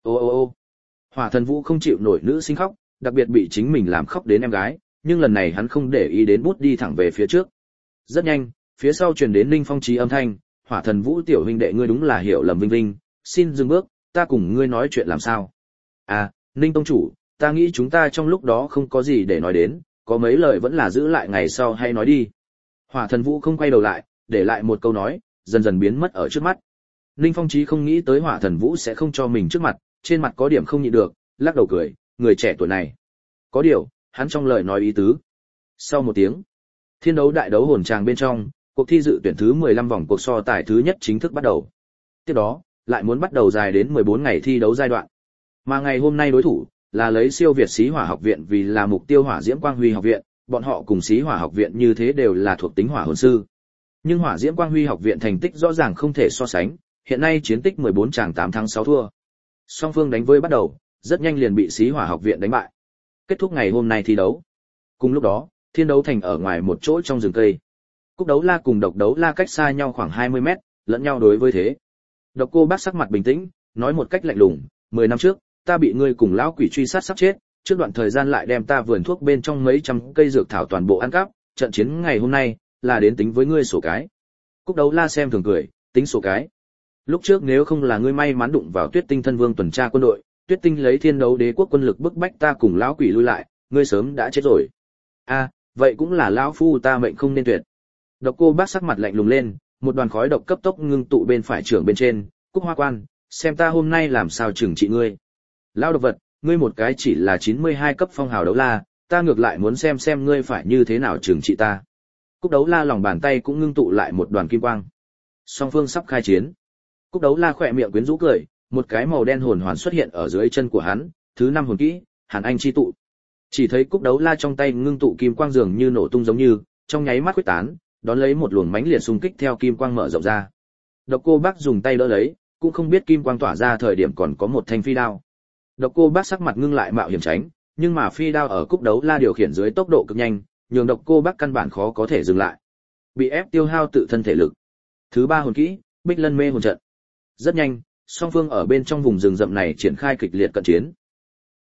Ô. Hỏa Thần Vũ không chịu nổi nữ sinh khóc, đặc biệt bị chính mình làm khóc đến em gái, nhưng lần này hắn không để ý đến bút đi thẳng về phía trước. Rất nhanh, phía sau truyền đến Ninh Phong Chí âm thanh, Hỏa Thần Vũ tiểu huynh đệ ngươi đúng là hiểu lầm Vinh Vinh, xin dừng bước, ta cùng ngươi nói chuyện làm sao. À, Ninh tông chủ, ta nghĩ chúng ta trong lúc đó không có gì để nói đến, có mấy lời vẫn là giữ lại ngày sau hay nói đi. Hỏa Thần Vũ không quay đầu lại, để lại một câu nói, dần dần biến mất ở trước mắt. Ninh Phong Chí không nghĩ tới Hỏa Thần Vũ sẽ không cho mình trước mặt, trên mặt có điểm không nhịn được, lắc đầu cười, người trẻ tuổi này. Có điều, hắn trong lời nói ý tứ. Sau một tiếng, thiên đấu đại đấu hồn tràng bên trong, cuộc thi dự tuyển thứ 15 vòng cuộc so tài thứ nhất chính thức bắt đầu. Tiếp đó, lại muốn bắt đầu dài đến 14 ngày thi đấu giai đoạn. Mà ngày hôm nay đối thủ là lấy siêu việt Xí Hỏa học viện vì là mục tiêu Hỏa Diễm Quang Huy học viện, bọn họ cùng Xí Hỏa học viện như thế đều là thuộc tính hỏa hồn sư. Nhưng Hỏa Diễm Quang Huy học viện thành tích rõ ràng không thể so sánh, hiện nay chiến tích 14 tràng 8 thắng 6 thua. Song phương đánh với bắt đầu, rất nhanh liền bị Xí Hỏa học viện đánh bại. Kết thúc ngày hôm nay thi đấu. Cùng lúc đó, Thiên đấu thành ở ngoài một chỗ trong rừng cây. Cúc Đấu La cùng Độc Đấu La cách xa nhau khoảng 20 mét, lẫn nhau đối với thế. Độc Cô Bác sắc mặt bình tĩnh, nói một cách lạnh lùng, 10 năm trước, ta bị ngươi cùng lão quỷ truy sát sắp chết, trước đoạn thời gian lại đem ta vườn thuốc bên trong mấy trăm cây dược thảo toàn bộ ăn cắp, trận chiến ngày hôm nay là đến tính với ngươi sổ cái. Cúc Đấu La xem thường cười, tính sổ cái. Lúc trước nếu không là ngươi may mắn đụng vào Tuyết Tinh Thân Vương tuần tra quân đội, Tuyết Tinh lấy Thiên đấu đế quốc quân lực bức bách ta cùng lão quỷ lui lại, ngươi sớm đã chết rồi. A, vậy cũng là lão phu ta mệnh không nên tuyệt. Độc Cô Bác sắc mặt lạnh lùng lên, một đoàn khói độc cấp tốc ngưng tụ bên phải trưởng bên trên, Cúc Hoa Quan, xem ta hôm nay làm sao trừng trị ngươi. Lão độc vật, ngươi một cái chỉ là 92 cấp phong hào đấu la, ta ngược lại muốn xem ngươi phải như thế nào trừng trị ta. Cúc Đấu La lòng bàn tay cũng ngưng tụ lại một đoàn kim quang. Song phương sắp khai chiến. Cúc Đấu La khỏe miệng quyến rũ cười, một cái màu đen hồn hoàn xuất hiện ở dưới chân của hắn, thứ 5 hồn kỹ, Hàn Anh chi tụ. Chỉ thấy Cúc Đấu La trong tay ngưng tụ kim quang dường như nổ tung giống như, trong nháy mắt quyết tán, đón lấy một luồng mãnh liệt xung kích theo kim quang mở rộng ra. Độc Cô Bác dùng tay đỡ lấy, cũng không biết kim quang tỏa ra thời điểm còn có một thanh phi đao. Độc Cô Bác sắc mặt ngưng lại mạo hiểm tránh, nhưng mà phi đao ở Cúc Đấu La điều khiển dưới tốc độ cực nhanh, nhường Độc Cô Bác căn bản khó có thể dừng lại. Bị ép tiêu hao tự thân thể lực. Thứ 3 hồn kỹ, Bích Lân Mê hồn trận. Rất nhanh, song phương ở bên trong vùng rừng rậm này triển khai kịch liệt cận chiến.